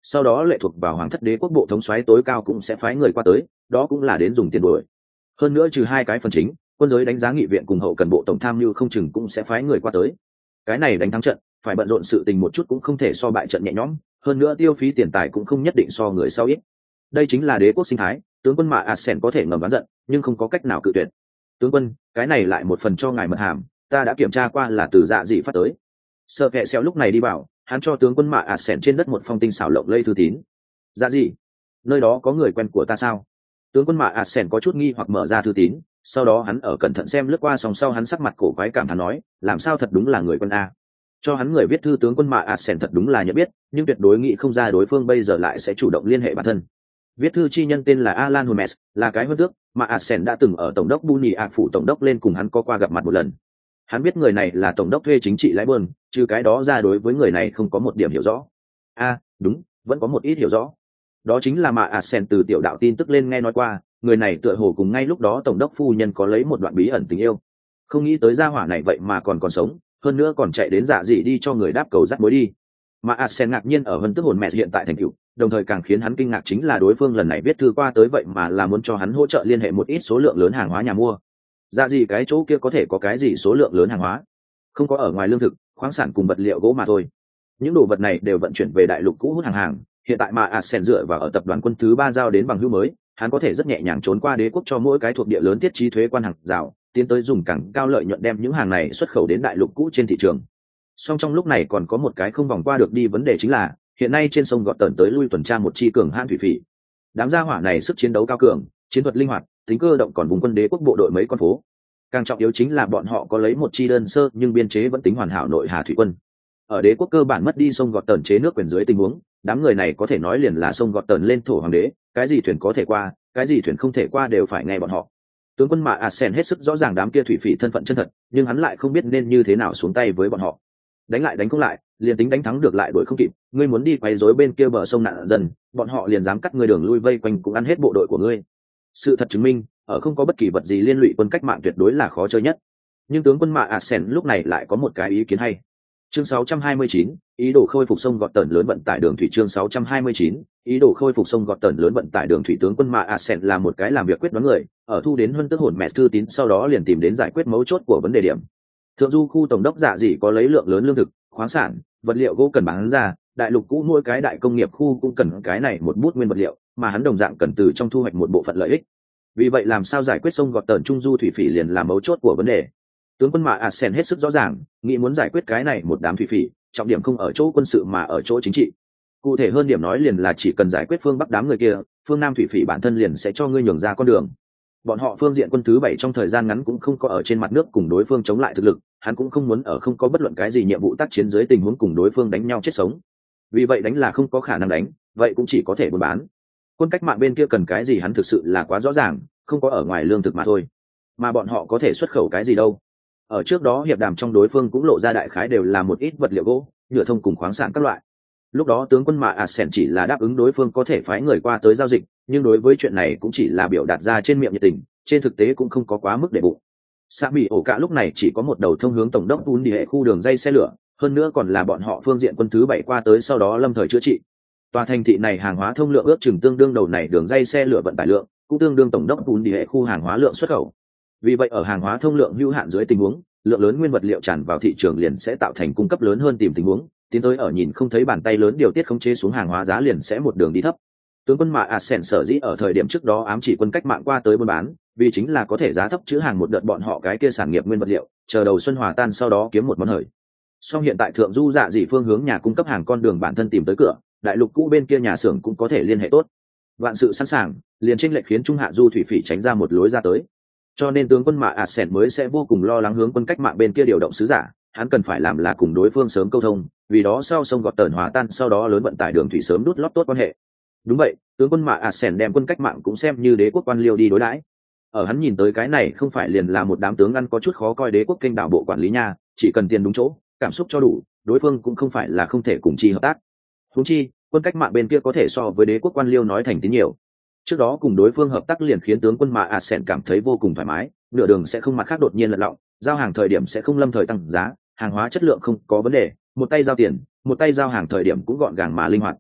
sau đó lệ thuộc vào hoàng thất đế quốc bộ thống soái tối cao cũng sẽ phái người qua tới, đó cũng là đến dùng tiền đuổi. Hơn nữa trừ hai cái phần chính, quân giới đánh giá nghị viện cùng hậu cần bộ tổng tham mưu không chừng cũng sẽ phái người qua tới. Cái này đánh thắng trận phải bận rộn sự tình một chút cũng không thể so bại trận nhẹ nhõm, hơn nữa tiêu phí tiền tài cũng không nhất định so người sau ít. Đây chính là đế quốc sinh thái, tướng quân Mạ Asen có thể ngầm đoán giận nhưng không có cách nào cự tuyệt. Tướng quân, cái này lại một phần cho ngài mật hàm, ta đã kiểm tra qua là từ Dạ Dị phát tới. Sợ kệ xéo lúc này đi vào, hắn cho tướng quân Mạ Asen trên đất một phong tinh xảo lộng lây thư tín. Dạ Dị, nơi đó có người quen của ta sao? Tướng quân Mạ Asen có chút nghi hoặc mở ra thư tín, sau đó hắn ở cẩn thận xem lướt qua, song sau hắn sắc mặt cổ quái cảm thán nói, làm sao thật đúng là người quân a. Cho hắn người viết thư tướng quân Mạ Asen thật đúng là nhận biết, nhưng tuyệt đối nghĩ không ra đối phương bây giờ lại sẽ chủ động liên hệ bản thân. Viết thư chi nhân tên là Alan Holmes, là cái huân tước, mà Asen đã từng ở tổng đốc Buni Ạc phủ tổng đốc lên cùng hắn có qua gặp mặt một lần. Hắn biết người này là tổng đốc thuê chính trị lái buôn, trừ cái đó ra đối với người này không có một điểm hiểu rõ. A, à, đúng, vẫn có một ít hiểu rõ. Đó chính là mà Asen từ tiểu đạo tin tức lên nghe nói qua, người này tựa hồ cùng ngay lúc đó tổng đốc phu nhân có lấy một đoạn bí ẩn tình yêu. Không nghĩ tới gia hỏa này vậy mà còn còn sống, hơn nữa còn chạy đến Dạ Dị đi cho người đáp cầu dắt mối đi. Mà Asen ngạc nhiên ở hơn tức hồn mẹ hiện tại thành cựu, đồng thời càng khiến hắn kinh ngạc chính là đối phương lần này viết thư qua tới vậy mà là muốn cho hắn hỗ trợ liên hệ một ít số lượng lớn hàng hóa nhà mua. Dạ Dị cái chỗ kia có thể có cái gì số lượng lớn hàng hóa? Không có, ở ngoài lương thực, khoáng sản cùng vật liệu gỗ mà thôi. Những đồ vật này đều vận chuyển về đại lục cũ hút hàng hàng, hiện tại mà Asen dựa vào ở tập đoàn quân thứ ba giao đến bằng hữu mới, hắn có thể rất nhẹ nhàng trốn qua đế quốc cho mỗi cái thuộc địa lớn tiết trí thuế quan hàng rào, tiến tới dùng càng cao lợi nhuận đem những hàng này xuất khẩu đến đại lục cũ trên thị trường. Song trong lúc này còn có một cái không vòng qua được đi vấn đề chính là hiện nay trên sông gọt tần tới lui tuần tra một chi cường hãn thủy phỉ. Đám gia hỏa này sức chiến đấu cao cường, chiến thuật linh hoạt, tính cơ động còn vùng quân đế quốc bộ đội mấy con phố. Càng trọng yếu chính là bọn họ có lấy một chi đơn sơ nhưng biên chế vẫn tính hoàn hảo nội hà thủy quân. Ở đế quốc cơ bản mất đi sông gọt tần chế nước quyền dưới tình huống, đám người này có thể nói liền là sông gọt tần lên thổ hoàng đế, cái gì thuyền có thể qua, cái gì thuyền không thể qua đều phải nghe bọn họ. Tướng quân Mạ Asen hết sức rõ ràng đám kia thủy phỉ thân phận chân thật, nhưng hắn lại không biết nên như thế nào xuống tay với bọn họ. Đánh lại đánh không lại, liền tính đánh thắng được lại đuổi không kịp, ngươi muốn đi quấy rối bên kia bờ sông nạn dần, bọn họ liền dám cắt ngươi đường lui vây quanh cũng ăn hết bộ đội của ngươi. Sự thật chứng minh, ở không có bất kỳ vật gì liên lụy quân cách mạng tuyệt đối là khó chơi nhất. Nhưng tướng quân Mạ Asen lúc này lại có một cái ý kiến hay. Chương sáu trăm hai mươi chín, ý đồ khôi phục sông gọt tần lớn vận tải đường thủy. Chương sáu trăm hai mươi chín, ý đồ khôi phục sông gọt tần lớn vận tải đường thủy. Tướng quân Mạ Asen là một cái làm việc quyết đoán người, ở thu đến huân tức hồn mẹ thư tín sau đó liền tìm đến giải quyết mấu chốt của vấn đề điểm. Thượng du khu tổng đốc Dạ Dị có lấy lượng lớn lương thực, khoáng sản, vật liệu gỗ cần bán ra, đại lục cũ mỗi cái đại công nghiệp khu cũng cần cái này một bút nguyên vật liệu, mà hắn đồng dạng cần từ trong thu hoạch một bộ phận lợi ích. Vì vậy làm sao giải quyết sông gọt tần trung du thủy phỉ liền là mấu chốt của vấn đề. Tướng quân Mạ Asen hết sức rõ ràng, nghĩ muốn giải quyết cái này một đám thủy phỉ, trọng điểm không ở chỗ quân sự mà ở chỗ chính trị. Cụ thể hơn điểm nói liền là chỉ cần giải quyết phương bắc đám người kia, phương nam thủy phỉ bản thân liền sẽ cho ngươi nhường ra con đường. Bọn họ phương diện quân thứ bảy trong thời gian ngắn cũng không có ở trên mặt nước cùng đối phương chống lại thực lực, hắn cũng không muốn ở không có bất luận cái gì nhiệm vụ tác chiến dưới tình huống cùng đối phương đánh nhau chết sống. Vì vậy đánh là không có khả năng đánh, vậy cũng chỉ có thể buôn bán. Quân cách mạng bên kia cần cái gì hắn thực sự là quá rõ ràng, không có ở ngoài lương thực mà thôi. Mà bọn họ có thể xuất khẩu cái gì đâu? Ở trước đó hiệp đàm trong đối phương cũng lộ ra đại khái đều là một ít vật liệu gỗ, nhựa thông cùng khoáng sản các loại. Lúc đó tướng quân Mạ Asen chỉ là đáp ứng đối phương có thể phái người qua tới giao dịch, nhưng đối với chuyện này cũng chỉ là biểu đạt ra trên miệng nhiệt tình, trên thực tế cũng không có quá mức để bụng. Xã Mỹ ổ cả lúc này chỉ có một đầu thông hướng tổng đốc Bun đi hệ khu đường dây xe lửa, hơn nữa còn là bọn họ phương diện quân thứ bảy qua tới sau đó lâm thời chữa trị. Tòa thành thị này hàng hóa thông lượng ước chừng tương đương đầu này đường dây xe lửa vận tải lượng, cũng tương đương tổng đốc Bun đi hệ khu hàng hóa lượng xuất khẩu. Vì vậy ở hàng hóa thông lượng hữu hạn dưới tình huống, lượng lớn nguyên vật liệu tràn vào thị trường liền sẽ tạo thành cung cấp lớn hơn tìm tình huống, tiến tới ở nhìn không thấy bàn tay lớn điều tiết khống chế xuống hàng hóa giá liền sẽ một đường đi thấp. Tướng quân Mạ Asen sở dĩ ở thời điểm trước đó ám chỉ quân cách mạng qua tới buôn bán, vì chính là có thể giá thấp chữ hàng một đợt bọn họ cái kia sản nghiệp nguyên vật liệu, chờ đầu xuân hòa tan sau đó kiếm một món hời. Song hiện tại thượng du Dạ Dị phương hướng nhà cung cấp hàng con đường bản thân tìm tới cửa, đại lục cũ bên kia nhà xưởng cũng có thể liên hệ tốt. Vạn sự sẵn sàng, liền chênh lệch khiến trung hạ du thủy phỉ tránh ra một lối ra tới. Cho nên tướng quân Mạ Asen mới sẽ vô cùng lo lắng hướng quân cách mạng bên kia điều động sứ giả, hắn cần phải làm là cùng đối phương sớm câu thông, vì đó sau sông gọt tần hòa tan sau đó lớn vận tải đường thủy sớm đút lót tốt quan hệ. Đúng vậy, tướng quân Mạ Asen đem quân cách mạng cũng xem như đế quốc quan liêu đi đối đãi. Ở hắn nhìn tới cái này không phải liền là một đám tướng ăn có chút khó coi đế quốc kênh đảo bộ quản lý nha, chỉ cần tiền đúng chỗ, cảm xúc cho đủ, đối phương cũng không phải là không thể cùng chi hợp tác. Huống chi, quân cách mạng bên kia có thể so với đế quốc quan liêu nói thành tín nhiều. Trước đó cùng đối phương hợp tác liền khiến tướng quân Mạ Asen cảm thấy vô cùng thoải mái, nửa đường sẽ không mặt khác đột nhiên lật lọng, giao hàng thời điểm sẽ không lâm thời tăng giá, hàng hóa chất lượng không có vấn đề, một tay giao tiền, một tay giao hàng thời điểm cũng gọn gàng mà linh hoạt.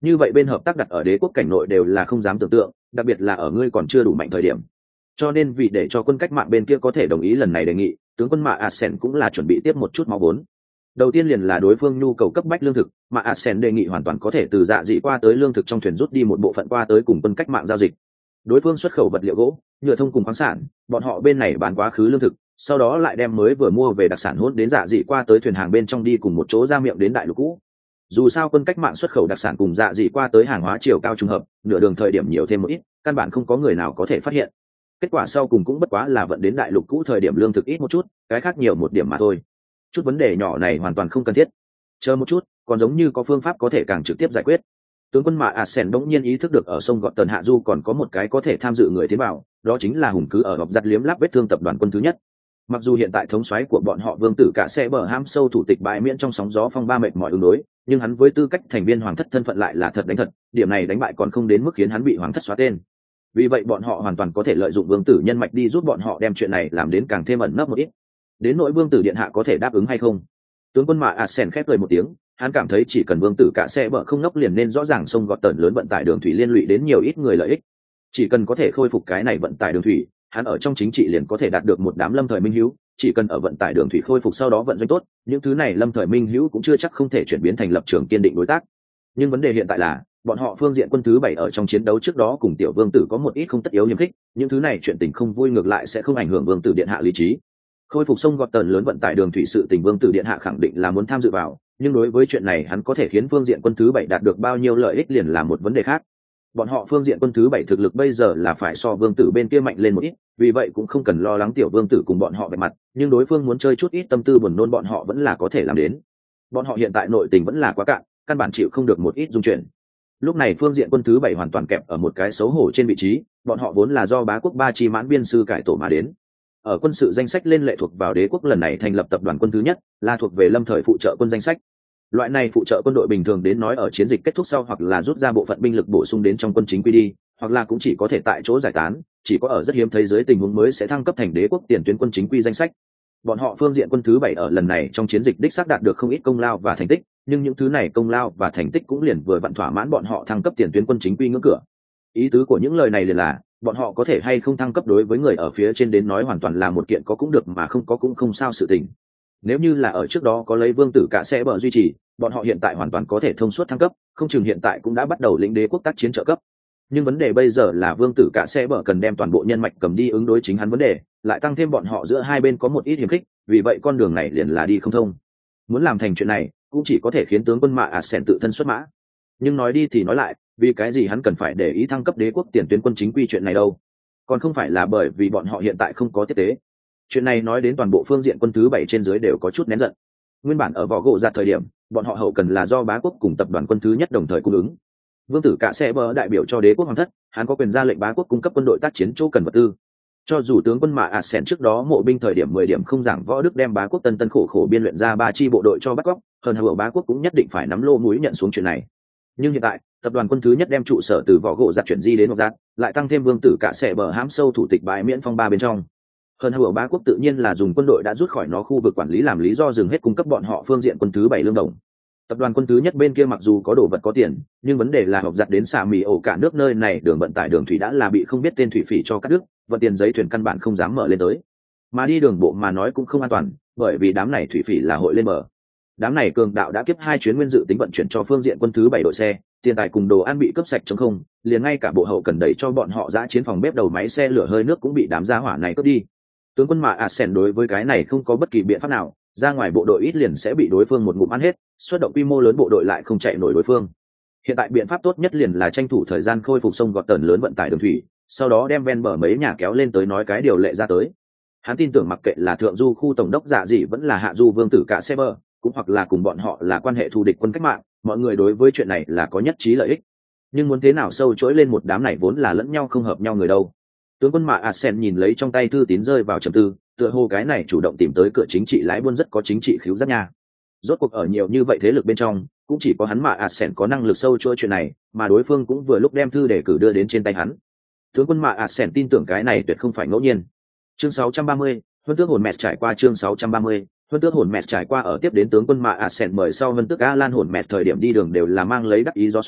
như vậy bên hợp tác đặt ở đế quốc cảnh nội đều là không dám tưởng tượng, đặc biệt là ở ngươi còn chưa đủ mạnh thời điểm. Cho nên vì để cho quân cách mạng bên kia có thể đồng ý lần này đề nghị, tướng quân Mạ Asen cũng là chuẩn bị tiếp một chút máu vốn. Đầu tiên liền là đối phương nhu cầu cấp bách lương thực, Mạ Asen đề nghị hoàn toàn có thể từ dạ dị qua tới lương thực trong thuyền rút đi một bộ phận qua tới cùng quân cách mạng giao dịch. Đối phương xuất khẩu vật liệu gỗ, nhựa thông cùng khoáng sản, bọn họ bên này bán quá khứ lương thực, sau đó lại đem mới vừa mua về đặc sản hỗn đến dạ dị qua tới thuyền hàng bên trong đi cùng một chỗ ra miệng đến đại lục cũ. Dù sao quân cách mạng xuất khẩu đặc sản cùng dạ dị qua tới hàng hóa chiều cao trùng hợp, nửa đường thời điểm nhiều thêm một ít, căn bản không có người nào có thể phát hiện. Kết quả sau cùng cũng bất quá là vận đến đại lục cũ thời điểm lương thực ít một chút, cái khác nhiều một điểm mà thôi. Chút vấn đề nhỏ này hoàn toàn không cần thiết. Chờ một chút, còn giống như có phương pháp có thể càng trực tiếp giải quyết. Tướng quân Mạ Asen đống nhiên ý thức được ở sông Gọt Tần Hạ Du còn có một cái có thể tham dự người tiến vào, đó chính là hùng cứ ở ngọc giặt liếm láp vết thương tập đoàn quân thứ nhất. Mặc dù hiện tại thống soái của bọn họ vương tử cả xe bờ ham sâu thủ tịch bãi miễn trong sóng gió phong ba mệt mỏi ứng đối, nhưng hắn với tư cách thành viên hoàng thất thân phận lại là thật đánh thật, điểm này đánh bại còn không đến mức khiến hắn bị hoàng thất xóa tên. Vì vậy bọn họ hoàn toàn có thể lợi dụng vương tử nhân mạch đi giúp bọn họ đem chuyện này làm đến càng thêm ẩn nấp một ít. Đến nỗi vương tử điện hạ có thể đáp ứng hay không? Tướng quân Mạ Asen khép cười một tiếng, hắn cảm thấy chỉ cần vương tử cả xe bờ không nốc liền nên rõ ràng sông Gọt Tần lớn vận tải đường thủy liên lụy đến nhiều ít người lợi ích. Chỉ cần có thể khôi phục cái này vận tải đường thủy, hắn ở trong chính trị liền có thể đạt được một đám lâm thời minh hữu, chỉ cần ở vận tải đường thủy khôi phục sau đó vận doanh tốt, những thứ này lâm thời minh hữu cũng chưa chắc không thể chuyển biến thành lập trường kiên định đối tác. Nhưng vấn đề hiện tại là, bọn họ phương diện quân thứ bảy ở trong chiến đấu trước đó cùng tiểu vương tử có một ít không tất yếu hiềm khích, những thứ này chuyện tình không vui ngược lại sẽ không ảnh hưởng vương tử điện hạ lý trí. Khôi phục sông Gọt Tần lớn vận tải đường thủy sự tình vương tử điện hạ khẳng định là muốn tham dự vào, nhưng đối với chuyện này hắn có thể khiến phương diện quân thứ bảy đạt được bao nhiêu lợi ích liền là một vấn đề khác. Bọn họ phương diện quân thứ bảy thực lực bây giờ là phải so vương tử bên kia mạnh lên một ít, vì vậy cũng không cần lo lắng tiểu vương tử cùng bọn họ bề mặt, nhưng đối phương muốn chơi chút ít tâm tư buồn nôn bọn họ vẫn là có thể làm đến. Bọn họ hiện tại nội tình vẫn là quá cạn, căn bản chịu không được một ít dung chuyển. Lúc này phương diện quân thứ bảy hoàn toàn kẹp ở một cái xấu hổ trên vị trí, bọn họ vốn là do bá quốc ba chi mãn biên sư cải tổ mà đến. Ở quân sự danh sách lên lệ thuộc vào đế quốc lần này thành lập tập đoàn quân thứ nhất, là thuộc về lâm thời phụ trợ quân danh sách. Loại này phụ trợ quân đội bình thường đến nói ở chiến dịch kết thúc sau hoặc là rút ra bộ phận binh lực bổ sung đến trong quân chính quy đi, hoặc là cũng chỉ có thể tại chỗ giải tán, chỉ có ở rất hiếm thấy dưới tình huống mới sẽ thăng cấp thành đế quốc tiền tuyến quân chính quy danh sách. Bọn họ phương diện quân thứ bảy ở lần này trong chiến dịch đích xác đạt được không ít công lao và thành tích, nhưng những thứ này công lao và thành tích cũng liền vừa vặn thỏa mãn bọn họ thăng cấp tiền tuyến quân chính quy ngưỡng cửa. Ý tứ của những lời này liền là, bọn họ có thể hay không thăng cấp đối với người ở phía trên đến nói hoàn toàn là một kiện có cũng được mà không có cũng không sao sự tình. Nếu như là ở trước đó có lấy vương tử cả sẽ bờ duy trì, bọn họ hiện tại hoàn toàn có thể thông suốt thăng cấp, không chừng hiện tại cũng đã bắt đầu lĩnh đế quốc tác chiến trợ cấp. Nhưng vấn đề bây giờ là vương tử cả sẽ bờ cần đem toàn bộ nhân mạch cầm đi ứng đối chính hắn vấn đề, lại tăng thêm bọn họ giữa hai bên có một ít hiềm khích, vì vậy con đường này liền là đi không thông. Muốn làm thành chuyện này, cũng chỉ có thể khiến tướng quân Mạ Asen tự thân xuất mã. Nhưng nói đi thì nói lại, vì cái gì hắn cần phải để ý thăng cấp đế quốc tiền tuyến quân chính quy chuyện này đâu? Còn không phải là bởi vì bọn họ hiện tại không có tiếp tế. Chuyện này nói đến toàn bộ phương diện quân thứ bảy trên dưới đều có chút nén giận. Nguyên bản ở vỏ gỗ giặt thời điểm, bọn họ hậu cần là do bá quốc cùng tập đoàn quân thứ nhất đồng thời cung ứng. Vương tử cả sẽ bờ đại biểu cho đế quốc hoàng thất, hắn có quyền ra lệnh bá quốc cung cấp quân đội tác chiến chỗ cần vật tư. Cho dù tướng quân Mạ Asen trước đó mộ binh thời điểm mười điểm không giảng võ đức đem bá quốc tân tân khổ khổ biên luyện ra ba chi bộ đội cho bắt cóc, hơn hậu bá quốc cũng nhất định phải nắm lô mũi nhận xuống chuyện này. Nhưng hiện tại, tập đoàn quân thứ nhất đem trụ sở từ vỏ gỗ giặt chuyển di đến ngọc giặt, lại tăng thêm vương tử cả sẽ bờ hãm sâu thủ tịch bãi miễn phong ba bên trong. Hơn hậu bá quốc tự nhiên là dùng quân đội đã rút khỏi nó khu vực quản lý làm lý do dừng hết cung cấp bọn họ phương diện quân thứ bảy lương đồng. Tập đoàn quân thứ nhất bên kia mặc dù có đồ vật có tiền, nhưng vấn đề là ngọc giặt đến xả mì ổ cả nước nơi này đường vận tải đường thủy đã là bị không biết tên thủy phỉ cho cắt đứt, vận tiền giấy thuyền căn bản không dám mở lên tới. Mà đi đường bộ mà nói cũng không an toàn, bởi vì đám này thủy phỉ là hội lên mở. Đám này cường đạo đã kiếp hai chuyến nguyên dự tính vận chuyển cho phương diện quân thứ bảy đội xe, tiền tài cùng đồ ăn bị cướp sạch trống không, liền ngay cả bộ hậu cần đẩy cho bọn họ dã chiến phòng bếp đầu máy xe lửa hơi nước cũng bị đám gia hỏa này cướp đi. Tướng quân Mạ Asen đối với cái này không có bất kỳ biện pháp nào, ra ngoài bộ đội ít liền sẽ bị đối phương một ngụm ăn hết, xuất động quy mô lớn bộ đội lại không chạy nổi đối phương. Hiện tại biện pháp tốt nhất liền là tranh thủ thời gian khôi phục sông Gọt Tần lớn vận tải đường thủy, sau đó đem ven bờ mấy nhà kéo lên tới nói cái điều lệ ra tới. Hắn tin tưởng mặc kệ là thượng du khu tổng đốc dạ gì vẫn là hạ du vương tử cả xe bờ, cũng hoặc là cùng bọn họ là quan hệ thù địch quân cách mạng, mọi người đối với chuyện này là có nhất trí lợi ích. Nhưng muốn thế nào sâu chối lên một đám này vốn là lẫn nhau không hợp nhau người đâu. Tướng quân Mạ Asen nhìn lấy trong tay thư tín rơi vào trầm tư, tựa hồ cái này chủ động tìm tới cửa chính trị lái buôn rất có chính trị khíu giác nha. Rốt cuộc ở nhiều như vậy thế lực bên trong, cũng chỉ có hắn Mạ Asen có năng lực sâu chuỗi chuyện này, mà đối phương cũng vừa lúc đem thư đề cử đưa đến trên tay hắn. Tướng quân Mạ Asen tin tưởng cái này tuyệt không phải ngẫu nhiên. Chương sáu trăm ba mươi, Huân tước hồn mẹt trải qua chương sáu trăm ba mươi, Huân tước hồn mẹt trải qua ở tiếp đến tướng quân Mạ Asen mời sau Huân tước Alan hồn mẹt thời điểm đi đường đều là mang lấy đắc ý gió xuân,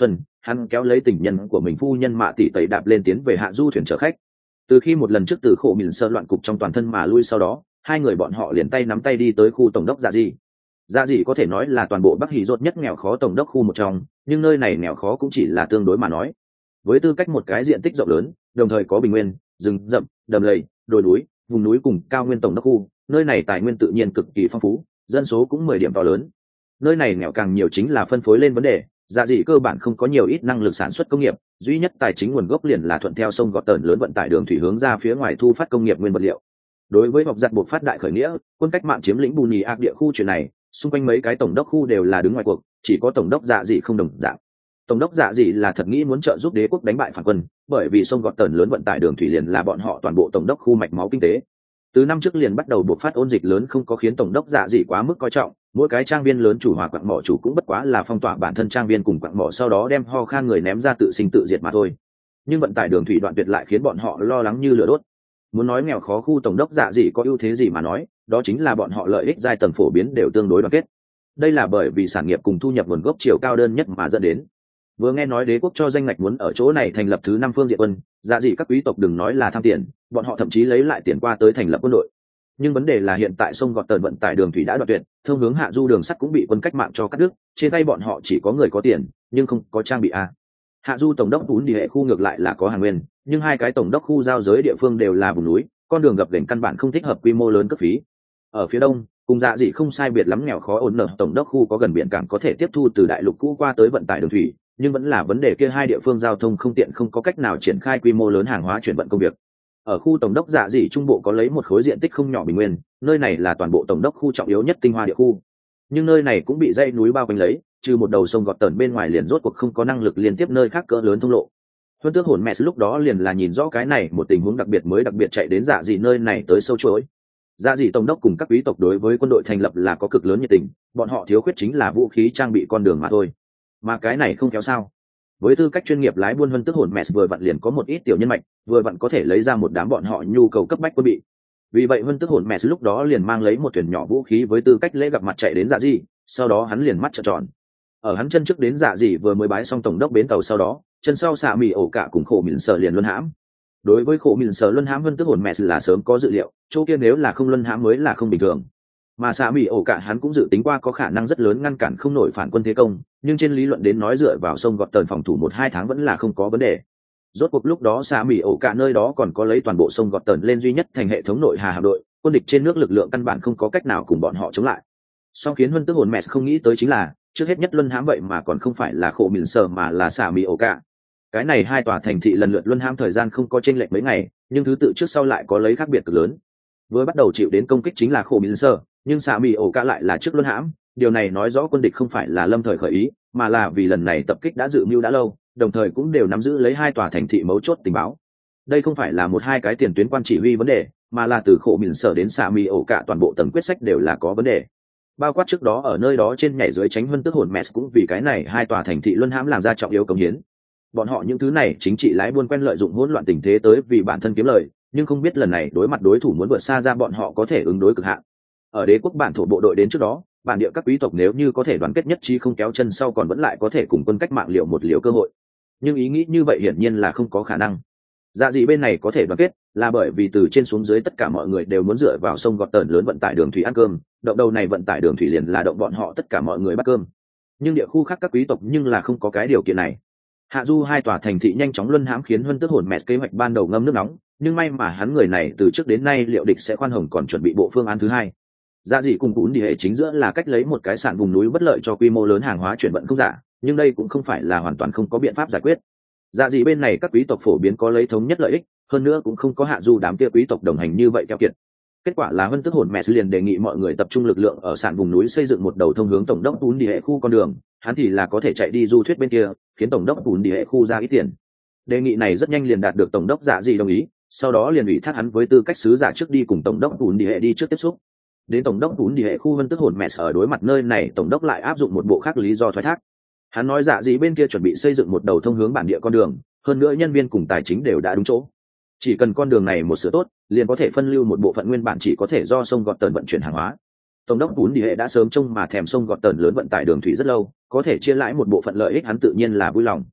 hắn kéo lấy tình nhân của mình phu nhân mạ tỷ tẩy đạp lên tiến về hạ du thuyền chở khách. Từ khi một lần trước từ khổ mìn sơ loạn cục trong toàn thân mà lui sau đó, hai người bọn họ liền tay nắm tay đi tới khu tổng đốc Dạ Dị. Dạ Dị có thể nói là toàn bộ Bắc Hỉ rốt nhất nghèo khó tổng đốc khu một trong, nhưng nơi này nghèo khó cũng chỉ là tương đối mà nói. Với tư cách một cái diện tích rộng lớn, đồng thời có bình nguyên, rừng rậm, đầm lầy, đồi núi, vùng núi cùng cao nguyên tổng đốc khu, nơi này tài nguyên tự nhiên cực kỳ phong phú, dân số cũng mười điểm to lớn. Nơi này nghèo càng nhiều chính là phân phối lên vấn đề, Dạ Dị cơ bản không có nhiều ít năng lực sản xuất công nghiệp, duy nhất tài chính nguồn gốc liền là thuận theo sông gọt tờn lớn vận tải đường thủy hướng ra phía ngoài thu phát công nghiệp nguyên vật liệu. Đối với bọc giặt buộc phát đại khởi nghĩa, quân cách mạng chiếm lĩnh bù nhì ác địa khu chuyện này, xung quanh mấy cái tổng đốc khu đều là đứng ngoài cuộc, chỉ có tổng đốc Dạ Dị không đồng dạng. Tổng đốc Dạ Dị là thật nghĩ muốn trợ giúp đế quốc đánh bại phản quân, bởi vì sông gọt tờn lớn vận tải đường thủy liền là bọn họ toàn bộ tổng đốc khu mạch máu kinh tế. Từ năm trước liền bắt đầu buộc phát ôn dịch lớn không có khiến tổng đốc Dạ Dị quá mức coi trọng, mỗi cái trang viên lớn chủ hòa quặng mỏ chủ cũng bất quá là phong tỏa bản thân trang viên cùng quặng mỏ sau đó đem ho khan người ném ra tự sinh tự diệt mà thôi. Nhưng vận tải đường thủy đoạn tuyệt lại khiến bọn họ lo lắng như lửa đốt. Muốn nói nghèo khó khu tổng đốc Dạ Dị có ưu thế gì mà nói, đó chính là bọn họ lợi ích giai tầng phổ biến đều tương đối đoàn kết. Đây là bởi vì sản nghiệp cùng thu nhập nguồn gốc chiều cao đơn nhất mà dẫn đến. Vừa nghe nói đế quốc cho danh ngạch muốn ở chỗ này thành lập thứ năm phương diện quân, Dạ Dị các quý tộc đừng nói là tham tiền, bọn họ thậm chí lấy lại tiền qua tới thành lập quân đội. Nhưng vấn đề là hiện tại sông gọt tờn vận tải đường thủy đã đoạn tuyệt, thông hướng hạ du đường sắt cũng bị quân cách mạng cho cắt đứt, trên tay bọn họ chỉ có người có tiền nhưng không có trang bị a. Hạ du tổng đốc vốn đi hệ khu ngược lại là có hàng nguyên, nhưng hai cái tổng đốc khu giao giới địa phương đều là vùng núi, con đường gập ghềnh căn bản không thích hợp quy mô lớn cấp phí. Ở phía đông, cùng Dạ Dị không sai biệt lắm nghèo khó ổn nợ tổng đốc khu có gần biển cảng có thể tiếp thu từ đại lục cũ qua tới vận tải đường thủy, nhưng vẫn là vấn đề kia hai địa phương giao thông không tiện, không có cách nào triển khai quy mô lớn hàng hóa chuyển vận công việc. Ở khu tổng đốc Dạ Dị trung bộ có lấy một khối diện tích không nhỏ bình nguyên, nơi này là toàn bộ tổng đốc khu trọng yếu nhất tinh hoa địa khu, nhưng nơi này cũng bị dãy núi bao quanh lấy, trừ một đầu sông gọt tờn bên ngoài liền rốt cuộc không có năng lực liên tiếp nơi khác cỡ lớn thông lộ. Huân tước hồn mẹ lúc đó liền là nhìn rõ cái này một tình huống đặc biệt mới đặc biệt chạy đến Dạ Dị nơi này tới sâu chuỗi. Dạ Dị tổng đốc cùng các quý tộc đối với quân đội thành lập là có cực lớn nhiệt tình, bọn họ thiếu khuyết chính là vũ khí trang bị con đường mà thôi, mà cái này không kéo sao. Với tư cách chuyên nghiệp lái buôn Huân tước hồn mẹ vừa vặn liền có một ít tiểu nhân mạch, vừa vặn có thể lấy ra một đám bọn họ nhu cầu cấp bách quân bị. Vì vậy Huân tước hồn mẹ lúc đó liền mang lấy một thuyền nhỏ vũ khí với tư cách lễ gặp mặt chạy đến Dạ Dị, sau đó hắn liền mắt trợn tròn. Ở hắn chân trước đến Dạ Dị vừa mới bái xong tổng đốc bến tàu sau đó, chân sau xạ mì ổ cả cùng khổ mìn sở liền luân hãm. Đối với khổ mìn sở luân hãm Huân tước hồn mẹ là sớm có dự liệu, chỗ kia nếu là không luân hãm mới là không bình thường. Mà xạ mì ổ cả hắn cũng dự tính qua có khả năng rất lớn ngăn cản không nổi phản quân thế công, nhưng trên lý luận đến nói dựa vào sông gọt tờn phòng thủ một hai tháng vẫn là không có vấn đề. Rốt cuộc lúc đó xạ mì ổ cả nơi đó còn có lấy toàn bộ sông gọt tờn lên duy nhất thành hệ thống nội hà hạm đội, quân địch trên nước lực lượng căn bản không có cách nào cùng bọn họ chống lại. Sau khiến Huân tước hồn mẹ không nghĩ tới chính là trước hết nhất luân hãm vậy mà còn không phải là khổ mìn sở mà là xạ mì ổ cả. Cái này hai tòa thành thị lần lượt luân hãm thời gian không có chênh lệch mấy ngày, nhưng thứ tự trước sau lại có lấy khác biệt cực lớn. Vừa bắt đầu chịu đến công kích chính là khổ mìn sở, nhưng xạ mì ổ cả lại là trước luân hãm, điều này nói rõ quân địch không phải là lâm thời khởi ý, mà là vì lần này tập kích đã dự mưu đã lâu, đồng thời cũng đều nắm giữ lấy hai tòa thành thị mấu chốt tình báo. Đây không phải là một hai cái tiền tuyến quan chỉ huy vấn đề, mà là từ khổ mìn sở đến xạ mì ổ cả toàn bộ tầng quyết sách đều là có vấn đề. Bao quát trước đó ở nơi đó trên nhảy dưới tránh Huân tước hồn mẹ cũng vì cái này hai tòa thành thị luân hãm làm ra trọng yếu công hiến. Bọn họ những thứ này chính trị lái buôn quen lợi dụng hỗn loạn tình thế tới vì bản thân kiếm lời, nhưng không biết lần này đối mặt đối thủ muốn vượt xa ra bọn họ có thể ứng đối cực hạn. Ở đế quốc bản thổ bộ đội đến trước đó, bản địa các quý tộc nếu như có thể đoàn kết nhất trí không kéo chân sau còn vẫn lại có thể cùng quân cách mạng liệu một liều cơ hội. Nhưng ý nghĩ như vậy hiển nhiên là không có khả năng. Dạ Dị bên này có thể đoàn kết là bởi vì từ trên xuống dưới tất cả mọi người đều muốn dựa vào sông gọt tờn lớn vận tải đường thủy ăn cơm, động đầu này vận tải đường thủy liền là động bọn họ tất cả mọi người bắt cơm. Nhưng địa khu khác các quý tộc nhưng là không có cái điều kiện này. Hạ du hai tòa thành thị nhanh chóng luân hãm khiến Huân tước hồn mẹ kế hoạch ban đầu ngâm nước nóng, nhưng may mà hắn người này từ trước đến nay liệu địch sẽ khoan hồng còn chuẩn bị bộ phương án thứ hai. Dạ Dị cùng cún đi hệ chính giữa là cách lấy một cái sản vùng núi bất lợi cho quy mô lớn hàng hóa chuyển vận không giả, nhưng đây cũng không phải là hoàn toàn không có biện pháp giải quyết. Dạ Dị bên này các quý tộc phổ biến có lấy thống nhất lợi ích, hơn nữa cũng không có hạ du đám kia quý tộc đồng hành như vậy keo kiệt. Kết quả là Huân tước hồn mẹ liền đề nghị mọi người tập trung lực lượng ở sản vùng núi xây dựng một đầu thông hướng tổng đốc cún đi hệ khu con đường, hắn thì là có thể chạy đi du thuyết bên kia, khiến tổng đốc cún đi hệ khu ra ít tiền. Đề nghị này rất nhanh liền đạt được tổng đốc Dạ Dị đồng ý, sau đó liền ủy thác hắn với tư cách sứ giả trước đi cùng tổng đốc cún đi hệ đi trước tiếp xúc. Đến tổng đốc cún đi hệ khu Huân tước hồn mẹ ở đối mặt nơi này tổng đốc lại áp dụng một bộ khác lý do thoái thác. Hắn nói Dạ Dị bên kia chuẩn bị xây dựng một đầu thông hướng bản địa con đường, hơn nữa nhân viên cùng tài chính đều đã đúng chỗ, chỉ cần con đường này một sửa tốt liền có thể phân lưu một bộ phận nguyên bản chỉ có thể do sông gọt tờn vận chuyển hàng hóa. Tổng đốc cún đi hệ đã sớm trông mà thèm sông gọt tờn lớn vận tải đường thủy rất lâu, có thể chia lãi một bộ phận lợi ích hắn tự nhiên là vui lòng.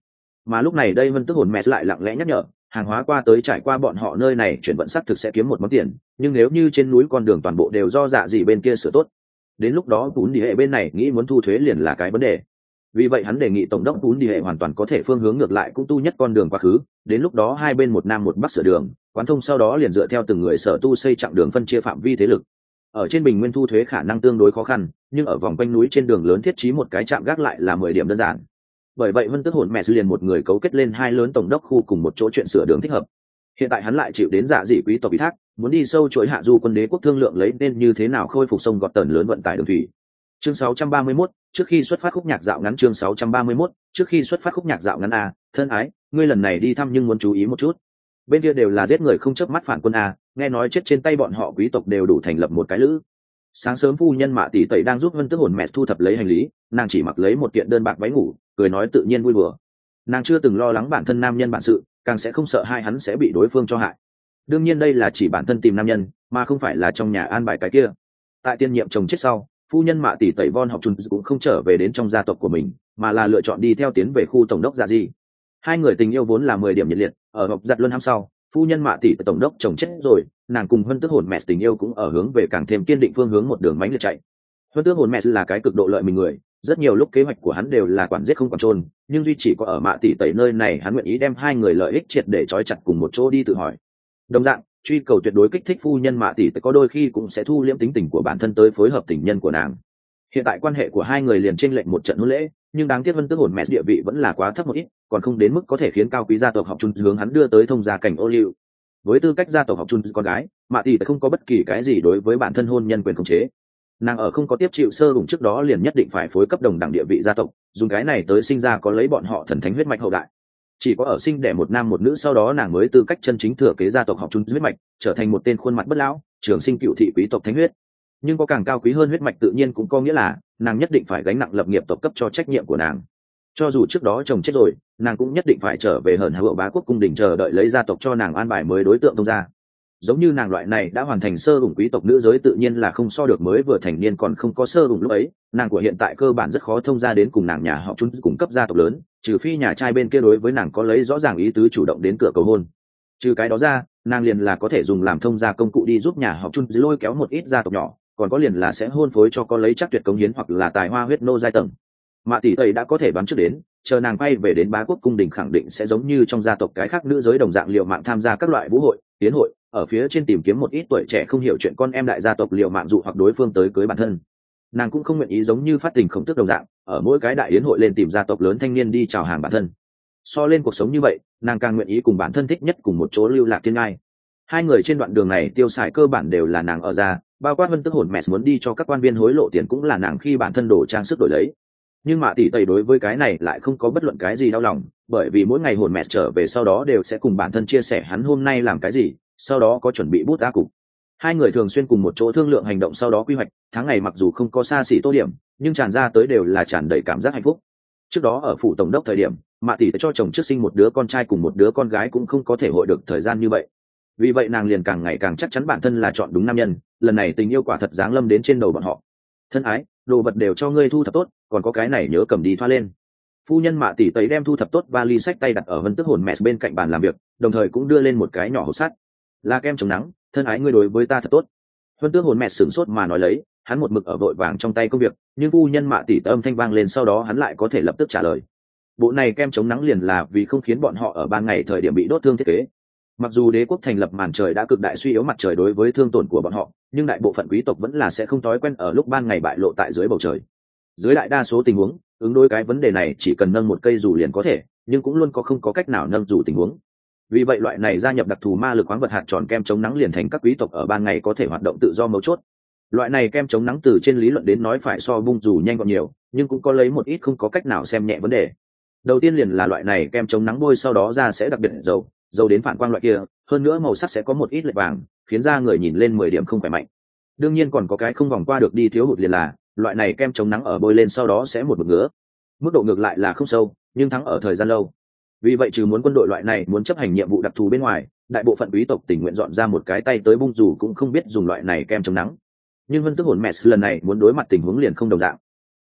Mà lúc này đây vân tức hồn mẹ lại lặng lẽ nhắc nhở, hàng hóa qua tới trải qua bọn họ nơi này chuyển vận xác thực sẽ kiếm một món tiền, nhưng nếu như trên núi con đường toàn bộ đều do dạ gì bên kia sửa tốt, đến lúc đó Bún Đi Hệ bên này nghĩ muốn thu thuế liền là cái vấn đề. Vì vậy hắn đề nghị tổng đốc Bún Đi Hệ hoàn toàn có thể phương hướng ngược lại cũng tu nhất con đường quá khứ, đến lúc đó hai bên một nam một bắc sửa đường, quán thông sau đó liền dựa theo từng người sở tu xây chặng đường phân chia phạm vi thế lực. Ở trên bình nguyên thu thuế khả năng tương đối khó khăn, nhưng ở vòng quanh núi trên đường lớn thiết trí một cái trạm gác lại là mười điểm đơn giản. Bởi vậy vân tước hồn mẹ liền một người cấu kết lên hai lớn tổng đốc khu cùng một chỗ chuyện sửa đường thích hợp. Hiện tại hắn lại chịu đến dạ dị quý tộc ủy thác, muốn đi sâu chuỗi hạ du quân đế quốc thương lượng lấy nên như thế nào khôi phục sông gọt tần lớn vận tải đường thủy. Chương sáu trăm ba mươi mốt, trước khi xuất phát khúc nhạc dạo ngắn. Chương sáu trăm ba mươi mốt, trước khi xuất phát khúc nhạc dạo ngắn. A thân ái, ngươi lần này đi thăm nhưng muốn chú ý một chút, bên kia đều là giết người không chớp mắt phản quân A, nghe nói chết trên tay bọn họ quý tộc đều đủ thành lập một cái lữ. Sáng sớm phu nhân Mạ tỷ tẩy đang giúp vân tước hồn mẹ thu thập lấy hành lý, nàng chỉ mặc lấy một kiện đơn bạc váy ngủ, cười nói tự nhiên vui bừa. Nàng chưa từng lo lắng bản thân nam nhân bản sự, càng sẽ không sợ hai hắn sẽ bị đối phương cho hại. Đương nhiên đây là chỉ bản thân tìm nam nhân, mà không phải là trong nhà an bài cái kia. Tại tiên nhiệm chồng chết sau, phu nhân Mạ tỷ tẩy von học chun cũng không trở về đến trong gia tộc của mình, mà là lựa chọn đi theo tiến về khu tổng đốc Dạ Di. Hai người tình yêu vốn là mười điểm nhiệt liệt, ở học giặt luân ham sau, phu nhân Mạ tỷ tổng đốc chồng chết rồi, nàng cùng Vân Tước hồn mẹ tình yêu cũng ở hướng về càng thêm kiên định phương hướng một đường mãnh liệt chạy. Vân Tước hồn mẹ là cái cực độ lợi mình người, rất nhiều lúc kế hoạch của hắn đều là quản giết không quản trôn, nhưng duy chỉ có ở Mạ tỷ tẩy nơi này hắn nguyện ý đem hai người lợi ích triệt để trói chặt cùng một chỗ đi tự hỏi. Đồng dạng, truy cầu tuyệt đối kích thích phu nhân Mạ tỷ có đôi khi cũng sẽ thu liễm tính tình của bản thân tới phối hợp tình nhân của nàng. Hiện tại quan hệ của hai người liền chênh lệch một trận hôn lễ, nhưng đáng tiếc Vân Tước hồn mẹ địa vị vẫn là quá thấp một ít, còn không đến mức có thể khiến cao quý gia tộc học chung hướng hắn đưa tới thông gia cảnh ô liu. Với tư cách gia tộc học chung con gái, Mạ tỷ không có bất kỳ cái gì đối với bản thân hôn nhân quyền khống chế. Nàng ở không có tiếp chịu sơ vùng trước đó liền nhất định phải phối cấp đồng đẳng địa vị gia tộc, dùng cái này tới sinh ra có lấy bọn họ thần thánh huyết mạch hậu đại. Chỉ có ở sinh đẻ một nam một nữ sau đó nàng mới tư cách chân chính thừa kế gia tộc học chung huyết mạch, trở thành một tên khuôn mặt bất lão, trường sinh cựu thị quý tộc thánh huyết. Nhưng có càng cao quý hơn huyết mạch tự nhiên cũng có nghĩa là nàng nhất định phải gánh nặng lập nghiệp tộc cấp cho trách nhiệm của nàng. Cho dù trước đó chồng chết rồi, nàng cũng nhất định phải trở về hởn hậu bá quốc cung đình chờ đợi lấy gia tộc cho nàng an bài mới đối tượng thông gia. Giống như nàng loại này đã hoàn thành sơ vùng quý tộc nữ giới tự nhiên là không so được mới vừa thành niên còn không có sơ vùng lúc ấy, nàng của hiện tại cơ bản rất khó thông gia đến cùng nàng nhà họ chung cung cấp gia tộc lớn, trừ phi nhà trai bên kia đối với nàng có lấy rõ ràng ý tứ chủ động đến cửa cầu hôn. Trừ cái đó ra, nàng liền là có thể dùng làm thông gia công cụ đi giúp nhà họ chung lôi kéo một ít gia tộc nhỏ, còn có liền là sẽ hôn phối cho có lấy chắc tuyệt cống hiến hoặc là tài hoa huyết nô giai tầng. Mạ tỷ tây đã có thể đoán trước đến, chờ nàng quay về đến bá quốc cung đình khẳng định sẽ giống như trong gia tộc cái khác nữ giới đồng dạng liều mạng tham gia các loại vũ hội, tiến hội, ở phía trên tìm kiếm một ít tuổi trẻ không hiểu chuyện con em đại gia tộc liều mạng dụ hoặc đối phương tới cưới bản thân. Nàng cũng không nguyện ý giống như phát tình khổng tước đồng dạng, ở mỗi cái đại yến hội lên tìm gia tộc lớn thanh niên đi chào hàng bản thân. So lên cuộc sống như vậy, nàng càng nguyện ý cùng bản thân thích nhất cùng một chỗ lưu lạc thiên ngai. Hai người trên đoạn đường này tiêu xài cơ bản đều là nàng ở ra, bao quát Vân Tước hồn mẹ muốn đi cho các quan viên hối lộ tiền cũng là nàng khi bản thân đồ trang sức đổi lấy. Nhưng Mạ tỷ tây đối với cái này lại không có bất luận cái gì đau lòng, bởi vì mỗi ngày hồn mẹ trở về sau đó đều sẽ cùng bản thân chia sẻ hắn hôm nay làm cái gì, sau đó có chuẩn bị bút đá cục. Hai người thường xuyên cùng một chỗ thương lượng hành động sau đó quy hoạch, tháng ngày mặc dù không có xa xỉ tô điểm, nhưng tràn ra tới đều là tràn đầy cảm giác hạnh phúc. Trước đó ở phủ tổng đốc thời điểm, Mạ tỷ cho chồng trước sinh một đứa con trai cùng một đứa con gái cũng không có thể hội được thời gian như vậy. Vì vậy nàng liền càng ngày càng chắc chắn bản thân là chọn đúng nam nhân, lần này tình yêu quả thật giáng lâm đến trên đầu bọn họ. Thân ái, đồ vật đều cho ngươi thu thập tốt, còn có cái này nhớ cầm đi thoa lên. Phu nhân Mạ tỷ tây đem thu thập tốt vali sách tay đặt ở Vân Tước hồn mẹ bên cạnh bàn làm việc, đồng thời cũng đưa lên một cái nhỏ hộp sắt. Là kem chống nắng, thân ái ngươi đối với ta thật tốt. Vân Tước hồn mẹ sửng sốt mà nói lấy, hắn một mực ở vội vàng trong tay công việc, nhưng phu nhân Mạ tỷ âm thanh vang lên sau đó hắn lại có thể lập tức trả lời. Bộ này kem chống nắng liền là vì không khiến bọn họ ở ban ngày thời điểm bị đốt thương thiết kế. Mặc dù đế quốc thành lập màn trời đã cực đại suy yếu mặt trời đối với thương tổn của bọn họ, nhưng đại bộ phận quý tộc vẫn là sẽ không thói quen ở lúc ban ngày bại lộ tại dưới bầu trời. Dưới đại đa số tình huống, ứng đối cái vấn đề này chỉ cần nâng một cây dù liền có thể, nhưng cũng luôn có không có cách nào nâng dù tình huống. Vì vậy loại này gia nhập đặc thù ma lực khoáng vật hạt tròn kem chống nắng liền thành các quý tộc ở ban ngày có thể hoạt động tự do mấu chốt. Loại này kem chống nắng từ trên lý luận đến nói phải so bung dù nhanh gọn nhiều, nhưng cũng có lấy một ít không có cách nào xem nhẹ vấn đề. Đầu tiên liền là loại này kem chống nắng bôi sau đó da sẽ đặc biệt dầu, dầu đến phản quang loại kia, hơn nữa màu sắc sẽ có một ít lệch vàng, khiến da người nhìn lên mười điểm không khỏe mạnh. Đương nhiên còn có cái không vòng qua được đi thiếu hụt liền là loại này kem chống nắng ở bôi lên sau đó sẽ một mực ngứa. Mức độ ngược lại là không sâu, nhưng thắng ở thời gian lâu. Vì vậy trừ muốn quân đội loại này muốn chấp hành nhiệm vụ đặc thù bên ngoài, đại bộ phận quý tộc tình nguyện dọn ra một cái tay tới bung dù cũng không biết dùng loại này kem chống nắng. Nhưng Vân Tước hồn mẹ lần này muốn đối mặt tình huống liền không đồng dạng.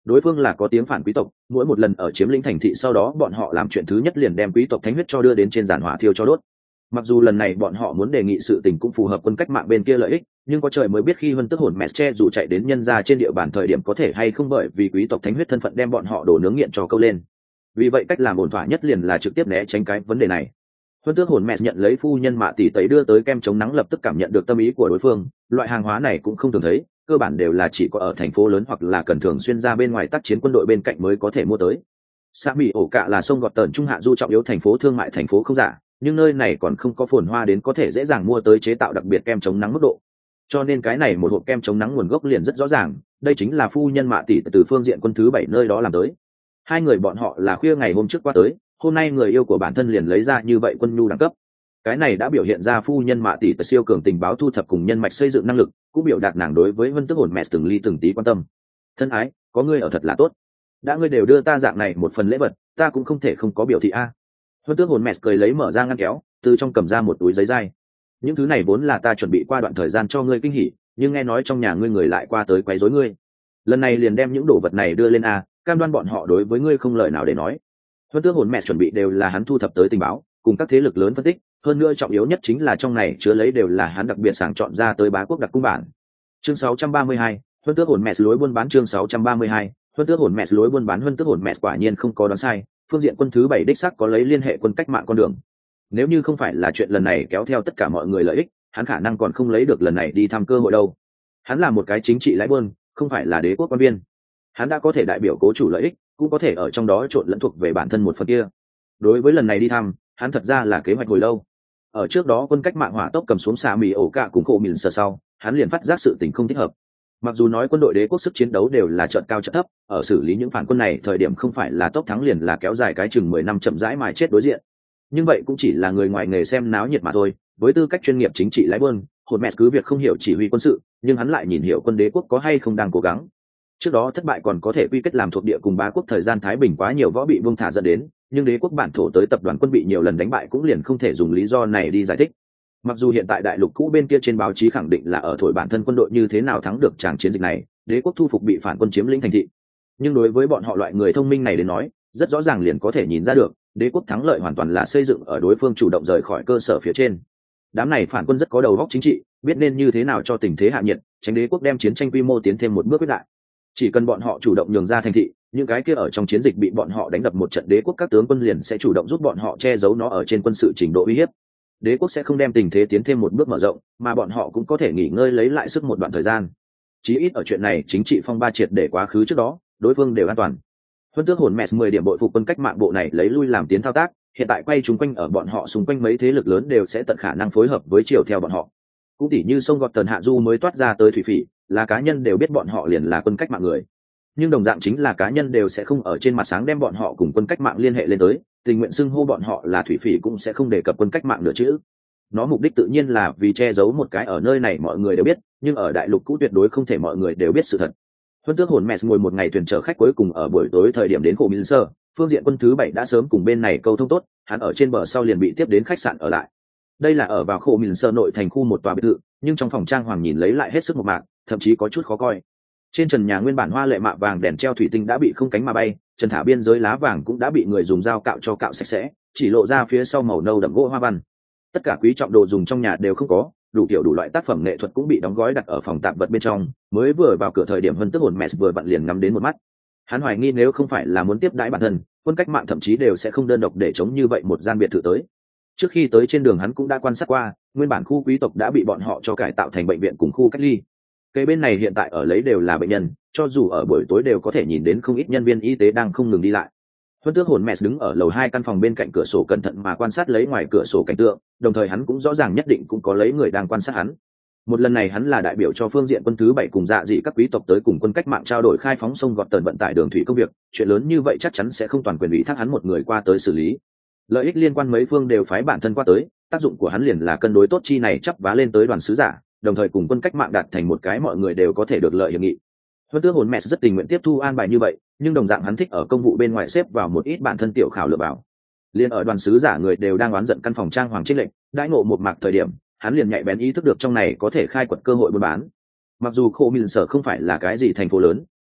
đối phương là có tiếng phản quý tộc, mỗi một lần ở chiếm lĩnh thành thị sau đó bọn họ làm chuyện thứ nhất liền đem quý tộc thánh huyết cho đưa đến trên giàn hỏa thiêu cho đốt. Mặc dù lần này bọn họ muốn đề nghị sự tình cũng phù hợp quân cách mạng bên kia lợi ích, nhưng có trời mới biết khi Vân Tước Hồn Mestre dù chạy đến nhân gia trên địa bàn thời điểm có thể hay không, bởi vì quý tộc thánh huyết thân phận đem bọn họ đổ nướng nghiện cho câu lên. Vì vậy cách làm ổn thỏa nhất liền là trực tiếp né tránh cái vấn đề này. Vân Tước Hồn Mestre nhận lấy phu nhân Mạ tỷ tẩy đưa tới kem chống nắng, lập tức cảm nhận được tâm ý của đối phương. Loại hàng hóa này cũng không thường thấy, cơ bản đều là chỉ có ở thành phố lớn hoặc là cần thường xuyên ra bên ngoài tác chiến quân đội bên cạnh mới có thể mua tới. Sa Mỹ ổ cạ là sông gọt tần trung hạ du trọng yếu thành phố thương mại thành phố không giả, nhưng nơi này còn không có phồn hoa đến có thể dễ dàng mua tới chế tạo đặc biệt kem chống nắng mức độ. Cho nên cái này một hộp kem chống nắng nguồn gốc liền rất rõ ràng, đây chính là phu nhân Mạ tỷ từ phương diện quân thứ bảy nơi đó làm tới. Hai người bọn họ là khuya ngày hôm trước qua tới, hôm nay người yêu của bản thân liền lấy ra như vậy quân nhu đẳng cấp. Cái này đã biểu hiện ra phu nhân Mạ tỷ siêu cường tình báo thu thập cùng nhân mạch xây dựng năng lực, cũng biểu đạt nàng đối với Vân Tước Hồn Mẹ từng ly từng tí quan tâm. Thân ái, có ngươi ở thật là tốt. Đã ngươi đều đưa ta dạng này một phần lễ vật, ta cũng không thể không có biểu thị a. Vân Tước Hồn Mẹ cười lấy mở ra ngăn kéo, từ trong cầm ra một túi giấy dai. Những thứ này vốn là ta chuẩn bị qua đoạn thời gian cho ngươi kinh hỉ, nhưng nghe nói trong nhà ngươi người lại qua tới quấy rối ngươi. Lần này liền đem những đồ vật này đưa lên a, cam đoan bọn họ đối với ngươi không lời nào để nói. Vân Tước Hồn Mẹ chuẩn bị đều là hắn thu thập tới tình báo, cùng các thế lực lớn phân tích, hơn nữa trọng yếu nhất chính là trong này chứa lấy đều là hắn đặc biệt sàng chọn ra tới bá quốc đặc cung bản. Chương sáu trăm ba mươi hai, Vân Tước Hồn Mẹ lối buôn bán. Chương sáu trăm ba mươi hai, Vân Tước Hồn Mẹ lối buôn bán. Vân Tước Hồn Mẹ quả nhiên không có đoán sai, phương diện quân thứ bảy đích xác có lấy liên hệ quân cách mạng con đường. Nếu như không phải là chuyện lần này kéo theo tất cả mọi người lợi ích, hắn khả năng còn không lấy được lần này đi thăm cơ hội đâu. Hắn là một cái chính trị lái buôn, không phải là đế quốc quan viên. Hắn đã có thể đại biểu cố chủ lợi ích, cũng có thể ở trong đó trộn lẫn thuộc về bản thân một phần kia. Đối với lần này đi thăm, hắn thật ra là kế hoạch hồi lâu. Ở trước đó quân cách mạng hỏa tốc cầm xuống Sa Mỹ ổ cạ cùng khổ mìn sờ sau, hắn liền phát giác sự tình không thích hợp. Mặc dù nói quân đội đế quốc sức chiến đấu đều là trận cao trận thấp, ở xử lý những phản quân này thời điểm không phải là tốc thắng liền là kéo dài cái chừng mười năm chậm rãi mài chết đối diện. Nhưng vậy cũng chỉ là người ngoài nghề xem náo nhiệt mà thôi, với tư cách chuyên nghiệp chính trị lái buôn, Hồn Mẹ cứ việc không hiểu chỉ huy quân sự, nhưng hắn lại nhìn hiểu quân đế quốc có hay không đang cố gắng. Trước đó thất bại còn có thể quy kết làm thuộc địa cùng bá quốc thời gian thái bình quá nhiều võ bị vương thả dẫn đến, nhưng đế quốc bản thổ tới tập đoàn quân bị nhiều lần đánh bại cũng liền không thể dùng lý do này đi giải thích. Mặc dù hiện tại đại lục cũ bên kia trên báo chí khẳng định là ở thổi bản thân quân đội như thế nào thắng được tràng chiến dịch này, đế quốc thu phục bị phản quân chiếm lĩnh thành thị, nhưng đối với bọn họ loại người thông minh này đến nói, rất rõ ràng liền có thể nhìn ra được, đế quốc thắng lợi hoàn toàn là xây dựng ở đối phương chủ động rời khỏi cơ sở phía trên. Đám này phản quân rất có đầu óc chính trị, biết nên như thế nào cho tình thế hạ nhiệt, tránh đế quốc đem chiến tranh quy mô tiến thêm một bước quyết đại. Chỉ cần bọn họ chủ động nhường ra thành thị, những cái kia ở trong chiến dịch bị bọn họ đánh đập một trận đế quốc các tướng quân liền sẽ chủ động giúp bọn họ che giấu nó ở trên quân sự trình độ uy hiếp. Đế quốc sẽ không đem tình thế tiến thêm một bước mở rộng, mà bọn họ cũng có thể nghỉ ngơi lấy lại sức một đoạn thời gian. Chí ít ở chuyện này chính trị phong ba triệt để quá khứ trước đó, đối phương đều an toàn. Vân Tước Hồn Mẹ mười điểm bội phục quân cách mạng bộ này lấy lui làm tiến thao tác, hiện tại quay chúng quanh ở bọn họ xung quanh mấy thế lực lớn đều sẽ tận khả năng phối hợp với chiều theo bọn họ. Cũng tỉ như sông gọt tần hạ du mới toát ra tới thủy phỉ, là cá nhân đều biết bọn họ liền là quân cách mạng người. Nhưng đồng dạng chính là cá nhân đều sẽ không ở trên mặt sáng đem bọn họ cùng quân cách mạng liên hệ lên tới, tình nguyện xưng hô bọn họ là thủy phỉ cũng sẽ không đề cập quân cách mạng nữa chứ. Nó mục đích tự nhiên là vì che giấu một cái ở nơi này mọi người đều biết, nhưng ở đại lục cũ tuyệt đối không thể mọi người đều biết sự thật. Vân Tước Hồn Mẹ ngồi một ngày thuyền chở khách cuối cùng ở buổi tối thời điểm đến Khổ Minh Sơ, phương diện quân thứ bảy đã sớm cùng bên này câu thông tốt, hắn ở trên bờ sau liền bị tiếp đến khách sạn ở lại. Đây là ở vào Khổ Minh Sơ nội thành khu một tòa biệt thự, nhưng trong phòng trang hoàng nhìn lấy lại hết sức mộc mạc, thậm chí có chút khó coi. Trên trần nhà nguyên bản hoa lệ mạ vàng đèn treo thủy tinh đã bị không cánh mà bay, trần thả biên giới lá vàng cũng đã bị người dùng dao cạo cho cạo sạch sẽ, chỉ lộ ra phía sau màu nâu đậm gỗ hoa văn. Tất cả quý trọng đồ dùng trong nhà đều không có, đủ kiểu đủ loại tác phẩm nghệ thuật cũng bị đóng gói đặt ở phòng tạp vật bên trong. Mới vừa vào cửa thời điểm Vân Tước Hồn Mẹ vừa vặn liền ngắm đến một mắt. Hắn hoài nghi nếu không phải là muốn tiếp đãi bản thân, quân cách mạng thậm chí đều sẽ không đơn độc để chống như vậy một gian biệt thự tới. Trước khi tới trên đường hắn cũng đã quan sát qua, nguyên bản khu quý tộc đã bị bọn họ cho cải tạo thành bệnh viện cùng khu cách ly. Cây bên này hiện tại ở lấy đều là bệnh nhân, cho dù ở buổi tối đều có thể nhìn đến không ít nhân viên y tế đang không ngừng đi lại. Vân Tước Hồn Mẹ đứng ở lầu hai căn phòng bên cạnh cửa sổ cẩn thận mà quan sát lấy ngoài cửa sổ cảnh tượng, đồng thời hắn cũng rõ ràng nhất định cũng có lấy người đang quan sát hắn. Một lần này hắn là đại biểu cho phương diện quân thứ bảy cùng dạ dị các quý tộc tới cùng quân cách mạng trao đổi khai phóng sông gọt tần vận tải đường thủy công việc, chuyện lớn như vậy chắc chắn sẽ không toàn quyền ủy thác hắn một người qua tới xử lý. Lợi ích liên quan mấy phương đều phái bản thân qua tới, tác dụng của hắn liền là cân đối tốt chi này chắp vá lên tới đoàn sứ giả, đồng thời cùng quân cách mạng đạt thành một cái mọi người đều có thể được lợi hiệp nghị. Vân Tước Hồn Mẹ rất tình nguyện tiếp thu an bài như vậy, nhưng đồng dạng hắn thích ở công vụ bên ngoài xếp vào một ít bản thân tiểu khảo lựa bảo. Liên ở đoàn sứ giả người đều đang oán giận căn phòng trang hoàng trích lệnh, đãi ngộ một mạc thời điểm, hắn liền nhạy bén ý thức được trong này có thể khai quật cơ hội buôn bán. Mặc dù Khổ Minh Sở không phải là cái gì thành phố lớn,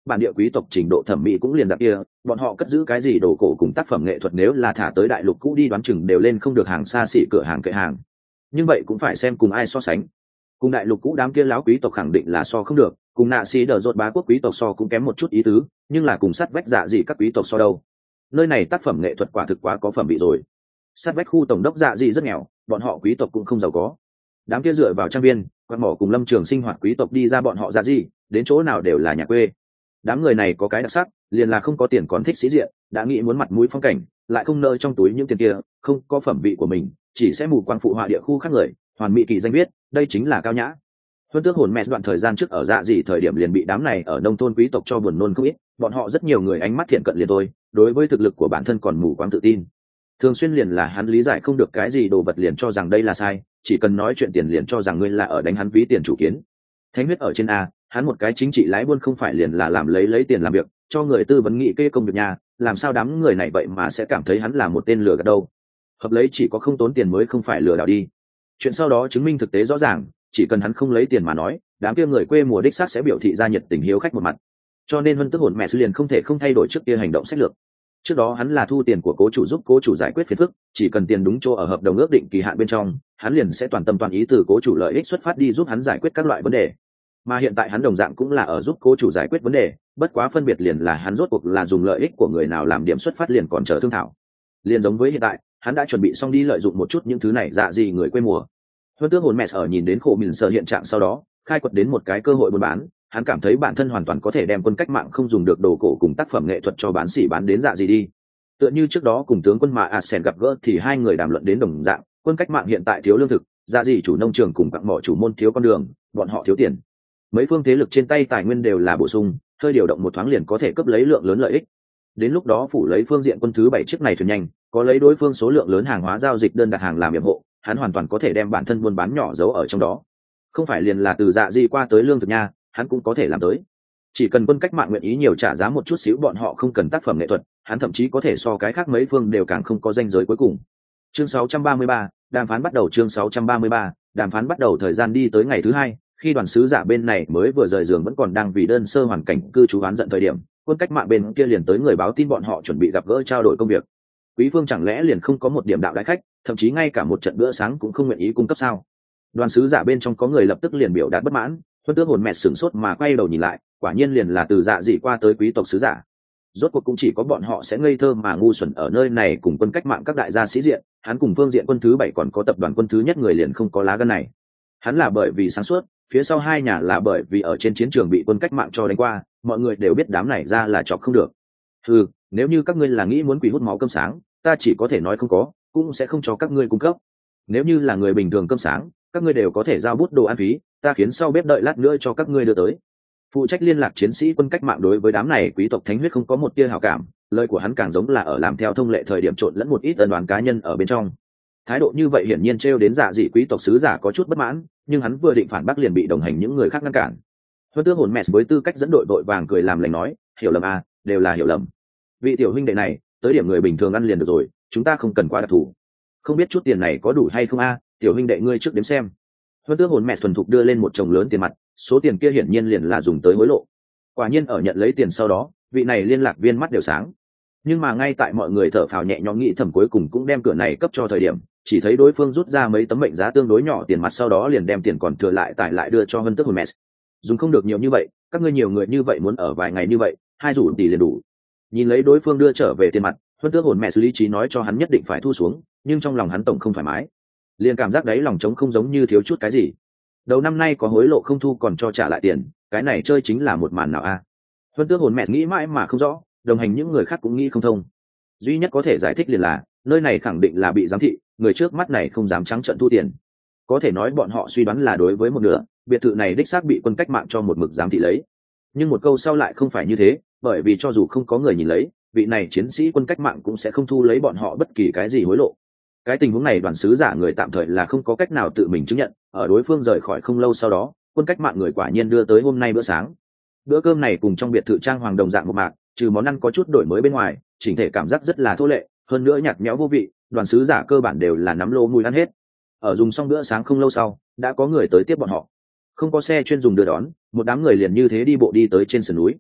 bản địa quý tộc trình độ thẩm mỹ cũng liền dạng kia, bọn họ cất giữ cái gì đồ cổ cùng tác phẩm nghệ thuật nếu là thả tới đại lục cũ đi đoán chừng đều lên không được hàng xa xỉ cửa hàng kệ hàng. Nhưng vậy cũng phải xem cùng ai so sánh. Cùng đại lục cũ đám kia láo quý tộc khẳng định là so không được, cùng nạ xí đờ rột bá quốc quý tộc so cũng kém một chút ý tứ, nhưng là cùng sát vách dạ gì các quý tộc so đâu. Nơi này tác phẩm nghệ thuật quả thực quá có phẩm vị rồi. Sát vách khu tổng đốc dạ gì rất nghèo, bọn họ quý tộc cũng không giàu có. Đám kia dựa vào trang viên, quan mỏ cùng lâm trường sinh hoạt quý tộc đi ra bọn họ dạ gì, đến chỗ nào đều là nhà quê. Đám người này có cái đặc sắc, liền là không có tiền còn thích sĩ diện, đã nghĩ muốn mặt mũi phong cảnh, lại không nợ trong túi những tiền kia, không có phẩm vị của mình, chỉ sẽ mù quáng phụ họa địa khu khác người, hoàn mỹ kỳ danh viết, đây chính là cao nhã. Huân tước hồn mẹ đoạn thời gian trước ở dạ gì thời điểm liền bị đám này ở nông thôn quý tộc cho buồn nôn không ít, bọn họ rất nhiều người ánh mắt thiện cận liền thôi, đối với thực lực của bản thân còn mù quáng tự tin. Thường xuyên liền là hắn lý giải không được cái gì đồ vật liền cho rằng đây là sai, chỉ cần nói chuyện tiền liền cho rằng ngươi là ở đánh hắn ví tiền chủ kiến. Thánh huyết ở trên a, hắn một cái chính trị lái buôn không phải liền là làm lấy lấy tiền làm việc, cho người tư vấn nghị kê công việc nhà, làm sao đám người này vậy mà sẽ cảm thấy hắn là một tên lừa gạt đâu? Hợp lấy chỉ có không tốn tiền mới không phải lừa đảo đi. Chuyện sau đó chứng minh thực tế rõ ràng, chỉ cần hắn không lấy tiền mà nói, đám kia người quê mùa đích xác sẽ biểu thị ra nhiệt tình hiếu khách một mặt. Cho nên Vân Tước Hồn mẹ liền không thể không thay đổi trước kia hành động sách lược. Trước đó hắn là thu tiền của cố chủ giúp cố chủ giải quyết phiền phức, chỉ cần tiền đúng chỗ ở hợp đồng ước định kỳ hạn bên trong, hắn liền sẽ toàn tâm toàn ý từ cố chủ lợi ích xuất phát đi giúp hắn giải quyết các loại vấn đề. Mà hiện tại hắn đồng dạng cũng là ở giúp cố chủ giải quyết vấn đề, bất quá phân biệt liền là hắn rốt cuộc là dùng lợi ích của người nào làm điểm xuất phát liền còn chờ thương thảo. Liền giống với hiện tại, hắn đã chuẩn bị xong đi lợi dụng một chút những thứ này dạ gì người quê mùa. Huân tước hồn mẹ ở nhìn đến khổ mình sợ hiện trạng sau đó, khai quật đến một cái cơ hội buôn bán, hắn cảm thấy bản thân hoàn toàn có thể đem quân cách mạng không dùng được đồ cổ cùng tác phẩm nghệ thuật cho bán xỉ bán đến dạ gì đi. Tựa như trước đó cùng tướng quân mà Asen gặp gỡ thì hai người đàm luận đến đồng dạng, quân cách mạng hiện tại thiếu lương thực, dạ gì chủ nông trường cùng các mỏ chủ môn thiếu con đường, bọn họ thiếu tiền. Mấy phương thế lực trên tay tài nguyên đều là bổ sung, hơi điều động một thoáng liền có thể cấp lấy lượng lớn lợi ích. Đến lúc đó phủ lấy phương diện quân thứ bảy chiếc này thuyền nhanh, có lấy đối phương số lượng lớn hàng hóa giao dịch đơn đặt hàng làm yểm hộ, hắn hoàn toàn có thể đem bản thân buôn bán nhỏ giấu ở trong đó. Không phải liền là từ dạ gì qua tới lương thực nha, hắn cũng có thể làm tới. Chỉ cần quân cách mạng nguyện ý nhiều trả giá một chút xíu, bọn họ không cần tác phẩm nghệ thuật, hắn thậm chí có thể so cái khác mấy phương đều càng không có ranh giới cuối cùng. Chương sáu trăm ba mươi ba, đàm phán bắt đầu. Chương sáu trăm ba mươi ba, đàm phán bắt đầu. Thời gian đi tới ngày thứ hai, khi đoàn sứ giả bên này mới vừa rời giường vẫn còn đang vì đơn sơ hoàn cảnh cư trú oán giận thời điểm, quân cách mạng bên kia liền tới người báo tin bọn họ chuẩn bị gặp gỡ trao đổi công việc. Quý phương chẳng lẽ liền không có một điểm đạo đãi khách, thậm chí ngay cả một trận bữa sáng cũng không nguyện ý cung cấp sao? Đoàn sứ giả bên trong có người lập tức liền biểu đạt bất mãn, Huân tước hồn mẹ sửng sốt mà quay đầu nhìn lại, quả nhiên liền là từ dạ dị qua tới quý tộc sứ giả. Rốt cuộc cũng chỉ có bọn họ sẽ ngây thơ mà ngu xuẩn ở nơi này cùng quân cách mạng các đại gia sĩ diện, hắn cùng phương diện quân thứ bảy còn có tập đoàn quân thứ nhất người liền không có lá gan này. Hắn là bởi vì sáng suốt, phía sau hai nhà là bởi vì ở trên chiến trường bị quân cách mạng cho đánh qua, mọi người đều biết đám này ra là chọc không được. Ừ, nếu như các ngươi là nghĩ muốn quỷ hút máu cơm sáng, ta chỉ có thể nói không có, cũng sẽ không cho các ngươi cung cấp. Nếu như là người bình thường cơm sáng, các ngươi đều có thể giao bút đồ ăn phí, ta khiến sau bếp đợi lát nữa cho các ngươi đưa tới. Phụ trách liên lạc chiến sĩ quân cách mạng đối với đám này quý tộc thánh huyết không có một tia hảo cảm, lời của hắn càng giống là ở làm theo thông lệ thời điểm trộn lẫn một ít ân đoán cá nhân ở bên trong. Thái độ như vậy hiển nhiên trêu đến dạ dị quý tộc sứ giả có chút bất mãn, nhưng hắn vừa định phản bác liền bị đồng hành những người khác ngăn cản. Huân tước hồn mẹ với tư cách dẫn đội vội vàng cười làm lành nói, hiểu lầm à, đều là hiểu lầm. Vị tiểu huynh đệ này, tới điểm người bình thường ăn liền được rồi, chúng ta không cần quá đặc thù. Không biết chút tiền này có đủ hay không a, à, tiểu huynh đệ ngươi trước đếm xem. Huân tước hồn mẹ thuần thục đưa lên một chồng lớn tiền mặt, số tiền kia hiển nhiên liền là dùng tới hối lộ. Quả nhiên ở nhận lấy tiền sau đó, vị này liên lạc viên mắt đều sáng. Nhưng mà ngay tại mọi người thở phào nhẹ nhõm nghĩ thầm cuối cùng cũng đem cửa này cấp cho thời điểm, chỉ thấy đối phương rút ra mấy tấm mệnh giá tương đối nhỏ tiền mặt sau đó liền đem tiền còn thừa lại tải lại đưa cho Huân tước hồn mẹ. Dùng không được nhiều như vậy, các ngươi nhiều người như vậy muốn ở vài ngày như vậy, hai rủ tỷ liền đủ. Nhìn lấy đối phương đưa trở về tiền mặt, Huân tước hồn mẹ lý trí nói cho hắn nhất định phải thu xuống, nhưng trong lòng hắn tổng không thoải mái, liền cảm giác đấy lòng trống không giống như thiếu chút cái gì. Đầu năm nay có hối lộ không thu còn cho trả lại tiền, cái này chơi chính là một màn nào a? À? Huân tước hồn mẹ nghĩ mãi mà không rõ, đồng hành những người khác cũng nghĩ không thông. Duy nhất có thể giải thích liền là nơi này khẳng định là bị giám thị, người trước mắt này không dám trắng trợn thu tiền. Có thể nói bọn họ suy đoán là đối với một nửa, biệt thự này đích xác bị quân cách mạng cho một mực giám thị lấy. Nhưng một câu sau lại không phải như thế, bởi vì cho dù không có người nhìn lấy, vị này chiến sĩ quân cách mạng cũng sẽ không thu lấy bọn họ bất kỳ cái gì hối lộ. Cái tình huống này đoàn sứ giả người tạm thời là không có cách nào tự mình chứng nhận, ở đối phương rời khỏi không lâu sau đó, quân cách mạng người quả nhiên đưa tới hôm nay bữa sáng. Bữa cơm này cùng trong biệt thự trang hoàng đồng dạng một mạc, trừ món ăn có chút đổi mới bên ngoài, chỉnh thể cảm giác rất là thô lệ, hơn nữa nhạt nhẽo vô vị, đoàn sứ giả cơ bản đều là nắm lô mùi ăn hết. Ở dùng xong bữa sáng không lâu sau, đã có người tới tiếp bọn họ. Không có xe chuyên dùng đưa đón, một đám người liền như thế đi bộ đi tới trên sườn núi.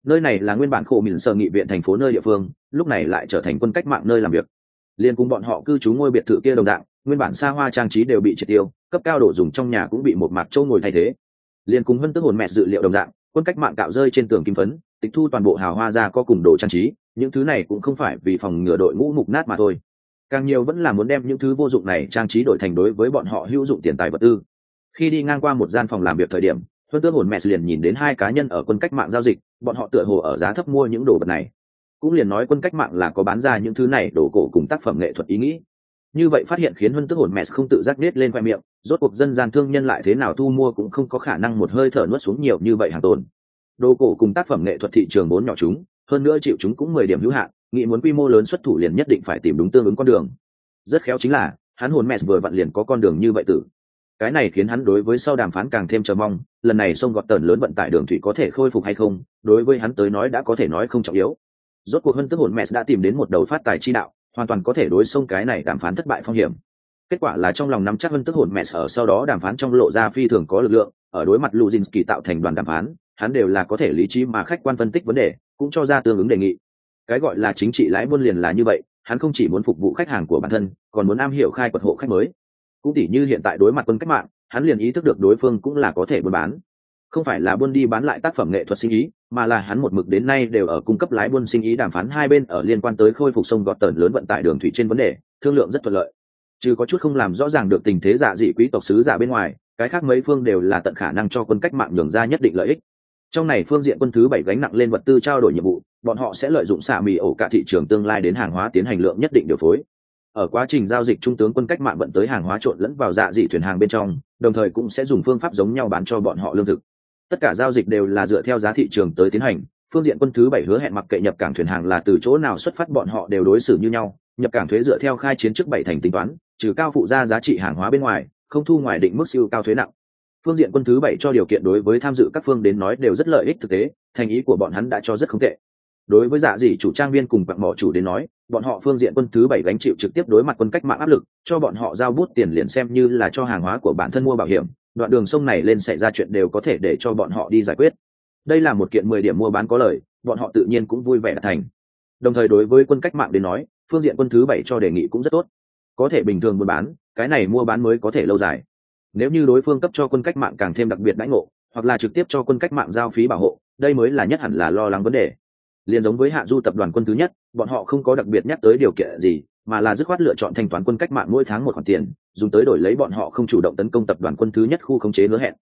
Nơi này là nguyên bản khổ mìn sở nghị viện thành phố nơi địa phương, lúc này lại trở thành quân cách mạng nơi làm việc. Liên cùng bọn họ cư trú ngôi biệt thự kia đồng dạng, nguyên bản xa hoa trang trí đều bị triệt tiêu, cấp cao đồ dùng trong nhà cũng bị một mặt châu ngồi thay thế. Liên cùng Vân Tước hồn mẹ dự liệu đồng dạng, quân cách mạng cạo rơi trên tường kim phấn, tịch thu toàn bộ hào hoa ra có cùng đồ trang trí, những thứ này cũng không phải vì phòng ngừa đội ngũ mục nát mà thôi. Càng nhiều vẫn là muốn đem những thứ vô dụng này trang trí đổi thành đối với bọn họ hữu dụng tiền tài vật tư. Khi đi ngang qua một gian phòng làm việc thời điểm, Vân Tước hồn mẹ liền nhìn đến hai cá nhân ở quân cách mạng giao dịch, bọn họ tựa hồ ở giá thấp mua những đồ vật này. Cũng liền nói quân cách mạng là có bán ra những thứ này đồ cổ cùng tác phẩm nghệ thuật ý nghĩ. Như vậy phát hiện khiến Vân Tước hồn mẹ không tự giác nết lên khoe miệng, rốt cuộc dân gian thương nhân lại thế nào thu mua cũng không có khả năng một hơi thở nuốt xuống nhiều như vậy hàng tồn. Đồ cổ cùng tác phẩm nghệ thuật thị trường bốn nhỏ chúng, hơn nữa chịu chúng cũng mười điểm hữu hạn, nghĩ muốn quy mô lớn xuất thủ liền nhất định phải tìm đúng tương ứng con đường. Rất khéo chính là, hắn hồn mẹ vừa vặn liền có con đường như vậy tử. Cái này khiến hắn đối với sau đàm phán càng thêm chờ mong, lần này sông gọt tần lớn vận tải đường thủy có thể khôi phục hay không, đối với hắn tới nói đã có thể nói không trọng yếu. Rốt cuộc Vân Tước hồn mẹ đã tìm đến một đầu phát tài chi đạo, hoàn toàn có thể đối xông cái này đàm phán thất bại phong hiểm. Kết quả là trong lòng nắm chắc Vân Tước hồn mẹ ở sau đó đàm phán trong lộ ra phi thường có lực lượng, ở đối mặt Luzinski tạo thành đoàn đàm phán, hắn đều là có thể lý trí mà khách quan phân tích vấn đề, cũng cho ra tương ứng đề nghị. Cái gọi là chính trị lãi buôn liền là như vậy, hắn không chỉ muốn phục vụ khách hàng của bản thân, còn muốn am hiểu khai quật hộ khách mới. Cũng tỉ như hiện tại đối mặt quân cách mạng, hắn liền ý thức được đối phương cũng là có thể buôn bán, không phải là buôn đi bán lại tác phẩm nghệ thuật sinh ý, mà là hắn một mực đến nay đều ở cung cấp lái buôn sinh ý đàm phán hai bên ở liên quan tới khôi phục sông gọt tần lớn vận tải đường thủy trên vấn đề, thương lượng rất thuận lợi. Chứ có chút không làm rõ ràng được tình thế giả dị quý tộc sứ giả bên ngoài, cái khác mấy phương đều là tận khả năng cho quân cách mạng nhường ra nhất định lợi ích. Trong này phương diện quân thứ bảy gánh nặng lên vật tư trao đổi nhiệm vụ, bọn họ sẽ lợi dụng xạ mì ổ cả thị trường tương lai đến hàng hóa tiến hành lượng nhất định điều phối. Ở quá trình giao dịch trung tướng quân cách mạng vận tới hàng hóa trộn lẫn vào dạ dị thuyền hàng bên trong, đồng thời cũng sẽ dùng phương pháp giống nhau bán cho bọn họ lương thực. Tất cả giao dịch đều là dựa theo giá thị trường tới tiến hành, phương diện quân thứ bảy hứa hẹn mặc kệ nhập cảng thuyền hàng là từ chỗ nào xuất phát bọn họ đều đối xử như nhau, nhập cảng thuế dựa theo khai chiến trước bảy thành tính toán, trừ cao phụ ra giá trị hàng hóa bên ngoài, không thu ngoài định mức siêu cao thuế nặng. Phương diện quân thứ bảy cho điều kiện đối với tham dự các phương đến nói đều rất lợi ích thực tế, thành ý của bọn hắn đã cho rất không tệ. Đối với dạ dị chủ trang viên cùng quặng mỏ chủ đến nói, bọn họ phương diện quân thứ bảy gánh chịu trực tiếp đối mặt quân cách mạng áp lực, cho bọn họ giao bút tiền liền xem như là cho hàng hóa của bản thân mua bảo hiểm, đoạn đường sông này lên xảy ra chuyện đều có thể để cho bọn họ đi giải quyết. Đây là một kiện mười điểm mua bán có lời, bọn họ tự nhiên cũng vui vẻ đạt thành. Đồng thời đối với quân cách mạng đến nói, phương diện quân thứ bảy cho đề nghị cũng rất tốt, có thể bình thường buôn bán, cái này mua bán mới có thể lâu dài. Nếu như đối phương cấp cho quân cách mạng càng thêm đặc biệt đãi ngộ, hoặc là trực tiếp cho quân cách mạng giao phí bảo hộ, đây mới là nhất hẳn là lo lắng vấn đề. Liên giống với Hạ Du tập đoàn quân thứ nhất, bọn họ không có đặc biệt nhắc tới điều kiện gì, mà là dứt khoát lựa chọn thanh toán quân cách mạng mỗi tháng một khoản tiền, dùng tới đổi lấy bọn họ không chủ động tấn công tập đoàn quân thứ nhất khu khống chế hứa hẹn.